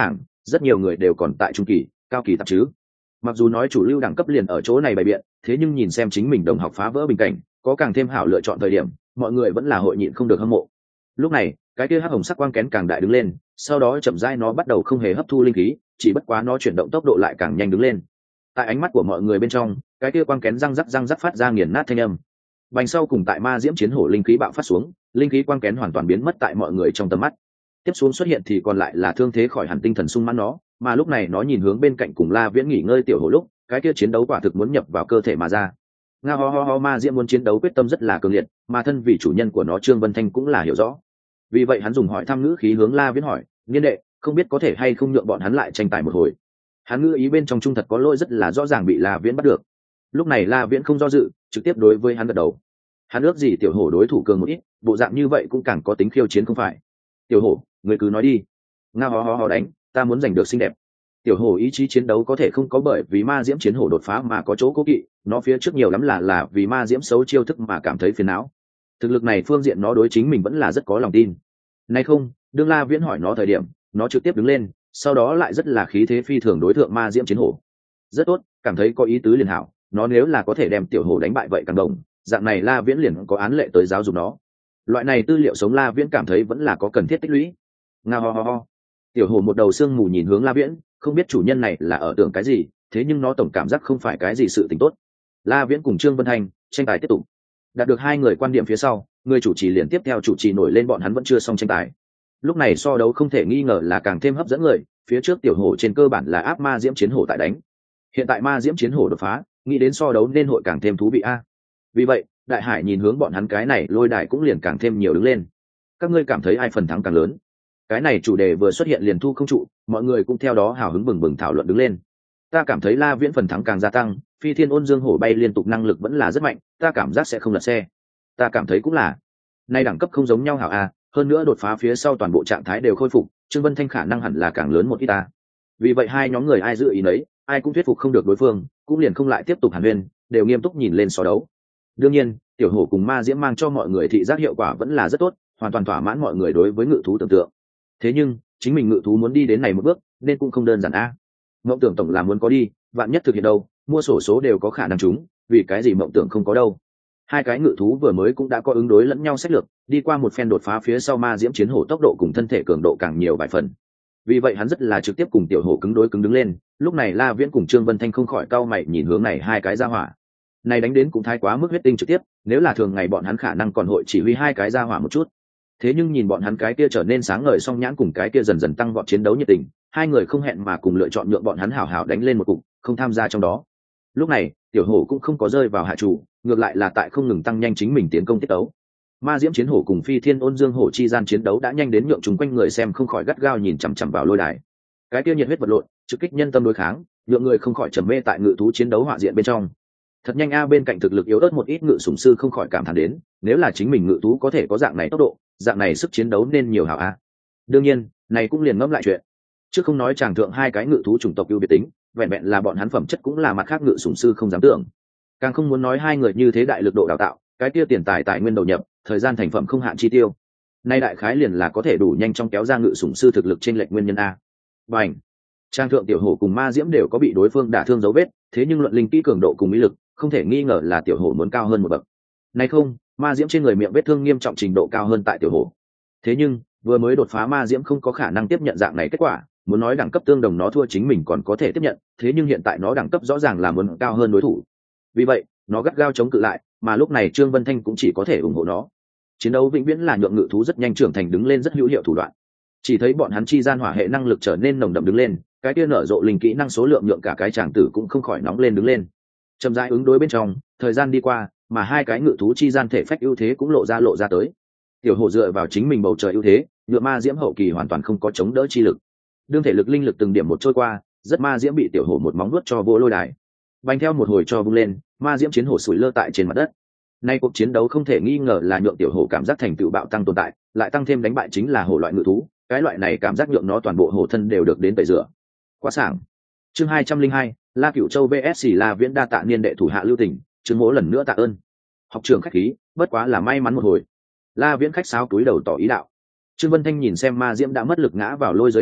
rất nhiều người đều còn tại trung kỳ cao kỳ tạp chứ. Mặc dù nói chủ lưu đẳng cấp liền ở chỗ này bày biện, thế nhưng nhìn xem chính mình đồng học phá vỡ bình cảnh, có càng thêm hảo lựa chọn thời điểm, mọi người vẫn là hội nhịn không được hâm mộ. Lúc này cái kia hắc hồng sắc quang kén càng đại đứng lên, sau đó chậm rãi nó bắt đầu không hề hấp thu linh khí, chỉ bất quá nó chuyển động tốc độ lại càng nhanh đứng lên. Tại ánh mắt của mọi người bên trong, cái kia quang kén răng rắc phát ra nghiền nát thanh âm. Bành sau cùng tại ma diễm chiến hổ linh khí bạo phát xuống, linh khí quang kén hoàn toàn biến mất tại mọi người trong tầm mắt. Tiếp xuống xuất hiện thì còn lại là thương thế khỏi hẳn tinh thần sung mãn nó, mà lúc này nó nhìn hướng bên cạnh cùng La Viễn nghỉ ngơi tiểu hổ lúc, cái kia chiến đấu quả thực muốn nhập vào cơ thể mà ra. Nga ho ma diễm muốn chiến đấu quyết tâm rất là cường liệt, mà thân vị chủ nhân của nó Trương Vân Thanh cũng là hiểu rõ. Vì vậy hắn dùng hỏi thăm ngữ khí hướng La Viễn hỏi, "Niên đệ, không biết có thể hay không nhượng bọn hắn lại tranh tài một hồi?" Hắn ngữ ý bên trong trung thật có lỗi rất là rõ ràng bị La Viễn bắt được. Lúc này La Viễn không do dự, trực tiếp đối với hắn gật đầu. Hắn ước gì tiểu hổ đối thủ cường một ít, bộ dạng như vậy cũng càng có tính khiêu chiến không phải. "Tiểu hổ, người cứ nói đi." Nga ho đánh, "Ta muốn giành được xinh đẹp." Tiểu hổ ý chí chiến đấu có thể không có bởi vì ma diễm chiến hổ đột phá mà có chỗ cố kỵ, nó phía trước nhiều lắm là vì ma diễm xấu chiêu thức mà cảm thấy phiền não. Thực lực này phương diện nó đối chính mình vẫn là rất có lòng tin. Nay không, đương La Viễn hỏi nó thời điểm, nó trực tiếp đứng lên, sau đó lại rất là khí thế phi thường đối thượng ma diễm chiến hổ. Rất tốt, cảm thấy có ý tứ liền hảo, nó nếu là có thể đem tiểu hổ đánh bại vậy càng đồng, dạng này La Viễn liền có án lệ tới giáo dục nó. Loại này tư liệu sống La Viễn cảm thấy vẫn là có cần thiết tích lũy. Nga ho. Tiểu hổ một đầu xương mù nhìn hướng La Viễn, không biết chủ nhân này là ở tưởng cái gì, thế nhưng nó tổng cảm giác không phải cái gì sự tình tốt. La Viễn cùng Trương Vân Thanh tranh tài tiếp tục. Đạt được hai người quan điểm phía sau, người chủ trì liền tiếp theo chủ trì nổi lên bọn hắn vẫn chưa xong tranh tài. Lúc này so đấu không thể nghi ngờ là càng thêm hấp dẫn người, phía trước tiểu hổ trên cơ bản là áp ma diễm chiến hổ tại đánh. Hiện tại ma diễm chiến hổ đột phá, nghĩ đến so đấu nên hội càng thêm thú vị a. Vì vậy, Đại Hải nhìn hướng bọn hắn cái này lôi đài cũng liền càng thêm nhiều đứng lên. Các ngươi cảm thấy ai phần thắng càng lớn? Cái này chủ đề vừa xuất hiện liền thu không trụ, mọi người cũng theo đó hào hứng bừng bừng thảo luận đứng lên. Ta cảm thấy La Viễn phần thắng càng gia tăng, Phi Thiên Ôn Dương hổ bay liên tục năng lực vẫn là rất mạnh, ta cảm giác sẽ không lật xe. Ta cảm thấy cũng là. Nay đẳng cấp không giống nhau hảo a, hơn nữa đột phá phía sau toàn bộ trạng thái đều khôi phục, Trương Vân Thanh khả năng hẳn là càng lớn một ít ta. Vì vậy hai nhóm người ai dự ý nấy, ai cũng thuyết phục không được đối phương, cũng liền không lại tiếp tục hàn huyên, đều nghiêm túc nhìn lên so đấu. Đương nhiên, tiểu hổ cùng ma diễm mang cho mọi người thị giác hiệu quả vẫn là rất tốt, hoàn toàn thỏa mãn mọi người đối với ngự thú tưởng tượng. Thế nhưng, chính mình ngự thú muốn đi đến này một bước, nên cũng không đơn giản a. Mộng tưởng tổng là muốn có đi, vạn nhất thực hiện đâu, mua sổ số đều có khả năng trúng, vì cái gì mộng tưởng không có đâu. Hai cái ngự thú vừa mới cũng đã có ứng đối lẫn nhau sách lược, đi qua một phen đột phá phía sau ma diễm chiến hổ tốc độ cùng thân thể cường độ càng nhiều vài phần. Vì vậy hắn rất là trực tiếp cùng tiểu hổ cứng đối cứng đứng lên, lúc này La Viễn cùng Trương Vân Thanh không khỏi cau mày nhìn hướng này hai cái ra hỏa. Này đánh đến cũng thái quá mức huyết tinh trực tiếp, nếu là thường ngày bọn hắn khả năng còn hội chỉ huy hai cái ra hỏa một chút. Thế nhưng nhìn bọn hắn cái kia trở nên sáng ngời song nhãn cùng cái kia dần dần tăng vọt chiến đấu nhiệt tình, hai người không hẹn mà cùng lựa chọn nhượng bọn hắn hảo hảo đánh lên một cục, không tham gia trong đó. Lúc này, tiểu hổ cũng không có rơi vào hạ chủ, ngược lại là tại không ngừng tăng nhanh chính mình tiến công tiết đấu. Ma diễm chiến hổ cùng Phi Thiên Ôn Dương hổ chi gian chiến đấu đã nhanh đến nhượng chúng quanh người xem không khỏi gắt gao nhìn chằm chằm vào lôi đài. Cái kia nhiệt huyết vật lộn, trực kích nhân tâm đối kháng, nhượng người không khỏi trầm mê tại ngự thú chiến đấu họa diện bên trong. Thật nhanh a, bên cạnh thực lực yếu ớt một ít ngự sủng sư không khỏi cảm thán đến, nếu là chính mình ngự thú có thể có dạng này tốc độ, dạng này sức chiến đấu nên nhiều hảo a. Đương nhiên, này cũng liền ngẫm lại chuyện. Chứ không nói chàng thượng hai cái ngự thú chủng tộc ưu biệt tính, vẹn vẹn là bọn hắn phẩm chất cũng là mặt khác ngự sủng sư không dám tưởng. Càng không muốn nói hai người như thế đại lực độ đào tạo, cái kia tiền tài nguyên đầu nhập, thời gian thành phẩm không hạn chi tiêu. Nay đại khái liền là có thể đủ nhanh chóng kéo ra ngự sủng sư thực lực trên lệch nguyên nhân a. Bành. Trang thượng tiểu hổ cùng ma diễm đều có bị đối phương đả thương dấu vết, thế nhưng luận linh kỹ cường độ cùng ý lực, không thể nghi ngờ là tiểu hổ muốn cao hơn một bậc. Này không, ma diễm trên người miệng vết thương nghiêm trọng trình độ cao hơn tại tiểu hổ. Thế nhưng, vừa mới đột phá ma diễm không có khả năng tiếp nhận dạng này kết quả, muốn nói đẳng cấp tương đồng nó thua chính mình còn có thể tiếp nhận, thế nhưng hiện tại nó đẳng cấp rõ ràng là muốn cao hơn đối thủ. Vì vậy, nó gắt gao chống cự lại, mà lúc này Trương Vân Thanh cũng chỉ có thể ủng hộ nó. Chiến đấu vĩnh viễn là nhượng ngự thú rất nhanh trưởng thành đứng lên rất hữu hiệu thủ đoạn. Chỉ thấy bọn hắn chi gian hỏa hệ năng lực trở nên nồng đậm đứng lên, cái kia nở rộ linh kỹ năng số lượng nhượng cả cái tràng tử cũng không khỏi nóng lên đứng lên. Chậm rãi ứng đối bên trong, thời gian đi qua, mà hai cái ngự thú chi gian thể phách ưu thế cũng lộ ra tới. Tiểu hổ dựa vào chính mình bầu trời ưu thế, nhựa ma diễm hậu kỳ hoàn toàn không có chống đỡ chi lực. Đương thể lực linh lực từng điểm một trôi qua, rất ma diễm bị tiểu hổ một móng vuốt cho vô lôi đài. Bành theo một hồi cho vung lên, ma diễm chiến hổ sủi lơ tại trên mặt đất. Nay cuộc chiến đấu không thể nghi ngờ là nhượng tiểu hổ cảm giác thành tựu bạo tăng tồn tại, lại tăng thêm đánh bại chính là hổ loại ngự thú, cái loại này cảm giác nhượng nó toàn bộ hổ thân đều được đến tẩy rửa. Quá sảng. Chương 202, La Cửu Châu vs La Viễn đa tạ niên đệ thủ hạ lưu tình, Trương Mỗ lần nữa tạ ơn. Học trưởng khách khí, bất quá là may mắn một hồi. La Viễn khách sáo túi đầu tỏ ý đạo. Trương Vân Thanh nhìn xem ma diễm đã mất lực ngã vào lôi giới đài,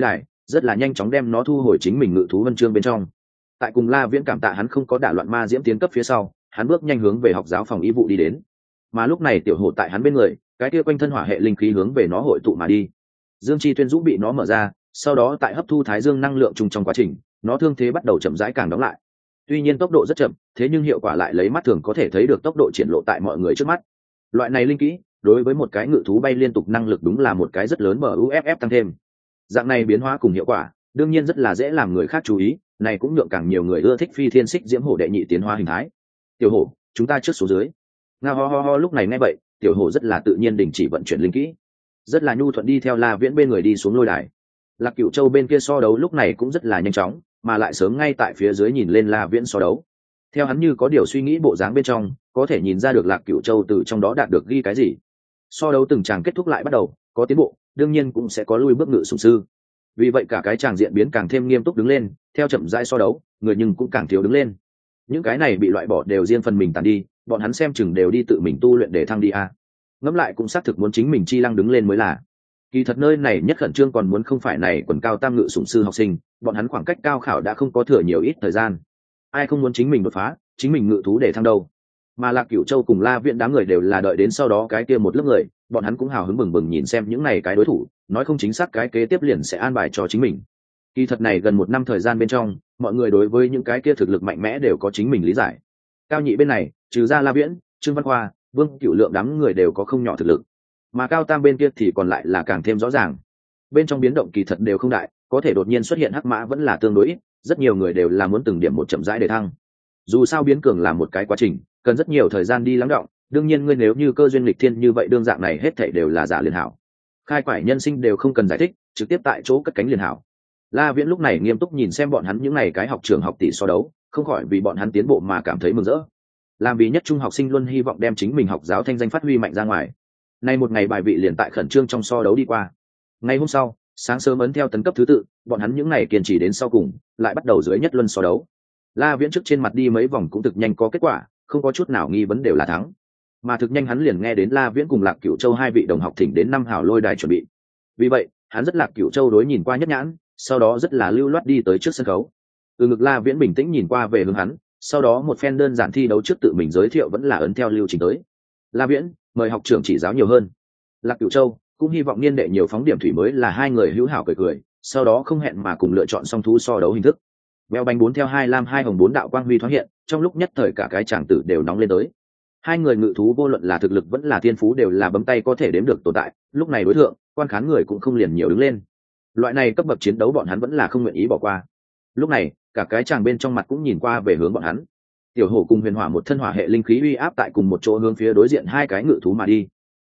rất là nhanh chóng đem nó thu hồi chính mình ngự thú vân chương bên trong. Tại cùng La Viễn cảm tạ hắn không có đả loạn ma diễm tiến cấp phía sau, hắn bước nhanh hướng về học giáo phòng y vụ đi đến. Mà lúc này tiểu hổ tại hắn bên người, cái kia quanh thân hỏa hệ linh khí hướng về nó hội tụ mà đi. Dương chi tuyên dũng bị nó mở ra, sau đó tại hấp thu thái dương năng lượng chung trong quá trình, nó thương thế bắt đầu chậm rãi càng đóng lại. Tuy nhiên tốc độ rất chậm, thế nhưng hiệu quả lại lấy mắt thường có thể thấy được tốc độ triển lộ tại mọi người trước mắt. Loại này linh kỹ, đối với một cái ngự thú bay liên tục năng lực đúng là một cái rất lớn MUFF tăng thêm. Dạng này biến hóa cùng hiệu quả, đương nhiên rất là dễ làm người khác chú ý, này cũng nhượng càng nhiều người ưa thích phi thiên xích diễm hổ đệ nhị tiến hóa hình thái. Tiểu hổ, chúng ta trước xuống dưới. Ngao ho ho ho, lúc này nghe vậy, tiểu hổ rất là tự nhiên đình chỉ vận chuyển linh kỹ, rất là nhu thuận đi theo La Viễn bên người đi xuống lôi đài. Lạc Cửu Châu bên kia so đấu lúc này cũng rất là nhanh chóng, mà lại sớm ngay tại phía dưới nhìn lên La Viễn so đấu. Theo hắn như có điều suy nghĩ bộ dáng bên trong, có thể nhìn ra được Lạc Cửu Châu từ trong đó đạt được ghi cái gì. So đấu từng tràng kết thúc lại bắt đầu, có tiến bộ, đương nhiên cũng sẽ có lui bước ngự sủng sư. Vì vậy cả cái tràng diện biến càng thêm nghiêm túc đứng lên, theo chậm rãi so đấu, người nhưng cũng càng thiếu đứng lên. Những cái này bị loại bỏ đều riêng phần mình tàn đi, bọn hắn xem chừng đều đi tự mình tu luyện để thăng đi a. Ngẫm lại cũng xác thực muốn chính mình chi lăng đứng lên mới là. Kỳ thật nơi này nhất khẩn trương còn muốn không phải này quần cao tam ngự sủng sư học sinh, bọn hắn khoảng cách cao khảo đã không có thừa nhiều ít thời gian. Ai không muốn chính mình đột phá, chính mình ngự thú để thăng đâu. Mà Lạc Cửu Châu cùng La Viễn đám người đều là đợi đến sau đó cái kia một lớp người, bọn hắn cũng hào hứng bừng bừng nhìn xem những này cái đối thủ, nói không chính xác cái kế tiếp liền sẽ an bài cho chính mình. Kỳ thật này gần một năm thời gian bên trong, mọi người đối với những cái kia thực lực mạnh mẽ đều có chính mình lý giải. Cao nhị bên này, trừ ra La Viễn, Trương Văn Khoa, Vương Cửu Lượng đám người đều có không nhỏ thực lực, mà cao tam bên kia thì còn lại là càng thêm rõ ràng. Bên trong biến động kỳ thật đều không đại, có thể đột nhiên xuất hiện hắc mã vẫn là tương đối ít, rất nhiều người đều là muốn từng điểm một chậm rãi để thăng. Dù sao biến cường là một cái quá trình, cần rất nhiều thời gian đi lắng đọng, đương nhiên ngươi nếu như cơ duyên lịch thiên như vậy đương dạng này hết thảy đều là giả liền hảo. Khai quải nhân sinh đều không cần giải thích, trực tiếp tại chỗ cất cánh liền hảo. La Viễn lúc này nghiêm túc nhìn xem bọn hắn những này cái học trường học tỷ so đấu, không khỏi vì bọn hắn tiến bộ mà cảm thấy mừng rỡ. Làm vì nhất trung học sinh luôn hy vọng đem chính mình học giáo thanh danh phát huy mạnh ra ngoài. Nay một ngày bài vị liền tại khẩn trương trong so đấu đi qua. Ngày hôm sau, sáng sớm ấn theo tấn cấp thứ tự, bọn hắn những ngày kiên trì đến sau cùng, lại bắt đầu dưới nhất luân so đấu. La Viễn trước trên mặt đi mấy vòng cũng thực nhanh có kết quả, không có chút nào nghi vấn đều là thắng. Mà thực nhanh hắn liền nghe đến La Viễn cùng Lạc Cửu Châu hai vị đồng học thỉnh đến năm hào lôi đài chuẩn bị. Vì vậy, hắn rất Lạc Cửu Châu đối nhìn qua nhất nhãn, sau đó rất là lưu loát đi tới trước sân khấu. Từ ngực La Viễn bình tĩnh nhìn qua về hướng hắn, sau đó một phen đơn giản thi đấu trước tự mình giới thiệu vẫn là ấn theo lưu trình tới. La Viễn, mời học trưởng chỉ giáo nhiều hơn. Lạc Cửu Châu cũng hy vọng niên đệ nhiều phóng điểm thủy mới là hai người hữu hảo cười cười, sau đó không hẹn mà cùng lựa chọn song thú so đấu hình thức. Veo bánh 4 theo 2 lam 2 hồng 4 đạo quang huy thoáng hiện, trong lúc nhất thời cả cái tràng tử đều nóng lên tới. Hai người ngự thú vô luận là thực lực vẫn là thiên phú đều là bấm tay có thể đếm được tồn tại, lúc này đối tượng, quan khán người cũng không liền nhiều đứng lên. Loại này cấp bậc chiến đấu bọn hắn vẫn là không nguyện ý bỏ qua. Lúc này, cả cái tràng bên trong mặt cũng nhìn qua về hướng bọn hắn. Tiểu hổ cùng huyền hỏa một thân hỏa hệ linh khí uy áp tại cùng một chỗ hướng phía đối diện hai cái ngự thú mà đi.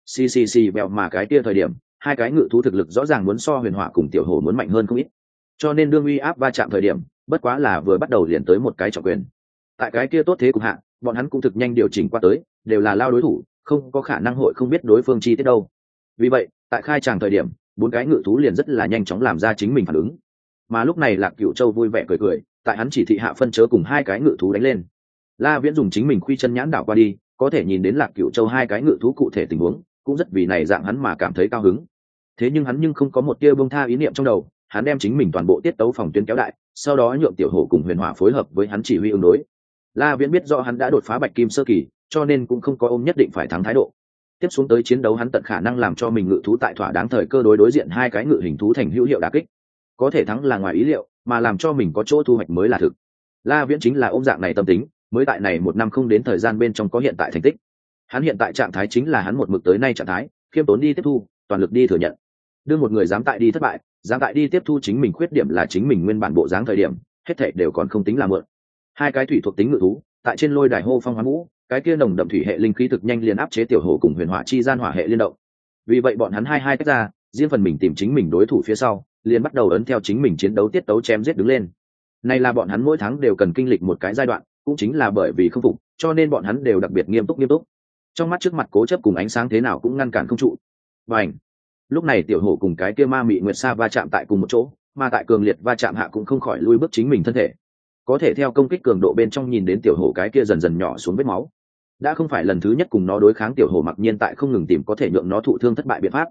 Xì bèo mà cái kia thời điểm, hai cái ngự thú thực lực rõ ràng muốn so huyền hỏa cùng tiểu hổ muốn mạnh hơn không ít. Cho nên đương uy áp va chạm thời điểm, bất quá là vừa bắt đầu liền tới một cái trọng quyền. Tại cái kia tốt thế cùng hạ, bọn hắn cũng thực nhanh điều chỉnh qua tới, đều là lao đối thủ, không có khả năng hội không biết đối phương chi tiết đâu. Vì vậy, tại khai tràng thời điểm, bốn cái ngự thú liền rất là nhanh chóng làm ra chính mình phản ứng. Mà lúc này Lạc Cửu Châu vui vẻ cười cười, tại hắn chỉ thị hạ phân chớ cùng hai cái ngự thú đánh lên. La Viễn dùng chính mình khuy chân nhãn đảo qua đi, có thể nhìn đến Lạc Cửu Châu hai cái ngự thú cụ thể tình huống, cũng rất vì này dạng hắn mà cảm thấy cao hứng. Thế nhưng hắn nhưng không có một tia buông tha ý niệm trong đầu, hắn đem chính mình toàn bộ tiết tấu phòng tuyến kéo đại, sau đó nhượng tiểu hổ cùng huyền hỏa phối hợp với hắn chỉ huy ứng đối. La Viễn biết rõ hắn đã đột phá bạch kim sơ kỳ, cho nên cũng không có ôm nhất định phải thắng thái độ. Tiếp xuống tới chiến đấu hắn tận khả năng làm cho mình ngự thú tại thỏa đáng thời cơ đối diện hai cái ngự hình thú thành hữu hiệu đả kích. Có thể thắng là ngoài ý liệu, mà làm cho mình có chỗ thu hoạch mới là thực. La Viễn chính là ôm dạng này tâm tính, mới tại này một năm không đến thời gian bên trong có hiện tại thành tích. Hắn hiện tại trạng thái chính là hắn một mực tới nay trạng thái, khiêm tốn đi tiếp thu, toàn lực đi thừa nhận. Đưa một người dám tại đi thất bại, dám tại đi tiếp thu chính mình khuyết điểm là chính mình nguyên bản bộ dáng thời điểm, hết thảy đều còn không tính là mượn. Hai cái thủy thuộc tính ngự thú, tại trên lôi đài hô phong hoán vũ, cái kia nồng đậm thủy hệ linh khí thực nhanh liền áp chế tiểu hổ cùng huyền hỏa chi gian hỏa hệ liên động. Vì vậy bọn hắn hai cách ra, riêng phần mình tìm chính mình đối thủ phía sau, liền bắt đầu ấn theo chính mình chiến đấu tiết tấu chém giết đứng lên. Này là bọn hắn mỗi tháng đều cần kinh lịch một cái giai đoạn, cũng chính là bởi vì không phục, cho nên bọn hắn đều đặc biệt nghiêm túc. Trong mắt trước mặt cố chấp cùng ánh sáng thế nào cũng ngăn cản không trụ. Bành! Lúc này tiểu hổ cùng cái kia ma mị nguyệt sa va chạm tại cùng một chỗ, mà tại cường liệt va chạm hạ cũng không khỏi lui bước chính mình thân thể. Có thể theo công kích cường độ bên trong nhìn đến tiểu hổ cái kia dần dần nhỏ xuống vết máu. Đã không phải lần thứ nhất cùng nó đối kháng, tiểu hổ mặc nhiên tại không ngừng tìm có thể nhượng nó thụ thương thất bại biện pháp.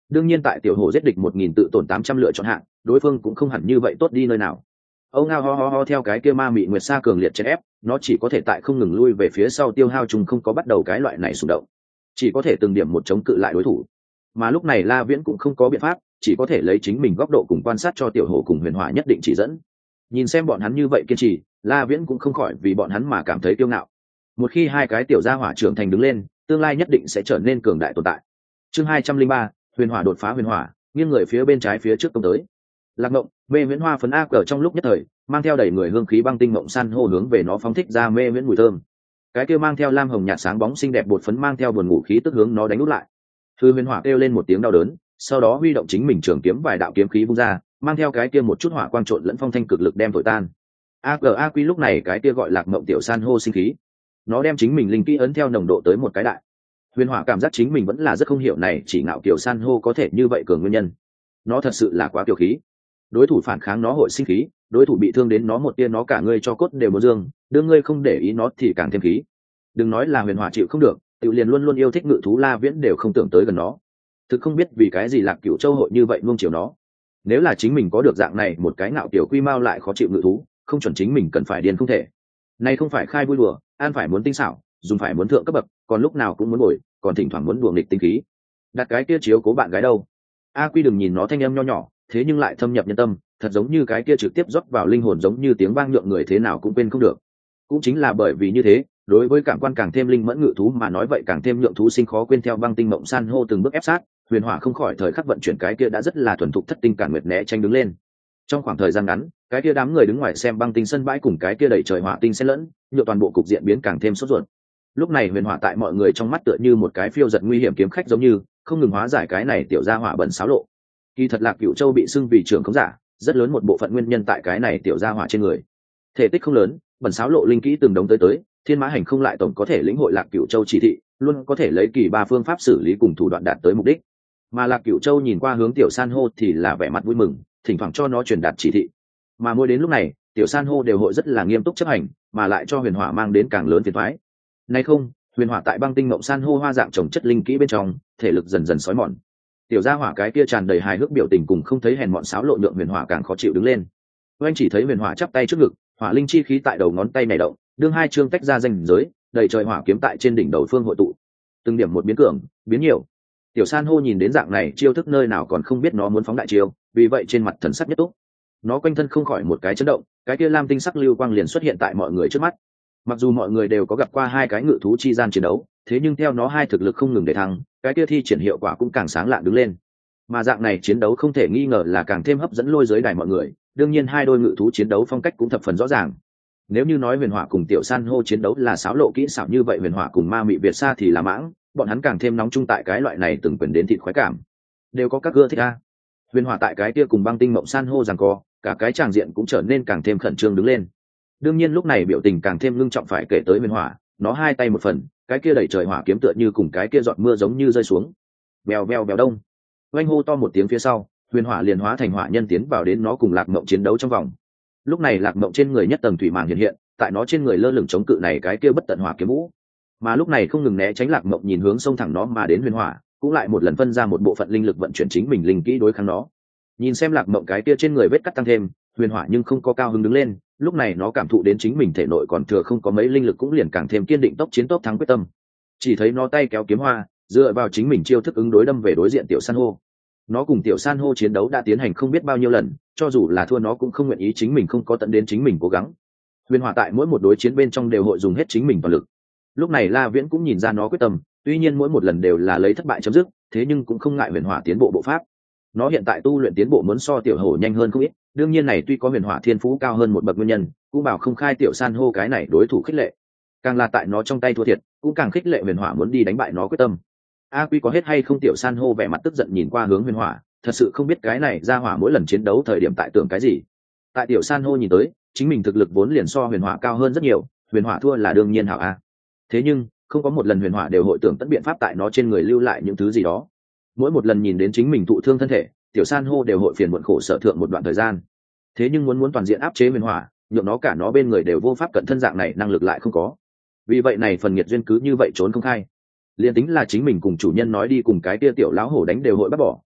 đương nhiên tại tiểu hổ giết địch 1000 tự tổn 800 lựa chọn hạng, đối phương cũng không hẳn như vậy tốt đi nơi nào. Âu ngao ho ho ho theo cái kia ma mị nguyệt sa cường liệt chèn ép, nó chỉ có thể tại không ngừng lui về phía sau tiêu hao chung không có bắt đầu cái loại này sụp động, chỉ có thể từng điểm một chống cự lại đối thủ. Mà lúc này La Viễn cũng không có biện pháp, chỉ có thể lấy chính mình góc độ cùng quan sát cho tiểu hổ cùng Huyền Hỏa nhất định chỉ dẫn. Nhìn xem bọn hắn như vậy kiên trì, La Viễn cũng không khỏi vì bọn hắn mà cảm thấy kiêu ngạo. Một khi hai cái tiểu gia hỏa trưởng thành đứng lên, tương lai nhất định sẽ trở nên cường đại tồn tại. Chương 203, Huyền Hỏa đột phá Huyền Hỏa, nghiêng người phía bên trái phía trước công tới. Lạc Mộng, mê viễn hoa phấn ác ở trong lúc nhất thời, mang theo đầy người hương khí băng tinh mộng san hô hướng về nó phóng thích ra mê viễn mùi thơm. Cái kia mang theo lam hồng nhạt sáng bóng xinh đẹp bột phấn mang theo buồn ngủ khí tức hướng nó đánh úp lại. Hư Huyền Hỏa kêu lên một tiếng đau đớn, sau đó huy động chính mình trường kiếm vài đạo kiếm khí vung ra, mang theo cái kia một chút hỏa quang trộn lẫn phong thanh cực lực đem thổi tan. AGAQ lúc này cái kia gọi Lạc Mộng tiểu san hô sinh khí, nó đem chính mình linh kỹ ấn theo nồng độ tới một cái đại. Huyền Hỏa cảm giác chính mình vẫn là rất không hiểu này chỉ ngạo kiểu san hô có thể như vậy cường nguyên nhân. Nó thật sự là quá kiêu khí. Đối thủ phản kháng nó hội sinh khí, đối thủ bị thương đến nó một tia nó cả ngươi cho cốt đều muốn dương, đương ngươi không để ý nó thì càng thêm khí. Đừng nói là Huyền Hỏa chịu không được, tự liền luôn luôn yêu thích ngự thú La Viễn đều không tưởng tới gần nó. Thực không biết vì cái gì Lạc Cửu Châu hội như vậy nuông chiều nó. Nếu là chính mình có được dạng này một cái ngạo kiểu quy mao lại khó chịu ngự thú, không chuẩn chính mình cần phải điên không thể. Này không phải khai vui đùa, an phải muốn tinh xảo, dùng phải muốn thượng cấp bậc, còn lúc nào cũng muốn bồi, còn thỉnh thoảng muốn đùa nghịch tinh khí. Đặt cái kia chiếu cố bạn gái đâu? A Quy đừng nhìn nó thanh âm nho nhỏ, thế nhưng lại thâm nhập nhân tâm, thật giống như cái kia trực tiếp rót vào linh hồn giống như tiếng vang nhượng người thế nào cũng quên không được. Cũng chính là bởi vì như thế, đối với cảm quan càng thêm linh mẫn ngự thú mà nói vậy càng thêm nhượng thú sinh khó quên theo băng tinh mộng san hô từng bước ép sát, Huyền Hỏa không khỏi thời khắc vận chuyển cái kia đã rất là thuần thục thất tinh cản nguyệt né tranh đứng lên. Trong khoảng thời gian ngắn, cái kia đám người đứng ngoài xem băng tinh sân bãi cùng cái kia đầy trời hỏa tinh xen lẫn, nhượng toàn bộ cục diện biến càng thêm sốt ruột. Lúc này Huyền Hỏa tại mọi người trong mắt tựa như một cái phiêu giật nguy hiểm kiếm khách giống như, không ngừng hóa giải cái này tiểu gia hỏa bẩn xáo lộ. Kỳ thật Lạc Cửu Châu bị xưng vì trưởng khống giả, rất lớn một bộ phận nguyên nhân tại cái này tiểu gia hỏa trên người. Thể tích không lớn, bẩn xáo lộ linh kỹ từng đống tới, Thiên Mã Hành không lại tổng có thể lĩnh hội Lạc Cửu Châu chỉ thị, luôn có thể lấy kỳ ba phương pháp xử lý cùng thủ đoạn đạt tới mục đích. Mà Lạc Cửu Châu nhìn qua hướng tiểu san hô thì là vẻ mặt vui mừng, thỉnh thoảng cho nó truyền đạt chỉ thị. Mà mỗi đến lúc này, tiểu san hô đều hội rất là nghiêm túc chấp hành, mà lại cho Huyền Hỏa mang đến càng lớn phiền toái. Nay không, Huyền Hỏa tại băng tinh mộng san hô hoa dạng trồng chất linh kỹ bên trong, thể lực dần dần sói mòn. Tiểu gia hỏa cái kia tràn đầy hài hước biểu tình cùng không thấy hèn mọn xáo lộ nhượng Huyền Hỏa càng khó chịu đứng lên. Oanh chỉ thấy Huyền Hỏa chắp tay trước ngực, hỏa linh chi khí tại đầu ngón tay nảy động, đương hai chương tách ra ranh giới, đầy trời hỏa kiếm tại trên đỉnh đầu phương hội tụ. Từng điểm một biến cường, biến nhiều. Tiểu san hô nhìn đến dạng này chiêu thức nơi nào còn không biết nó muốn phóng đại chiêu, vì vậy trên mặt thần sắc nhất túc. Nó quanh thân không khỏi một cái chấn động, cái kia lam tinh sắc lưu quang liền xuất hiện tại mọi người trước mắt. Mặc dù mọi người đều có gặp qua hai cái ngự thú chi gian chiến đấu, thế nhưng theo nó hai thực lực không ngừng để thăng, cái kia thi triển hiệu quả cũng càng sáng lạn đứng lên. Mà dạng này chiến đấu không thể nghi ngờ là càng thêm hấp dẫn lôi giới đài mọi người, đương nhiên hai đôi ngự thú chiến đấu phong cách cũng thập phần rõ ràng. Nếu như nói Huyền Hỏa cùng tiểu san hô chiến đấu là xáo lộ kỹ xảo như vậy, Huyền Hỏa cùng ma mị Việt Sa thì là mãng, bọn hắn càng thêm nóng chung tại cái loại này từng quyền đến thịt khoái cảm. Đều có các ưa thích a. Huyền Hỏa tại cái kia cùng băng tinh mộng san hô giằng co, cả cái tràng diện cũng trở nên càng thêm khẩn trương đứng lên. Đương nhiên lúc này biểu tình càng thêm ngưng trọng phải kể tới Huyền Hỏa, nó hai tay một phần, cái kia đẩy trời hỏa kiếm tựa như cùng cái kia giọt mưa giống như rơi xuống. Bèo bèo bèo đông. Oanh hô to một tiếng phía sau, Huyền Hỏa liền hóa thành hỏa nhân tiến vào đến nó cùng Lạc Mộng chiến đấu trong vòng. Lúc này Lạc Mộng trên người nhất tầng thủy màng hiện hiện, tại nó trên người lơ lửng chống cự này cái kia bất tận hỏa kiếm vũ. Mà lúc này không ngừng né tránh Lạc Mộng nhìn hướng sông thẳng nó mà đến Huyền Hỏa, cũng lại một lần phân ra một bộ phận linh lực vận chuyển chính mình linh kỹ đối kháng nó. Nhìn xem Lạc Mộng cái kia trên người vết cắt tăng thêm, Huyền Hỏa nhưng không có cao hứng đứng lên, lúc này nó cảm thụ đến chính mình thể nội còn thừa không có mấy linh lực cũng liền càng thêm kiên định tốc chiến tốc thắng quyết tâm. Chỉ thấy nó tay kéo kiếm hoa, dựa vào chính mình chiêu thức ứng đối đâm về đối diện tiểu san hô. Nó cùng tiểu san hô chiến đấu đã tiến hành không biết bao nhiêu lần, cho dù là thua nó cũng không nguyện ý chính mình không có tận đến chính mình cố gắng. Huyền Hỏa tại mỗi một đối chiến bên trong đều hội dùng hết chính mình toàn lực. Lúc này La Viễn cũng nhìn ra nó quyết tâm, tuy nhiên mỗi một lần đều là lấy thất bại chấm dứt, thế nhưng cũng không ngại Huyền Hỏa tiến bộ bộ pháp. Nó hiện tại tu luyện tiến bộ muốn so tiểu hổ nhanh hơn không ít, đương nhiên này tuy có Huyền Hỏa thiên phú cao hơn một bậc nguyên nhân, cũng bảo không khai tiểu san hô cái này đối thủ khích lệ. Càng là tại nó trong tay thua thiệt, cũng càng khích lệ Huyền Hỏa muốn đi đánh bại nó quyết tâm. A Quy có hết hay không tiểu san hô vẻ mặt tức giận nhìn qua hướng Huyền Hỏa, thật sự không biết cái này ra hỏa mỗi lần chiến đấu thời điểm tại tưởng cái gì. Tại tiểu san hô nhìn tới, chính mình thực lực vốn liền so Huyền Hỏa cao hơn rất nhiều, Huyền Hỏa thua là đương nhiên hảo a. Thế nhưng không có một lần Huyền Hỏa đều hội tưởng tận biện pháp tại nó trên người lưu lại những thứ gì đó. Mỗi một lần nhìn đến chính mình thụ thương thân thể, tiểu san hô đều hội phiền muộn khổ sở thượng một đoạn thời gian. Thế nhưng muốn toàn diện áp chế Huyền Hỏa, nhượng nó cả nó bên người đều vô pháp cận thân dạng này năng lực lại không có. Vì vậy này phần nghiệt duyên cứ như vậy trốn không khai. Liên tính là chính mình cùng chủ nhân nói đi cùng cái kia tiểu lão hổ đánh đều hội bắt bỏ,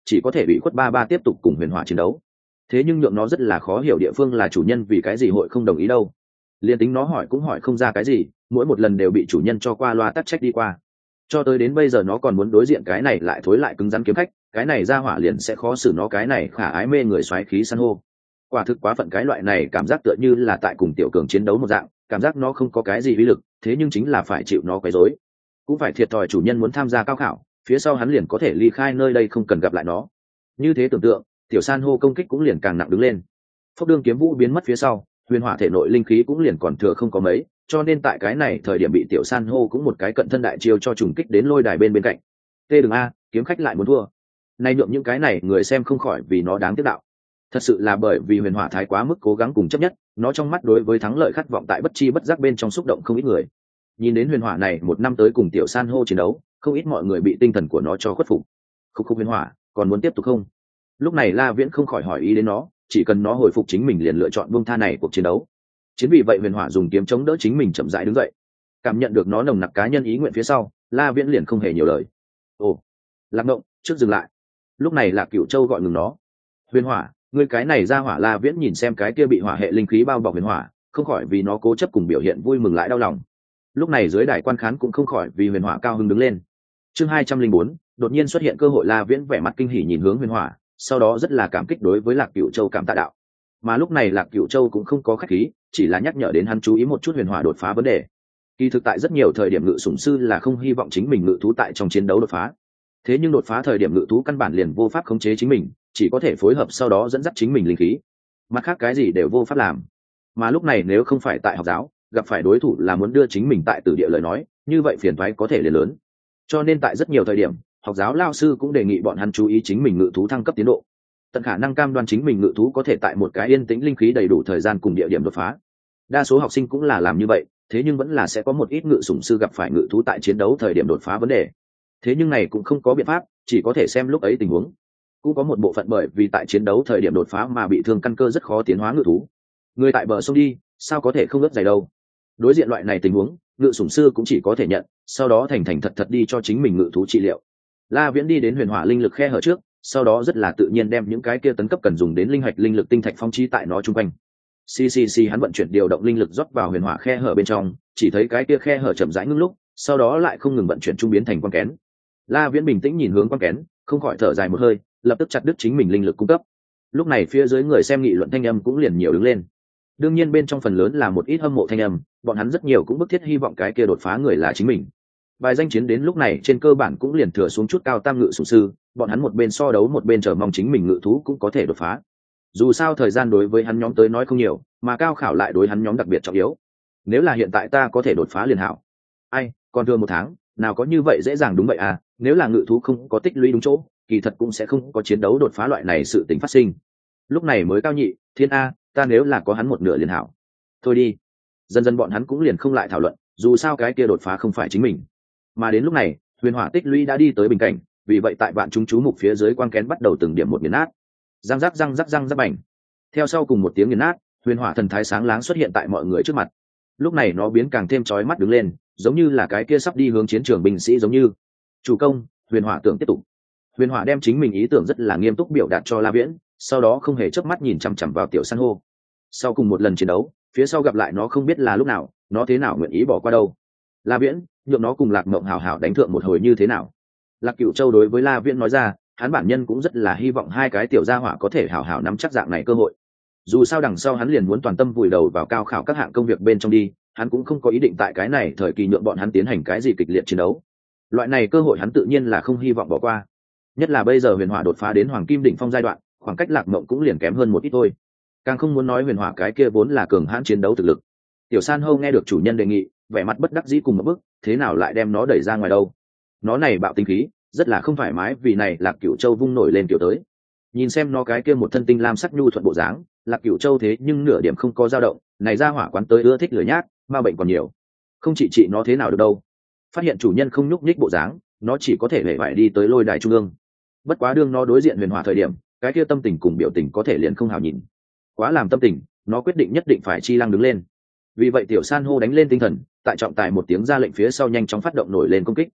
chỉ có thể bị khuất ba ba tiếp tục cùng huyền hỏa chiến đấu. Thế nhưng nhượng nó rất là khó hiểu địa phương là chủ nhân vì cái gì hội không đồng ý đâu. Liên tính nó hỏi cũng hỏi không ra cái gì, mỗi một lần đều bị chủ nhân cho qua loa tắc trách đi qua. Cho tới đến bây giờ nó còn muốn đối diện cái này lại thối lại cứng rắn kiếm khách, cái này ra hỏa liền sẽ khó xử nó cái này khả ái mê người xoáy khí san hô. Quả thực quá phận, cái loại này cảm giác tựa như là tại cùng tiểu cường chiến đấu một dạng, cảm giác nó không có cái gì uy lực, thế nhưng chính là phải chịu nó quấy rối. Cũng phải thiệt thòi chủ nhân muốn tham gia cao khảo, phía sau hắn liền có thể ly khai nơi đây không cần gặp lại nó. Như thế tưởng tượng, tiểu san hô công kích cũng liền càng nặng đứng lên. Phốc đương kiếm vũ biến mất phía sau, huyền hỏa thể nội linh khí cũng liền còn thừa không có mấy, cho nên tại cái này thời điểm bị tiểu san hô cũng một cái cận thân đại chiêu cho trùng kích đến lôi đài bên cạnh. Tê đừng a, kiếm khách lại muốn thua. Nay nhượng những cái này người xem không khỏi vì nó đáng tiếc đạo. Thật sự là bởi vì huyền hỏa thái quá mức cố gắng cùng chấp nhất, nó trong mắt đối với thắng lợi khát vọng tại bất chi bất giác bên trong xúc động không ít người. Nhìn đến huyền hỏa này một năm tới cùng tiểu san hô chiến đấu, không ít mọi người bị tinh thần của nó cho khuất phục. Khúc huyền hỏa, còn muốn tiếp tục không? Lúc này La Viễn không khỏi hỏi ý đến nó, chỉ cần nó hồi phục chính mình liền lựa chọn buông tha này cuộc chiến đấu. Chính vì vậy huyền hỏa dùng kiếm chống đỡ chính mình chậm rãi đứng dậy. Cảm nhận được nó nồng nặc cá nhân ý nguyện phía sau, La Viễn liền không hề nhiều lời. Ồ, Lạc Ngộng, trước dừng lại. Lúc này Lạc Cửu Châu gọi ngừng nó. Huyền hỏa, ngươi cái này ra hỏa. La Viễn nhìn xem cái kia bị hỏa hệ linh khí bao bọc huyền hỏa, không khỏi vì nó cố chấp cùng biểu hiện vui mừng lại đau lòng. Lúc này dưới đài quan khán cũng không khỏi vì huyền hỏa cao hứng đứng lên. Chương 204, đột nhiên xuất hiện cơ hội. La Viễn vẻ mặt kinh hỉ nhìn hướng huyền hỏa, sau đó rất là cảm kích đối với Lạc Cửu Châu cảm tạ đạo. Mà lúc này Lạc Cửu Châu cũng không có khách khí, chỉ là nhắc nhở đến hắn chú ý một chút huyền hỏa đột phá vấn đề. Kỳ thực tại rất nhiều thời điểm ngự sủng sư là không hy vọng chính mình ngự thú tại trong chiến đấu đột phá. Thế nhưng đột phá thời điểm ngự thú căn bản liền vô pháp khống chế chính mình, chỉ có thể phối hợp sau đó dẫn dắt chính mình linh khí. Mặt khác cái gì đều vô pháp làm. Mà lúc này nếu không phải tại học giáo, gặp phải đối thủ là muốn đưa chính mình tại tử địa lời nói, như vậy phiền toái có thể liền lớn. Cho nên tại rất nhiều thời điểm, học giáo lao sư cũng đề nghị bọn hắn chú ý chính mình ngự thú thăng cấp tiến độ, tận khả năng cam đoan chính mình ngự thú có thể tại một cái yên tĩnh linh khí đầy đủ thời gian cùng địa điểm đột phá. Đa số học sinh cũng là làm như vậy, thế nhưng vẫn là sẽ có một ít ngự sủng sư gặp phải ngự thú tại chiến đấu thời điểm đột phá vấn đề. Thế nhưng này cũng không có biện pháp, chỉ có thể xem lúc ấy tình huống. Cũng có một bộ phận bởi vì tại chiến đấu thời điểm đột phá mà bị thương căn cơ rất khó tiến hóa ngự thú. Người tại bờ sông đi, sao có thể không ướt giày đâu. Đối diện loại này tình huống, ngự sủng sư cũng chỉ có thể nhận, sau đó thành thành thật thật đi cho chính mình ngự thú trị liệu. La Viễn đi đến huyền hỏa linh lực khe hở trước, sau đó rất là tự nhiên đem những cái kia tấn cấp cần dùng đến linh hạch linh lực tinh thạch phong chi tại nó chung quanh. Hắn vận chuyển điều động linh lực rót vào huyền hỏa khe hở bên trong, chỉ thấy cái kia khe hở chậm rãi ngưng lúc, sau đó lại không ngừng vận chuyển trung biến thành quang kén. La Viễn bình tĩnh nhìn hướng quang kén, không khỏi thở dài một hơi, lập tức chặt đứt chính mình linh lực cung cấp. Lúc này phía dưới người xem nghị luận thanh âm cũng liền nhiều đứng lên. Đương nhiên bên trong phần lớn là một ít hâm mộ thanh âm, bọn hắn rất nhiều cũng bức thiết hy vọng cái kia đột phá người là chính mình. Bài danh chiến đến lúc này trên cơ bản cũng liền thừa xuống chút cao tam ngự sủng sư, bọn hắn một bên so đấu một bên chờ mong chính mình ngự thú cũng có thể đột phá. Dù sao thời gian đối với hắn nhóm tới nói không nhiều, mà cao khảo lại đối hắn nhóm đặc biệt trọng yếu. Nếu là hiện tại ta có thể đột phá liền hảo. Ai, còn thừa 1 tháng, nào có như vậy dễ dàng. Đúng vậy à, nếu là ngự thú không có tích lũy đúng chỗ, kỳ thật cũng sẽ không có chiến đấu đột phá loại này sự tình phát sinh. Lúc này mới cao nhị, thiên a, ta nếu là có hắn một nửa liền hảo. Thôi đi. Dần dần bọn hắn cũng liền không lại thảo luận, dù sao cái kia đột phá không phải chính mình. Mà đến lúc này, huyền hỏa tích lũy đã đi tới bình cảnh, vì vậy tại vạn chúng chú mục phía dưới quang kén bắt đầu từng điểm một nghiền nát. Răng rắc răng rắc răng rắc bành. Theo sau cùng một tiếng nghiền nát, huyền hỏa thần thái sáng láng xuất hiện tại mọi người trước mặt. Lúc này nó biến càng thêm chói mắt đứng lên, giống như là cái kia sắp đi hướng chiến trường binh sĩ giống như. Chủ công, huyền hỏa tưởng tiếp tục. Huyền hỏa đem chính mình ý tưởng rất là nghiêm túc biểu đạt cho La Viễn, sau đó không hề chớp mắt nhìn chằm chằm vào tiểu san hô. Sau cùng một lần chiến đấu, phía sau gặp lại nó không biết là lúc nào, nó thế nào nguyện ý bỏ qua đâu. La Viễn, nhượng nó cùng Lạc Mộng hảo hảo đánh thượng một hồi như thế nào? Lạc Cửu Châu đối với La Viễn nói ra, hắn bản nhân cũng rất là hy vọng hai cái tiểu gia hỏa có thể hảo hảo nắm chắc dạng này cơ hội. Dù sao đằng sau hắn liền muốn toàn tâm vùi đầu vào cao khảo các hạng công việc bên trong đi, hắn cũng không có ý định tại cái này thời kỳ nhượng bọn hắn tiến hành cái gì kịch liệt chiến đấu. Loại này cơ hội hắn tự nhiên là không hy vọng bỏ qua. Nhất là bây giờ huyền hỏa đột phá đến hoàng kim đỉnh phong giai đoạn, khoảng cách Lạc Mộng cũng liền kém hơn một ít thôi. Càng không muốn nói huyền hỏa cái kia vốn là cường hãn chiến đấu thực lực. Tiểu San Hô nghe được chủ nhân đề nghị, vẻ mặt bất đắc dĩ cùng một bức, thế nào lại đem nó đẩy ra ngoài đâu? Nó này bạo tinh khí, rất là không thoải mái, vì này Lạc Cửu Châu vung nổi lên kiểu tới. Nhìn xem nó cái kia một thân tinh lam sắc nhu thuận bộ dáng, Lạc Cửu Châu thế nhưng nửa điểm không có dao động, này ra hỏa quán tới ưa thích lửa nhát, ma bệnh còn nhiều. Không trị nó thế nào được đâu. Phát hiện chủ nhân không nhúc nhích bộ dáng, nó chỉ có thể hề phải đi tới lôi đài trung ương. Bất quá đương nó đối diện huyền hỏa thời điểm, cái kia tâm tình cùng biểu tình có thể liền không hào nhìn. Quá làm tâm tình, nó quyết định nhất định phải chi lăng đứng lên. Vì vậy tiểu san hô đánh lên tinh thần, tại trọng tài một tiếng ra lệnh phía sau nhanh chóng phát động nổi lên công kích.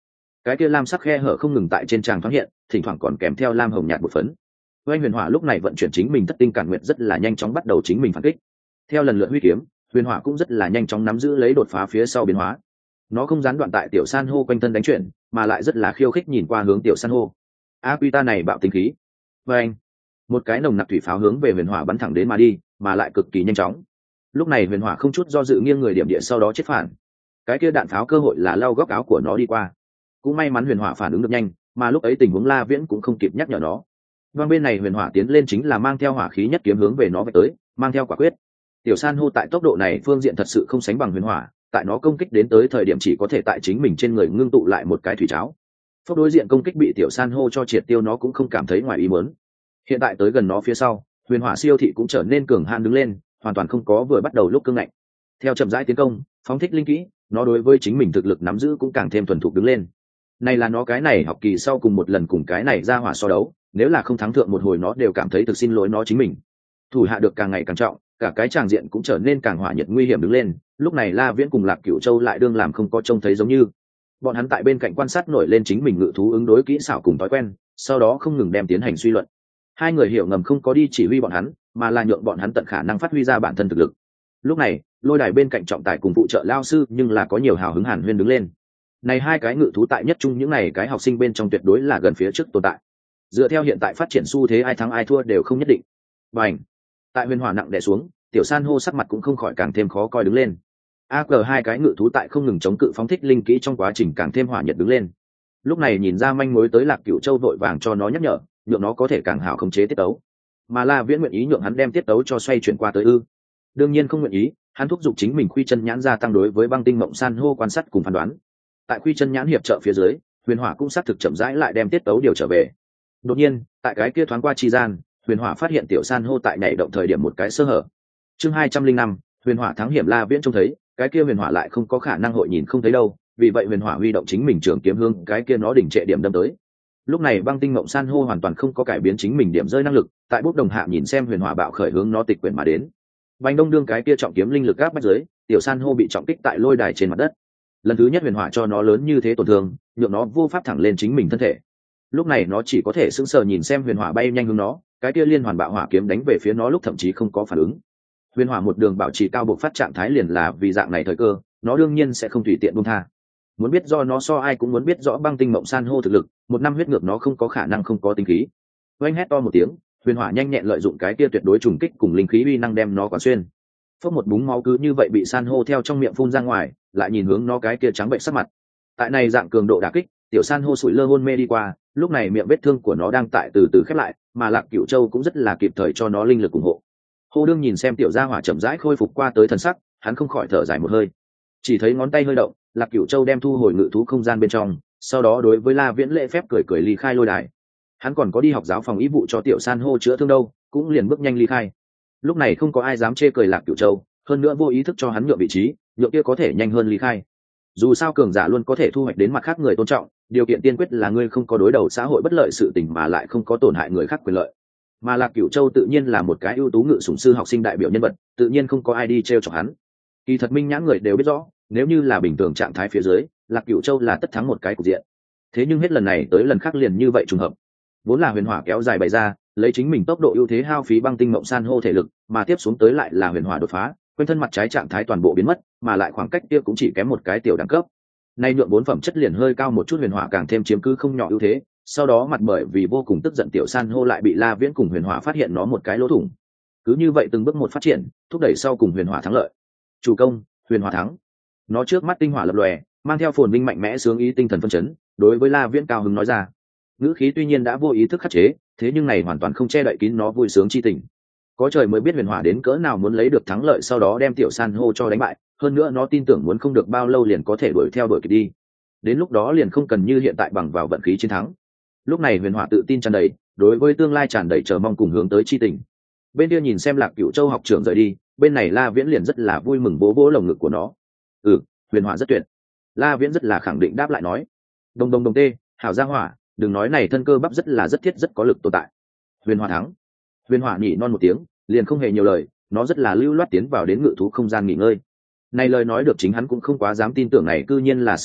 cái kia lam sắc khe hở không ngừng tại trên tràng thoáng hiện, thỉnh thoảng còn kèm theo lam hồng nhạt bột phấn. Oanh Huyền Hỏa lúc này vận chuyển chính mình thất tinh cản nguyệt rất là nhanh chóng bắt đầu chính mình phản kích. Theo lần lượt huy kiếm, Huyền Hỏa cũng rất là nhanh chóng nắm giữ lấy đột phá phía sau biến hóa. Nó không gián đoạn tại tiểu san hô quanh thân đánh chuyển, mà lại rất là khiêu khích nhìn qua hướng tiểu san hô. Aquita này bạo tính khí. Oanh, một cái nồng nặc thủy pháo hướng về Huyền Hỏa bắn thẳng đến mà đi, mà lại cực kỳ nhanh chóng. Lúc này Huyền Hỏa không chút do dự nghiêng người điểm địa sau đó chết phản. Cái kia đạn pháo cơ hội là lau góc áo của nó đi qua. Cũng may mắn Huyền Hỏa phản ứng được nhanh, mà lúc ấy tình huống La Viễn cũng không kịp nhắc nhở nó. Vang bên này Huyền Hỏa tiến lên chính là mang theo hỏa khí nhất kiếm hướng về nó về tới, mang theo quả quyết. Tiểu san hô tại tốc độ này phương diện thật sự không sánh bằng Huyền Hỏa, tại nó công kích đến tới thời điểm chỉ có thể tại chính mình trên người ngưng tụ lại một cái thủy cháo. Phốc đối diện công kích bị tiểu san hô cho triệt tiêu nó cũng không cảm thấy ngoài ý muốn. Hiện tại tới gần nó phía sau, Huyền Hỏa siêu thị cũng trở nên cường hãn đứng lên, hoàn toàn không có vừa bắt đầu lúc cương ngạnh. Theo chậm rãi tiến công, phóng thích linh kỹ, nó đối với chính mình thực lực nắm giữ cũng càng thêm thuần thục đứng lên. Này là nó cái này học kỳ sau cùng một lần cùng cái này ra hỏa so đấu, nếu là không thắng thượng một hồi nó đều cảm thấy thực xin lỗi nó chính mình. Thủ hạ được càng ngày càng trọng, cả cái tràng diện cũng trở nên càng hỏa nhiệt nguy hiểm đứng lên. Lúc này La Viễn cùng Lạc Cửu Châu lại đương làm không có trông thấy giống như. Bọn hắn tại bên cạnh quan sát nổi lên chính mình ngự thú ứng đối kỹ xảo cùng thói quen, sau đó không ngừng đem tiến hành suy luận. Hai người hiểu ngầm không có đi chỉ huy bọn hắn, mà là nhượng bọn hắn tận khả năng phát huy ra bản thân thực lực. Lúc này, Lôi Đài bên cạnh trọng tài cùng phụ trợ lao sư nhưng là có nhiều hào hứng hàn huyên đứng lên. Này hai cái ngự thú tại nhất trung những này cái học sinh bên trong tuyệt đối là gần phía trước tồn tại. Dựa theo hiện tại phát triển xu thế ai thắng ai thua đều không nhất định. Bành! Tại Huyền Hỏa nặng đè xuống, tiểu san hô sắc mặt cũng không khỏi càng thêm khó coi đứng lên. Hai cái ngự thú tại không ngừng chống cự phóng thích linh kỹ trong quá trình càng thêm hỏa nhiệt đứng lên. Lúc này nhìn ra manh mối tới Lạc Cửu Châu vội vàng cho nó nhắc nhở, nhượng nó có thể càng hảo khống chế tiết tấu. Mà La Viễn nguyện ý nhượng hắn đem tiết tấu cho xoay chuyển qua tới ư? Đương nhiên không nguyện ý, hắn thúc giục chính mình khuy chân nhãn gia tăng đối với băng tinh mộng san hô quan sát cùng phán đoán. Tại khuy chân nhãn hiệp trợ phía dưới, Huyền Hỏa cũng xác thực chậm rãi lại đem tiết tấu điều trở về. Đột nhiên, tại cái kia thoáng qua chi gian, Huyền Hỏa phát hiện tiểu san hô tại nhảy động thời điểm một cái sơ hở. Chương 205, Huyền Hỏa thắng hiểm. La Viễn trông thấy, cái kia Huyền Hỏa lại không có khả năng hội nhìn không thấy đâu, vì vậy Huyền Hỏa huy động chính mình trường kiếm hướng cái kia nó đỉnh trệ điểm đâm tới. Lúc này băng tinh mộng san hô hoàn toàn không có cải biến chính mình điểm rơi năng lực, tại bút đồng hạ nhìn xem Huyền Hỏa bạo khởi hướng nó tịch quyển mà đến. Bành đông đương cái kia trọng kiếm linh lực gáp bách dưới, tiểu san hô bị trọng kích tại lôi đài trên mặt đất. Lần thứ nhất Huyền Hỏa cho nó lớn như thế tổn thương, nhượng nó vô pháp thẳng lên chính mình thân thể. Lúc này nó chỉ có thể sững sờ nhìn xem Huyền Hỏa bay nhanh hướng nó, cái kia liên hoàn bạo hỏa kiếm đánh về phía nó lúc thậm chí không có phản ứng. Huyền Hỏa một đường bảo trì cao bộc phát trạng thái liền là vì dạng này thời cơ, nó đương nhiên sẽ không tùy tiện buông tha. Muốn biết do nó so ai cũng muốn biết rõ băng tinh mộng san hô thực lực, một năm huyết ngược nó không có khả năng không có tinh khí. Oanh hét to một tiếng, Huyền Hỏa nhanh nhẹn lợi dụng cái kia tuyệt đối trùng kích cùng linh khí uy năng đem nó quán xuyên. Phốc một búng máu cứ như vậy bị san hô theo trong miệng phun ra ngoài, lại nhìn hướng nó cái kia trắng bệnh sắc mặt. Tại này dạng cường độ đả kích, tiểu san hô sủi lơ hôn mê đi qua, lúc này miệng vết thương của nó đang tại từ từ khép lại, mà Lạc Cửu Châu cũng rất là kịp thời cho nó linh lực ủng hộ. Hồ đương nhìn xem tiểu gia hỏa chậm rãi khôi phục qua tới thần sắc, hắn không khỏi thở dài một hơi. Chỉ thấy ngón tay hơi động, Lạc Cửu Châu đem thu hồi ngự thú không gian bên trong, sau đó đối với La Viễn lễ phép cười cười ly khai lôi đài. Hắn còn có đi học giáo phòng ý vụ cho tiểu san hô chữa thương đâu, cũng liền bước nhanh ly khai. Lúc này không có ai dám chê cười Lạc Cửu Châu, hơn nữa vô ý thức cho hắn nhượng vị trí, nhượng kia có thể nhanh hơn ly khai. Dù sao cường giả luôn có thể thu hoạch đến mặt khác người tôn trọng, điều kiện tiên quyết là ngươi không có đối đầu xã hội bất lợi sự tình mà lại không có tổn hại người khác quyền lợi. Mà Lạc Cửu Châu tự nhiên là một cái ưu tú ngự sủng sư học sinh đại biểu nhân vật, tự nhiên không có ai đi trêu chọc hắn. Kỳ thật minh nhãn người đều biết rõ, nếu như là bình thường trạng thái phía dưới, Lạc Cửu Châu là tất thắng một cái cục diện. Thế nhưng hết lần này tới lần khác liền như vậy trùng hợp. Vốn là Huyền Hỏa kéo dài bày ra, lấy chính mình tốc độ ưu thế hao phí băng tinh mộng san hô thể lực, mà tiếp xuống tới lại là Huyền Hỏa đột phá, quanh thân mặt trái trạng thái toàn bộ biến mất, mà lại khoảng cách kia cũng chỉ kém một cái tiểu đẳng cấp. Nay nhượng bốn phẩm chất liền hơi cao một chút Huyền Hỏa càng thêm chiếm cứ không nhỏ ưu thế, sau đó mặt bởi vì vô cùng tức giận tiểu san hô lại bị La Viễn cùng Huyền Hỏa phát hiện nó một cái lỗ thủng. Cứ như vậy từng bước một phát triển, thúc đẩy sau cùng Huyền Hỏa thắng lợi. Chủ công, Huyền Hỏa thắng. Nó trước mắt tinh hỏa lập lòe, mang theo phồn vinh mạnh mẽ sướng ý tinh thần phân chấn, đối với La Viễn cao hứng nói ra. Ngữ khí tuy nhiên đã vô ý thức khắc chế, thế nhưng này hoàn toàn không che đậy kín nó vui sướng chi tình. Có trời mới biết Huyền Hỏa đến cỡ nào muốn lấy được thắng lợi sau đó đem tiểu san hô cho đánh bại, hơn nữa nó tin tưởng muốn không được bao lâu liền có thể đuổi kịp đi. Đến lúc đó liền không cần như hiện tại bằng vào vận khí chiến thắng. Lúc này Huyền Hỏa tự tin tràn đầy, đối với tương lai tràn đầy chờ mong cùng hướng tới chi tình. Bên kia nhìn xem Lạc Cửu Châu học trưởng rời đi, bên này La Viễn liền rất là vui mừng vỗ vỗ lồng ngực của nó. Huyền Hỏa rất tuyệt. La Viễn rất là khẳng định đáp lại nói. Đồng tê, hảo gia hỏa, đừng nói này thân cơ bắp rất thiết rất có lực tồn tại. Huyền Hỏa thắng. Huyền Hỏa nhỉ non một tiếng, liền không hề nhiều lời, nó rất là lưu loát tiến vào đến ngự thú không gian nghỉ ngơi. Này lời nói được chính hắn cũng không quá dám tin tưởng này cư nhiên là sự thật,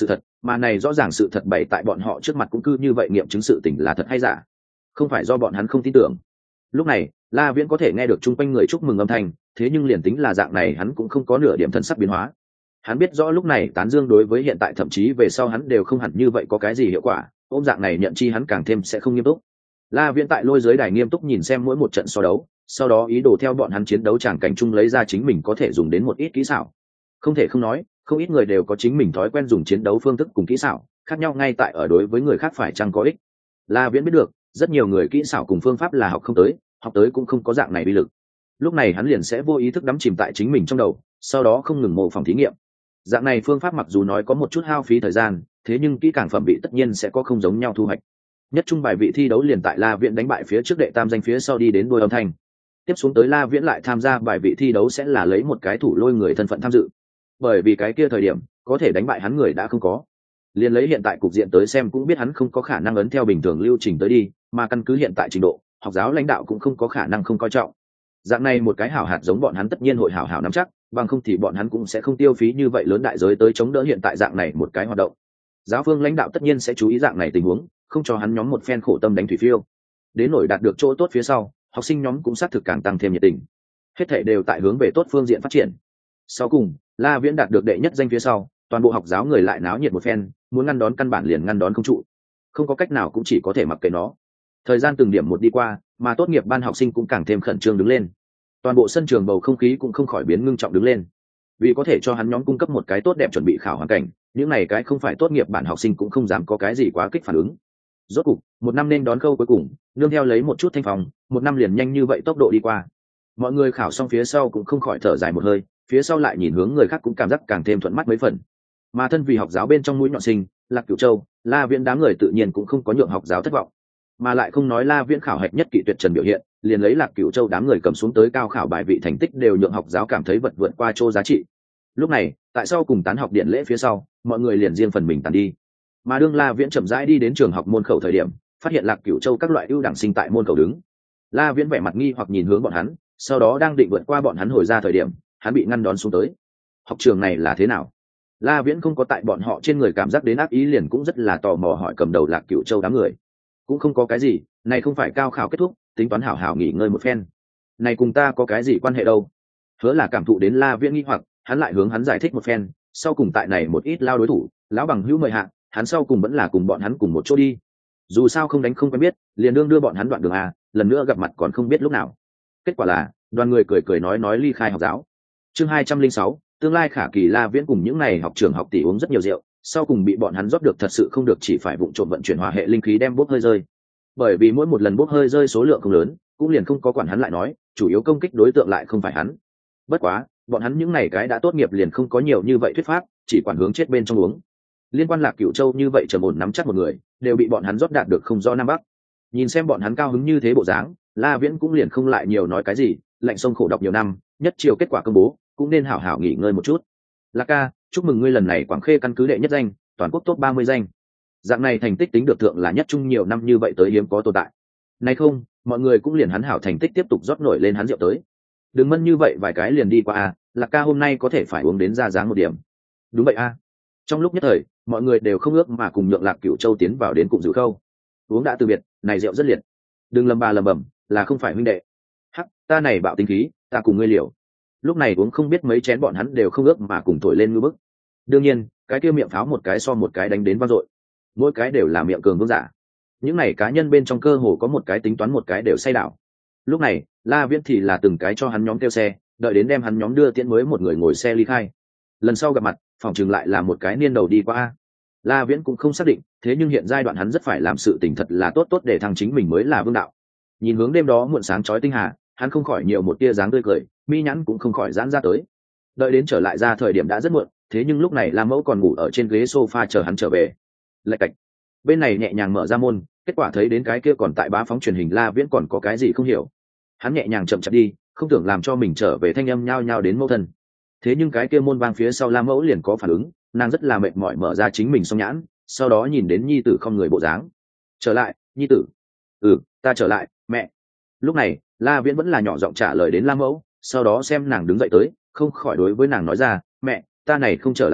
mà này rõ ràng sự thật bày tại bọn họ trước mặt cũng cứ như vậy nghiệm chứng sự tình là thật hay giả, không phải do bọn hắn không tin tưởng. Lúc này La Viễn có thể nghe được chung quanh người chúc mừng âm thanh, thế nhưng liền tính là dạng này hắn cũng không có nửa điểm thần sắc biến hóa. Hắn biết rõ lúc này tán dương đối với hiện tại thậm chí về sau hắn đều không hẳn như vậy có cái gì hiệu quả, ôm dạng này nhận chi hắn càng thêm sẽ không nghiêm túc. La Viễn tại lôi giới đài nghiêm túc nhìn xem mỗi một trận so đấu, sau đó ý đồ theo bọn hắn chiến đấu tràng cảnh chung lấy ra chính mình có thể dùng đến một ít kỹ xảo. Không thể không nói, không ít người đều có chính mình thói quen dùng chiến đấu phương thức cùng kỹ xảo khác nhau, ngay tại ở đối với người khác phải chăng có ích. La Viễn biết được rất nhiều người kỹ xảo cùng phương pháp là học không tới, học tới cũng không có dạng này uy lực. Lúc này hắn liền sẽ vô ý thức đắm chìm tại chính mình trong đầu, sau đó không ngừng mô phỏng thí nghiệm. Dạng này phương pháp mặc dù nói có một chút hao phí thời gian, thế nhưng kỹ càng phẩm vị tất nhiên sẽ có không giống nhau thu hoạch. Nhất trung bài vị thi đấu liền tại La Viễn đánh bại phía trước đệ tam danh phía sau đi đến đôi âm thanh. Tiếp xuống tới La Viễn lại tham gia bài vị thi đấu sẽ là lấy một cái thủ lôi người thân phận tham dự, bởi vì cái kia thời điểm có thể đánh bại hắn người đã không có. Liền lấy hiện tại cục diện tới xem cũng biết hắn không có khả năng ấn theo bình thường lưu trình tới đi, mà căn cứ hiện tại trình độ học giáo lãnh đạo cũng không có khả năng không coi trọng. Dạng này một cái hảo hạt giống bọn hắn tất nhiên hội hảo hảo nắm chắc, bằng không thì bọn hắn cũng sẽ không tiêu phí như vậy lớn đại giới tới chống đỡ hiện tại dạng này một cái hoạt động. Giáo phương lãnh đạo tất nhiên sẽ chú ý dạng này tình huống, không cho hắn nhóm một phen khổ tâm đánh thủy phiêu. Đến nổi đạt được chỗ tốt phía sau, học sinh nhóm cũng xác thực càng tăng thêm nhiệt tình. Hết thảy đều tại hướng về tốt phương diện phát triển. Sau cùng, La Viễn đạt được đệ nhất danh phía sau, toàn bộ học giáo người lại náo nhiệt một phen, muốn ngăn đón căn bản liền ngăn đón không trụ. Không có cách nào cũng chỉ có thể mặc kệ nó. Thời gian từng điểm một đi qua, mà tốt nghiệp ban học sinh cũng càng thêm khẩn trương đứng lên. Toàn bộ sân trường bầu không khí cũng không khỏi biến ngưng trọng đứng lên. Vì có thể cho hắn nhóm cung cấp một cái tốt đẹp chuẩn bị khảo hoàn cảnh, những này cái không phải tốt nghiệp bản học sinh cũng không dám có cái gì quá kích phản ứng. Rốt cục, một năm nên đón khâu cuối cùng, nương theo lấy một chút thanh phòng, một năm liền nhanh như vậy tốc độ đi qua. Mọi người khảo xong phía sau cũng không khỏi thở dài một hơi, phía sau lại nhìn hướng người khác cũng cảm giác càng thêm thuận mắt mấy phần. Mà thân vì học giáo bên trong mũi nhọn sinh, Lạc Cửu Châu, La Viễn đám người tự nhiên cũng không có nhượng học giáo thất vọng. Mà lại không nói La Viễn khảo hạch nhất kỵ tuyệt trần biểu hiện, liền lấy Lạc Cửu Châu đám người cầm xuống tới cao khảo bài vị thành tích đều nhượng học giáo cảm thấy vật vượt qua chỗ giá trị. Lúc này, tại sao cùng tán học điện lễ phía sau, mọi người liền riêng phần mình tàn đi. Mà đương La Viễn chậm rãi đi đến trường học môn khẩu thời điểm, phát hiện Lạc Cửu Châu các loại ưu đẳng sinh tại môn khẩu đứng. La Viễn vẻ mặt nghi hoặc nhìn hướng bọn hắn, sau đó đang định vượt qua bọn hắn hồi ra thời điểm, hắn bị ngăn đón xuống tới. Học trường này là thế nào? La Viễn không có tại bọn họ trên người cảm giác đến ác ý, liền cũng rất là tò mò hỏi cầm đầu Lạc Cửu Châu đám người. Cũng không có cái gì, này không phải cao khảo kết thúc, tính toán hảo hảo nghỉ ngơi một phen. Này cùng ta có cái gì quan hệ đâu? Hứa là cảm thụ đến La Viễn nghi hoặc, hắn lại hướng hắn giải thích một phen, sau cùng tại này một ít lao đối thủ, lão bằng hữu mời hạ, hắn sau cùng vẫn là cùng bọn hắn cùng một chỗ đi. Dù sao không đánh không quen biết, liền đưa bọn hắn đoạn đường à, lần nữa gặp mặt còn không biết lúc nào. Kết quả là, đoàn người cười cười nói ly khai học giáo. Chương 206, tương lai khả kỳ. La Viễn cùng những này học trường học tỷ uống rất nhiều rượu, sau cùng bị bọn hắn rót được thật sự không được, chỉ phải vụng trộm vận chuyển hỏa hệ linh khí đem bốc hơi rơi. Bởi vì mỗi một lần bốc hơi rơi số lượng không lớn, cũng liền không có quản hắn lại nói, chủ yếu công kích đối tượng lại không phải hắn. Bất quá, bọn hắn những này cái đã tốt nghiệp liền không có nhiều như vậy thuyết pháp, chỉ quản hướng chết bên trong uống. Liên quan Lạc Cửu Châu như vậy trầm ổn nắm chắc một người, đều bị bọn hắn rót đạt được không do nam bắc. Nhìn xem bọn hắn cao hứng như thế bộ dáng, La Viễn cũng liền không lại nhiều nói cái gì, lạnh sông khổ đọc nhiều năm, nhất chiều kết quả công bố, cũng nên hảo hảo nghỉ ngơi một chút. Lạc ca, chúc mừng ngươi lần này Quảng Khê căn cứ đệ nhất danh, toàn quốc top 30 danh. Dạng này thành tích tính được thượng là nhất trung nhiều năm như vậy tới hiếm có tồn tại. Này không, mọi người cũng liền hắn hảo thành tích tiếp tục rót nổi lên hắn rượu tới. Đừng mân như vậy vài cái liền đi qua a, Lạc ca hôm nay có thể phải uống đến ra dáng một điểm. Đúng vậy a. Trong lúc nhất thời, mọi người đều không ước mà cùng nhượng Lạc Cửu Châu tiến vào đến cụm dự khâu. Uống đã từ biệt, này rượu rất liệt. Đừng lầm bà lầm bầm, là không phải huynh đệ. Hắc, ta này bạo tính khí, ta cùng ngươi liều. Lúc này uống không biết mấy chén bọn hắn đều không ước mà cùng thổi lên ngư bức. Đương nhiên, cái kia miệng pháo một cái so một cái đánh đến vang dội. Mỗi cái đều là miệng cường vương giả. Những này cá nhân bên trong cơ hồ có một cái tính toán một cái đều say đảo. Lúc này, La Viễn thì là từng cái cho hắn nhóm kêu xe, đợi đến đem hắn nhóm đưa tiễn mới một người ngồi xe ly khai. Lần sau gặp mặt, phòng chừng lại là một cái niên đầu đi qua. La Viễn cũng không xác định, thế nhưng hiện giai đoạn hắn rất phải làm sự tình thật là tốt để thăng chính mình mới là vương đạo. Nhìn hướng đêm đó muộn sáng chói tinh hà, hắn không khỏi nhiều một tia dáng tươi cười, mi nhẵn cũng không khỏi giãn ra tới. Đợi đến trở lại ra thời điểm đã rất muộn, thế nhưng lúc này La Mẫu còn ngủ ở trên ghế sofa chờ hắn trở về. Lạch cạch. Bên này nhẹ nhàng mở ra môn, kết quả thấy đến cái kia còn tại bá phóng truyền hình La Viễn còn có cái gì không hiểu. Hắn nhẹ nhàng chậm chạp đi, không tưởng làm cho mình trở về thanh âm nhao nhao đến mẫu thân. Thế nhưng cái kia môn vang phía sau La Mẫu liền có phản ứng, nàng rất là mệt mỏi mở ra chính mình song nhãn, sau đó nhìn đến nhi tử không người bộ dáng. Trở lại, nhi tử. Ừ, ta trở lại, mẹ. Lúc này, La Viễn vẫn là nhỏ giọng trả lời đến La Mẫu, sau đó xem nàng đứng dậy tới, không khỏi đối với nàng nói ra, mẹ, ta này không trở lại đi,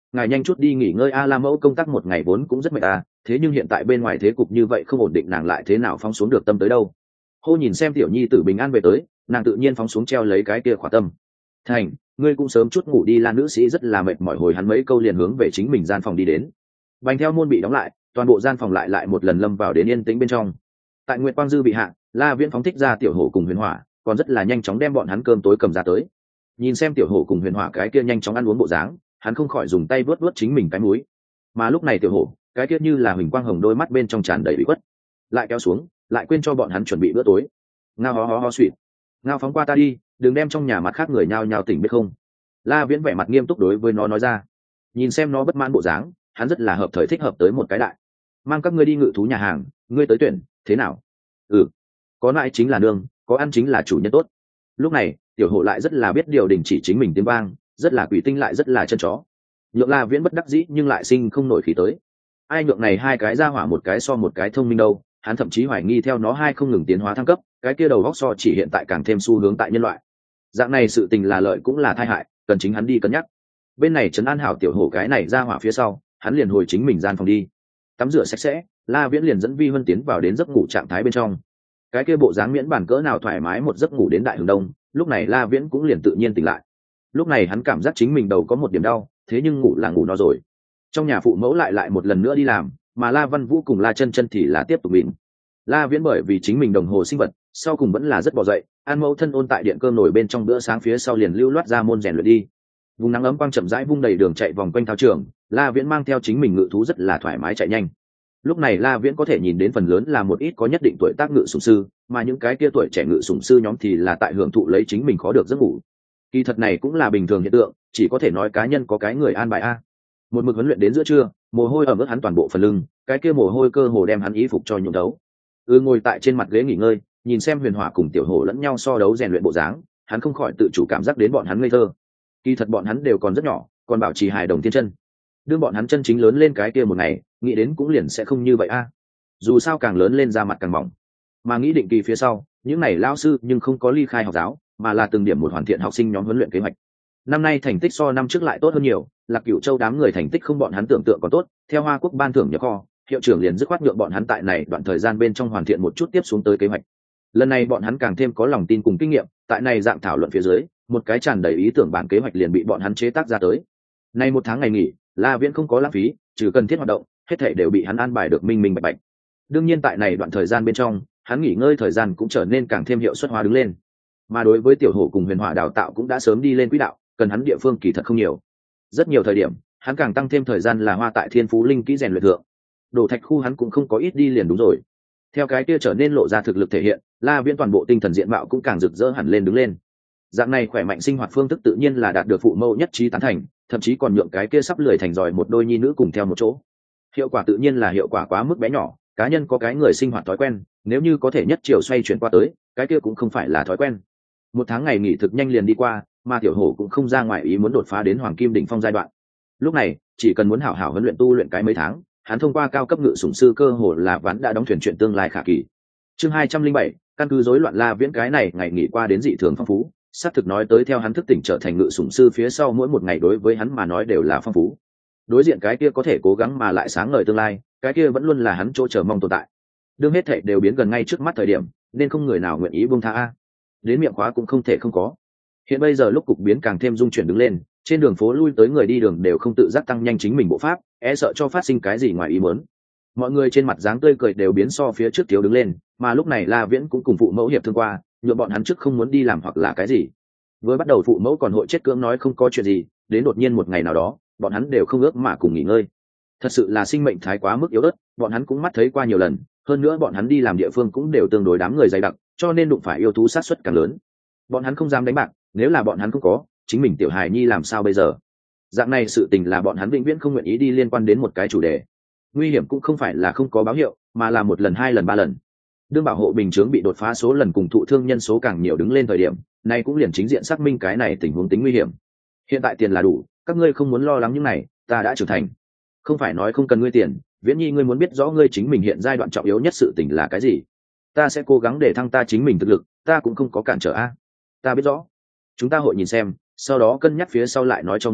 ngài nhanh chút đi nghỉ ngơi a. La mẫu công tác một ngày vốn cũng rất mệt à, thế nhưng hiện tại bên ngoài thế cục như vậy không ổn định, nàng lại thế nào phóng xuống được tâm tới đâu. Hô nhìn xem tiểu nhi tử bình an về tới, nàng tự nhiên phóng xuống treo lấy cái kia khỏa tâm. Thành, ngươi cũng sớm chút ngủ đi. Lan nữ sĩ rất là mệt mỏi, hồi hắn mấy câu liền hướng về chính mình gian phòng đi đến. Bành theo môn bị đóng lại, toàn bộ gian phòng lại một lần lâm vào đến yên tĩnh bên trong. Tại Nguyệt Quang Dư bị hạ, La Viễn phóng thích ra tiểu hổ cùng Huyền Hỏa, còn rất là nhanh chóng đem bọn hắn cơm tối cầm ra tới. Nhìn xem tiểu hổ cùng Huyền Hỏa cái kia nhanh chóng ăn uống bộ dáng, hắn không khỏi dùng tay vuốt vuốt chính mình cái mũi. Mà lúc này tiểu hổ, cái kia như là huỳnh quang hồng đôi mắt bên trong tràn đầy bị khuất, lại kéo xuống, lại quên cho bọn hắn chuẩn bị bữa tối. Ngao hó hó hó suỵt, ngao phóng qua ta đi, đừng đem trong nhà mặt khác người nhao nhao tỉnh biết không. La Viễn vẻ mặt nghiêm túc đối với nó nói ra. Nhìn xem nó bất mãn bộ dáng, hắn rất là hợp thời thích hợp tới một cái đại. Mang các ngươi đi ngự thú nhà hàng, ngươi tới tuyển, thế nào? Ừ, có lại chính là nương, có ăn chính là chủ nhân tốt. Lúc này tiểu hổ lại rất là biết điều đình chỉ chính mình tiếng vang, rất là quỷ tinh lại rất là chân chó. Nhượng La Viễn bất đắc dĩ nhưng lại sinh không nổi khí tới. Ai nhượng này hai cái ra hỏa một cái so một cái thông minh đâu, hắn thậm chí hoài nghi theo nó hai không ngừng tiến hóa thăng cấp, cái kia đầu góc so chỉ hiện tại càng thêm xu hướng tại nhân loại. Dạng này sự tình là lợi cũng là tai hại, cần chính hắn đi cân nhắc. Bên này trấn an hảo tiểu hổ cái này ra hỏa phía sau, hắn liền hồi chính mình gian phòng đi. Tắm rửa sạch sẽ, La Viễn liền dẫn Vi Huân tiến vào đến giấc ngủ trạng thái bên trong. Cái kia bộ dáng miễn bản cỡ nào thoải mái một giấc ngủ đến đại hưởng đông, lúc này La Viễn cũng liền tự nhiên tỉnh lại. Lúc này hắn cảm giác chính mình đầu có một điểm đau, thế nhưng ngủ là ngủ no rồi. Trong nhà phụ mẫu lại một lần nữa đi làm, mà La Văn Vũ cùng La Chân Chân thì là tiếp tục bỉn. La Viễn bởi vì chính mình đồng hồ sinh vật, sau cùng vẫn là rất bò dậy, an mẫu thân ôn tại điện cơm nổi bên trong bữa sáng phía sau liền lưu loát ra môn rèn luyện đi. Vùng nắng ấm quang chậm rãi vung đầy đường chạy vòng quanh thao trường, La Viễn mang theo chính mình ngự thú rất là thoải mái chạy nhanh. Lúc này La Viễn có thể nhìn đến phần lớn là một ít có nhất định tuổi tác ngự sủng sư, mà những cái kia tuổi trẻ ngự sủng sư nhóm thì là tại hưởng thụ lấy chính mình khó được giấc ngủ. Kỳ thật này cũng là bình thường hiện tượng, chỉ có thể nói cá nhân có cái người an bài a. Một mực huấn luyện đến giữa trưa, mồ hôi ẩm ướt hắn toàn bộ phần lưng, cái kia mồ hôi cơ hồ đem hắn y phục cho nhuộm đấu. Ngồi tại trên mặt ghế nghỉ ngơi, nhìn xem Huyền Hỏa cùng tiểu hổ lẫn nhau so đấu rèn luyện bộ dáng, hắn không khỏi tự chủ cảm giác đến bọn hắn ngây thơ. Kỳ thật bọn hắn đều còn rất nhỏ, còn bảo trì hài đồng thiên chân. Đương bọn hắn chân chính lớn lên cái kia một ngày, nghĩ đến cũng liền sẽ không như vậy a. Dù sao càng lớn lên da mặt càng mỏng. Mà nghĩ định kỳ phía sau, những này lão sư nhưng không có ly khai học giáo, mà là từng điểm một hoàn thiện học sinh nhóm huấn luyện kế hoạch. Năm nay thành tích so năm trước lại tốt hơn nhiều, Lạc Cửu Châu đám người thành tích không bọn hắn tưởng tượng còn tốt, theo Hoa Quốc ban thưởng nhập kho, hiệu trưởng liền dứt khoát nhượng bọn hắn tại này đoạn thời gian bên trong hoàn thiện một chút tiếp xuống tới kế hoạch. Lần này bọn hắn càng thêm có lòng tin cùng kinh nghiệm, tại này dạng thảo luận phía dưới, một cái tràn đầy ý tưởng bản kế hoạch liền bị bọn hắn chế tác ra tới. Nay một tháng ngày nghỉ, La Viễn không có lãng phí, trừ cần thiết hoạt động, hết thảy đều bị hắn an bài được minh minh bạch bạch. Đương nhiên tại này đoạn thời gian bên trong, hắn nghỉ ngơi thời gian cũng trở nên càng thêm hiệu suất hóa đứng lên. Mà đối với tiểu hổ cùng Huyền Hỏa đào tạo cũng đã sớm đi lên quỹ đạo, cần hắn địa phương kỳ thật không nhiều. Rất nhiều thời điểm, hắn càng tăng thêm thời gian là hoa tại Thiên Phú Linh kỹ rèn luyện thượng. Đồ thạch khu hắn cũng không có ít đi liền đúng rồi. Theo cái kia trở nên lộ ra thực lực thể hiện, La Viễn toàn bộ tinh thần diện mạo cũng càng rực rỡ hẳn lên đứng lên. Dạng này khỏe mạnh sinh hoạt phương thức tự nhiên là đạt được phụ mẫu nhất trí tán thành, thậm chí còn nhượng cái kia sắp lười thành giỏi một đôi nhi nữ cùng theo một chỗ. Hiệu quả tự nhiên là hiệu quả quá mức bé nhỏ, cá nhân có cái người sinh hoạt thói quen, nếu như có thể nhất chiều xoay chuyển qua tới, cái kia cũng không phải là thói quen. Một tháng ngày nghỉ thực nhanh liền đi qua, mà tiểu hổ cũng không ra ngoài ý muốn đột phá đến hoàng kim đỉnh phong giai đoạn. Lúc này, chỉ cần muốn hảo hảo huấn luyện tu luyện cái mấy tháng, hắn thông qua cao cấp ngự sủng sư cơ hồ là ván đã đóng thuyền chuyện tương lai khả kỳ. Chương 207, căn cứ rối loạn La Viễn cái này ngày nghỉ qua đến dị thường phong phú, xác thực nói tới theo hắn thức tỉnh trở thành ngự sủng sư phía sau mỗi một ngày đối với hắn mà nói đều là phong phú. Đối diện cái kia có thể cố gắng mà lại sáng ngời tương lai, cái kia vẫn luôn là hắn chỗ chờ mong tồn tại. Đương hết thảy đều biến gần ngay trước mắt thời điểm, nên không người nào nguyện ý buông tha a. Đến miệng khóa cũng không thể không có. Hiện bây giờ lúc cục biến càng thêm dung chuyển đứng lên, trên đường phố lui tới người đi đường đều không tự giác tăng nhanh chính mình bộ pháp, e sợ cho phát sinh cái gì ngoài ý muốn. Mọi người trên mặt dáng tươi cười đều biến so phía trước thiếu đứng lên, mà lúc này La Viễn cũng cùng phụ mẫu hiệp thương qua, nhượng bọn hắn trước không muốn đi làm hoặc là cái gì. Với bắt đầu phụ mẫu còn hội chết cưỡng nói không có chuyện gì, đến đột nhiên một ngày nào đó, bọn hắn đều không ước mà cùng nghỉ ngơi. Thật sự là sinh mệnh thái quá mức yếu ớt, bọn hắn cũng mắt thấy qua nhiều lần, hơn nữa bọn hắn đi làm địa phương cũng đều tương đối đám người dày đặc, cho nên đụng phải yêu thú sát suất càng lớn. Bọn hắn không dám đánh bạc, nếu là bọn hắn không có, chính mình tiểu hài nhi làm sao bây giờ? Dạng này sự tình là bọn hắn vĩnh viễn không nguyện ý đi liên quan đến một cái chủ đề. Nguy hiểm cũng không phải là không có báo hiệu, mà là một lần, hai lần, ba lần. Đương bảo hộ bình chướng bị đột phá số lần cùng thụ thương nhân số càng nhiều đứng lên thời điểm, nay cũng liền chính diện xác minh cái này tình huống tính nguy hiểm. Hiện tại tiền là đủ, các ngươi không muốn lo lắng những này, ta đã trưởng thành. Không phải nói không cần ngươi tiền, Viễn Nhi ngươi muốn biết rõ ngươi chính mình hiện giai đoạn trọng yếu nhất sự tình là cái gì. Ta sẽ cố gắng để thăng ta chính mình thực lực, ta cũng không có cản trở a. Ta biết rõ. Chúng ta hội nhìn xem, sau đó cân nhắc phía sau lại nói cho ngươi,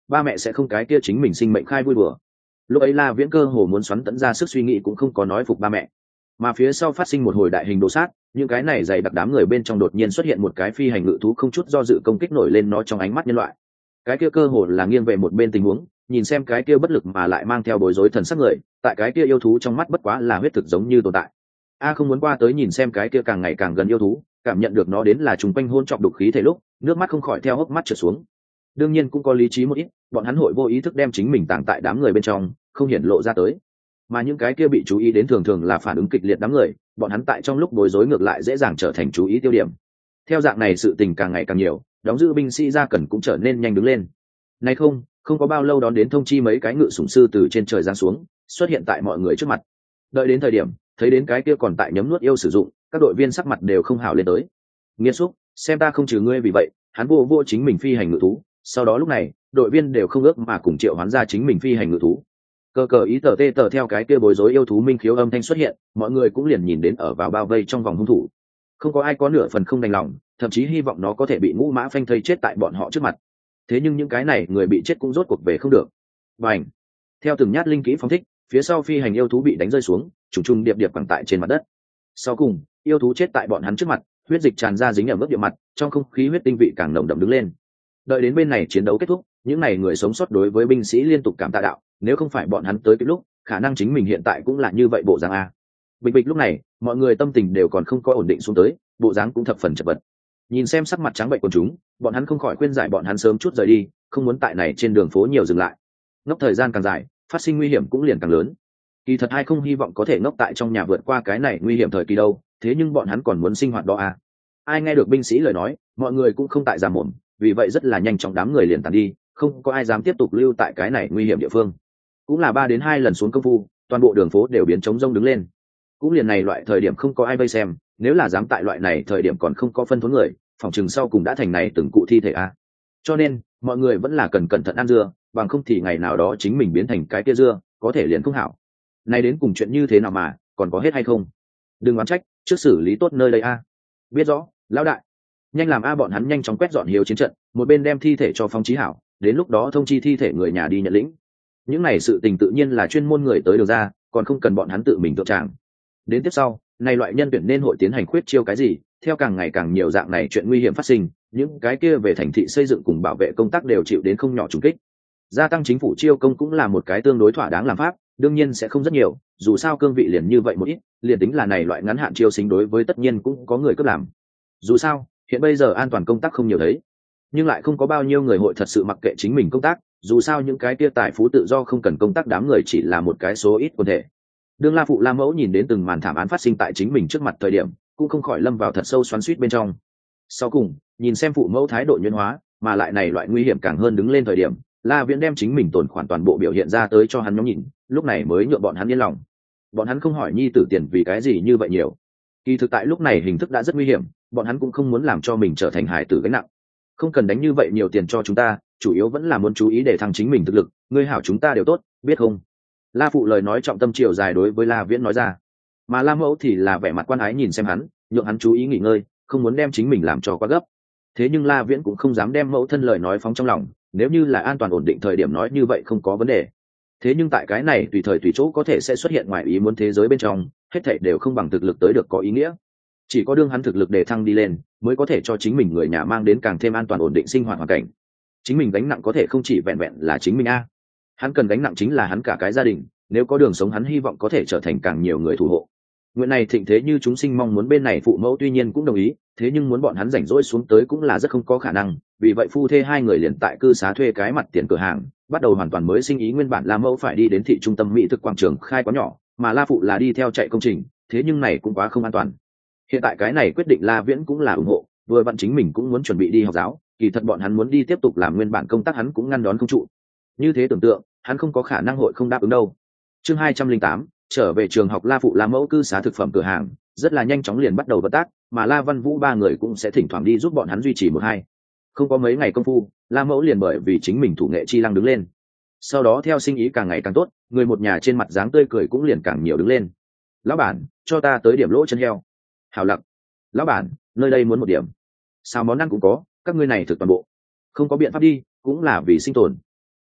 ba mẹ sẽ không cái kia chính mình sinh mệnh khai vui bừa. Lúc ấy La Viễn cơ hồ muốn xoắn tận ra sức suy nghĩ cũng không có nói phục ba mẹ, mà phía sau phát sinh một hồi đại hình đồ sát, những cái này dày đặc đám người bên trong đột nhiên xuất hiện một cái phi hành ngự thú không chút do dự công kích nổi lên nó trong ánh mắt nhân loại. Cái kia cơ hồ là nghiêng về một bên tình huống, nhìn xem cái kia bất lực mà lại mang theo bối rối thần sắc người, tại cái kia yêu thú trong mắt bất quá là huyết thực giống như tồn tại. A không muốn qua tới nhìn xem cái kia càng ngày càng gần yêu thú, cảm nhận được nó đến là trùng quanh hôn trọng đục khí thể lúc, nước mắt không khỏi theo hốc mắt trượt xuống. Đương nhiên cũng có lý trí một ít, bọn hắn hội vô ý thức đem chính mình tàng tại đám người bên trong, không hiển lộ ra tới. Mà những cái kia bị chú ý đến thường thường là phản ứng kịch liệt đám người, bọn hắn tại trong lúc bối rối ngược lại dễ dàng trở thành chú ý tiêu điểm. Theo dạng này sự tình càng ngày càng nhiều, đóng giữ binh sĩ ra cần cũng trở nên nhanh đứng lên. Này không có bao lâu đón đến thông chi mấy cái ngự sủng sư từ trên trời giáng xuống, xuất hiện tại mọi người trước mặt. Đợi đến thời điểm thấy đến cái kia còn tại nhấm nuốt yêu sử dụng, các đội viên sắc mặt đều không hào lên tới. Nghiêm xúc, xem ta không trừ ngươi vì vậy, hắn vô chính mình phi hành ngự thú. Sau đó lúc này, đội viên đều không ước mà cùng triệu hoán ra chính mình phi hành ngự thú. Cờ ý tờ tê tờ theo cái kia bối rối yêu thú minh khiếu âm thanh xuất hiện, mọi người cũng liền nhìn đến ở vào bao vây trong vòng hung thủ. Không có ai có nửa phần không đành lòng, thậm chí hy vọng nó có thể bị ngũ mã phanh thây chết tại bọn họ trước mặt. Thế nhưng những cái này người bị chết cũng rốt cuộc về không được. Bành! Theo từng nhát linh kỹ phóng thích, phía sau phi hành yêu thú bị đánh rơi xuống, trùng trùng điệp điệp quẳng tại trên mặt đất. Sau cùng, yêu thú chết tại bọn hắn trước mặt, huyết dịch tràn ra dính ở mức địa mặt, trong không khí huyết tinh vị càng nồng đậm đứng lên. Đợi đến bên này chiến đấu kết thúc, những này người sống sót đối với binh sĩ liên tục cảm tạ đạo, nếu không phải bọn hắn tới cái lúc, khả năng chính mình hiện tại cũng là như vậy bộ dáng a. Bịch bịch lúc này, mọi người tâm tình đều còn không có ổn định xuống tới, bộ dáng cũng thập phần chật vật. Nhìn xem sắc mặt trắng bệnh của chúng, bọn hắn không khỏi khuyên giải bọn hắn sớm chút rời đi, không muốn tại này trên đường phố nhiều dừng lại. Ngốc thời gian càng dài, phát sinh nguy hiểm cũng liền càng lớn. Kỳ thật ai không hy vọng có thể ngốc tại trong nhà vượt qua cái này nguy hiểm thời kỳ đâu, thế nhưng bọn hắn còn muốn sinh hoạt đó à. Ai nghe được binh sĩ lời nói, mọi người cũng không tại giảm mồm, vì vậy rất là nhanh chóng đám người liền tàn đi, không có ai dám tiếp tục lưu tại cái này nguy hiểm địa phương. Cũng là 3 đến 2 lần xuống công phu, toàn bộ đường phố đều biến trống rông đứng lên. Cũng liền này loại thời điểm không có ai vây xem, nếu là dám tại loại này thời điểm còn không có phân thốn người, phòng chừng sau cùng đã thành này từng cụ thi thể a. Cho nên mọi người vẫn là cần cẩn thận ăn dưa, bằng không thì ngày nào đó chính mình biến thành cái kia dưa, có thể liền không hảo. Nay đến cùng chuyện như thế nào mà còn có hết hay không? Đừng oán trách, trước xử lý tốt nơi đây a. Biết rõ, lão đại. Nhanh làm a, bọn hắn nhanh chóng quét dọn hiếu chiến trận, một bên đem thi thể cho Phong Chí Hảo, đến lúc đó thông chi thi thể người nhà đi nhận lĩnh. Những này sự tình tự nhiên là chuyên môn người tới được ra, còn không cần bọn hắn tự mình thượng tràng. Đến tiếp sau, này loại nhân tuyển nên hội tiến hành khuyết chiêu cái gì, theo càng ngày càng nhiều dạng này chuyện nguy hiểm phát sinh, những cái kia về thành thị xây dựng cùng bảo vệ công tác đều chịu đến không nhỏ trùng kích. Gia tăng chính phủ chiêu công cũng là một cái tương đối thỏa đáng làm pháp, đương nhiên sẽ không rất nhiều, dù sao cương vị liền như vậy một ít, liền tính là này loại ngắn hạn chiêu sinh đối với tất nhiên cũng có người cấp làm. Dù sao, hiện bây giờ an toàn công tác không nhiều đấy, nhưng lại không có bao nhiêu người hội thật sự mặc kệ chính mình công tác, dù sao những cái kia tài phú tự do không cần công tác đám người chỉ là một cái số ít quần thể. Đương La Phụ La Mẫu nhìn đến từng màn thảm án phát sinh tại chính mình trước mặt thời điểm, cũng không khỏi lâm vào thật sâu xoắn xuýt bên trong. Sau cùng, nhìn xem phụ mẫu thái độ nhuyễn hóa, mà lại này loại nguy hiểm càng hơn đứng lên thời điểm, La Viễn đem chính mình tổn khoản toàn bộ biểu hiện ra tới cho hắn nhóm nhìn, lúc này mới nhượng bọn hắn yên lòng. Bọn hắn không hỏi nhi tử tiền vì cái gì như vậy nhiều. Kỳ thực tại lúc này hình thức đã rất nguy hiểm, bọn hắn cũng không muốn làm cho mình trở thành hài tử gánh nặng. Không cần đánh như vậy nhiều tiền cho chúng ta, chủ yếu vẫn là muốn chú ý để thăng chính mình thực lực, ngươi hảo chúng ta đều tốt, biết không? La Phụ lời nói trọng tâm chiều dài đối với La Viễn nói ra, mà La Mẫu thì là vẻ mặt quan ái nhìn xem hắn, nhượng hắn chú ý nghỉ ngơi, không muốn đem chính mình làm cho quá gấp. Thế nhưng La Viễn cũng không dám đem mẫu thân lời nói phóng trong lòng, nếu như là an toàn ổn định thời điểm nói như vậy không có vấn đề. Thế nhưng tại cái này tùy thời tùy chỗ có thể sẽ xuất hiện ngoài ý muốn thế giới bên trong, hết thảy đều không bằng thực lực tới được có ý nghĩa. Chỉ có đương hắn thực lực để thăng đi lên, mới có thể cho chính mình người nhà mang đến càng thêm an toàn ổn định sinh hoạt hoàn cảnh. Chính mình gánh nặng có thể không chỉ vẹn vẹn là chính mình a, hắn cần gánh nặng chính là hắn cả cái gia đình, nếu có đường sống hắn hy vọng có thể trở thành càng nhiều người thủ hộ. Nguyện này thịnh thế như chúng sinh mong muốn bên này phụ mẫu tuy nhiên cũng đồng ý, thế nhưng muốn bọn hắn rảnh rỗi xuống tới cũng là rất không có khả năng, vì vậy phu thê hai người liền tại cư xá thuê cái mặt tiền cửa hàng, bắt đầu hoàn toàn mới sinh ý. Nguyên bản La Mẫu phải đi đến thị trung tâm mỹ thực quảng trường khai quán nhỏ, mà La Phụ là đi theo chạy công trình, thế nhưng này cũng quá không an toàn. Hiện tại cái này quyết định La Viễn cũng là ủng hộ, vừa vặn chính mình cũng muốn chuẩn bị đi học giáo, kỳ thật bọn hắn muốn đi tiếp tục làm nguyên bản công tác hắn cũng ngăn đón không trụ. Như thế tưởng tượng, hắn không có khả năng hội không đáp ứng đâu. Chương 208, trở về trường học. La Phụ La Mẫu cư xá thực phẩm cửa hàng rất là nhanh chóng liền bắt đầu vận tác, mà La Văn Vũ ba người cũng sẽ thỉnh thoảng đi giúp bọn hắn duy trì một hai. Không có mấy ngày công phu, La Mẫu liền bởi vì chính mình thủ nghệ chi lăng đứng lên. Sau đó theo sinh ý càng ngày càng tốt, người một nhà trên mặt dáng tươi cười cũng liền càng nhiều đứng lên. Lão bản, cho ta tới điểm lỗ chân heo. Hảo lặc. Lão bản, nơi đây muốn một điểm. Sao món ăn cũng có, các ngươi này thực toàn bộ. Không có biện pháp đi, cũng là vì sinh tồn.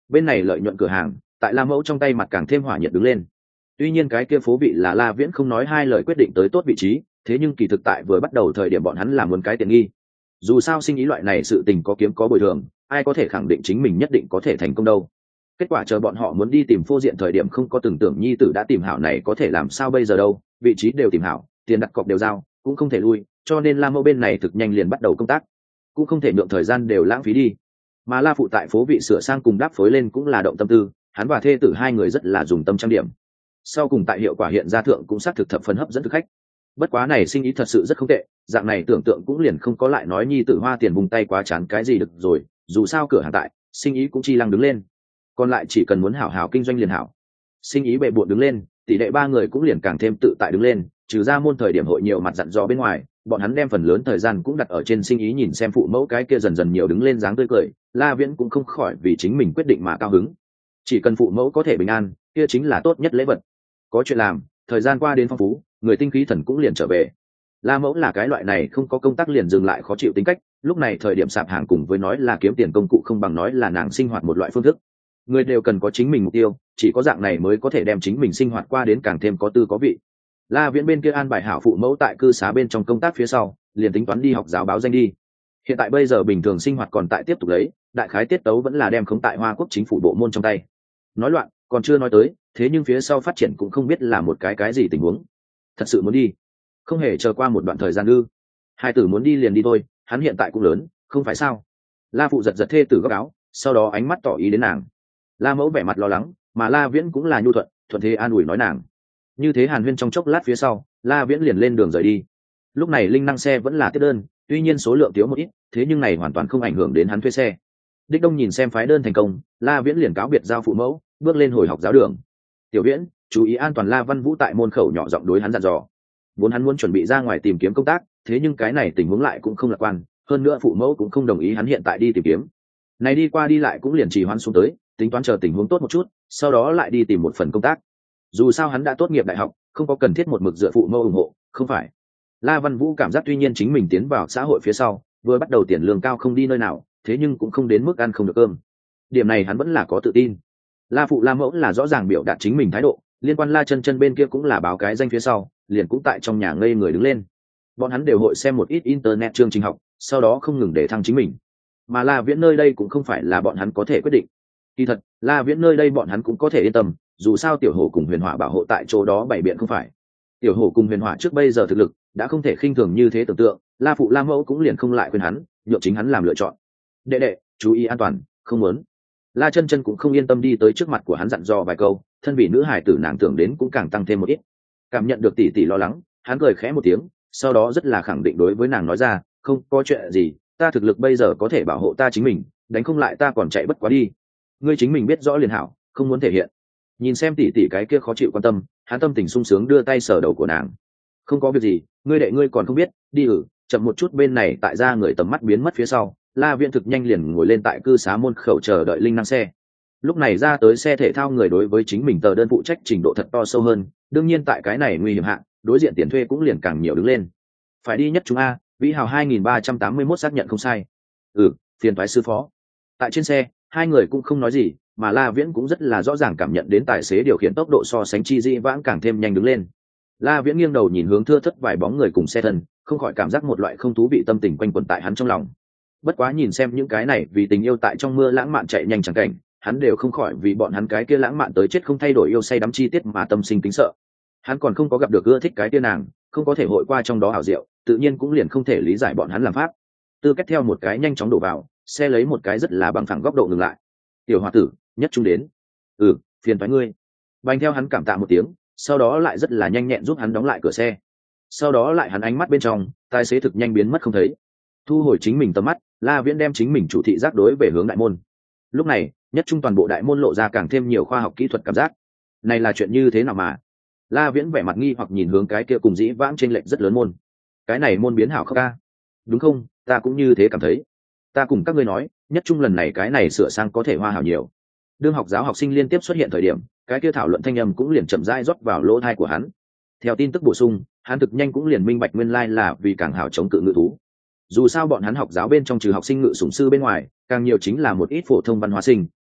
Bên này lợi nhuận cửa hàng tại La Mẫu trong tay mặt càng thêm hỏa nhiệt đứng lên. Tuy nhiên cái kia phố vị là La Viễn không nói hai lời quyết định tới tốt vị trí, thế nhưng kỳ thực tại vừa bắt đầu thời điểm bọn hắn làm muốn cái tiện nghi. Dù sao sinh ý loại này sự tình có kiếm có bồi thường, ai có thể khẳng định chính mình nhất định có thể thành công đâu. Kết quả chờ bọn họ muốn đi tìm phô diện thời điểm không có tưởng tượng nhi tử đã tìm hảo này có thể làm sao bây giờ đâu, vị trí đều tìm hảo, tiền đặt cọc đều giao, cũng không thể lui, cho nên La Mẫu bên này thực nhanh liền bắt đầu công tác, cũng không thể nhượng thời gian đều lãng phí đi. Mà La phụ tại phố vị sửa sang cùng đáp phối lên cũng là động tâm tư, hắn và thê tử hai người rất là dùng tâm trang điểm. Sau cùng tại hiệu quả hiện ra thượng cũng xác thực thập phần hấp dẫn thực khách. Bất quá này sinh ý thật sự rất không tệ, dạng này tưởng tượng cũng liền không có lại nói nhi tử hoa tiền vùng tay quá chán cái gì được rồi, dù sao cửa hàng tại, sinh ý cũng chi lăng đứng lên. Còn lại chỉ cần muốn hảo hảo kinh doanh liền hảo. Sinh ý bệ bội đứng lên, tỷ lệ ba người cũng liền càng thêm tự tại đứng lên, trừ ra môn thời điểm hội nhiều mặt dặn dò bên ngoài, bọn hắn đem phần lớn thời gian cũng đặt ở trên sinh ý, nhìn xem phụ mẫu cái kia dần dần nhiều đứng lên dáng tươi cười, La Viễn cũng không khỏi vì chính mình quyết định mà cao hứng. Chỉ cần phụ mẫu có thể bình an, kia chính là tốt nhất lễ vật. Có chuyện làm, thời gian qua đến phong phú, người tinh khí thần cũng liền trở về. La Mẫu là cái loại này không có công tác liền dừng lại khó chịu tính cách, lúc này thời điểm sạp hàng cùng với nói là kiếm tiền công cụ không bằng nói là nàng sinh hoạt một loại phương thức. Người đều cần có chính mình mục tiêu, chỉ có dạng này mới có thể đem chính mình sinh hoạt qua đến càng thêm có tư có vị. La Viễn bên kia an bài hảo phụ mẫu tại cư xá bên trong công tác phía sau, liền tính toán đi học giáo báo danh đi. Hiện tại bây giờ bình thường sinh hoạt còn tại tiếp tục lấy, đại khái tiết tấu vẫn là đem khống tại Hoa Quốc chính phủ bộ môn trong tay. Nói loạn, còn chưa nói tới, thế nhưng phía sau phát triển cũng không biết là một cái gì tình huống. Thật sự muốn đi, không hề chờ qua một đoạn thời gian ư? Hai tử muốn đi liền đi thôi, hắn hiện tại cũng lớn, không phải sao? La phụ giật giật thê tử góc áo, sau đó ánh mắt tỏ ý đến nàng. La Mẫu vẻ mặt lo lắng, mà La Viễn cũng là nhu thuận, thuận thế an ủi nói nàng. Như thế hàn huyên trong chốc lát phía sau, La Viễn liền lên đường rời đi. Lúc này linh năng xe vẫn là tiếp đơn, tuy nhiên số lượng thiếu một ít, thế nhưng này hoàn toàn không ảnh hưởng đến hắn thuê xe. Đích Đông nhìn xem phái đơn thành công, La Viễn liền cáo biệt giao phụ mẫu, bước lên hồi học giáo đường. Tiểu Viễn, chú ý an toàn. La Văn Vũ tại môn khẩu nhỏ giọng đối hắn dặn dò. Vốn hắn muốn chuẩn bị ra ngoài tìm kiếm công tác, thế nhưng cái này tình huống lại cũng không lạc quan, hơn nữa phụ mẫu cũng không đồng ý hắn hiện tại đi tìm kiếm. Này đi qua đi lại cũng liền trì hoãn xuống tới, tính toán chờ tình huống tốt một chút, sau đó lại đi tìm một phần công tác. Dù sao hắn đã tốt nghiệp đại học, không có cần thiết một mực dựa phụ mẫu ủng hộ, không phải. La Văn Vũ cảm giác tuy nhiên chính mình tiến vào xã hội phía sau, vừa bắt đầu tiền lương cao không đi nơi nào, thế nhưng cũng không đến mức ăn không được cơm. Điểm này hắn vẫn là có tự tin. La phụ La mẫu là rõ ràng biểu đạt chính mình thái độ, liên quan La Chân Chân bên kia cũng là báo cái danh phía sau, liền cũng tại trong nhà ngây người đứng lên. Bọn hắn đều hội xem một ít internet chương trình học, sau đó không ngừng để thăng chính mình. Mà La Viễn nơi đây cũng không phải là bọn hắn có thể quyết định. Kỳ thật, La Viễn nơi đây bọn hắn cũng có thể yên tâm, dù sao Tiểu Hổ cùng Huyền Hỏa bảo hộ tại chỗ đó bày biện không phải. Tiểu Hổ cùng Huyền Hỏa trước bây giờ thực lực đã không thể khinh thường như thế tưởng tượng, La phụ La mẫu cũng liền không lại khuyên hắn, nhượng chính hắn làm lựa chọn. Đệ đệ, chú ý an toàn, không muốn. La Chân Chân cũng không yên tâm đi tới trước mặt của hắn dặn dò vài câu, thân vì nữ hài tử nàng tưởng đến cũng càng tăng thêm một ít. Cảm nhận được tỷ tỷ lo lắng, hắn cười khẽ một tiếng, sau đó rất là khẳng định đối với nàng nói ra, không có chuyện gì, ta thực lực bây giờ có thể bảo hộ ta chính mình, đánh không lại ta còn chạy bất quá đi. Ngươi chính mình biết rõ liền hảo, không muốn thể hiện. Nhìn xem tỷ tỷ cái kia khó chịu quan tâm, hắn tâm tình sung sướng đưa tay sờ đầu của nàng. Không có việc gì, ngươi đệ ngươi còn không biết, đi chậm một chút. Bên này tại ra người tầm mắt biến mất phía sau, La Viễn thực nhanh liền ngồi lên tại cư xá môn khẩu chờ đợi linh năng xe. Lúc này ra tới xe thể thao người đối với chính mình tờ đơn phụ trách trình độ thật to sâu hơn, đương nhiên tại cái này nguy hiểm hạn, đối diện tiền thuê cũng liền càng nhiều đứng lên. Phải đi nhất chúng a, Vĩ Hào 2381 xác nhận không sai. Phiền toái sư phó. Tại trên xe, hai người cũng không nói gì, mà La Viễn cũng rất là rõ ràng cảm nhận đến tài xế điều khiển tốc độ so sánh chi dĩ vãng càng thêm nhanh đứng lên. La Viễn nghiêng đầu nhìn hướng thưa thất vài bóng người cùng xe thân, không khỏi cảm giác một loại không thú vị tâm tình quanh quẩn tại hắn trong lòng. Bất quá nhìn xem những cái này vì tình yêu tại trong mưa lãng mạn chạy nhanh chẳng cảnh, hắn đều không khỏi vì bọn hắn cái kia lãng mạn tới chết không thay đổi yêu say đắm chi tiết mà tâm sinh kính sợ. Hắn còn không có gặp được ưa thích cái kia nàng, không có thể hội qua trong đó hảo diệu, tự nhiên cũng liền không thể lý giải bọn hắn làm pháp. Tư cách theo một cái nhanh chóng đổ vào, xe lấy một cái rất là bằng phẳng góc độ ngừng lại. Tiểu hòa tử, nhất trung đến. Phiền toái ngươi. Bành theo hắn cảm tạ một tiếng, sau đó lại rất là nhanh nhẹn giúp hắn đóng lại cửa xe. Sau đó lại hắn ánh mắt bên trong, tài xế thực nhanh biến mất không thấy. Thu hồi chính mình tầm mắt, La Viễn đem chính mình chủ thị giác đối về hướng đại môn. Lúc này, nhất trung toàn bộ đại môn lộ ra càng thêm nhiều khoa học kỹ thuật cảm giác. Này là chuyện như thế nào mà? La Viễn vẻ mặt nghi hoặc nhìn hướng cái kia cùng dĩ vãng chênh lệch rất lớn môn. Cái này môn biến hảo không ca? Đúng không? Ta cũng như thế cảm thấy. Ta cùng các ngươi nói, nhất trung lần này cái này sửa sang có thể hoa hảo nhiều. Đương học giáo học sinh liên tiếp xuất hiện thời điểm, cái kia thảo luận thanh âm cũng liền chậm rãi rót vào lỗ tai của hắn. Theo tin tức bổ sung, hắn thực nhanh cũng liền minh bạch nguyên lai là vì càng hảo chống cự ngự thú. Dù sao bọn hắn học giáo bên trong trừ học sinh ngự sủng sư bên ngoài, càng nhiều chính là một ít phổ thông văn hóa sinh,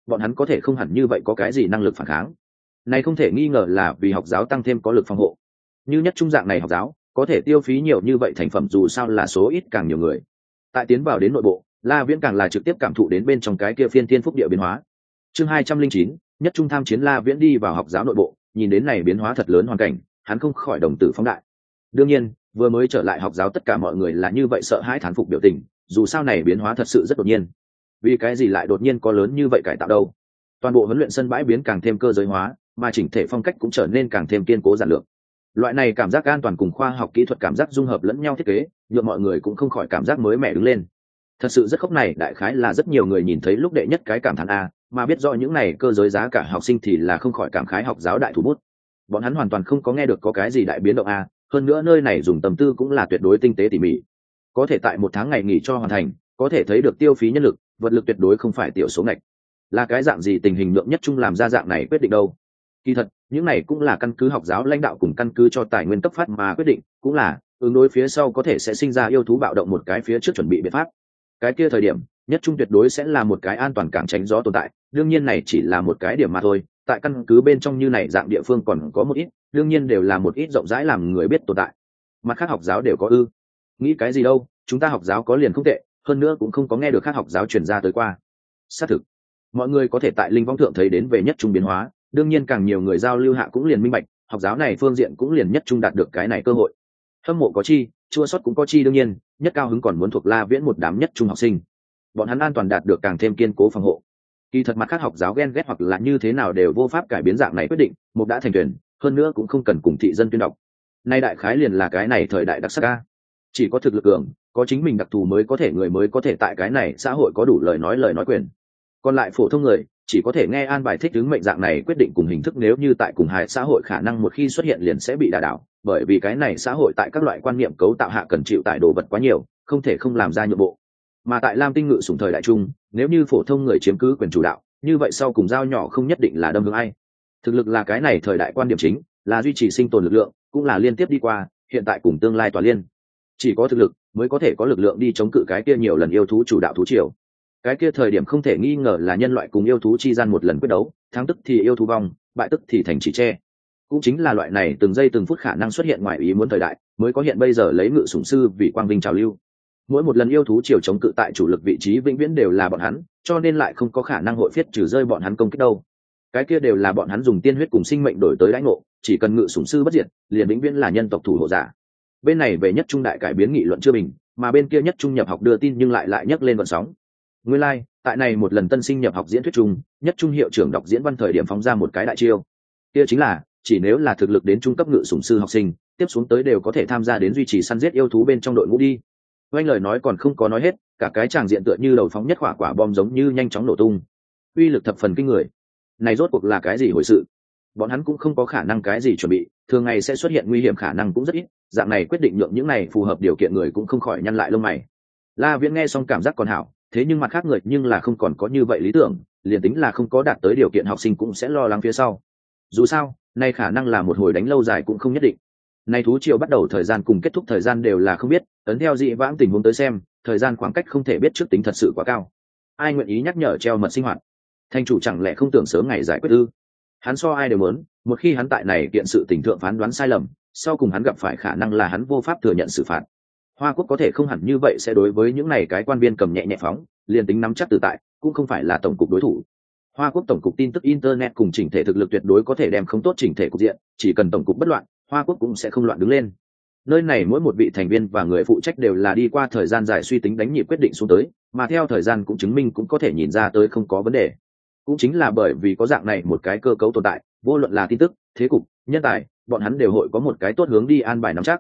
bọn hắn có thể không hẳn như vậy có cái gì năng lực phản kháng. Này không thể nghi ngờ là vì học giáo tăng thêm có lực phòng hộ. Như nhất trung dạng này học giáo có thể tiêu phí nhiều như vậy thành phẩm dù sao là số ít càng nhiều người. Tại tiến vào đến nội bộ, La Viễn càng là trực tiếp cảm thụ đến bên trong cái kia phiên thiên phúc địa biến hóa. Chương 209, nhất trung tham chiến. La Viễn đi vào học giáo nội bộ, nhìn đến này biến hóa thật lớn hoàn cảnh, hắn không khỏi đồng tử phóng đại. Đương nhiên, vừa mới trở lại học giáo tất cả mọi người là như vậy sợ hãi thán phục biểu tình, dù sao này biến hóa thật sự rất đột nhiên. Vì cái gì lại đột nhiên có lớn như vậy cải tạo đâu? Toàn bộ huấn luyện sân bãi biến càng thêm cơ giới hóa, mà chỉnh thể phong cách cũng trở nên càng thêm kiên cố giản lược. Loại này cảm giác an toàn cùng khoa học kỹ thuật cảm giác dung hợp lẫn nhau thiết kế, nhượng mọi người cũng không khỏi cảm giác mới mẻ đứng lên. Thật sự rất khốc này, đại khái là rất nhiều người nhìn thấy lúc đệ nhất cái cảm thán a, mà biết rõ những này cơ giới giá cả học sinh thì là không khỏi cảm khái học giáo đại thủ bút. Bọn hắn hoàn toàn không có nghe được có cái gì đại biến động a, hơn nữa nơi này dùng tâm tư cũng là tuyệt đối tinh tế tỉ mỉ. Có thể tại một tháng ngày nghỉ cho hoàn thành, có thể thấy được tiêu phí nhân lực, vật lực tuyệt đối không phải tiểu số ngạch. Là cái dạng gì tình hình lượng nhất trung làm ra dạng này quyết định đâu? Kỳ thật, những này cũng là căn cứ học giáo lãnh đạo cùng căn cứ cho tài nguyên cấp phát mà quyết định, cũng là ứng đối phía sau có thể sẽ sinh ra yêu thú bạo động một cái phía trước chuẩn bị biện pháp. Cái kia thời điểm, nhất trung tuyệt đối sẽ là một cái an toàn cảng tránh gió tồn tại, đương nhiên này chỉ là một cái điểm mà thôi, tại căn cứ bên trong như này dạng địa phương còn có một ít, đương nhiên đều là một ít rộng rãi làm người biết tồn tại. Mặt khác học giáo đều có ư? Nghĩ cái gì đâu, chúng ta học giáo có liền không tệ, hơn nữa cũng không có nghe được khác học giáo truyền ra tới qua. Xác thực, mọi người có thể tại linh võng thượng thấy đến về nhất trung biến hóa, đương nhiên càng nhiều người giao lưu hạ cũng liền minh bạch, học giáo này phương diện cũng liền nhất trung đạt được cái này cơ hội. Hâm mộ có chi, chua xót cũng có chi, đương nhiên nhất cao hứng còn muốn thuộc La Viễn một đám nhất trung học sinh, bọn hắn an toàn đạt được càng thêm kiên cố phòng hộ. Kỳ thật mặt khác học giáo ghen ghét hoặc là như thế nào đều vô pháp cải biến dạng này quyết định, một đã thành tuyển, hơn nữa cũng không cần cùng thị dân tuyên đọc. Nay đại khái liền là cái này thời đại đặc sắc a, chỉ có thực lực cường, có chính mình đặc thù mới có thể người mới có thể tại cái này xã hội có đủ lời nói quyền, còn lại phổ thông người chỉ có thể nghe an bài thích ứng mệnh dạng này quyết định cùng hình thức, nếu như tại cùng hài xã hội khả năng một khi xuất hiện liền sẽ bị đả đảo, bởi vì cái này xã hội tại các loại quan niệm cấu tạo hạ cần chịu tải đồ vật quá nhiều, không thể không làm ra nhượng bộ. Mà tại Lam Tinh ngự sủng thời đại trung, nếu như phổ thông người chiếm cứ quyền chủ đạo, như vậy sau cùng dao nhỏ không nhất định là đâm hướng ai. Thực lực là cái này thời đại quan điểm chính, là duy trì sinh tồn lực lượng, cũng là liên tiếp đi qua, hiện tại cùng tương lai tỏa liên. Chỉ có thực lực mới có thể có lực lượng đi chống cự cái kia nhiều lần yêu thú chủ đạo thú triều. Cái kia thời điểm không thể nghi ngờ là nhân loại cùng yêu thú chi gian một lần quyết đấu, thắng tức thì yêu thú vong, bại tức thì thành chỉ tre. Cũng chính là loại này từng giây từng phút khả năng xuất hiện ngoài ý muốn thời đại, mới có hiện bây giờ lấy ngự sủng sư vì quang vinh trào lưu. Mỗi một lần yêu thú triều chống cự tại chủ lực vị trí vĩnh viễn đều là bọn hắn, cho nên lại không có khả năng hội phiết trừ rơi bọn hắn công kích đâu. Cái kia đều là bọn hắn dùng tiên huyết cùng sinh mệnh đổi tới đãi ngộ, chỉ cần ngự sủng sư bất diệt, liền vĩnh viễn là nhân tộc thủ hộ giả. Bên này về nhất trung đại cải biến nghị luận chưa bình, mà bên kia nhất trung nhập học đưa tin nhưng lại nhấc lên vận sóng. Nguyên lai, tại này một lần tân sinh nhập học diễn thuyết trung, nhất trung hiệu trưởng đọc diễn văn thời điểm phóng ra một cái đại chiêu. Kia chính là, chỉ nếu là thực lực đến trung cấp ngự sủng sư học sinh, tiếp xuống tới đều có thể tham gia đến duy trì săn giết yêu thú bên trong đội ngũ đi. Oanh lời nói còn không có nói hết, cả cái tràng diện tựa như đầu phóng nhất quả bom giống như nhanh chóng nổ tung. Uy lực thập phần kinh người. Này rốt cuộc là cái gì hồi sự? Bọn hắn cũng không có khả năng cái gì chuẩn bị, thường ngày sẽ xuất hiện nguy hiểm khả năng cũng rất ít, dạng này quyết định nhượng những này phù hợp điều kiện người cũng không khỏi nhăn lại lông mày. La Viễn nghe xong cảm giác còn hảo, thế nhưng mặt khác người nhưng là không còn có như vậy lý tưởng, liền tính là không có đạt tới điều kiện học sinh cũng sẽ lo lắng phía sau. Dù sao, nay khả năng là một hồi đánh lâu dài cũng không nhất định. Nay thú triều bắt đầu thời gian cùng kết thúc thời gian đều là không biết, ấn theo dị vãng tình huống tới xem, thời gian khoảng cách không thể biết trước tính thật sự quá cao. Ai nguyện ý nhắc nhở treo mật sinh hoạt? Thành chủ chẳng lẽ không tưởng sớm ngày giải quyết ư? Hắn so ai đều muốn, một khi hắn tại này kiện sự tình thượng phán đoán sai lầm, sau cùng hắn gặp phải khả năng là hắn vô pháp thừa nhận xử phạt. Hoa Quốc có thể không hẳn như vậy sẽ đối với những này cái quan viên cầm nhẹ nhẹ phóng, liền tính nắm chắc tự tại, cũng không phải là tổng cục đối thủ. Hoa Quốc tổng cục tin tức internet cùng chỉnh thể thực lực tuyệt đối có thể đem không tốt chỉnh thể cục diện, chỉ cần tổng cục bất loạn, Hoa Quốc cũng sẽ không loạn đứng lên. Nơi này mỗi một vị thành viên và người phụ trách đều là đi qua thời gian dài suy tính đánh nhịp quyết định xuống tới, mà theo thời gian cũng chứng minh cũng có thể nhìn ra tới không có vấn đề. Cũng chính là bởi vì có dạng này một cái cơ cấu tồn tại, vô luận là tin tức, thế cục, nhân tài, bọn hắn đều hội có một cái tốt hướng đi an bài nắm chắc.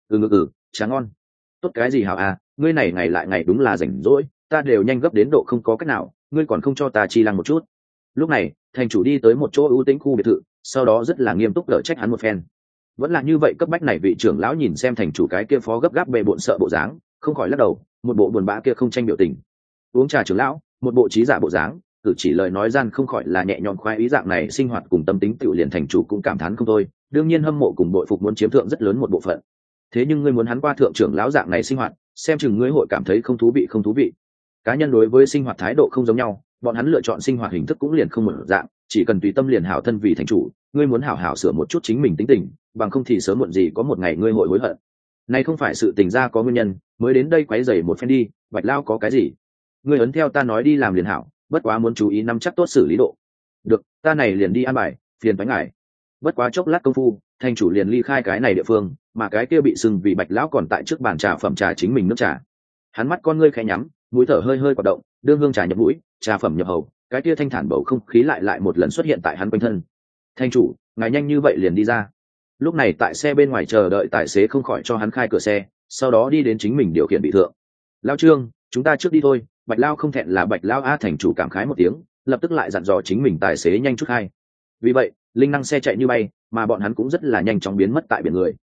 Tráng ngon. Tốt cái gì hảo à, ngươi này ngày lại ngày đúng là rảnh rỗi, ta đều nhanh gấp đến độ không có cách nào, ngươi còn không cho ta chi lăng một chút. Lúc này, thành chủ đi tới một chỗ ưu tĩnh khu biệt thự, sau đó rất là nghiêm túc đỡ trách hắn một phen. Vẫn là như vậy cấp bách này, vị trưởng lão nhìn xem thành chủ cái kia phó gấp gáp bề bộn sợ bộ dáng, không khỏi lắc đầu, một bộ buồn bã kia không tranh biểu tình. Uống trà trưởng lão, một bộ trí giả bộ dáng, cử chỉ lời nói gian không khỏi là nhẹ nhõm khoái ý, dạng này sinh hoạt cùng tâm tính tiểu liền thành chủ cũng cảm thán không thôi, đương nhiên hâm mộ cùng bội phục muốn chiếm thượng rất lớn một bộ phận. Thế nhưng ngươi muốn hắn qua thượng trưởng lão dạng này sinh hoạt, xem chừng ngươi hội cảm thấy không thú vị. Cá nhân đối với sinh hoạt thái độ không giống nhau, bọn hắn lựa chọn sinh hoạt hình thức cũng liền không một dạng, chỉ cần tùy tâm liền hảo. Thân vì thành chủ, ngươi muốn hảo hảo sửa một chút chính mình tính tình, bằng không thì sớm muộn gì có một ngày ngươi hội hối hận. Này không phải sự tình ra có nguyên nhân mới đến đây quấy rầy một phen đi. Bạch Lao có cái gì, ngươi ấn theo ta nói đi làm liền hảo, bất quá muốn chú ý nắm chắc tốt xử lý độ. Được, ta này liền đi an bài, phiền toái ngài. Bất quá chốc lát công phu, thành chủ liền ly khai cái này địa phương, mà cái kia bị sưng vì Bạch Lão còn tại trước bàn trà phẩm trà chính mình nước trà. Hắn mắt con ngươi khẽ nhắm, mũi thở hơi hơi hoạt động, đương hương trà nhập mũi, trà phẩm nhập hầu, cái kia thanh thản bầu không khí lại một lần xuất hiện tại hắn quanh thân. Thành chủ, ngài nhanh như vậy liền đi ra. Lúc này tại xe bên ngoài chờ đợi tài xế không khỏi cho hắn khai cửa xe, sau đó đi đến chính mình điều khiển bị thượng. Lao Trương, chúng ta trước đi thôi. Bạch Lao không thẹn là Bạch Lao a. Thành chủ cảm khái một tiếng, lập tức lại dặn dò chính mình tài xế nhanh chút khai. Vì vậy linh năng xe chạy như bay, mà bọn hắn cũng rất là nhanh chóng biến mất tại biển người.